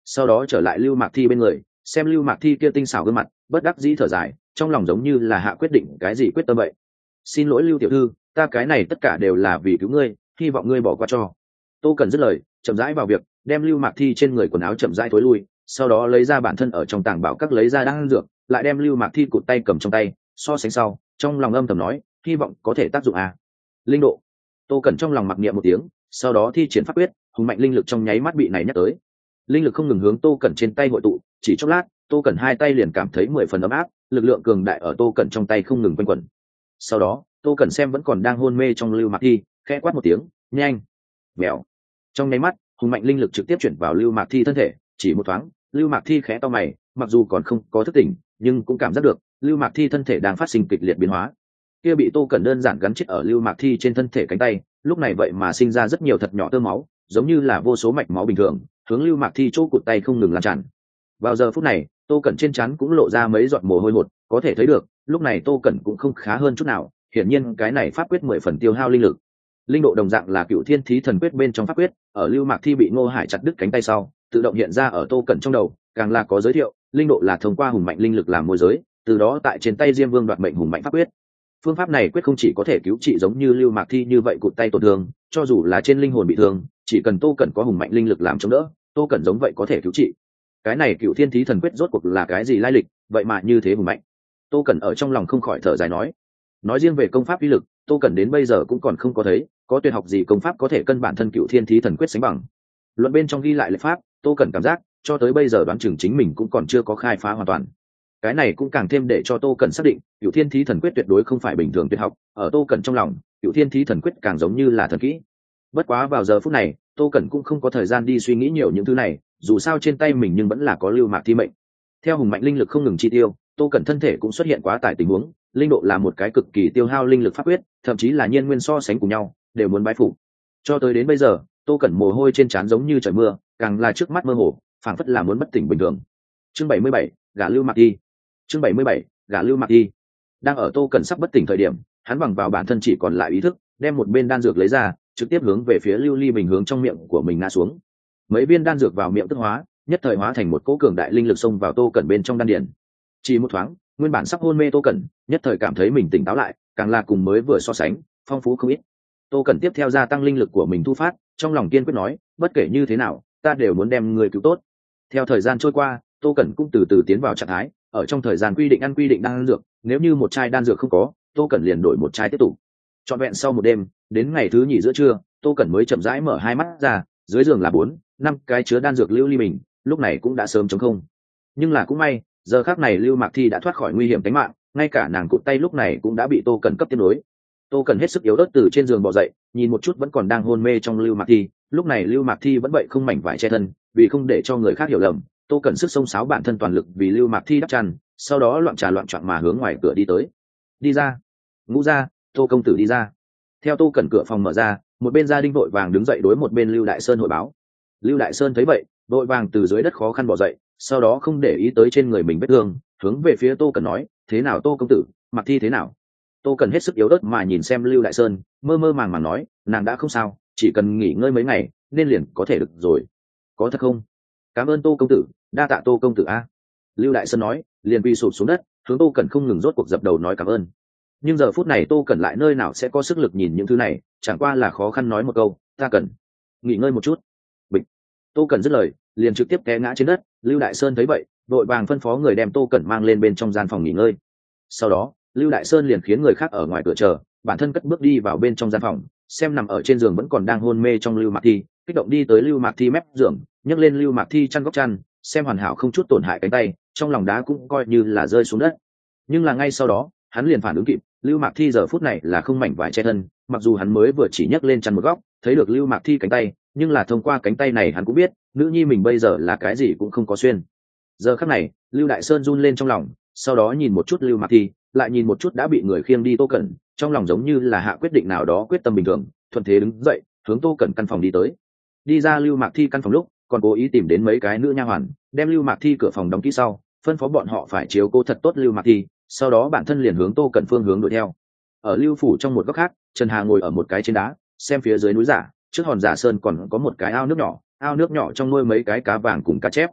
sau đó trở lại lưu mạc thi bên người, xem lưu mạc thi kia tinh xảo gương mặt, bất đắc dĩ thở dài, trong lòng giống như là hạ quyết định cái gì quyết tâm vậy. Xin lỗi lưu tiểu thư, ta cái này tất cả đều là vì cứu ngươi, hy vọng ngươi bỏ qua cho. Tô Cẩn dứt lời, chậm rãi vào việc, đem lưu mạc thi trên người quần áo chậm rãi thối lui, sau đó lấy ra bản thân ở trong tàng bảo các lấy ra đan dược, lại đem lưu mạc thi cụt tay cầm trong tay, so sánh sau, trong lòng âm thầm nói, hy vọng có thể tác dụng à. Linh độ. Tô Cẩn trong lòng mặc niệm một tiếng, sau đó thi triển pháp quyết, hùng mạnh linh lực trong nháy mắt bị này nhắc tới. Linh lực không ngừng hướng Tô Cẩn trên tay hội tụ, chỉ chốc lát, Tô Cẩn hai tay liền cảm thấy mười phần ấm áp, lực lượng cường đại ở Tô Cẩn trong tay không ngừng quanh quẩn. Sau đó, Tô Cẩn xem vẫn còn đang hôn mê trong lưu mạc thi, khẽ quát một tiếng, nhanh. Mèo. Trong nháy mắt, hùng mạnh linh lực trực tiếp chuyển vào lưu mạc thi thân thể, chỉ một thoáng, lưu mạc thi khẽ to mày, mặc dù còn không có thức tỉnh, nhưng cũng cảm giác được lưu mạc thi thân thể đang phát sinh kịch liệt biến hóa. Kia bị Tô Cẩn đơn giản gắn chết ở lưu mạc thi trên thân thể cánh tay, lúc này vậy mà sinh ra rất nhiều thật nhỏ tơ máu, giống như là vô số mạch máu bình thường, hướng lưu mạc thi chỗ cụt tay không ngừng lan tràn. Vào giờ phút này, Tô Cẩn trên trán cũng lộ ra mấy giọt mồ hôi hột, có thể thấy được, lúc này Tô Cẩn cũng không khá hơn chút nào, hiển nhiên cái này pháp quyết mười phần tiêu hao linh lực. Linh độ đồng dạng là cựu thiên thí thần quyết bên trong pháp quyết, ở lưu mạc thi bị Ngô Hải chặt đứt cánh tay sau, tự động hiện ra ở Tô Cẩn trong đầu, càng là có giới thiệu, linh độ là thông qua hùng mạnh linh lực làm môi giới, từ đó tại trên tay Diêm Vương đoạt mệnh hùng mạnh pháp quyết. Phương pháp này quyết không chỉ có thể cứu trị giống như lưu mạc thi như vậy cụt tay tổn thương, cho dù là trên linh hồn bị thương, chỉ cần Tô Cẩn có hùng mạnh linh lực làm chống đỡ, Tô Cẩn giống vậy có thể cứu trị. Cái này cựu thiên thí thần quyết rốt cuộc là cái gì lai lịch, vậy mà như thế hùng mạnh. Tô Cẩn ở trong lòng không khỏi thở dài nói. Nói riêng về công pháp uy lực, Tô Cẩn đến bây giờ cũng còn không có thấy có tuyệt học gì công pháp có thể cân bản thân cựu thiên thí thần quyết sánh bằng. Luận bên trong ghi lại lệ pháp, Tô Cẩn cảm giác cho tới bây giờ đoán chừng chính mình cũng còn chưa có khai phá hoàn toàn. Cái này cũng càng thêm để cho Tô Cẩn xác định cựu thiên thí thần quyết tuyệt đối không phải bình thường tuyệt học, ở Tô Cẩn trong lòng cựu thiên thí thần quyết càng giống như là thần kỹ. Bất quá vào giờ phút này, Tô Cẩn cũng không có thời gian đi suy nghĩ nhiều những thứ này, dù sao trên tay mình nhưng vẫn là có lưu mạc thi mệnh. Theo hùng mạnh linh lực không ngừng chi tiêu, Tô Cẩn thân thể cũng xuất hiện quá tải tình huống, linh độ là một cái cực kỳ tiêu hao linh lực pháp quyết, thậm chí là nhiên nguyên so sánh cùng nhau đều muốn bái phục. Cho tới đến bây giờ, Tô Cẩn mồ hôi trên trán giống như trời mưa, càng là trước mắt mơ hồ, phảng phất là muốn bất tỉnh bình thường. Chương bảy mươi bảy, gả lưu mạc thi. Chương bảy mươi bảy, gả lưu mạc thi. Đang ở Tô Cẩn sắp bất tỉnh thời điểm, hắn bằng vào bản thân chỉ còn lại ý thức, đem một bên đan dược lấy ra, trực tiếp hướng về phía lưu ly bình hướng trong miệng của mình ngã xuống. Mấy viên đan dược vào miệng tức hóa, nhất thời hóa thành một cỗ cường đại linh lực xông vào Tô Cẩn bên trong đan điền. Chỉ một thoáng, nguyên bản sắp hôn mê Tô Cẩn nhất thời cảm thấy mình tỉnh táo lại, càng là cùng mới vừa so sánh phong phú không ít. Tô Cẩn tiếp theo gia tăng linh lực của mình thu phát, trong lòng kiên quyết nói, bất kể như thế nào, ta đều muốn đem người cứu tốt. Theo thời gian trôi qua, Tô Cẩn cũng từ từ tiến vào trạng thái, ở trong thời gian quy định ăn quy định đan dược, nếu như một chai đan dược không có, Tô Cẩn liền đổi một chai tiếp tục. Trọn vẹn sau một đêm, đến ngày thứ nhì giữa trưa, Tô Cẩn mới chậm rãi mở hai mắt ra, dưới giường là bốn, năm cái chứa đan dược lưu ly bình, lúc này cũng đã sớm trống không. Nhưng là cũng may, giờ khắc này lưu mạc thi đã thoát khỏi nguy hiểm tính mạng, ngay cả nàng cụt tay lúc này cũng đã bị Tô Cẩn cấp tiếp nối. Tô Cẩn hết sức yếu ớt từ trên giường bò dậy, nhìn một chút vẫn còn đang hôn mê trong lưu mạc thi, lúc này lưu mạc thi vẫn vậy không mảnh vải che thân, vì không để cho người khác hiểu lầm, Tô Cẩn sức xông xáo bản thân toàn lực vì lưu mạc thi đắp chăn, sau đó loạn trà loạn trọn mà hướng ngoài cửa đi tới. Đi ra, Ngũ ra, Tô công tử đi ra. Theo Tô Cẩn cửa phòng mở ra, một bên gia đình vội vàng đứng dậy đối một bên Lưu Đại Sơn hội báo. Lưu Đại Sơn thấy vậy, vội vàng từ dưới đất khó khăn bò dậy, sau đó không để ý tới trên người mình vết thương, hướng về phía Tô Cẩn nói, thế nào Tô công tử, Mạc thi thế nào? Tô Cẩn hết sức yếu ớt mà nhìn xem Lưu Đại Sơn, mơ mơ màng màng nói, nàng đã không sao, chỉ cần nghỉ ngơi mấy ngày nên liền có thể được rồi. Có thật không? Cảm ơn Tô công tử, đa tạ Tô công tử a. Lưu Đại Sơn nói, liền quỳ sụp xuống đất, hướng Tô Cẩn không ngừng rốt cuộc dập đầu nói cảm ơn. Nhưng giờ phút này Tô Cẩn lại nơi nào sẽ có sức lực nhìn những thứ này, chẳng qua là khó khăn nói một câu, ta cần nghỉ ngơi một chút. Bịch. Tô Cẩn dứt lời, liền trực tiếp té ngã trên đất. Lưu Đại Sơn thấy vậy, đội vàng phân phó người đem Tô Cẩn mang lên bên trong gian phòng nghỉ ngơi. Sau đó, Lưu Đại Sơn liền khiến người khác ở ngoài cửa chờ, bản thân cất bước đi vào bên trong gian phòng, xem nằm ở trên giường vẫn còn đang hôn mê trong Lưu Mạc Thi, kích động đi tới Lưu Mạc Thi mép giường, nhấc lên Lưu Mạc Thi chăn góc chăn, xem hoàn hảo không chút tổn hại cánh tay, trong lòng đá cũng coi như là rơi xuống đất. Nhưng là ngay sau đó, hắn liền phản ứng kịp, Lưu Mạc Thi giờ phút này là không mảnh vải che thân, mặc dù hắn mới vừa chỉ nhấc lên chăn một góc, thấy được Lưu Mạc Thi cánh tay, nhưng là thông qua cánh tay này hắn cũng biết, nữ nhi mình bây giờ là cái gì cũng không có xuyên. Giờ khắc này, Lưu Đại Sơn run lên trong lòng, sau đó nhìn một chút Lưu Mạc Thi, lại nhìn một chút đã bị người khiêng đi Tô Cẩn, trong lòng giống như là hạ quyết định nào đó quyết tâm bình thường, thuận thế đứng dậy, hướng Tô Cẩn căn phòng đi tới. Đi ra Lưu Mạc Thi căn phòng lúc, còn cố ý tìm đến mấy cái nữ nha hoàn, đem Lưu Mạc Thi cửa phòng đóng kỹ sau, phân phó bọn họ phải chiếu cố thật tốt Lưu Mạc Thi, sau đó bản thân liền hướng Tô Cẩn phương hướng đuổi theo. Ở Lưu phủ trong một góc khác, Trần Hà ngồi ở một cái trên đá, xem phía dưới núi giả, trước hòn giả sơn còn có một cái ao nước nhỏ, ao nước nhỏ trong nuôi mấy cái cá vàng cùng cá chép,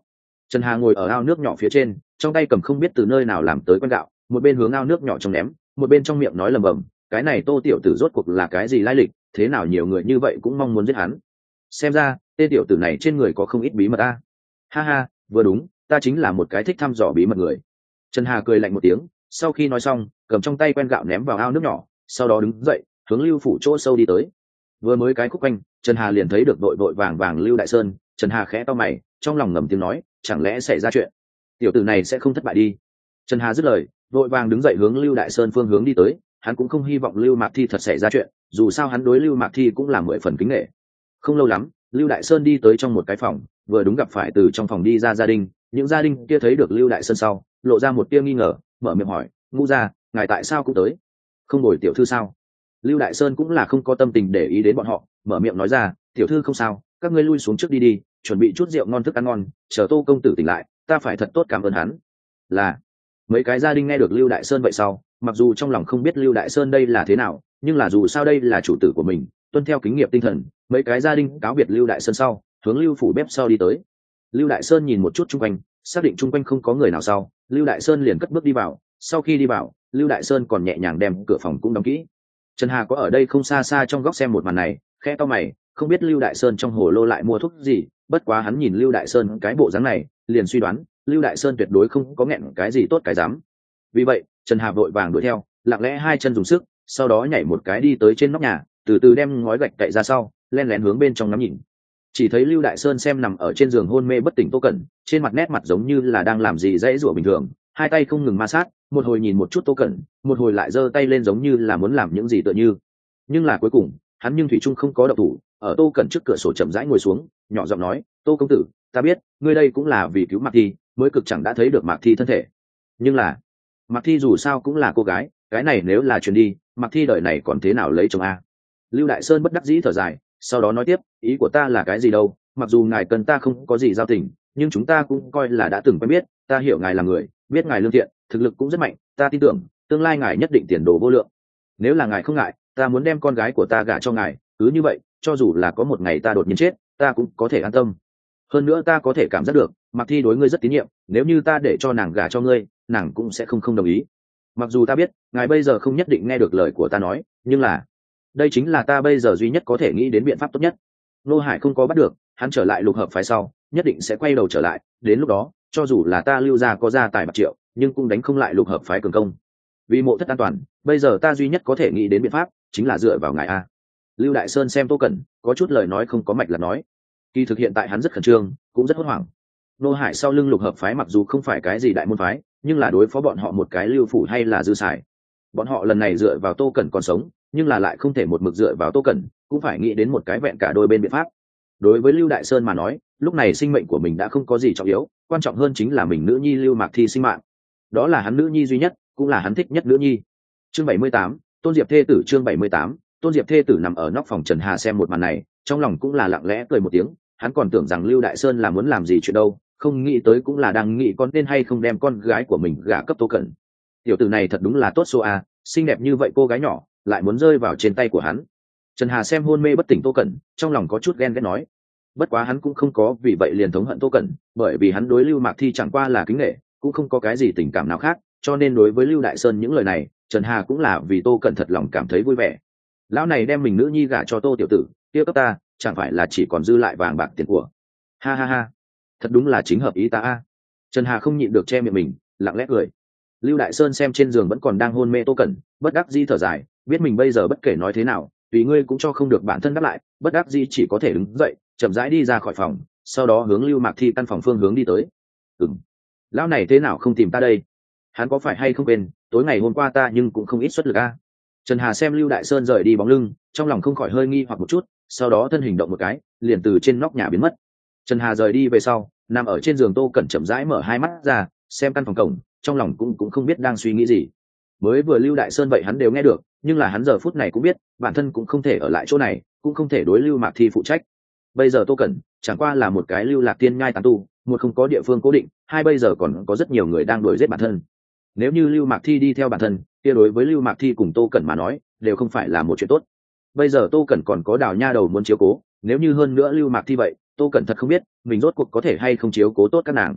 Trần Hà ngồi ở ao nước nhỏ phía trên, trong tay cầm không biết từ nơi nào làm tới con gạo, một bên hướng ao nước nhỏ trong ném, một bên trong miệng nói lầm bầm, cái này Tô tiểu tử rốt cuộc là cái gì lai lịch, thế nào nhiều người như vậy cũng mong muốn giết hắn. Xem ra tên tiểu tử này trên người có không ít bí mật a. Ha ha, vừa đúng, ta chính là một cái thích thăm dò bí mật người. Trần Hà cười lạnh một tiếng, sau khi nói xong cầm trong tay quen gạo ném vào ao nước nhỏ, sau đó đứng dậy hướng Lưu phủ chỗ sâu đi tới. Vừa mới cái khúc quanh, Trần Hà liền thấy được đội vội vàng vàng Lưu Đại Sơn. Trần Hà khẽ to mày, trong lòng ngầm tiếng nói, chẳng lẽ xảy ra chuyện, tiểu tử này sẽ không thất bại đi. Trần Hà dứt lời, vội vàng đứng dậy hướng Lưu Đại Sơn phương hướng đi tới. Hắn cũng không hy vọng Lưu Mạc Thi thật xảy ra chuyện, dù sao hắn đối Lưu Mạc Thi cũng là mười phần kính nể. Không lâu lắm, Lưu Đại Sơn đi tới trong một cái phòng, vừa đúng gặp phải từ trong phòng đi ra gia đình. Những gia đình kia thấy được Lưu Đại Sơn sau, lộ ra một tia nghi ngờ, mở miệng hỏi, ngũ gia, ngài tại sao cũng tới, không bồi tiểu thư sao? Lưu Đại Sơn cũng là không có tâm tình để ý đến bọn họ, mở miệng nói ra, tiểu thư không sao, các ngươi lui xuống trước đi đi, chuẩn bị chút rượu ngon thức ăn ngon, chờ Tô công tử tỉnh lại, ta phải thật tốt cảm ơn hắn. Là. Mấy cái gia đình nghe được Lưu Đại Sơn vậy sau, mặc dù trong lòng không biết Lưu Đại Sơn đây là thế nào, nhưng là dù sao đây là chủ tử của mình, tuân theo kính nghiệp tinh thần, mấy cái gia đình cáo biệt Lưu Đại Sơn sau, hướng Lưu phủ bếp sau đi tới. Lưu Đại Sơn nhìn một chút chung quanh, xác định chung quanh không có người nào sau, Lưu Đại Sơn liền cất bước đi vào. Sau khi đi vào, Lưu Đại Sơn còn nhẹ nhàng đem cửa phòng cũng đóng kỹ. Trần Hà có ở đây không xa xa trong góc xem một màn này, khẽ to mày, không biết Lưu Đại Sơn trong hồ lô lại mua thuốc gì, bất quá hắn nhìn Lưu Đại Sơn cái bộ dáng này, liền suy đoán Lưu Đại Sơn tuyệt đối không có nghẹn cái gì tốt cái dám. Vì vậy, Trần Hà vội vàng đuổi theo, lặng lẽ hai chân dùng sức, sau đó nhảy một cái đi tới trên nóc nhà, từ từ đem ngói gạch cậy ra sau, len lén hướng bên trong ngắm nhìn. Chỉ thấy Lưu Đại Sơn xem nằm ở trên giường hôn mê bất tỉnh Tô Cẩn, trên mặt nét mặt giống như là đang làm gì dãy rủa bình thường, hai tay không ngừng ma sát, một hồi nhìn một chút Tô Cẩn, một hồi lại giơ tay lên giống như là muốn làm những gì tựa như. Nhưng là cuối cùng, hắn nhưng thủy chung không có động thủ, ở Tô Cẩn trước cửa sổ chậm rãi ngồi xuống, nhỏ giọng nói, Tô công tử, ta biết, ngươi đây cũng là vì cứu Mạc Thi, mới cực chẳng đã thấy được Mạc Thi thân thể. Nhưng là, Mạc Thi dù sao cũng là cô gái, cái này nếu là truyền đi, Mạc Thi đời này còn thế nào lấy chồng a? Lưu Đại Sơn bất đắc dĩ thở dài, sau đó nói tiếp, ý của ta là cái gì đâu, mặc dù ngài cần ta không có gì giao tình, nhưng chúng ta cũng coi là đã từng quen biết, ta hiểu ngài là người, biết ngài lương thiện, thực lực cũng rất mạnh, ta tin tưởng tương lai ngài nhất định tiền đồ vô lượng. Nếu là ngài không ngại, ta muốn đem con gái của ta gả cho ngài, cứ như vậy, cho dù là có một ngày ta đột nhiên chết, ta cũng có thể an tâm. Hơn nữa ta có thể cảm giác được, Mạc Thi đối ngươi rất tín nhiệm, nếu như ta để cho nàng gả cho ngươi, nàng cũng sẽ không không đồng ý. Mặc dù ta biết, ngài bây giờ không nhất định nghe được lời của ta nói, nhưng là, đây chính là ta bây giờ duy nhất có thể nghĩ đến biện pháp tốt nhất. Nô Hải không có bắt được, hắn trở lại lục hợp phái sau, nhất định sẽ quay đầu trở lại, đến lúc đó, cho dù là ta Lưu gia có gia tài bạc triệu, nhưng cũng đánh không lại lục hợp phái cường công. Vì mộ thất an toàn, bây giờ ta duy nhất có thể nghĩ đến biện pháp, chính là dựa vào ngài a. Lưu Đại Sơn xem Tô Cẩn, có chút lời nói không có mạch là nói. Kỳ thực hiện tại hắn rất khẩn trương, cũng rất hốt hoảng. Nô Hải sau lưng lục hợp phái mặc dù không phải cái gì đại môn phái, nhưng là đối phó bọn họ một cái Lưu phủ hay là dư xài. Bọn họ lần này dựa vào Tô Cẩn còn sống, nhưng là lại không thể một mực dựa vào Tô Cẩn, cũng phải nghĩ đến một cái vẹn cả đôi bên biện pháp. Đối với Lưu Đại Sơn mà nói, lúc này sinh mệnh của mình đã không có gì trọng yếu, quan trọng hơn chính là mình nữ nhi Lưu Mạc Thi sinh mạng. Đó là hắn nữ nhi duy nhất, cũng là hắn thích nhất nữ nhi. Chương bảy mươi tám, Tôn Diệp thê tử. Chương bảy mươi tám, Tôn Diệp thê tử nằm ở nóc phòng Trần Hà xem một màn này, trong lòng cũng là lặng lẽ cười một tiếng, hắn còn tưởng rằng Lưu Đại Sơn là muốn làm gì chuyện đâu, không nghĩ tới cũng là đang nghĩ con nên hay không đem con gái của mình gả cấp Tô Cẩn. Tiểu tử này thật đúng là tốt số a, xinh đẹp như vậy cô gái nhỏ, lại muốn rơi vào trên tay của hắn. Trần Hà xem hôn mê bất tỉnh Tô Cẩn, trong lòng có chút ghen ghét nói. Bất quá hắn cũng không có vì vậy liền thống hận Tô Cẩn, bởi vì hắn đối Lưu Mạc Thi chẳng qua là kính nể, cũng không có cái gì tình cảm nào khác, cho nên đối với Lưu Đại Sơn những lời này, Trần Hà cũng là vì Tô Cẩn thật lòng cảm thấy vui vẻ. Lão này đem mình nữ nhi gả cho Tô tiểu tử, kia cấp ta, chẳng phải là chỉ còn dư lại vàng bạc tiền của. Ha ha ha, thật đúng là chính hợp ý ta a. Trần Hà không nhịn được che miệng mình, lặng lẽ cười. Lưu Đại Sơn xem trên giường vẫn còn đang hôn mê Tô Cẩn, bất đắc dĩ thở dài, biết mình bây giờ bất kể nói thế nào, tùy ngươi cũng cho không được bản thân đáp lại, bất đắc dĩ chỉ có thể đứng dậy, chậm rãi đi ra khỏi phòng, sau đó hướng Lưu Mạc Thi căn phòng phương hướng đi tới. Ừm, lão này thế nào không tìm ta đây? Hắn có phải hay không quên, tối ngày hôm qua ta nhưng cũng không ít xuất lực a. Trần Hà xem Lưu Đại Sơn rời đi bóng lưng, trong lòng không khỏi hơi nghi hoặc một chút, sau đó thân hình động một cái, liền từ trên nóc nhà biến mất. Trần Hà rời đi về sau, nằm ở trên giường Tô Cẩn chậm rãi mở hai mắt ra, xem căn phòng cổng, trong lòng cũng cũng không biết đang suy nghĩ gì. Mới vừa Lưu Đại Sơn vậy hắn đều nghe được, nhưng là hắn giờ phút này cũng biết, bản thân cũng không thể ở lại chỗ này, cũng không thể đối Lưu Mạc Thi phụ trách. Bây giờ Tô Cẩn chẳng qua là một cái lưu lạc tiên nhai tán tu, một không có địa phương cố định, hai bây giờ còn có rất nhiều người đang đuổi giết bản thân. Nếu như Lưu Mạc Thi đi theo bản thân, kia đối với Lưu Mạc Thi cùng Tô Cẩn mà nói, đều không phải là một chuyện tốt. Bây giờ Tô Cẩn còn có Đào nha đầu muốn chiếu cố, nếu như hơn nữa Lưu Mạc Thi vậy, Tô Cẩn thật không biết mình rốt cuộc có thể hay không chiếu cố tốt các nàng.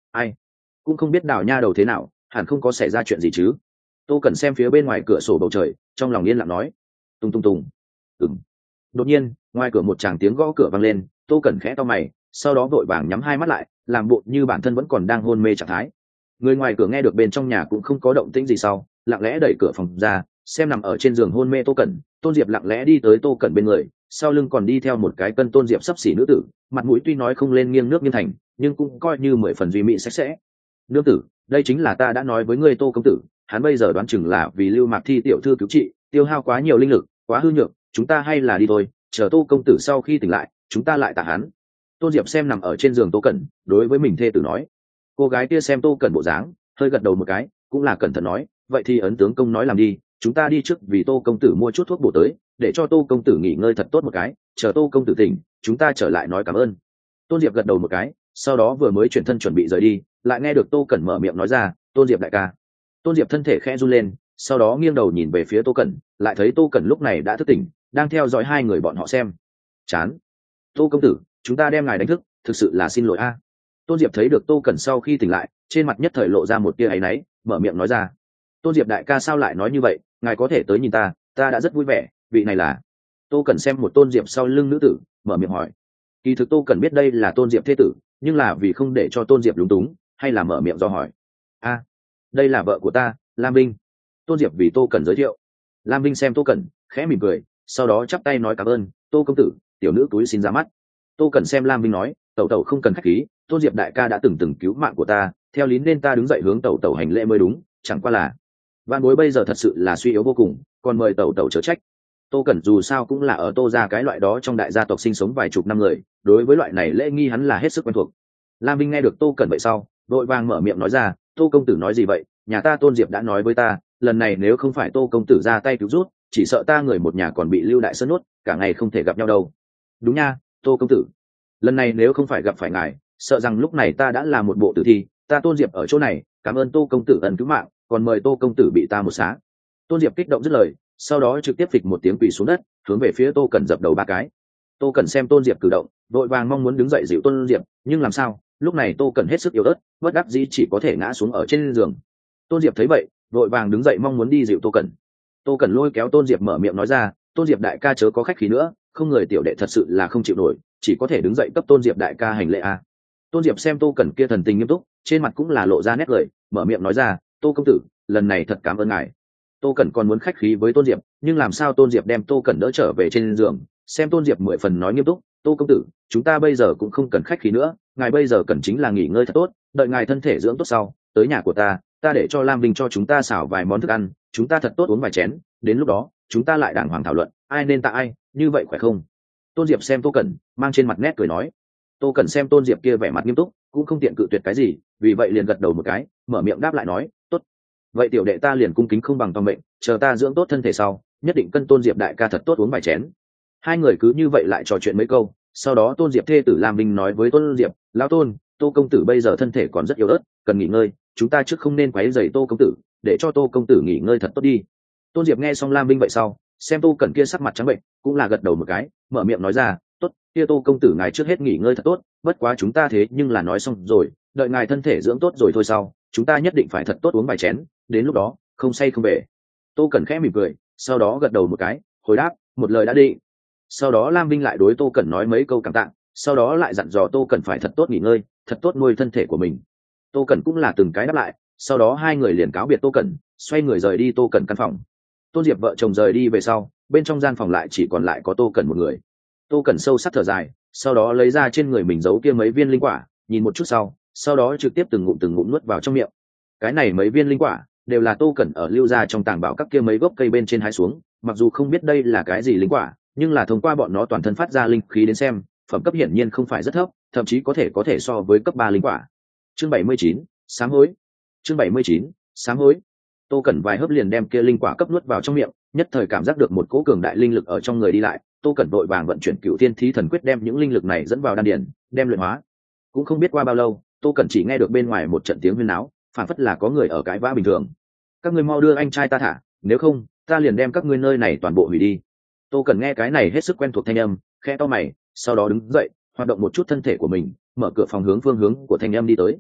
ai cũng không biết đào nha đầu thế nào, hẳn không có xảy ra chuyện gì chứ. Tô Cẩn xem phía bên ngoài cửa sổ bầu trời, trong lòng yên lặng nói. Tung tung tung. Ừm. Đột nhiên ngoài cửa một tràng tiếng gõ cửa vang lên, Tô Cẩn khẽ to mày, sau đó vội vàng nhắm hai mắt lại, làm bộ như bản thân vẫn còn đang hôn mê trạng thái. Người ngoài cửa nghe được bên trong nhà cũng không có động tĩnh gì sau, lặng lẽ đẩy cửa phòng ra, xem nằm ở trên giường hôn mê Tô Cẩn. Tôn Diệp lặng lẽ đi tới Tô Cẩn bên người, sau lưng còn đi theo một cái cân Tôn Diệp sắp xỉ nữ tử, mặt mũi tuy nói không lên nghiêng nước nghiêng thành, nhưng cũng coi như mười phần duy mỹ sạch sẽ. Nương tử, đây chính là ta đã nói với ngươi Tô công tử, hắn bây giờ đoán chừng là vì Lưu Mạc Thi tiểu thư cứu trị, tiêu hao quá nhiều linh lực, quá hư nhược, chúng ta hay là đi thôi, chờ Tô công tử sau khi tỉnh lại, chúng ta lại tạ hắn. Tôn Diệp xem nằm ở trên giường Tô Cẩn, đối với mình thê tử nói. Cô gái kia xem Tô Cẩn bộ dáng, hơi gật đầu một cái, cũng là cẩn thận nói, vậy thì ấn tướng công nói làm đi, chúng ta đi trước vì Tô công tử mua chút thuốc bổ tới, để cho Tô công tử nghỉ ngơi thật tốt một cái, chờ Tô công tử tỉnh, chúng ta trở lại nói cảm ơn. Tôn Diệp gật đầu một cái, sau đó vừa mới chuyển thân chuẩn bị rời đi, lại nghe được Tô Cẩn mở miệng nói ra, Tôn Diệp đại ca. Tôn Diệp thân thể khẽ run lên, sau đó nghiêng đầu nhìn về phía Tô Cẩn, lại thấy Tô Cẩn lúc này đã thức tỉnh, đang theo dõi hai người bọn họ xem. Chán. Tô công tử, chúng ta đem ngài đánh thức, thực sự là xin lỗi a. Tôn Diệp thấy được Tô Cẩn sau khi tỉnh lại, trên mặt nhất thời lộ ra một tia áy náy, mở miệng nói ra. Tôn Diệp đại ca sao lại nói như vậy, ngài có thể tới nhìn ta, ta đã rất vui vẻ, vị này là. Tô Cẩn xem một Tôn Diệp sau lưng nữ tử, mở miệng hỏi. Kỳ thực Tô Cẩn biết đây là Tôn Diệp thế tử, nhưng là vì không để cho Tôn Diệp lúng túng, hay là mở miệng do hỏi. A, đây là vợ của ta, Lam Vinh. Tôn Diệp vì Tô Cẩn giới thiệu. Lam Vinh xem Tô Cẩn, khẽ mỉm cười, sau đó chắp tay nói cảm ơn, Tô công tử, tiểu nữ túi xin ra mắt. Tô Cẩn xem Lam Vinh nói, tẩu tẩu không cần khách khí, Tôn Diệp đại ca đã từng từng cứu mạng của ta, theo lý nên ta đứng dậy hướng tẩu tẩu hành lễ mới đúng, chẳng qua là văn bối bây giờ thật sự là suy yếu vô cùng, còn mời tẩu tẩu chớ trách. Tô Cẩn dù sao cũng là ở Tô gia cái loại đó trong đại gia tộc sinh sống vài chục năm người, đối với loại này lễ nghi hắn là hết sức quen thuộc. Lam Vinh nghe được Tô Cẩn vậy sau, vội vàng mở miệng nói ra, Tô công tử nói gì vậy, nhà ta Tôn Diệp đã nói với ta, lần này nếu không phải Tô công tử ra tay cứu rút, chỉ sợ ta người một nhà còn bị Lưu đại sơn nuốt, cả ngày không thể gặp nhau đâu. Đúng nha, Tô công tử, lần này nếu không phải gặp phải ngài, sợ rằng lúc này ta đã là một bộ tử thi, ta Tôn Diệp ở chỗ này, cảm ơn Tô công tử ân cứu mạng, còn mời Tô công tử bị ta một xá. Tôn Diệp kích động dứt lời, sau đó trực tiếp phịch một tiếng quỳ xuống đất, hướng về phía Tô Cẩn dập đầu ba cái. Tô Cẩn xem Tôn Diệp cử động, vội vàng mong muốn đứng dậy dịu Tôn Diệp, nhưng làm sao, lúc này Tô Cẩn hết sức yếu ớt, bất đắc dĩ chỉ có thể ngã xuống ở trên giường. Tôn Diệp thấy vậy, vội vàng đứng dậy mong muốn đi dịu Tô Cẩn. Tô Cẩn lôi kéo Tôn Diệp mở miệng nói ra, Tôn Diệp đại ca chớ có khách khí nữa, không người tiểu đệ thật sự là không chịu nổi, chỉ có thể đứng dậy cấp Tôn Diệp đại ca hành lễ a. Tôn Diệp xem Tô Cẩn kia thần tình nghiêm túc, trên mặt cũng là lộ ra nét cười, mở miệng nói ra, Tô công tử, lần này thật cảm ơn ngài. Tô Cẩn còn muốn khách khí với Tôn Diệp, nhưng làm sao Tôn Diệp đem Tô Cẩn đỡ trở về trên giường, xem Tôn Diệp mười phần nói nghiêm túc, Tô công tử, chúng ta bây giờ cũng không cần khách khí nữa, ngài bây giờ cần chính là nghỉ ngơi thật tốt, đợi ngài thân thể dưỡng tốt sau, tới nhà của ta, ta để cho Lam Vinh cho chúng ta xào vài món thức ăn, chúng ta thật tốt uống vài chén, đến lúc đó, chúng ta lại đàng hoàng thảo luận, ai nên tạ ai, như vậy khỏe không? Tôn Diệp xem Tô Cẩn, mang trên mặt nét cười nói. Tô Cẩn xem Tôn Diệp kia vẻ mặt nghiêm túc, cũng không tiện cự tuyệt cái gì, vì vậy liền gật đầu một cái, mở miệng đáp lại nói, tốt. Vậy tiểu đệ ta liền cung kính không bằng tòng mệnh, chờ ta dưỡng tốt thân thể sau, nhất định cân Tôn Diệp đại ca thật tốt uống vài chén. Hai người cứ như vậy lại trò chuyện mấy câu, sau đó Tôn Diệp thê tử Lam Vinh nói với Tôn Diệp, lão Tôn, Tô công tử bây giờ thân thể còn rất yếu ớt, cần nghỉ ngơi, chúng ta trước không nên quấy rầy Tô công tử, để cho Tô công tử nghỉ ngơi thật tốt đi. Tôn Diệp nghe xong Lam Vinh vậy sau, xem Tô Cẩn kia sắc mặt trắng bệnh, cũng là gật đầu một cái, mở miệng nói ra, tốt, kia Tô công tử ngài trước hết nghỉ ngơi thật tốt, bất quá chúng ta thế nhưng là nói xong rồi, đợi ngài thân thể dưỡng tốt rồi thôi sau, chúng ta nhất định phải thật tốt uống vài chén, đến lúc đó, không say không về. Tô Cẩn khẽ mỉm cười, sau đó gật đầu một cái, hồi đáp, một lời đã định. Sau đó Lam Vinh lại đối Tô Cẩn nói mấy câu cảm tạ, sau đó lại dặn dò Tô Cẩn phải thật tốt nghỉ ngơi, thật tốt nuôi thân thể của mình. Tô Cẩn cũng là từng cái đáp lại, sau đó hai người liền cáo biệt Tô Cẩn, xoay người rời đi Tô Cẩn căn phòng. Tôn Diệp vợ chồng rời đi về sau, bên trong gian phòng lại chỉ còn lại có Tô Cẩn một người. Tô Cẩn sâu sắc thở dài, sau đó lấy ra trên người mình giấu kia mấy viên linh quả, nhìn một chút sau, sau đó trực tiếp từng ngụm từng ngụm nuốt vào trong miệng. Cái này mấy viên linh quả đều là Tô Cẩn ở lưu ra trong tàng bảo các kia mấy gốc cây bên trên hái xuống, mặc dù không biết đây là cái gì linh quả, nhưng là thông qua bọn nó toàn thân phát ra linh khí đến xem, phẩm cấp hiển nhiên không phải rất thấp, thậm chí có thể có thể so với cấp ba linh quả. Chương bảy mươi chín, sám hối. Chương bảy mươi chín, sám hối. Tô Cẩn vài hớp liền đem kia linh quả cấp nuốt vào trong miệng, nhất thời cảm giác được một cỗ cường đại linh lực ở trong người đi lại, Tô Cẩn vội vàng vận chuyển Cửu Thiên Thí Thần Quyết đem những linh lực này dẫn vào đan điền, đem luyện hóa. Cũng không biết qua bao lâu, Tô Cẩn chỉ nghe được bên ngoài một trận tiếng huyên náo, phản phất là có người ở cãi vã bình thường. Các ngươi mau đưa anh trai ta thả, nếu không, ta liền đem các ngươi nơi này toàn bộ hủy đi. Tô Cẩn nghe cái này hết sức quen thuộc thanh âm, khẽ to mày, sau đó đứng dậy, hoạt động một chút thân thể của mình, mở cửa phòng hướng phương hướng của thanh âm đi tới.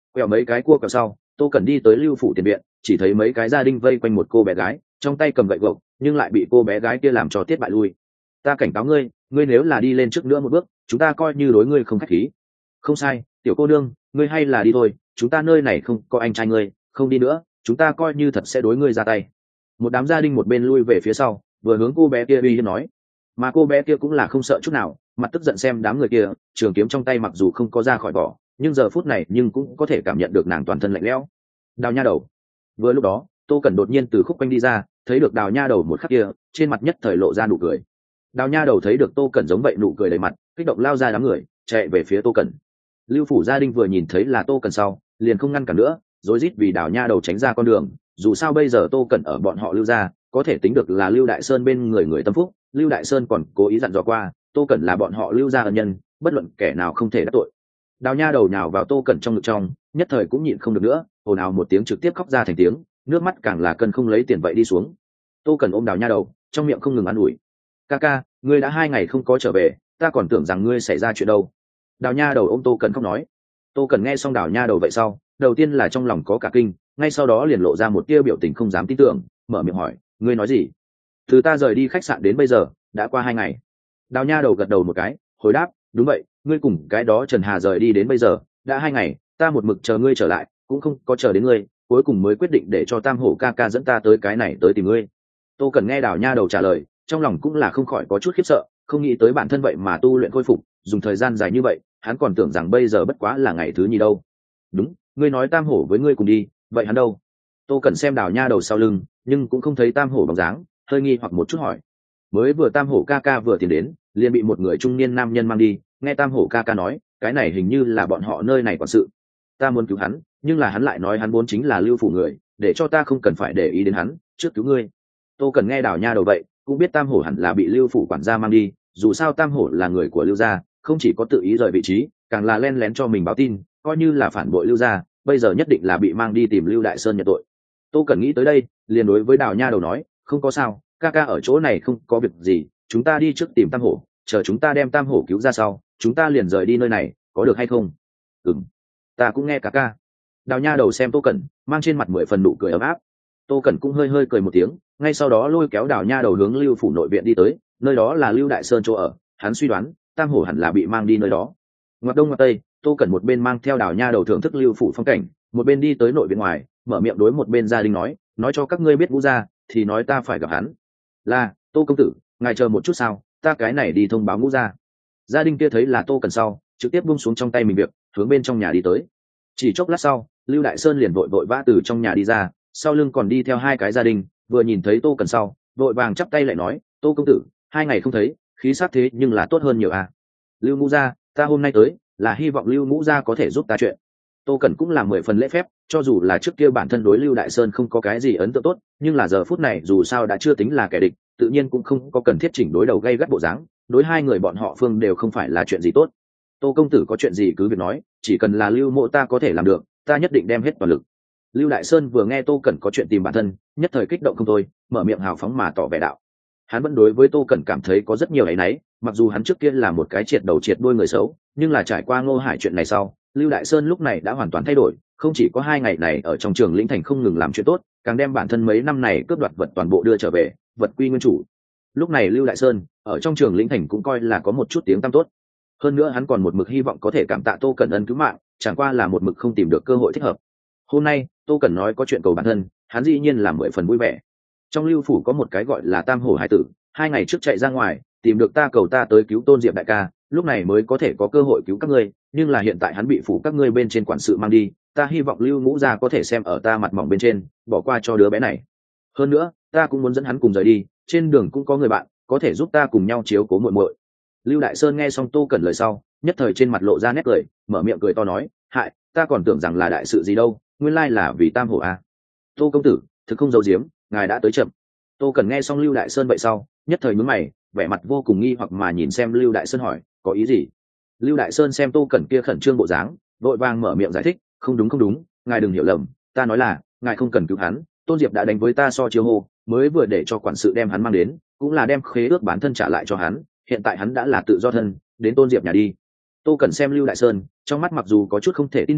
quẹo mấy cái cua quẹo sau, Tô Cẩn đi tới lưu phủ tiền viện, chỉ thấy mấy cái gia đình vây quanh một cô bé gái, trong tay cầm gậy gộc, nhưng lại bị cô bé gái kia làm cho tiết bại lui. Ta cảnh cáo ngươi, ngươi nếu là đi lên trước nữa một bước, chúng ta coi như đối ngươi không khách khí. Không sai, tiểu cô nương, ngươi hay là đi thôi, chúng ta nơi này không có anh trai ngươi, không đi nữa, chúng ta coi như thật sẽ đối ngươi ra tay. Một đám gia đình một bên lui về phía sau, vừa hướng cô bé kia uy hiếp nói. Mà cô bé kia cũng là không sợ chút nào, mặt tức giận xem đám người kia, trường kiếm trong tay mặc dù không có ra khỏi vỏ, nhưng giờ phút này nhưng cũng có thể cảm nhận được nàng toàn thân lạnh lẽo. Đào nha đầu. Vừa lúc đó, Tô Cẩn đột nhiên từ khúc quanh đi ra, thấy được đào nha đầu một khắc kia, trên mặt nhất thời lộ ra nụ cười. Đào nha đầu thấy được Tô Cẩn giống vậy nụ cười đầy mặt, kích động lao ra đám người, chạy về phía Tô Cẩn. Lưu phủ gia đình vừa nhìn thấy là Tô Cẩn sau, liền không ngăn cản nữa, rối rít vì đào nha đầu tránh ra con đường. Dù sao bây giờ Tô Cẩn ở bọn họ Lưu gia, có thể tính được là Lưu Đại Sơn bên người người tâm phúc. Lưu Đại Sơn còn cố ý dặn dò qua, Tô Cẩn là bọn họ Lưu gia ân nhân, bất luận kẻ nào không thể đắc tội. Đào nha đầu nhào vào Tô Cẩn trong ngực trong, nhất thời cũng nhịn không được nữa, ồn ào một tiếng trực tiếp khóc ra thành tiếng, nước mắt càng là cân không lấy tiền vậy đi xuống. Tô Cẩn ôm đào nha đầu, trong miệng không ngừng ăn ủi. Ca ca, ngươi đã hai ngày không có trở về, ta còn tưởng rằng ngươi xảy ra chuyện đâu. Đào nha đầu ôm Tô Cẩn khóc nói. Tô Cẩn nghe xong đào nha đầu vậy sau, đầu tiên là trong lòng có cả kinh, ngay sau đó liền lộ ra một tia biểu tình không dám tin tưởng, mở miệng hỏi, ngươi nói gì? Từ ta rời đi khách sạn đến bây giờ, đã qua hai ngày. Đào nha đầu gật đầu một cái, hồi đáp, đúng vậy, ngươi cùng cái đó Trần Hà rời đi đến bây giờ, đã hai ngày, ta một mực chờ ngươi trở lại, cũng không có chờ đến ngươi, cuối cùng mới quyết định để cho Tam Hổ ca ca dẫn ta tới cái này tới tìm ngươi. Tô Cẩn nghe đào nha đầu trả lời, trong lòng cũng là không khỏi có chút khiếp sợ, không nghĩ tới bản thân vậy mà tu luyện khôi phục, dùng thời gian dài như vậy, hắn còn tưởng rằng bây giờ bất quá là ngày thứ nhì đâu. Đúng, ngươi nói Tam Hổ với ngươi cùng đi, vậy hắn đâu? Tô Cẩn xem đào nha đầu sau lưng, nhưng cũng không thấy Tam Hổ bóng dáng, hơi nghi hoặc một chút hỏi. Mới vừa Tam Hổ ca ca vừa tiến đến, liền bị một người trung niên nam nhân mang đi, nghe Tam Hổ ca ca nói, cái này hình như là bọn họ nơi này quản sự. Ta muốn cứu hắn, nhưng là hắn lại nói hắn vốn chính là Lưu phủ người, để cho ta không cần phải để ý đến hắn, trước cứu ngươi. Tô Cẩn nghe đào nha đầu vậy, cũng biết Tam Hổ hẳn là bị Lưu phủ quản gia mang đi, dù sao Tam Hổ là người của Lưu gia, không chỉ có tự ý rời vị trí, càng là len lén cho mình báo tin, coi như là phản bội Lưu gia, bây giờ nhất định là bị mang đi tìm Lưu Đại Sơn nhận tội. Tô Cẩn nghĩ tới đây, liền đối với đào nha đầu nói, không có sao, ca ca ở chỗ này không có việc gì, chúng ta đi trước tìm Tam Hổ, chờ chúng ta đem Tam Hổ cứu ra sau, chúng ta liền rời đi nơi này, có được hay không? Ừm, ta cũng nghe ca ca. Đào nha đầu xem Tô Cẩn, mang trên mặt mười phần nụ cười ấm áp. Tô Cẩn cũng hơi hơi cười một tiếng, ngay sau đó lôi kéo đào nha đầu hướng Lưu phủ nội viện đi tới, nơi đó là Lưu Đại Sơn chỗ ở, hắn suy đoán Tam Hổ hẳn là bị mang đi nơi đó. Ngoặt đông ngoặt tây, Tô Cẩn một bên mang theo đào nha đầu thưởng thức Lưu phủ phong cảnh, một bên đi tới nội viện ngoài, mở miệng đối một bên gia đình nói, nói cho các ngươi biết Vũ gia, thì nói ta phải gặp hắn. Là, Tô công tử, ngài chờ một chút sao, ta cái này đi thông báo Vũ gia. Gia đình kia thấy là Tô Cẩn sau, trực tiếp buông xuống trong tay mình việc, hướng bên trong nhà đi tới. Chỉ chốc lát sau, Lưu Đại Sơn liền vội vội vã từ trong nhà đi ra, sau lưng còn đi theo hai cái gia đình, vừa nhìn thấy Tô Cẩn sau, vội vàng chắp tay lại nói, Tô công tử, hai ngày không thấy, khí sắc thế nhưng là tốt hơn nhiều à. Lưu Ngũ gia, ta hôm nay tới, là hy vọng Lưu Ngũ gia có thể giúp ta chuyện. Tô Cẩn cũng là mười phần lễ phép, cho dù là trước kia bản thân đối Lưu Đại Sơn không có cái gì ấn tượng tốt, nhưng là giờ phút này dù sao đã chưa tính là kẻ địch, tự nhiên cũng không có cần thiết chỉnh đối đầu gây gắt bộ dáng, đối hai người bọn họ phương đều không phải là chuyện gì tốt. Tô công tử có chuyện gì cứ việc nói, chỉ cần là Lưu mộ ta có thể làm được, ta nhất định đem hết toàn lực. Lưu Đại Sơn vừa nghe Tô Cẩn có chuyện tìm bản thân, nhất thời kích động không thôi, mở miệng hào phóng mà tỏ vẻ đạo. Hắn vẫn đối với Tô Cẩn cảm thấy có rất nhiều áy náy, mặc dù hắn trước kia là một cái triệt đầu triệt đuôi người xấu, nhưng là trải qua Ngô Hải chuyện này sau, Lưu Đại Sơn lúc này đã hoàn toàn thay đổi, không chỉ có hai ngày này ở trong trường lĩnh thành không ngừng làm chuyện tốt, càng đem bản thân mấy năm này cướp đoạt vật toàn bộ đưa trở về, vật quy nguyên chủ. Lúc này Lưu Đại Sơn ở trong trường lĩnh thành cũng coi là có một chút tiếng tăm tốt. Hơn nữa hắn còn một mực hy vọng có thể cảm tạ Tô Cẩn ân cứu mạng, chẳng qua là một mực không tìm được cơ hội thích hợp. Hôm nay Tô Cẩn nói có chuyện cầu bản thân, hắn dĩ nhiên là mười phần vui vẻ. Trong Lưu phủ có một cái gọi là Tam Hổ hải tử, hai ngày trước chạy ra ngoài tìm được ta cầu ta tới cứu Tôn Diệp đại ca, lúc này mới có thể có cơ hội cứu các ngươi, nhưng là hiện tại hắn bị phủ các ngươi bên trên quản sự mang đi, ta hy vọng Lưu Ngũ gia có thể xem ở ta mặt mỏng bên trên, bỏ qua cho đứa bé này. Hơn nữa ta cũng muốn dẫn hắn cùng rời đi, trên đường cũng có người bạn có thể giúp ta cùng nhau chiếu cố muội muội. Lưu Đại Sơn nghe xong Tô Cẩn lời sau, nhất thời trên mặt lộ ra nét cười, mở miệng cười to nói, hại, ta còn tưởng rằng là đại sự gì đâu, nguyên lai là vì Tam Hổ à. Tô công tử, thực không giấu giếm, ngài đã tới chậm. Tô Cẩn nghe xong Lưu Đại Sơn vậy sau, nhất thời nhướng mày, vẻ mặt vô cùng nghi hoặc mà nhìn xem Lưu Đại Sơn hỏi, có ý gì? Lưu Đại Sơn xem Tô Cẩn kia khẩn trương bộ dáng, vội vàng mở miệng giải thích, không đúng không đúng, ngài đừng hiểu lầm, ta nói là, ngài không cần cứu hắn, Tôn Diệp đã đánh với ta so chiêu hô, mới vừa để cho quản sự đem hắn mang đến, cũng là đem khế ước bán thân trả lại cho hắn, hiện tại hắn đã là tự do thân, đến Tôn Diệp nhà đi. Tô Cẩn xem Lưu Đại Sơn, trong mắt mặc dù có chút không thể tin được,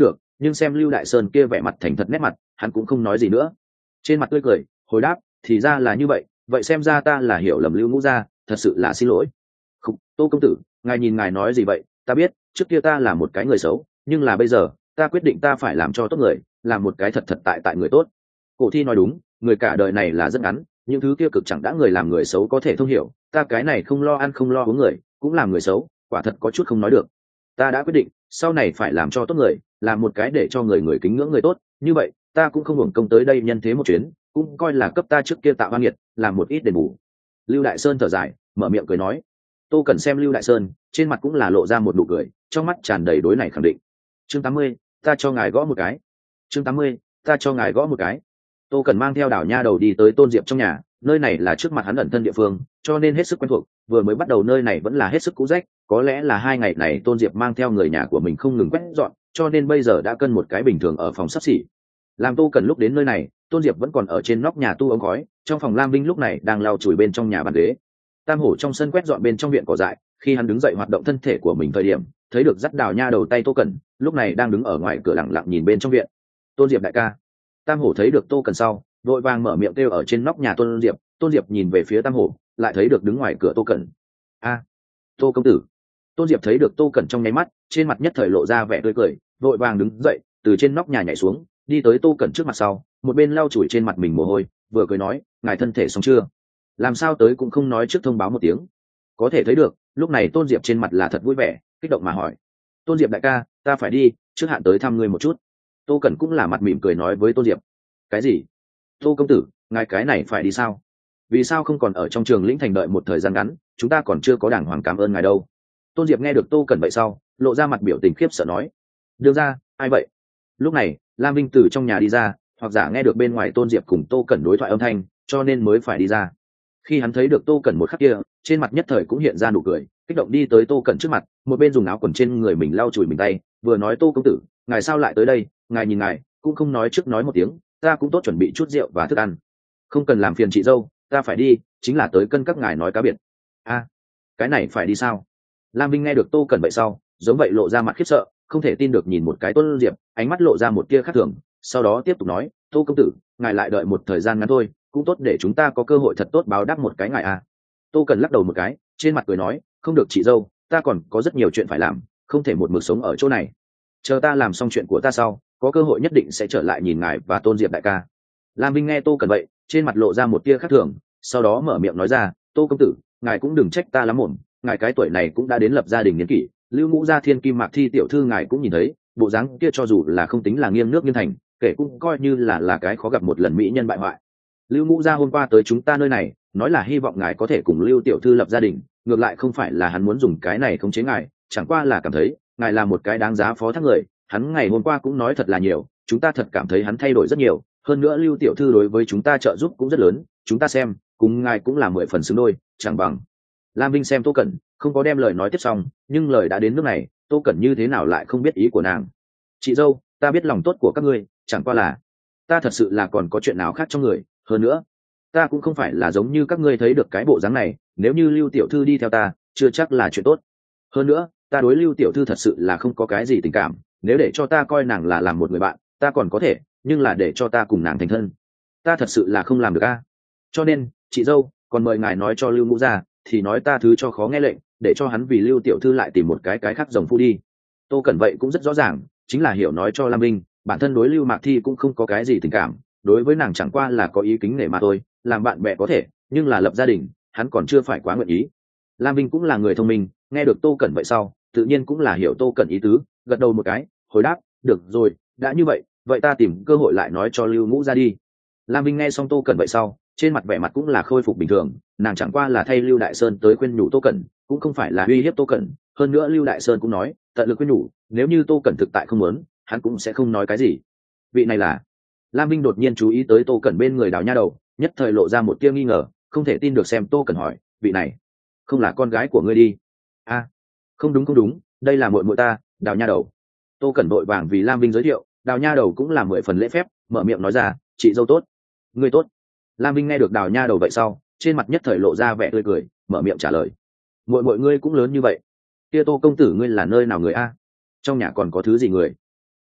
nhưng xem lưu đại sơn kia vẻ mặt thành thật nét mặt, hắn cũng không nói gì nữa, trên mặt tươi cười hồi đáp, thì ra là như vậy, vậy xem ra ta là hiểu lầm Lưu Ngũ gia, thật sự là xin lỗi. Không, Tô công tử, ngài nhìn ngài nói gì vậy, ta biết trước kia ta là một cái người xấu, nhưng là bây giờ ta quyết định ta phải làm cho tốt người, làm một cái thật thật tại tại người tốt. Cổ thi nói đúng, người cả đời này là rất ngắn, những thứ kia cực chẳng đã người làm người xấu có thể thông hiểu, ta cái này không lo ăn không lo uống người cũng làm người xấu, quả thật có chút không nói được. Ta đã quyết định sau này phải làm cho tốt người, làm một cái để cho người người kính ngưỡng người tốt, như vậy ta cũng không hưởng công tới đây nhân thế một chuyến, cũng coi là cấp ta trước kia tạo oan nghiệt, làm một ít đền bù. Lưu Đại Sơn thở dài mở miệng cười nói. Tô Cẩn xem Lưu Đại Sơn trên mặt cũng là lộ ra một nụ cười, trong mắt tràn đầy đối này khẳng định. Chương tám mươi, ta cho ngài gõ một cái. Chương tám mươi, ta cho ngài gõ một cái. Tô Cẩn mang theo Đào Nha Đầu đi tới Tôn Diệp trong nhà, nơi này là trước mặt hắn ẩn thân địa phương, cho nên hết sức quen thuộc, vừa mới bắt đầu nơi này vẫn là hết sức cũ rách, có lẽ là hai ngày này Tôn Diệp mang theo người nhà của mình không ngừng quét dọn, cho nên bây giờ đã cân một cái bình thường ở phòng sắp xỉ. Làm Tô Cẩn lúc đến nơi này, Tôn Diệp vẫn còn ở trên nóc nhà tu ống khói, trong phòng Lam Vinh lúc này đang lau chùi bên trong nhà bàn ghế. Tam Hổ trong sân quét dọn bên trong viện cỏ dại, khi hắn đứng dậy hoạt động thân thể của mình thời điểm, thấy được dắt Đào Nha Đầu tay Tô Cẩn, lúc này đang đứng ở ngoài cửa lặng lặng nhìn bên trong viện. Tôn Diệp đại ca. Tam Hổ thấy được Tô Cẩn sau, vội vàng mở miệng kêu ở trên nóc nhà Tôn Diệp. Tôn Diệp nhìn về phía Tam Hổ, lại thấy được đứng ngoài cửa Tô Cẩn. A, Tô công tử. Tôn Diệp thấy được Tô Cẩn trong nháy mắt, trên mặt nhất thời lộ ra vẻ tươi cười, vội vàng đứng dậy, từ trên nóc nhà nhảy xuống, đi tới Tô Cẩn trước mặt sau, một bên lau chùi trên mặt mình mồ hôi, vừa cười nói, ngài thân thể xong chưa? Làm sao tới cũng không nói trước thông báo một tiếng. Có thể thấy được, lúc này Tôn Diệp trên mặt là thật vui vẻ, kích động mà hỏi. Tôn Diệp đại ca, ta phải đi, trước hạn tới thăm ngươi một chút. Tô Cẩn cũng là mặt mỉm cười nói với Tôn Diệp. Cái gì? Tô công tử, ngài cái này phải đi sao? Vì sao không còn ở trong trường lĩnh thành đợi một thời gian ngắn, chúng ta còn chưa có đàng hoàng cảm ơn ngài đâu. Tôn Diệp nghe được Tô Cẩn vậy sau, lộ ra mặt biểu tình khiếp sợ nói. Đương ra, ai vậy? Lúc này, Lam Vinh từ trong nhà đi ra, hoặc giả nghe được bên ngoài Tôn Diệp cùng Tô Cẩn đối thoại âm thanh, cho nên mới phải đi ra. Khi hắn thấy được Tô Cẩn một khắc kia, trên mặt nhất thời cũng hiện ra nụ cười, kích động đi tới Tô Cẩn trước mặt, một bên dùng áo quần trên người mình lau chùi mình tay, vừa nói, Tô công tử, ngài sao lại tới đây? Ngài nhìn ngài cũng không nói trước nói một tiếng, ta cũng tốt chuẩn bị chút rượu và thức ăn. Không cần làm phiền chị dâu, ta phải đi, chính là tới cân các ngài nói cá biệt. A, cái này phải đi sao? Lam Vinh nghe được Tô Cẩn vậy sau, giống vậy lộ ra mặt khiếp sợ, không thể tin được nhìn một cái Tôn Diệp, ánh mắt lộ ra một tia khác thường, sau đó tiếp tục nói, Tô công tử, ngài lại đợi một thời gian ngắn thôi, cũng tốt để chúng ta có cơ hội thật tốt báo đáp một cái ngài à. Tô Cẩn lắc đầu một cái, trên mặt cười nói, không được chị dâu, ta còn có rất nhiều chuyện phải làm, không thể một mực sống ở chỗ này. Chờ ta làm xong chuyện của ta sau, có cơ hội nhất định sẽ trở lại nhìn ngài và Tôn Diệp đại ca. Lam Vinh nghe Tô Cẩn vậy, trên mặt lộ ra một tia khác thường, sau đó mở miệng nói ra, Tô công tử, ngài cũng đừng trách ta lắm mồm, ngài cái tuổi này cũng đã đến lập gia đình niên kỷ, Lưu Ngũ gia thiên kim Mạc Thi tiểu thư ngài cũng nhìn thấy, bộ dáng kia cho dù là không tính là nghiêng nước nghiêng thành, kể cũng coi như là là cái khó gặp một lần mỹ nhân bại hoại. Lưu Ngũ gia hôm qua tới chúng ta nơi này, nói là hy vọng ngài có thể cùng Lưu tiểu thư lập gia đình, ngược lại không phải là hắn muốn dùng cái này khống chế ngài, chẳng qua là cảm thấy ngài là một cái đáng giá phó thác người. Hắn ngày hôm qua cũng nói thật là nhiều, chúng ta thật cảm thấy hắn thay đổi rất nhiều, hơn nữa Lưu tiểu thư đối với chúng ta trợ giúp cũng rất lớn, chúng ta xem cùng ngài cũng là mười phần xứng đôi, chẳng bằng. Lam Vinh xem Tô Cẩn không có đem lời nói tiếp xong, nhưng lời đã đến nước này, Tô Cẩn như thế nào lại không biết ý của nàng. Chị dâu, ta biết lòng tốt của các ngươi, chẳng qua là ta thật sự là còn có chuyện nào khác trong người, hơn nữa ta cũng không phải là giống như các ngươi thấy được cái bộ dáng này, nếu như Lưu tiểu thư đi theo ta chưa chắc là chuyện tốt. Hơn nữa ta đối Lưu tiểu thư thật sự là không có cái gì tình cảm, nếu để cho ta coi nàng là làm một người bạn ta còn có thể, nhưng là để cho ta cùng nàng thành thân ta thật sự là không làm được a. Cho nên chị dâu, còn mời ngài nói cho Lưu Ngũ gia thì nói ta thứ cho khó nghe lệnh, để cho hắn vì Lưu tiểu thư lại tìm một cái cái khác rồng phu đi. Tô Cẩn vậy cũng rất rõ ràng, chính là hiểu nói cho Lam Vinh, bản thân đối Lưu Mạc Thi cũng không có cái gì tình cảm, đối với nàng chẳng qua là có ý kính nể mà thôi, làm bạn bè có thể, nhưng là lập gia đình hắn còn chưa phải quá nguyện ý. Lam Vinh cũng là người thông minh, nghe được Tô Cẩn vậy sau, tự nhiên cũng là hiểu Tô Cẩn ý tứ, gật đầu một cái, hồi đáp, được rồi, đã như vậy, vậy ta tìm cơ hội lại nói cho Lưu Ngũ gia đi. Lam Vinh nghe xong Tô Cẩn vậy sau, trên mặt vẻ mặt cũng là khôi phục bình thường, nàng chẳng qua là thay Lưu Đại Sơn tới khuyên nhủ Tô Cẩn, cũng không phải là uy hiếp Tô Cẩn, hơn nữa Lưu Đại Sơn cũng nói tận lực khuyên nhủ, nếu như Tô Cẩn thực tại không muốn, hắn cũng sẽ không nói cái gì. Vị này là. Lam Vinh đột nhiên chú ý tới Tô Cẩn bên người Đào Nha Đầu, nhất thời lộ ra một tia nghi ngờ, không thể tin được xem Tô Cẩn hỏi, vị này không là con gái của ngươi đi? A, à, không đúng không đúng, đây là muội muội ta, Đào Nha Đầu. Tô Cẩn vội vàng vì Lam Vinh giới thiệu, Đào Nha Đầu cũng là mười phần lễ phép, mở miệng nói ra, chị dâu tốt, ngươi tốt. Lam Vinh nghe được Đào Nha Đầu vậy sau, trên mặt nhất thời lộ ra vẻ tươi cười, mở miệng trả lời, muội muội ngươi cũng lớn như vậy, kia Tô công tử ngươi là nơi nào người a? Trong nhà còn có thứ gì người?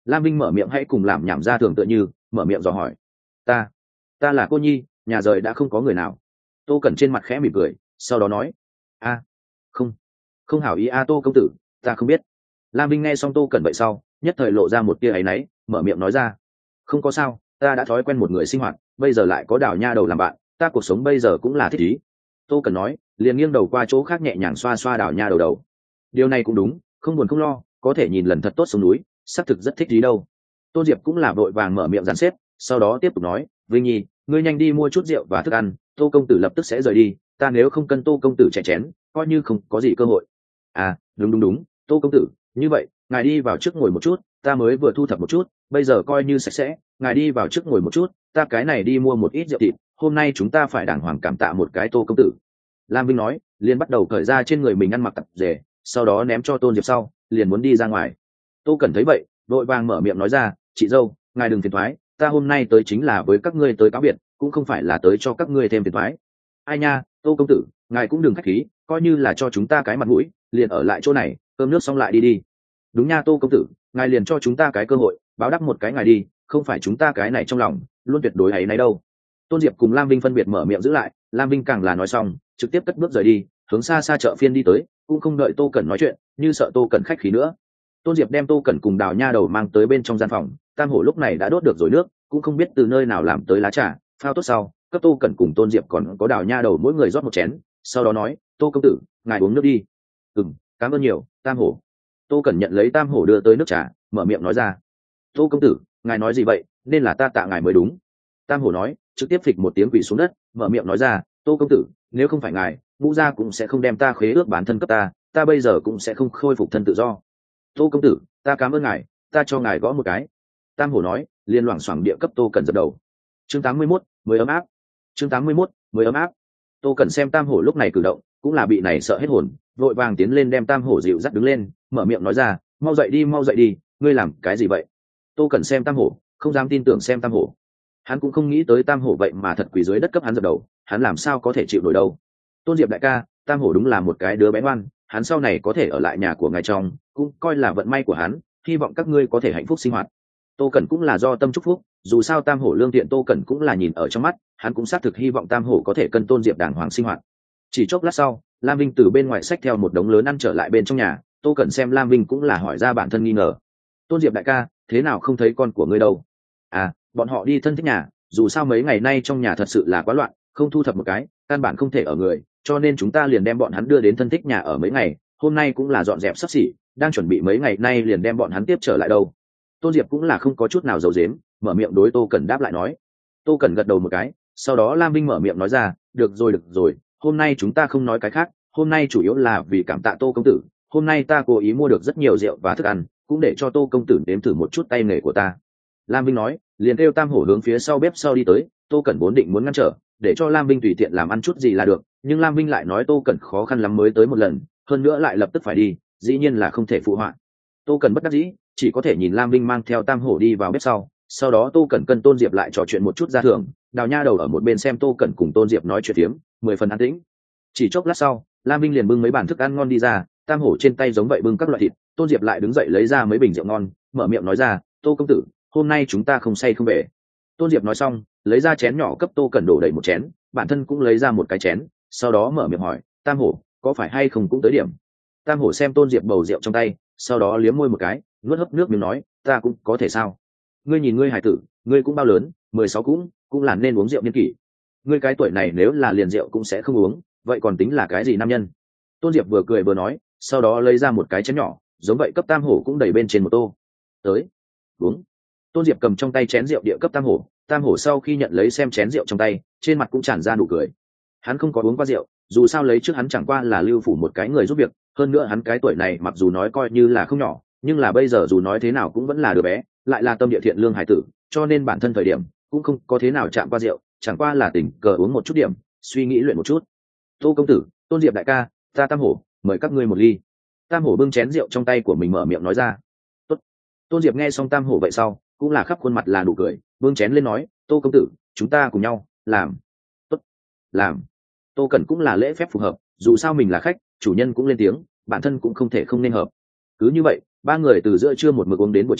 Lam Vinh mở miệng hãy cùng làm nhảm ra thường tựa như mở miệng dò hỏi. Ta, ta là cô nhi, nhà rời đã không có người nào. Tô Cẩn trên mặt khẽ mỉm cười, sau đó nói, a, không, không hảo ý a Tô công tử, ta không biết. Lam Vinh nghe xong Tô Cẩn vậy sau, nhất thời lộ ra một tia áy náy, mở miệng nói ra, không có sao, ta đã thói quen một người sinh hoạt, bây giờ lại có Đào nha đầu làm bạn, ta cuộc sống bây giờ cũng là thích ý. Tô Cẩn nói, liền nghiêng đầu qua chỗ khác nhẹ nhàng xoa xoa Đào nha đầu đầu. Điều này cũng đúng, không buồn không lo, có thể nhìn lần thật tốt xuống núi, xác thực rất thích ý đâu. Tô Diệp cũng là vội vàng mở miệng dàn xếp, sau đó tiếp tục nói, Vinh Nhi, ngươi nhanh đi mua chút rượu và thức ăn, Tô công tử lập tức sẽ rời đi, ta nếu không cân Tô công tử chè chén, coi như không có gì cơ hội. À, đúng đúng đúng, Tô công tử, như vậy, ngài đi vào trước ngồi một chút, ta mới vừa thu thập một chút, bây giờ coi như sạch sẽ, ngài đi vào trước ngồi một chút, ta cái này đi mua một ít rượu thịt, hôm nay chúng ta phải đàng hoàng cảm tạ một cái Tô công tử. Lam Vinh nói, liền bắt đầu cởi ra trên người mình ăn mặc tạp dề, sau đó ném cho Tôn Diệp sau, liền muốn đi ra ngoài. Tô Cẩn thấy vậy, vội vàng mở miệng nói ra, chị dâu, ngài đừng phiền thoái, ta hôm nay tới chính là với các ngươi tới cáo biệt, cũng không phải là tới cho các ngươi thêm phiền thoái. Ai nha, Tô công tử, ngài cũng đừng khách khí, coi như là cho chúng ta cái mặt mũi, liền ở lại chỗ này, cơm nước xong lại đi đi. Đúng nha Tô công tử, ngài liền cho chúng ta cái cơ hội, báo đáp một cái ngài đi, không phải chúng ta cái này trong lòng luôn tuyệt đối ấy nấy đâu. Tôn Diệp cùng Lam Vinh phân biệt mở miệng giữ lại, Lam Vinh càng là nói xong, trực tiếp cất bước rời đi, hướng xa xa chợ phiên đi tới, cũng không đợi Tô Cẩn nói chuyện, như sợ Tô Cẩn khách khí nữa. Tôn Diệp đem Tô Cẩn cùng Đào nha đầu mang tới bên trong gian phòng, Tam Hổ lúc này đã đốt được rồi nước, cũng không biết từ nơi nào làm tới lá trà, phao tốt sau, cấp Tô Cẩn cùng Tôn Diệp còn có Đào nha đầu mỗi người rót một chén, sau đó nói, Tô công tử, ngài uống nước đi. Ừm, cảm ơn nhiều, Tam Hổ. Tô Cẩn nhận lấy Tam Hổ đưa tới nước trà, mở miệng nói ra, Tô công tử, ngài nói gì vậy, nên là ta tạ ngài mới đúng. Tam Hổ nói, trực tiếp phịch một tiếng quỳ xuống đất, mở miệng nói ra, Tô công tử, nếu không phải ngài, Ngũ gia cũng sẽ không đem ta khế ước bản thân cấp ta, ta bây giờ cũng sẽ không khôi phục thân tự do. Tô công tử, ta cảm ơn ngài, ta cho ngài gõ một cái. Tam Hổ nói, liền loảng xoảng địa cấp Tô Cẩn dập đầu. Chương tám mươi mốt, mới ấm áp. Chương tám mươi mốt, mới ấm áp. Tô Cẩn xem Tam Hổ lúc này cử động, cũng là bị này sợ hết hồn, vội vàng tiến lên đem Tam Hổ dịu dắt đứng lên, mở miệng nói ra, mau dậy đi mau dậy đi, ngươi làm cái gì vậy? Tô Cẩn xem Tam Hổ, không dám tin tưởng xem Tam Hổ. Hắn cũng không nghĩ tới Tam Hổ vậy mà thật quỳ dưới đất cấp hắn dập đầu, hắn làm sao có thể chịu nổi đâu. Tôn Diệp đại ca, Tam Hổ đúng là một cái đứa bé ngoan, hắn sau này có thể ở lại nhà của ngài trong, cũng coi là vận may của hắn, hy vọng các ngươi có thể hạnh phúc sinh hoạt. Tô Cẩn cũng là do tâm chúc phúc, dù sao Tam Hổ lương thiện Tô Cẩn cũng là nhìn ở trong mắt, hắn cũng xác thực hy vọng Tam Hổ có thể cân Tôn Diệp đàng hoàng sinh hoạt. Chỉ chốc lát sau, Lam Vinh từ bên ngoài xách theo một đống lớn ăn trở lại bên trong nhà, Tô Cẩn xem Lam Vinh cũng là hỏi ra bản thân nghi ngờ. Tôn Diệp đại ca, thế nào không thấy con của ngươi đâu? À, bọn họ đi thân thích nhà, dù sao mấy ngày nay trong nhà thật sự là quá loạn, không thu thập một cái, căn bản không thể ở người, cho nên chúng ta liền đem bọn hắn đưa đến thân thích nhà ở mấy ngày, hôm nay cũng là dọn dẹp sắp xỉ, đang chuẩn bị mấy ngày nay liền đem bọn hắn tiếp trở lại đâu. Tôn Diệp cũng là không có chút nào giấu giếm, mở miệng đối Tô Cẩn đáp lại nói. Tô Cẩn gật đầu một cái, sau đó Lam Vinh mở miệng nói ra, được rồi được rồi, hôm nay chúng ta không nói cái khác, hôm nay chủ yếu là vì cảm tạ Tô công tử, hôm nay ta cố ý mua được rất nhiều rượu và thức ăn, cũng để cho Tô công tử nếm thử một chút tay nghề của ta. Lam Vinh nói, liền kêu Tam Hổ hướng phía sau bếp sau đi tới. Tô Cẩn vốn định muốn ngăn trở, để cho Lam Vinh tùy tiện làm ăn chút gì là được, nhưng Lam Vinh lại nói Tô Cẩn khó khăn lắm mới tới một lần, hơn nữa lại lập tức phải đi, dĩ nhiên là không thể phụ họa. Tô Cẩn bất đắc dĩ, chỉ có thể nhìn Lam Vinh mang theo Tam Hổ đi vào bếp sau, sau đó Tô Cẩn cân Tôn Diệp lại trò chuyện một chút ra thưởng, Đào nha đầu ở một bên xem Tô Cẩn cùng Tôn Diệp nói chuyện phiếm, mười phần an tĩnh. Chỉ chốc lát sau, Lam Vinh liền bưng mấy bàn thức ăn ngon đi ra, Tam Hổ trên tay giống vậy bưng các loại thịt, Tôn Diệp lại đứng dậy lấy ra mấy bình rượu ngon, mở miệng nói ra, Tô công tử, hôm nay chúng ta không say không bể. Tôn Diệp nói xong, lấy ra chén nhỏ cấp Tô Cẩn đổ đầy một chén, bản thân cũng lấy ra một cái chén, sau đó mở miệng hỏi, Tam Hổ, có phải hay không cũng tới điểm? Tam Hổ xem Tôn Diệp bầu rượu trong tay, sau đó liếm môi một cái, nuốt hớp nước miếng nói, ta cũng có thể sao? Ngươi nhìn ngươi hải tử, ngươi cũng bao lớn, mười sáu cũng, cũng là nên uống rượu niên kỷ. Ngươi cái tuổi này nếu là liền rượu cũng sẽ không uống, vậy còn tính là cái gì nam nhân? Tôn Diệp vừa cười vừa nói, sau đó lấy ra một cái chén nhỏ, giống vậy cấp Tam Hổ cũng đầy bên trên một tô. Tới, uống. Tôn Diệp cầm trong tay chén rượu địa cấp Tam Hổ, Tam Hổ sau khi nhận lấy xem chén rượu trong tay, trên mặt cũng tràn ra nụ cười. Hắn không có uống qua rượu, dù sao lấy trước hắn chẳng qua là lưu phủ một cái người giúp việc, hơn nữa hắn cái tuổi này mặc dù nói coi như là không nhỏ, nhưng là bây giờ dù nói thế nào cũng vẫn là đứa bé, lại là tâm địa thiện lương hải tử, cho nên bản thân thời điểm cũng không có thế nào chạm qua rượu, chẳng qua là tình cờ uống một chút điểm, suy nghĩ luyện một chút. Tô công tử, Tôn Diệp đại ca, ta Tam Hổ, mời các ngươi một ly. Tam Hổ bưng chén rượu trong tay của mình mở miệng nói ra. Tốt. Tôn Diệp nghe xong Tam Hổ vậy sau, cũng là khắp khuôn mặt là nụ cười, bưng chén lên nói, Tô công tử, chúng ta cùng nhau làm. Tốt, làm. Tô Cẩn cũng là lễ phép phù hợp, dù sao mình là khách, chủ nhân cũng lên tiếng, bản thân cũng không thể không nên hợp. Cứ như vậy, ba người từ giữa trưa một mực uống đến buổi chiều,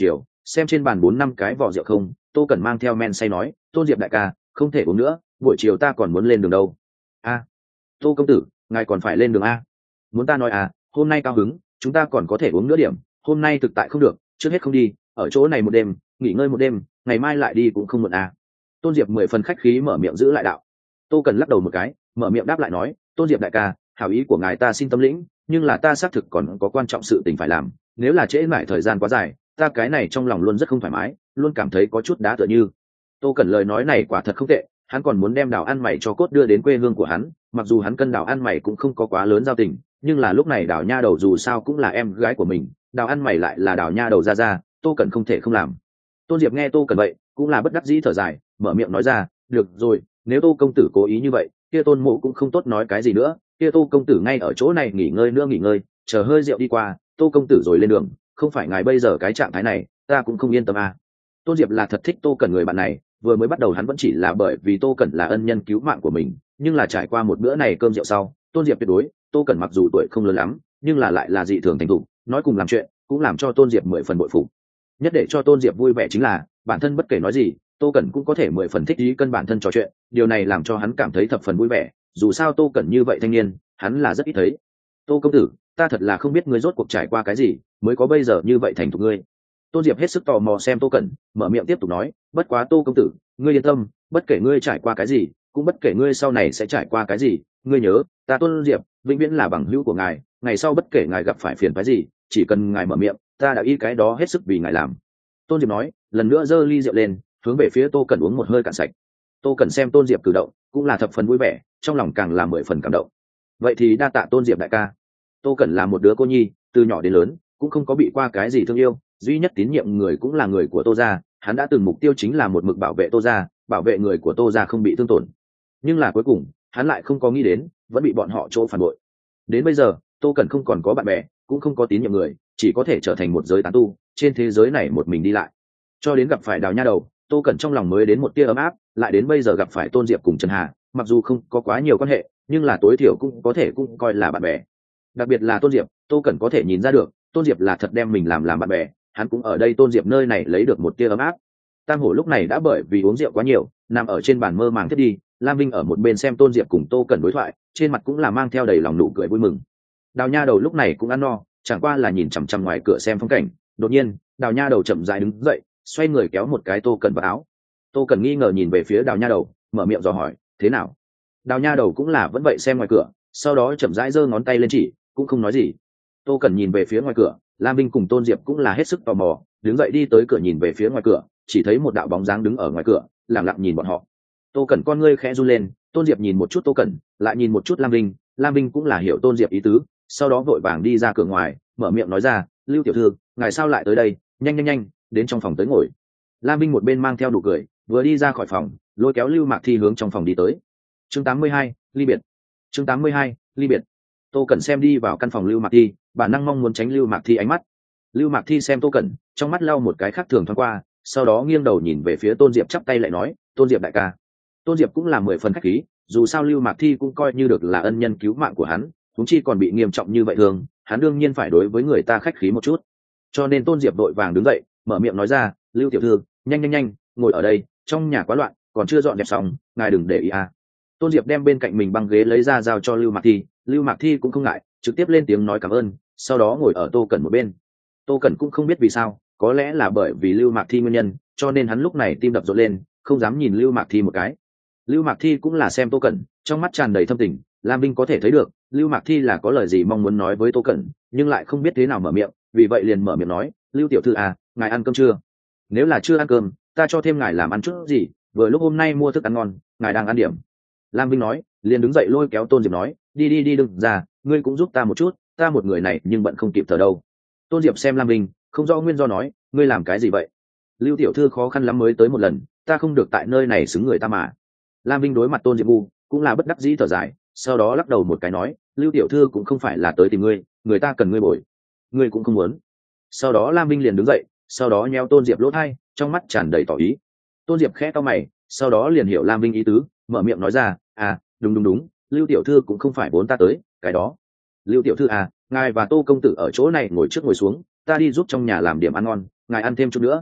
xem trên bàn bốn năm cái vỏ rượu không, Tô Cẩn mang theo men say nói, Tôn Diệp đại ca, không thể uống nữa, buổi chiều ta còn muốn lên đường đâu. A, Tô công tử, ngài còn phải lên đường a? Muốn ta nói à, hôm nay cao hứng, chúng ta còn có thể uống nữa điểm, hôm nay thực tại không được, trước hết không đi, ở chỗ này một đêm, nghỉ ngơi một đêm, ngày mai lại đi cũng không muộn à. Tôn Diệp mười phần khách khí mở miệng giữ lại đạo. Tô Cần lắc đầu một cái, mở miệng đáp lại nói, Tôn Diệp đại ca, hảo ý của ngài ta xin tâm lĩnh, nhưng là ta xác thực còn có quan trọng sự tình phải làm, nếu là trễ mãi thời gian quá dài, ta cái này trong lòng luôn rất không thoải mái, luôn cảm thấy có chút đá tựa như. Tô Cần lời nói này quả thật không tệ, hắn còn muốn đem đào ăn mày cho cốt đưa đến quê hương của hắn, mặc dù hắn cân đào ăn mày cũng không có quá lớn giao tình, nhưng là lúc này đào nha đầu dù sao cũng là em gái của mình, đào ăn mày lại là đào nha đầu ra ra, Tô Cần không thể không làm. Tôn Diệp nghe Tô Cần vậy cũng là bất đắc dĩ thở dài, mở miệng nói ra, được rồi, nếu Tô công tử cố ý như vậy, kia Tôn mộ cũng không tốt nói cái gì nữa, kia Tô công tử ngay ở chỗ này nghỉ ngơi nữa nghỉ ngơi, chờ hơi rượu đi qua, Tô công tử rồi lên đường, không phải ngài bây giờ cái trạng thái này, ta cũng không yên tâm à. Tôn Diệp là thật thích Tô Cần người bạn này, vừa mới bắt đầu hắn vẫn chỉ là bởi vì Tô Cần là ân nhân cứu mạng của mình, nhưng là trải qua một bữa này cơm rượu sau, Tôn Diệp tuyệt đối, Tô Cần mặc dù tuổi không lớn lắm, nhưng là lại là dị thường thành thục, nói cùng làm chuyện, cũng làm cho Tôn Diệp mười phần bội phục. Nhất để cho Tôn Diệp vui vẻ chính là, bản thân bất kể nói gì, Tô Cần cũng có thể mười phần thích ý cân bản thân trò chuyện, điều này làm cho hắn cảm thấy thập phần vui vẻ, dù sao Tô Cần như vậy thanh niên, hắn là rất ít thấy. Tô công tử, ta thật là không biết ngươi rốt cuộc trải qua cái gì, mới có bây giờ như vậy thành thục ngươi. Tôn Diệp hết sức tò mò xem Tô Cẩn, mở miệng tiếp tục nói, bất quá Tô công tử, ngươi yên tâm, bất kể ngươi trải qua cái gì, cũng bất kể ngươi sau này sẽ trải qua cái gì, ngươi nhớ, ta Tôn Diệp vĩnh viễn là bằng hữu của ngài, ngày sau bất kể ngài gặp phải phiền phức gì, chỉ cần ngài mở miệng, ta đã y cái đó hết sức vì ngài làm. Tôn Diệp nói, lần nữa giơ ly rượu lên, hướng về phía Tô Cẩn uống một hơi cạn sạch. Tô Cẩn xem Tôn Diệp cử động, cũng là thập phần vui vẻ, trong lòng càng là mười phần cảm động. Vậy thì đa tạ Tôn Diệp đại ca. Tô Cẩn là một đứa cô nhi, từ nhỏ đến lớn cũng không có bị qua cái gì thương yêu, duy nhất tín nhiệm người cũng là người của Tô gia, hắn đã từng mục tiêu chính là một mực bảo vệ Tô gia, bảo vệ người của Tô gia không bị thương tổn. Nhưng là cuối cùng, hắn lại không có nghĩ đến, vẫn bị bọn họ chỗ phản bội. Đến bây giờ, Tô Cẩn không còn có bạn bè, cũng không có tín nhiệm người, chỉ có thể trở thành một giới tán tu, trên thế giới này một mình đi lại. Cho đến gặp phải Đào Nha Đầu, Tô Cẩn trong lòng mới đến một tia ấm áp, lại đến bây giờ gặp phải Tôn Diệp cùng Trần Hà, mặc dù không có quá nhiều quan hệ, nhưng là tối thiểu cũng có thể cũng coi là bạn bè. Đặc biệt là Tôn Diệp, Tô Cẩn có thể nhìn ra được, Tôn Diệp là thật đem mình làm làm bạn bè, hắn cũng ở đây Tôn Diệp nơi này lấy được một tia ấm áp. Tam Hổ lúc này đã bởi vì uống rượu quá nhiều, nằm ở trên bàn mơ màng thiết đi, Lam Vinh ở một bên xem Tôn Diệp cùng Tô Cẩn đối thoại, trên mặt cũng là mang theo đầy lòng nụ cười vui mừng. Đào Nha Đầu lúc này cũng ăn no, chẳng qua là nhìn chằm chằm ngoài cửa xem phong cảnh, đột nhiên, Đào Nha Đầu chậm rãi đứng dậy, xoay người kéo một cái Tô Cẩn vào áo. Tô Cẩn nghi ngờ nhìn về phía Đào Nha Đầu, mở miệng dò hỏi, thế nào? Đào Nha Đầu cũng là vẫn vậy xem ngoài cửa, sau đó chậm rãi giơ ngón tay lên chỉ, cũng không nói gì. Tô Cẩn nhìn về phía ngoài cửa, Lam Vinh cùng Tôn Diệp cũng là hết sức tò mò, đứng dậy đi tới cửa nhìn về phía ngoài cửa, chỉ thấy một đạo bóng dáng đứng ở ngoài cửa, lặng lặng nhìn bọn họ. Tô Cẩn con ngươi khẽ run lên, Tôn Diệp nhìn một chút Tô Cẩn, lại nhìn một chút Lam Vinh, Lam Vinh cũng là hiểu Tôn Diệp ý tứ, sau đó vội vàng đi ra cửa ngoài, mở miệng nói ra, Lưu tiểu thư, ngài sao lại tới đây, nhanh nhanh nhanh, đến trong phòng tới ngồi. Lam Vinh một bên mang theo nụ cười, vừa đi ra khỏi phòng, lôi kéo Lưu Mạc Thi hướng trong phòng đi tới. Chương tám mươi hai, ly biệt. Chương tám mươi hai, ly biệt. Tô Cẩn xem đi vào căn phòng Lưu Mạc Thi, bản năng mong muốn tránh Lưu Mạc Thi ánh mắt. Lưu Mạc Thi xem Tô Cẩn, trong mắt lau một cái khác thường thoáng qua, sau đó nghiêng đầu nhìn về phía Tôn Diệp chắp tay lại nói, Tôn Diệp đại ca. Tôn Diệp cũng là mười phần khách khí, dù sao Lưu Mạc Thi cũng coi như được là ân nhân cứu mạng của hắn, huống chi còn bị nghiêm trọng như vậy thường, hắn đương nhiên phải đối với người ta khách khí một chút. Cho nên Tôn Diệp đội vàng đứng dậy, mở miệng nói ra, Lưu tiểu thư, nhanh nhanh nhanh, ngồi ở đây, trong nhà quá loạn, còn chưa dọn dẹp xong, ngài đừng để ý à. Tôn Diệp đem bên cạnh mình băng ghế lấy ra giao cho Lưu Mạc Thi, Lưu Mạc Thi cũng không ngại, trực tiếp lên tiếng nói cảm ơn, sau đó ngồi ở Tô Cẩn một bên. Tô Cẩn cũng không biết vì sao, có lẽ là bởi vì Lưu Mạc Thi nguyên nhân, cho nên hắn lúc này tim đập rộn lên, không dám nhìn Lưu Mạc Thi một cái. Lưu Mạc Thi cũng là xem Tô Cẩn, trong mắt tràn đầy thâm tình, Lam Vinh có thể thấy được, Lưu Mạc Thi là có lời gì mong muốn nói với Tô Cẩn, nhưng lại không biết thế nào mở miệng, vì vậy liền mở miệng nói, Lưu tiểu thư à, ngài ăn cơm chưa? Nếu là chưa ăn cơm, ta cho thêm ngài làm ăn chút gì, vừa lúc hôm nay mua thức ăn ngon, ngài đang ăn điểm. Lam Vinh nói, liền đứng dậy lôi kéo Tôn Diệp nói, đi đi đi đừng ra, ngươi cũng giúp ta một chút, ta một người này nhưng bận không kịp thở đâu. Tôn Diệp xem Lam Vinh, không rõ nguyên do nói, ngươi làm cái gì vậy? Lưu tiểu thư khó khăn lắm mới tới một lần, ta không được tại nơi này xứng người ta mà. Lam Vinh đối mặt Tôn Diệp ngu, cũng là bất đắc dĩ thở dài, sau đó lắc đầu một cái nói, Lưu tiểu thư cũng không phải là tới tìm ngươi, người ta cần ngươi bồi, ngươi cũng không muốn. Sau đó Lam Vinh liền đứng dậy, sau đó nheo Tôn Diệp lỗ tai, trong mắt tràn đầy tỏ ý. Tôn Diệp khẽ cau mày, sau đó liền hiểu Lam Vinh ý tứ, mở miệng nói ra, à, đúng đúng đúng, Lưu tiểu thư cũng không phải vốn ta tới, cái đó. Lưu tiểu thư à, ngài và Tô công tử ở chỗ này ngồi trước ngồi xuống, ta đi giúp trong nhà làm điểm ăn ngon, ngài ăn thêm chút nữa,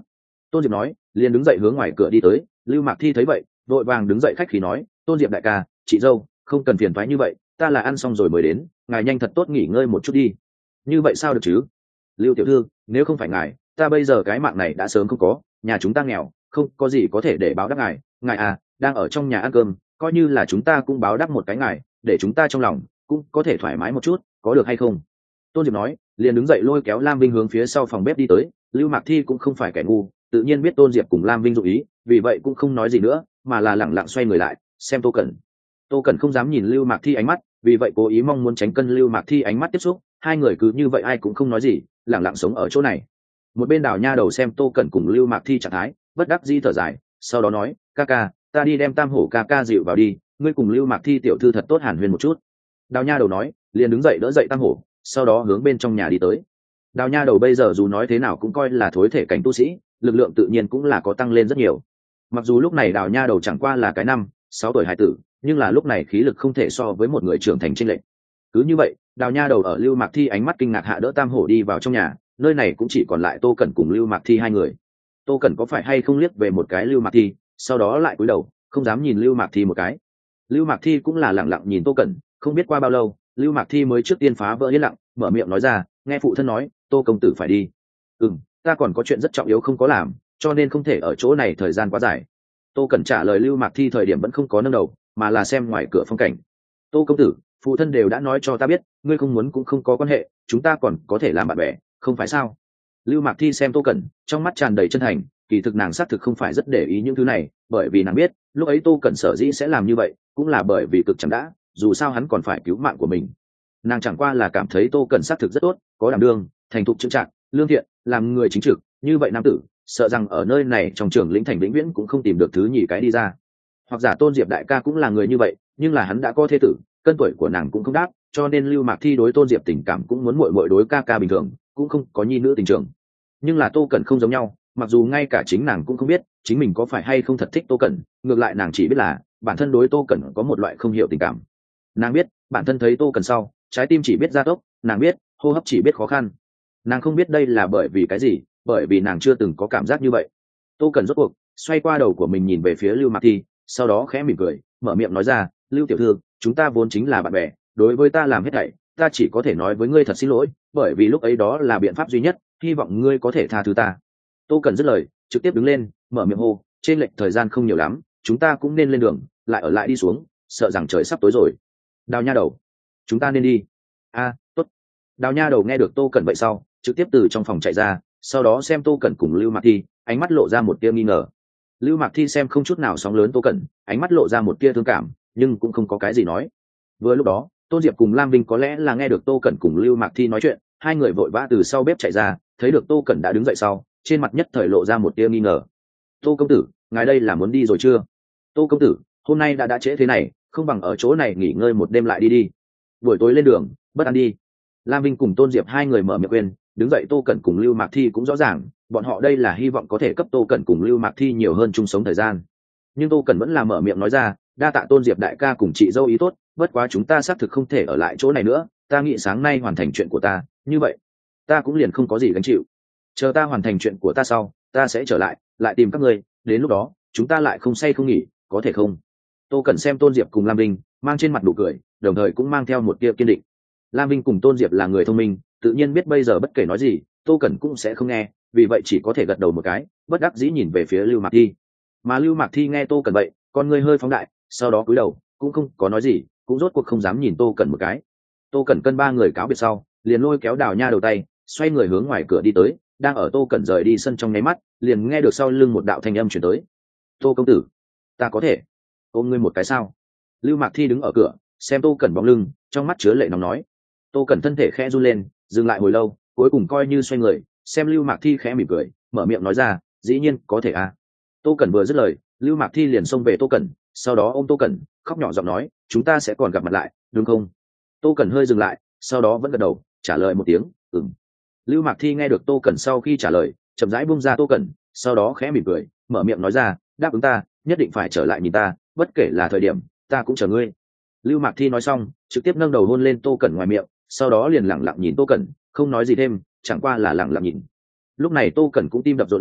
Tôn Diệp nói, liền đứng dậy hướng ngoài cửa đi tới. Lưu Mạc Thi thấy vậy vội vàng đứng dậy khách khí nói, Tôn Diệp đại ca, chị dâu, không cần phiền thoái như vậy, ta là ăn xong rồi mới đến, ngài nhanh thật tốt nghỉ ngơi một chút đi. Như vậy sao được chứ? Lưu tiểu thư, nếu không phải ngài, ta bây giờ cái mạng này đã sớm không có, nhà chúng ta nghèo, không có gì có thể để báo đáp ngài. Ngài à, đang ở trong nhà ăn cơm, coi như là chúng ta cũng báo đáp một cái ngài, để chúng ta trong lòng cũng có thể thoải mái một chút, có được hay không? Tôn Diệp nói, liền đứng dậy lôi kéo Lam Vinh hướng phía sau phòng bếp đi tới. Lưu Mạc Thi cũng không phải kẻ ngu, tự nhiên biết Tôn Diệp cùng Lam Vinh dụng ý, vì vậy cũng không nói gì nữa, mà là lẳng lặng xoay người lại xem Tô Cẩn. Tô Cẩn không dám nhìn Lưu Mạc Thi ánh mắt, vì vậy cố ý mong muốn tránh cân Lưu Mạc Thi ánh mắt tiếp xúc. Hai người cứ như vậy ai cũng không nói gì, lẳng lặng sống ở chỗ này. Một bên Đào Nha Đầu xem Tô Cẩn cùng Lưu Mạc Thi trạng thái, bất đắc dĩ thở dài, sau đó nói, ca ca, ta đi đem Tam Hổ ca ca dịu vào đi, ngươi cùng Lưu Mạc Thi tiểu thư thật tốt hàn huyên một chút. Đào Nha Đầu nói, liền đứng dậy đỡ dậy Tam Hổ, sau đó hướng bên trong nhà đi tới. Đào Nha Đầu bây giờ dù nói thế nào cũng coi là thối thể cảnh tu sĩ, lực lượng tự nhiên cũng là có tăng lên rất nhiều. Mặc dù lúc này Đào Nha Đầu chẳng qua là cái năm sáu tuổi hải tử, nhưng là lúc này khí lực không thể so với một người trưởng thành chênh lệch. Cứ như vậy, Đào Nha Đầu ở Lưu Mạc Thi ánh mắt kinh ngạc hạ đỡ Tam Hổ đi vào trong nhà, nơi này cũng chỉ còn lại Tô Cẩn cùng Lưu Mạc Thi hai người. Tô Cẩn có phải hay không liếc về một cái Lưu Mạc Thi, sau đó lại cúi đầu, không dám nhìn Lưu Mạc Thi một cái. Lưu Mạc Thi cũng là lẳng lặng nhìn Tô Cẩn, không biết qua bao lâu, Lưu Mạc Thi mới trước tiên phá vỡ yên lặng, mở miệng nói ra, nghe phụ thân nói, Tô công tử phải đi. Ừm, ta còn có chuyện rất trọng yếu không có làm, cho nên không thể ở chỗ này thời gian quá dài. Tô Cẩn trả lời Lưu Mạc Thi thời điểm vẫn không có nâng đầu, mà là xem ngoài cửa phong cảnh. Tô công tử, phụ thân đều đã nói cho ta biết, ngươi không muốn cũng không có quan hệ, chúng ta còn có thể làm bạn bè, không phải sao? Lưu Mạc Thi xem Tô Cẩn, trong mắt tràn đầy chân thành, kỳ thực nàng xác thực không phải rất để ý những thứ này, bởi vì nàng biết, lúc ấy Tô Cẩn sở dĩ sẽ làm như vậy, cũng là bởi vì cực chẳng đã, dù sao hắn còn phải cứu mạng của mình. Nàng chẳng qua là cảm thấy Tô Cẩn xác thực rất tốt, có đảm đương, thành thục chững chạc, lương thiện, làm người chính trực, như vậy nam tử, sợ rằng ở nơi này trong trường lĩnh thành vĩnh viễn cũng không tìm được thứ nhì cái đi ra. Hoặc giả Tôn Diệp đại ca cũng là người như vậy, nhưng là hắn đã có thê tử, cân tuổi của nàng cũng không đáp, cho nên Lưu Mạc Thi đối Tôn Diệp tình cảm cũng muốn muội muội đối ca ca bình thường, cũng không có nhi nữ tình trường. Nhưng là Tô Cẩn không giống nhau, mặc dù ngay cả chính nàng cũng không biết chính mình có phải hay không thật thích Tô Cẩn, ngược lại nàng chỉ biết là bản thân đối Tô Cẩn có một loại không hiểu tình cảm. Nàng biết bản thân thấy Tô Cẩn sau, trái tim chỉ biết gia tốc, nàng biết hô hấp chỉ biết khó khăn. Nàng không biết đây là bởi vì cái gì, bởi vì nàng chưa từng có cảm giác như vậy. Tô Cẩn rốt cuộc xoay qua đầu của mình nhìn về phía Lưu Mạc Thi, sau đó khẽ mỉm cười, mở miệng nói ra, Lưu tiểu thư, chúng ta vốn chính là bạn bè, đối với ta làm hết thảy, ta chỉ có thể nói với ngươi thật xin lỗi, bởi vì lúc ấy đó là biện pháp duy nhất, hy vọng ngươi có thể tha thứ ta. Tô Cẩn dứt lời, trực tiếp đứng lên, mở miệng hô, trên lệch thời gian không nhiều lắm, chúng ta cũng nên lên đường, lại ở lại đi xuống, sợ rằng trời sắp tối rồi. Đào Nha Đầu, chúng ta nên đi. A, à, tốt. Đào Nha Đầu nghe được Tô Cẩn vậy sau, trực tiếp từ trong phòng chạy ra, sau đó xem Tô Cẩn cùng Lưu Mạc Thi, ánh mắt lộ ra một tia nghi ngờ. Lưu Mạc Thi xem không chút nào sóng lớn Tô Cẩn, ánh mắt lộ ra một tia thương cảm, nhưng cũng không có cái gì nói. Vừa lúc đó, Tôn Diệp cùng Lam Vinh có lẽ là nghe được Tô Cẩn cùng Lưu Mạc Thi nói chuyện, hai người vội vã từ sau bếp chạy ra, thấy được Tô Cẩn đã đứng dậy sau, trên mặt nhất thời lộ ra một tia nghi ngờ. Tô công tử, ngài đây là muốn đi rồi chưa? Tô công tử, hôm nay đã đã trễ thế này, không bằng ở chỗ này nghỉ ngơi một đêm lại đi đi. Buổi tối lên đường, bất ăn đi. Lam Vinh cùng Tôn Diệp hai người mở miệng khuyên, đứng dậy Tô Cẩn cùng Lưu Mạc Thi cũng rõ ràng, bọn họ đây là hy vọng có thể cấp Tô Cẩn cùng Lưu Mạc Thi nhiều hơn chung sống thời gian. Nhưng Tô Cẩn vẫn là mở miệng nói ra, đa tạ Tôn Diệp đại ca cùng chị dâu ý tốt, bất quá chúng ta xác thực không thể ở lại chỗ này nữa, ta nghĩ sáng nay hoàn thành chuyện của ta, như vậy ta cũng liền không có gì gánh chịu. Chờ ta hoàn thành chuyện của ta sau, ta sẽ trở lại, lại tìm các ngươi, đến lúc đó chúng ta lại không say không nghỉ, có thể không? Tô Cẩn xem Tôn Diệp cùng Lam Vinh mang trên mặt nụ cười, đồng thời cũng mang theo một tia kiên định. Lam Vinh cùng Tôn Diệp là người thông minh, tự nhiên biết bây giờ bất kể nói gì, Tô Cẩn cũng sẽ không nghe, vì vậy chỉ có thể gật đầu một cái, bất đắc dĩ nhìn về phía Lưu Mạc Thi. Mà Lưu Mạc Thi nghe Tô Cẩn vậy, con ngươi hơi phóng đại, sau đó cúi đầu, cũng không có nói gì, cũng rốt cuộc không dám nhìn Tô Cẩn một cái. Tô Cẩn cân ba người cáo biệt sau, liền lôi kéo Đào Nha Đầu tay, xoay người hướng ngoài cửa đi tới, đang ở Tô Cẩn rời đi sân trong nháy mắt, liền nghe được sau lưng một đạo thanh âm truyền tới. Tô công tử, ta có thể ôm ngươi một cái sao? Lưu Mạc Thi đứng ở cửa, xem Tô Cẩn bóng lưng, trong mắt chứa lệ nóng nói. Tô Cẩn thân thể khẽ run lên, dừng lại hồi lâu, cuối cùng coi như xoay người, xem Lưu Mạc Thi khẽ mỉm cười, mở miệng nói ra, dĩ nhiên có thể à. Tô Cẩn vừa dứt lời, Lưu Mạc Thi liền xông về Tô Cẩn, sau đó ôm Tô Cẩn, khóc nhỏ giọng nói, chúng ta sẽ còn gặp mặt lại, đúng không? Tô Cẩn hơi dừng lại, sau đó vẫn gật đầu, trả lời một tiếng, ừm. Lưu Mạc Thi nghe được Tô Cẩn sau khi trả lời, chậm rãi buông ra Tô Cẩn, sau đó khẽ mỉm cười, mở miệng nói ra, đáp ứng ta, nhất định phải trở lại nhìn ta, bất kể là thời điểm, ta cũng chờ ngươi. Lưu Mạc Thi nói xong, trực tiếp nâng đầu hôn lên Tô Cẩn ngoài miệng, sau đó liền lẳng lặng nhìn Tô Cẩn, không nói gì thêm, chẳng qua là lẳng lặng nhìn. Lúc này Tô Cẩn cũng tim đập rộn lên,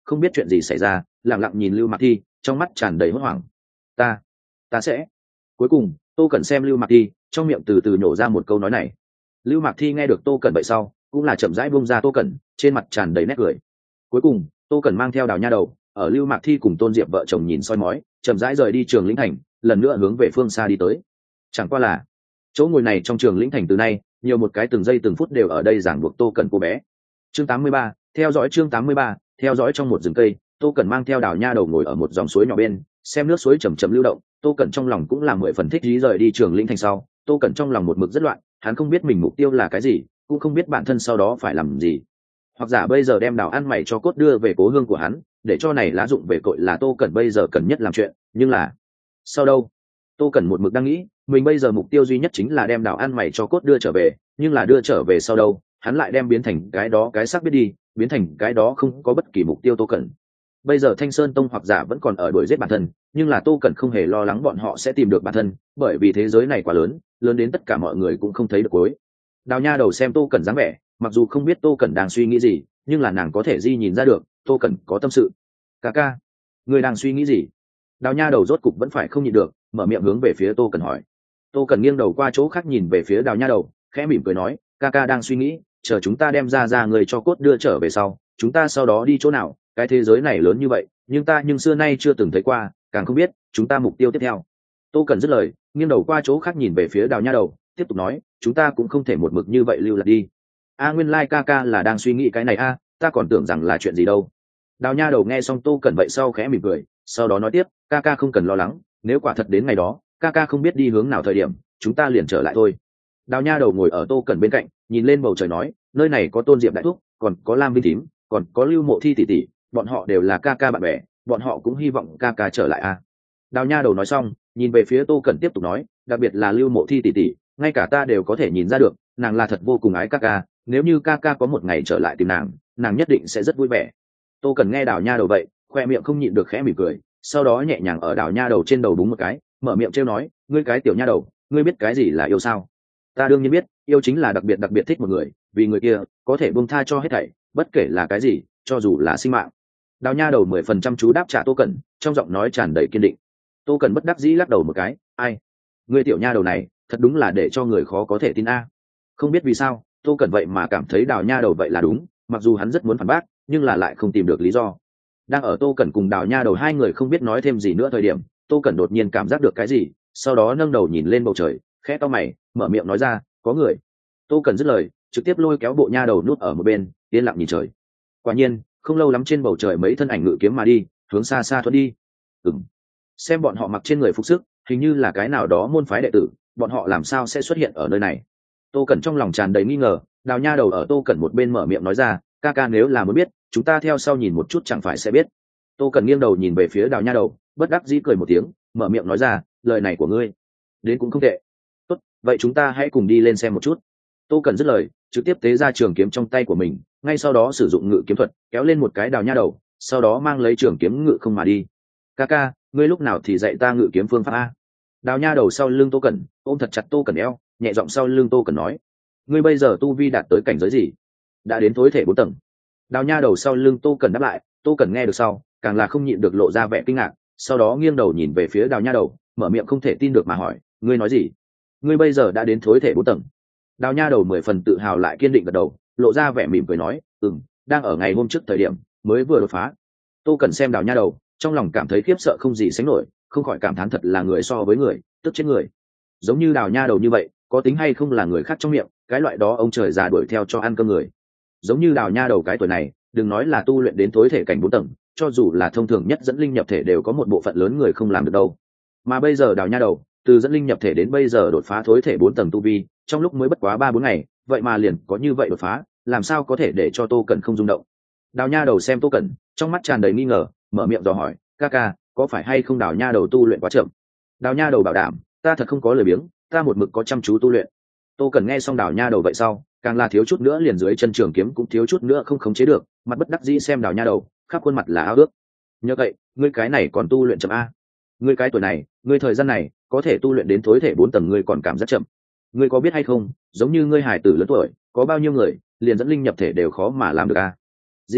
không biết chuyện gì xảy ra, lặng lặng nhìn Lưu Mạc Thi, trong mắt tràn đầy hốt hoảng. ta ta sẽ cuối cùng Tô Cẩn xem Lưu Mạc Thi, trong miệng từ từ nhổ ra một câu nói này. Lưu Mạc Thi nghe được Tô Cẩn vậy sau cũng là chậm rãi buông ra Tô Cẩn, trên mặt tràn đầy nét cười. Cuối cùng Tô Cẩn mang theo Đào Nha Đầu ở Lưu Mạc Thi cùng Tôn Diệp vợ chồng nhìn soi mói, chậm rãi rời đi Trường Lĩnh Thành, lần nữa hướng về phương xa đi tới. Chẳng qua là chỗ ngồi này trong Trường Lĩnh Thành từ nay nhiều một cái từng giây từng phút đều ở đây giảng buộc Tô Cẩn cô bé. Chương tám mươi ba, theo dõi chương tám mươi ba, theo dõi trong một rừng cây, Tô Cẩn mang theo Đào Nha Đầu ngồi ở một dòng suối nhỏ bên, xem nước suối chậm chậm lưu động. Tô Cẩn trong lòng cũng là mười phần thích ý rời đi Trường Lĩnh Thành sau, Tô Cẩn trong lòng một mực rất loạn, hắn không biết mình mục tiêu là cái gì, cũng không biết bản thân sau đó phải làm gì. Hoặc giả bây giờ đem Đào ăn mày cho cốt đưa về cố hương của hắn, để cho này lá dụng về cội là Tô Cẩn bây giờ cần nhất làm chuyện, nhưng là sau đâu? Tô Cẩn một mực đang nghĩ, mình bây giờ mục tiêu duy nhất chính là đem Đào ăn mày cho cốt đưa trở về, nhưng là đưa trở về sau đâu, hắn lại đem biến thành cái đó cái xác biết đi, biến thành cái đó không có bất kỳ mục tiêu Tô Cẩn. Bây giờ Thanh Sơn Tông hoặc giả vẫn còn ở đuổi giết bản thân, nhưng là Tô Cẩn không hề lo lắng bọn họ sẽ tìm được bản thân, bởi vì thế giới này quá lớn, lớn đến tất cả mọi người cũng không thấy được cuối. Đào Nha Đầu xem Tô Cẩn dáng vẻ, mặc dù không biết Tô Cẩn đang suy nghĩ gì, nhưng là nàng có thể di nhìn ra được, Tô Cẩn có tâm sự. "Ca ca, người đang suy nghĩ gì?" Đào Nha Đầu rốt cục vẫn phải không nhịn được, mở miệng hướng về phía Tô Cẩn hỏi. Tô Cẩn nghiêng đầu qua chỗ khác nhìn về phía Đào Nha Đầu, khẽ mỉm cười nói, "Ca ca đang suy nghĩ, chờ chúng ta đem ra ra người cho cốt đưa trở về sau, chúng ta sau đó đi chỗ nào? Cái thế giới này lớn như vậy, nhưng ta nhưng xưa nay chưa từng thấy qua, càng không biết chúng ta mục tiêu tiếp theo." Tô Cẩn dứt lời, nghiêng đầu qua chỗ khác nhìn về phía Đào Nha Đầu, tiếp tục nói, "Chúng ta cũng không thể một mực như vậy lưu lạc đi." "A, nguyên lai like ca ca là đang suy nghĩ cái này a, à, ta còn tưởng rằng là chuyện gì đâu." Đào Nha Đầu nghe xong Tô Cẩn vậy sau khẽ mỉm cười, sau đó nói tiếp, "Ca ca không cần lo lắng, nếu quả thật đến ngày đó, ca ca không biết đi hướng nào thời điểm, chúng ta liền trở lại thôi." Đào Nha Đầu ngồi ở Tô Cẩn bên cạnh, nhìn lên bầu trời nói, "Nơi này có Tôn Diệp đại thúc, còn có Lam Vinh thím, còn có Lưu Mộ Thi tỷ tỷ, bọn họ đều là ca ca bạn bè, bọn họ cũng hy vọng ca ca trở lại a." Đào Nha Đầu nói xong, nhìn về phía Tô Cẩn tiếp tục nói, "Đặc biệt là Lưu Mộ Thi tỷ tỷ, ngay cả ta đều có thể nhìn ra được, nàng là thật vô cùng ái ca ca, nếu như ca ca có một ngày trở lại tìm nàng, nàng nhất định sẽ rất vui vẻ." Tô Cẩn nghe Đào Nha Đầu vậy, khoe miệng không nhịn được khẽ mỉm cười, sau đó nhẹ nhàng ở Đào Nha Đầu trên đầu búng một cái, mở miệng trêu nói, "Ngươi cái tiểu nha đầu, ngươi biết cái gì là yêu sao?" "Ta đương nhiên biết, yêu chính là đặc biệt đặc biệt thích một người, vì người kia có thể buông tha cho hết thảy, bất kể là cái gì, cho dù là sinh mạng." Đào Nha Đầu mười phần trăm chú đáp trả Tô Cẩn, trong giọng nói tràn đầy kiên định. Tô Cẩn bất đắc dĩ lắc đầu một cái, "Ai, ngươi tiểu nha đầu này, thật đúng là để cho người khó có thể tin a." Không biết vì sao, Tô Cẩn vậy mà cảm thấy Đào Nha Đầu vậy là đúng, mặc dù hắn rất muốn phản bác, nhưng là lại không tìm được lý do. Đang ở Tô Cẩn cùng Đào Nha Đầu hai người không biết nói thêm gì nữa thời điểm, Tô Cẩn đột nhiên cảm giác được cái gì, sau đó nâng đầu nhìn lên bầu trời, khẽ to mày, mở miệng nói ra, "Có người." Tô Cẩn dứt lời, trực tiếp lôi kéo bộ nha đầu nút ở một bên, yên lặng nhìn trời. Quả nhiên, không lâu lắm trên bầu trời mấy thân ảnh ngự kiếm mà đi, hướng xa xa thoát đi. Ừm. Xem bọn họ mặc trên người phục sức, hình như là cái nào đó môn phái đệ tử, bọn họ làm sao sẽ xuất hiện ở nơi này? Tô Cẩn trong lòng tràn đầy nghi ngờ, Đào Nha Đầu ở Tô Cẩn một bên mở miệng nói ra, "Ca ca nếu là muốn biết, chúng ta theo sau nhìn một chút chẳng phải sẽ biết." Tô Cẩn nghiêng đầu nhìn về phía Đào Nha Đầu, bất đắc dĩ cười một tiếng, mở miệng nói ra, "Lời này của ngươi đến cũng không tệ. Tốt, vậy chúng ta hãy cùng đi lên xem một chút." Tô Cẩn dứt lời, trực tiếp tế ra trường kiếm trong tay của mình, ngay sau đó sử dụng ngự kiếm thuật kéo lên một cái Đào Nha Đầu, sau đó mang lấy trường kiếm ngự không mà đi. "Ca ca, ngươi lúc nào thì dạy ta ngự kiếm phương pháp a?" Đào Nha Đầu sau lưng Tô Cẩn ôm thật chặt Tô Cẩn eo, nhẹ giọng sau lưng Tô Cẩn nói, "Ngươi bây giờ tu vi đạt tới cảnh giới gì?" "Đã đến tối thể bốn tầng." Đào Nha Đầu sau lưng Tô Cẩn đáp lại. Tô Cẩn nghe được sau, càng là không nhịn được lộ ra vẻ kinh ngạc, sau đó nghiêng đầu nhìn về phía Đào Nha Đầu, mở miệng không thể tin được mà hỏi, "Ngươi nói gì? Ngươi bây giờ đã đến thối thể bốn tầng?" Đào Nha Đầu mười phần tự hào lại kiên định gật đầu, lộ ra vẻ mỉm cười nói, "Ừm, đang ở ngày hôm trước thời điểm mới vừa đột phá." Tô Cẩn xem Đào Nha Đầu, trong lòng cảm thấy khiếp sợ không gì sánh nổi, không khỏi cảm thán thật là người so với người, tức chết người. Giống như Đào Nha Đầu như vậy, có tính hay không là người khác trong miệng, cái loại đó ông trời già đuổi theo cho ăn cơm người. Giống như Đào Nha Đầu cái tuổi này, đừng nói là tu luyện đến tối thể cảnh bốn tầng, cho dù là thông thường nhất dẫn linh nhập thể đều có một bộ phận lớn người không làm được đâu. Mà bây giờ Đào Nha Đầu, từ dẫn linh nhập thể đến bây giờ đột phá thối thể bốn tầng tu vi, trong lúc mới bất quá ba bốn ngày, vậy mà liền có như vậy đột phá, làm sao có thể để cho Tô Cẩn không rung động. Đào Nha Đầu xem Tô Cẩn, trong mắt tràn đầy nghi ngờ, mở miệng dò hỏi, "Ca ca, có phải hay không Đào Nha Đầu tu luyện quá chậm?" Đào Nha Đầu bảo đảm, "Ta thật không có lời biếng, ta một mực có chăm chú tu luyện." Tô Cẩn nghe xong Đào Nha Đầu vậy sau, càng là thiếu chút nữa liền dưới chân trường kiếm cũng thiếu chút nữa không khống chế được, mặt bất đắc dĩ xem Đào Nha Đầu, khắp khuôn mặt là ao ước. "Nhớ vậy, ngươi cái này còn tu luyện chậm a? Ngươi cái tuổi này, ngươi thời gian này, có thể tu luyện đến thối thể bốn tầng ngươi còn cảm giác chậm. Ngươi có biết hay không, giống như ngươi hài tử lớn tuổi, có bao nhiêu người, liền dẫn linh nhập thể đều khó mà làm được a?" Dĩ nhiên,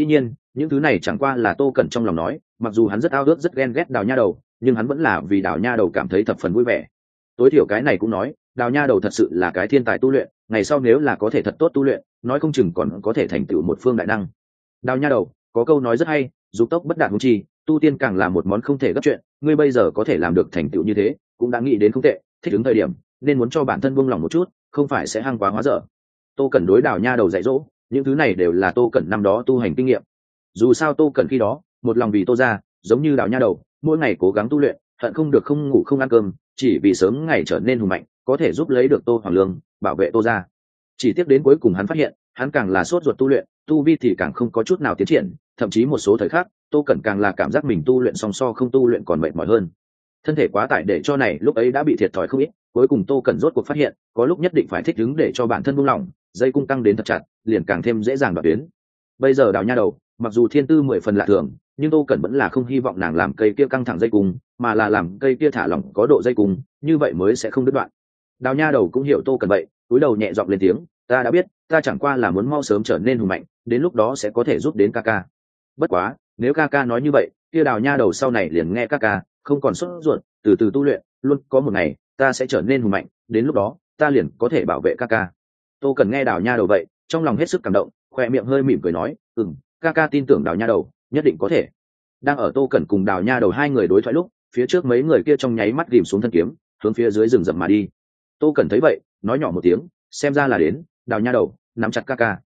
những thứ này chẳng qua là tô cẩn trong lòng nói, mặc dù hắn rất ao ước rất ghen ghét đào nha đầu, nhưng hắn vẫn là vì đào nha đầu cảm thấy thập phần vui vẻ. Tối thiểu cái này cũng nói đào nha đầu thật sự là cái thiên tài tu luyện, ngày sau nếu là có thể thật tốt tu luyện, nói không chừng còn có thể thành tựu một phương đại năng. Đào nha đầu có câu nói rất hay, dục tốc bất đạt huống chi, tu tiên càng là một món không thể gấp chuyện, ngươi bây giờ có thể làm được thành tựu như thế cũng đã nghĩ đến không tệ, thích ứng thời điểm nên muốn cho bản thân buông lòng một chút, không phải sẽ hăng quá hóa dở. Tô Cẩn đối đào nha đầu dạy dỗ, những thứ này đều là Tô Cẩn năm đó tu hành kinh nghiệm. Dù sao Tô Cẩn khi đó một lòng vì Tô gia, giống như đào nha đầu mỗi ngày cố gắng tu luyện, hận không được không ngủ không ăn cơm, chỉ vì sớm ngày trở nên hùng mạnh, có thể giúp lấy được Tô Hoàng Lương, bảo vệ Tô gia. Chỉ tiếc đến cuối cùng hắn phát hiện, hắn càng là sốt ruột tu luyện, tu vi thì càng không có chút nào tiến triển, thậm chí một số thời khắc Tô Cẩn càng là cảm giác mình tu luyện song so không tu luyện còn mệt mỏi hơn. Thân thể quá tải để cho này lúc ấy đã bị thiệt thòi không ít, cuối cùng Tô Cẩn rốt cuộc phát hiện, có lúc nhất định phải thích ứng để cho bản thân buông lỏng, dây cung tăng đến thật chặt, liền càng thêm dễ dàng đoạt tuyến. Bây giờ đào nha đầu, mặc dù thiên tư mười phần lạ thường, nhưng Tô Cẩn vẫn là không hy vọng nàng làm cây kia căng thẳng dây cung, mà là làm cây kia thả lỏng có độ dây cung, như vậy mới sẽ không đứt đoạn. Đào nha đầu cũng hiểu Tô Cẩn vậy, cúi đầu nhẹ giọng lên tiếng, ta đã biết, ta chẳng qua là muốn mau sớm trở nên hùng mạnh, đến lúc đó sẽ có thể giúp đến ca ca. Bất quá nếu ca ca nói như vậy, kia đào nha đầu sau này liền nghe ca ca, không còn sốt ruột, từ từ tu luyện, luôn có một ngày ta sẽ trở nên hùng mạnh, đến lúc đó ta liền có thể bảo vệ ca ca. Tô Cần nghe đào nha đầu vậy, trong lòng hết sức cảm động, khoe miệng hơi mỉm cười nói, ừm, ca ca tin tưởng đào nha đầu nhất định có thể. Đang ở Tô Cẩn cùng đào nha đầu hai người đối thoại lúc, phía trước mấy người kia trong nháy mắt ghim xuống thân kiếm, hướng phía dưới rừng rậm mà đi. Tô Cẩn thấy vậy, nói nhỏ một tiếng, xem ra là đến, đào nha đầu nắm chặt ca ca.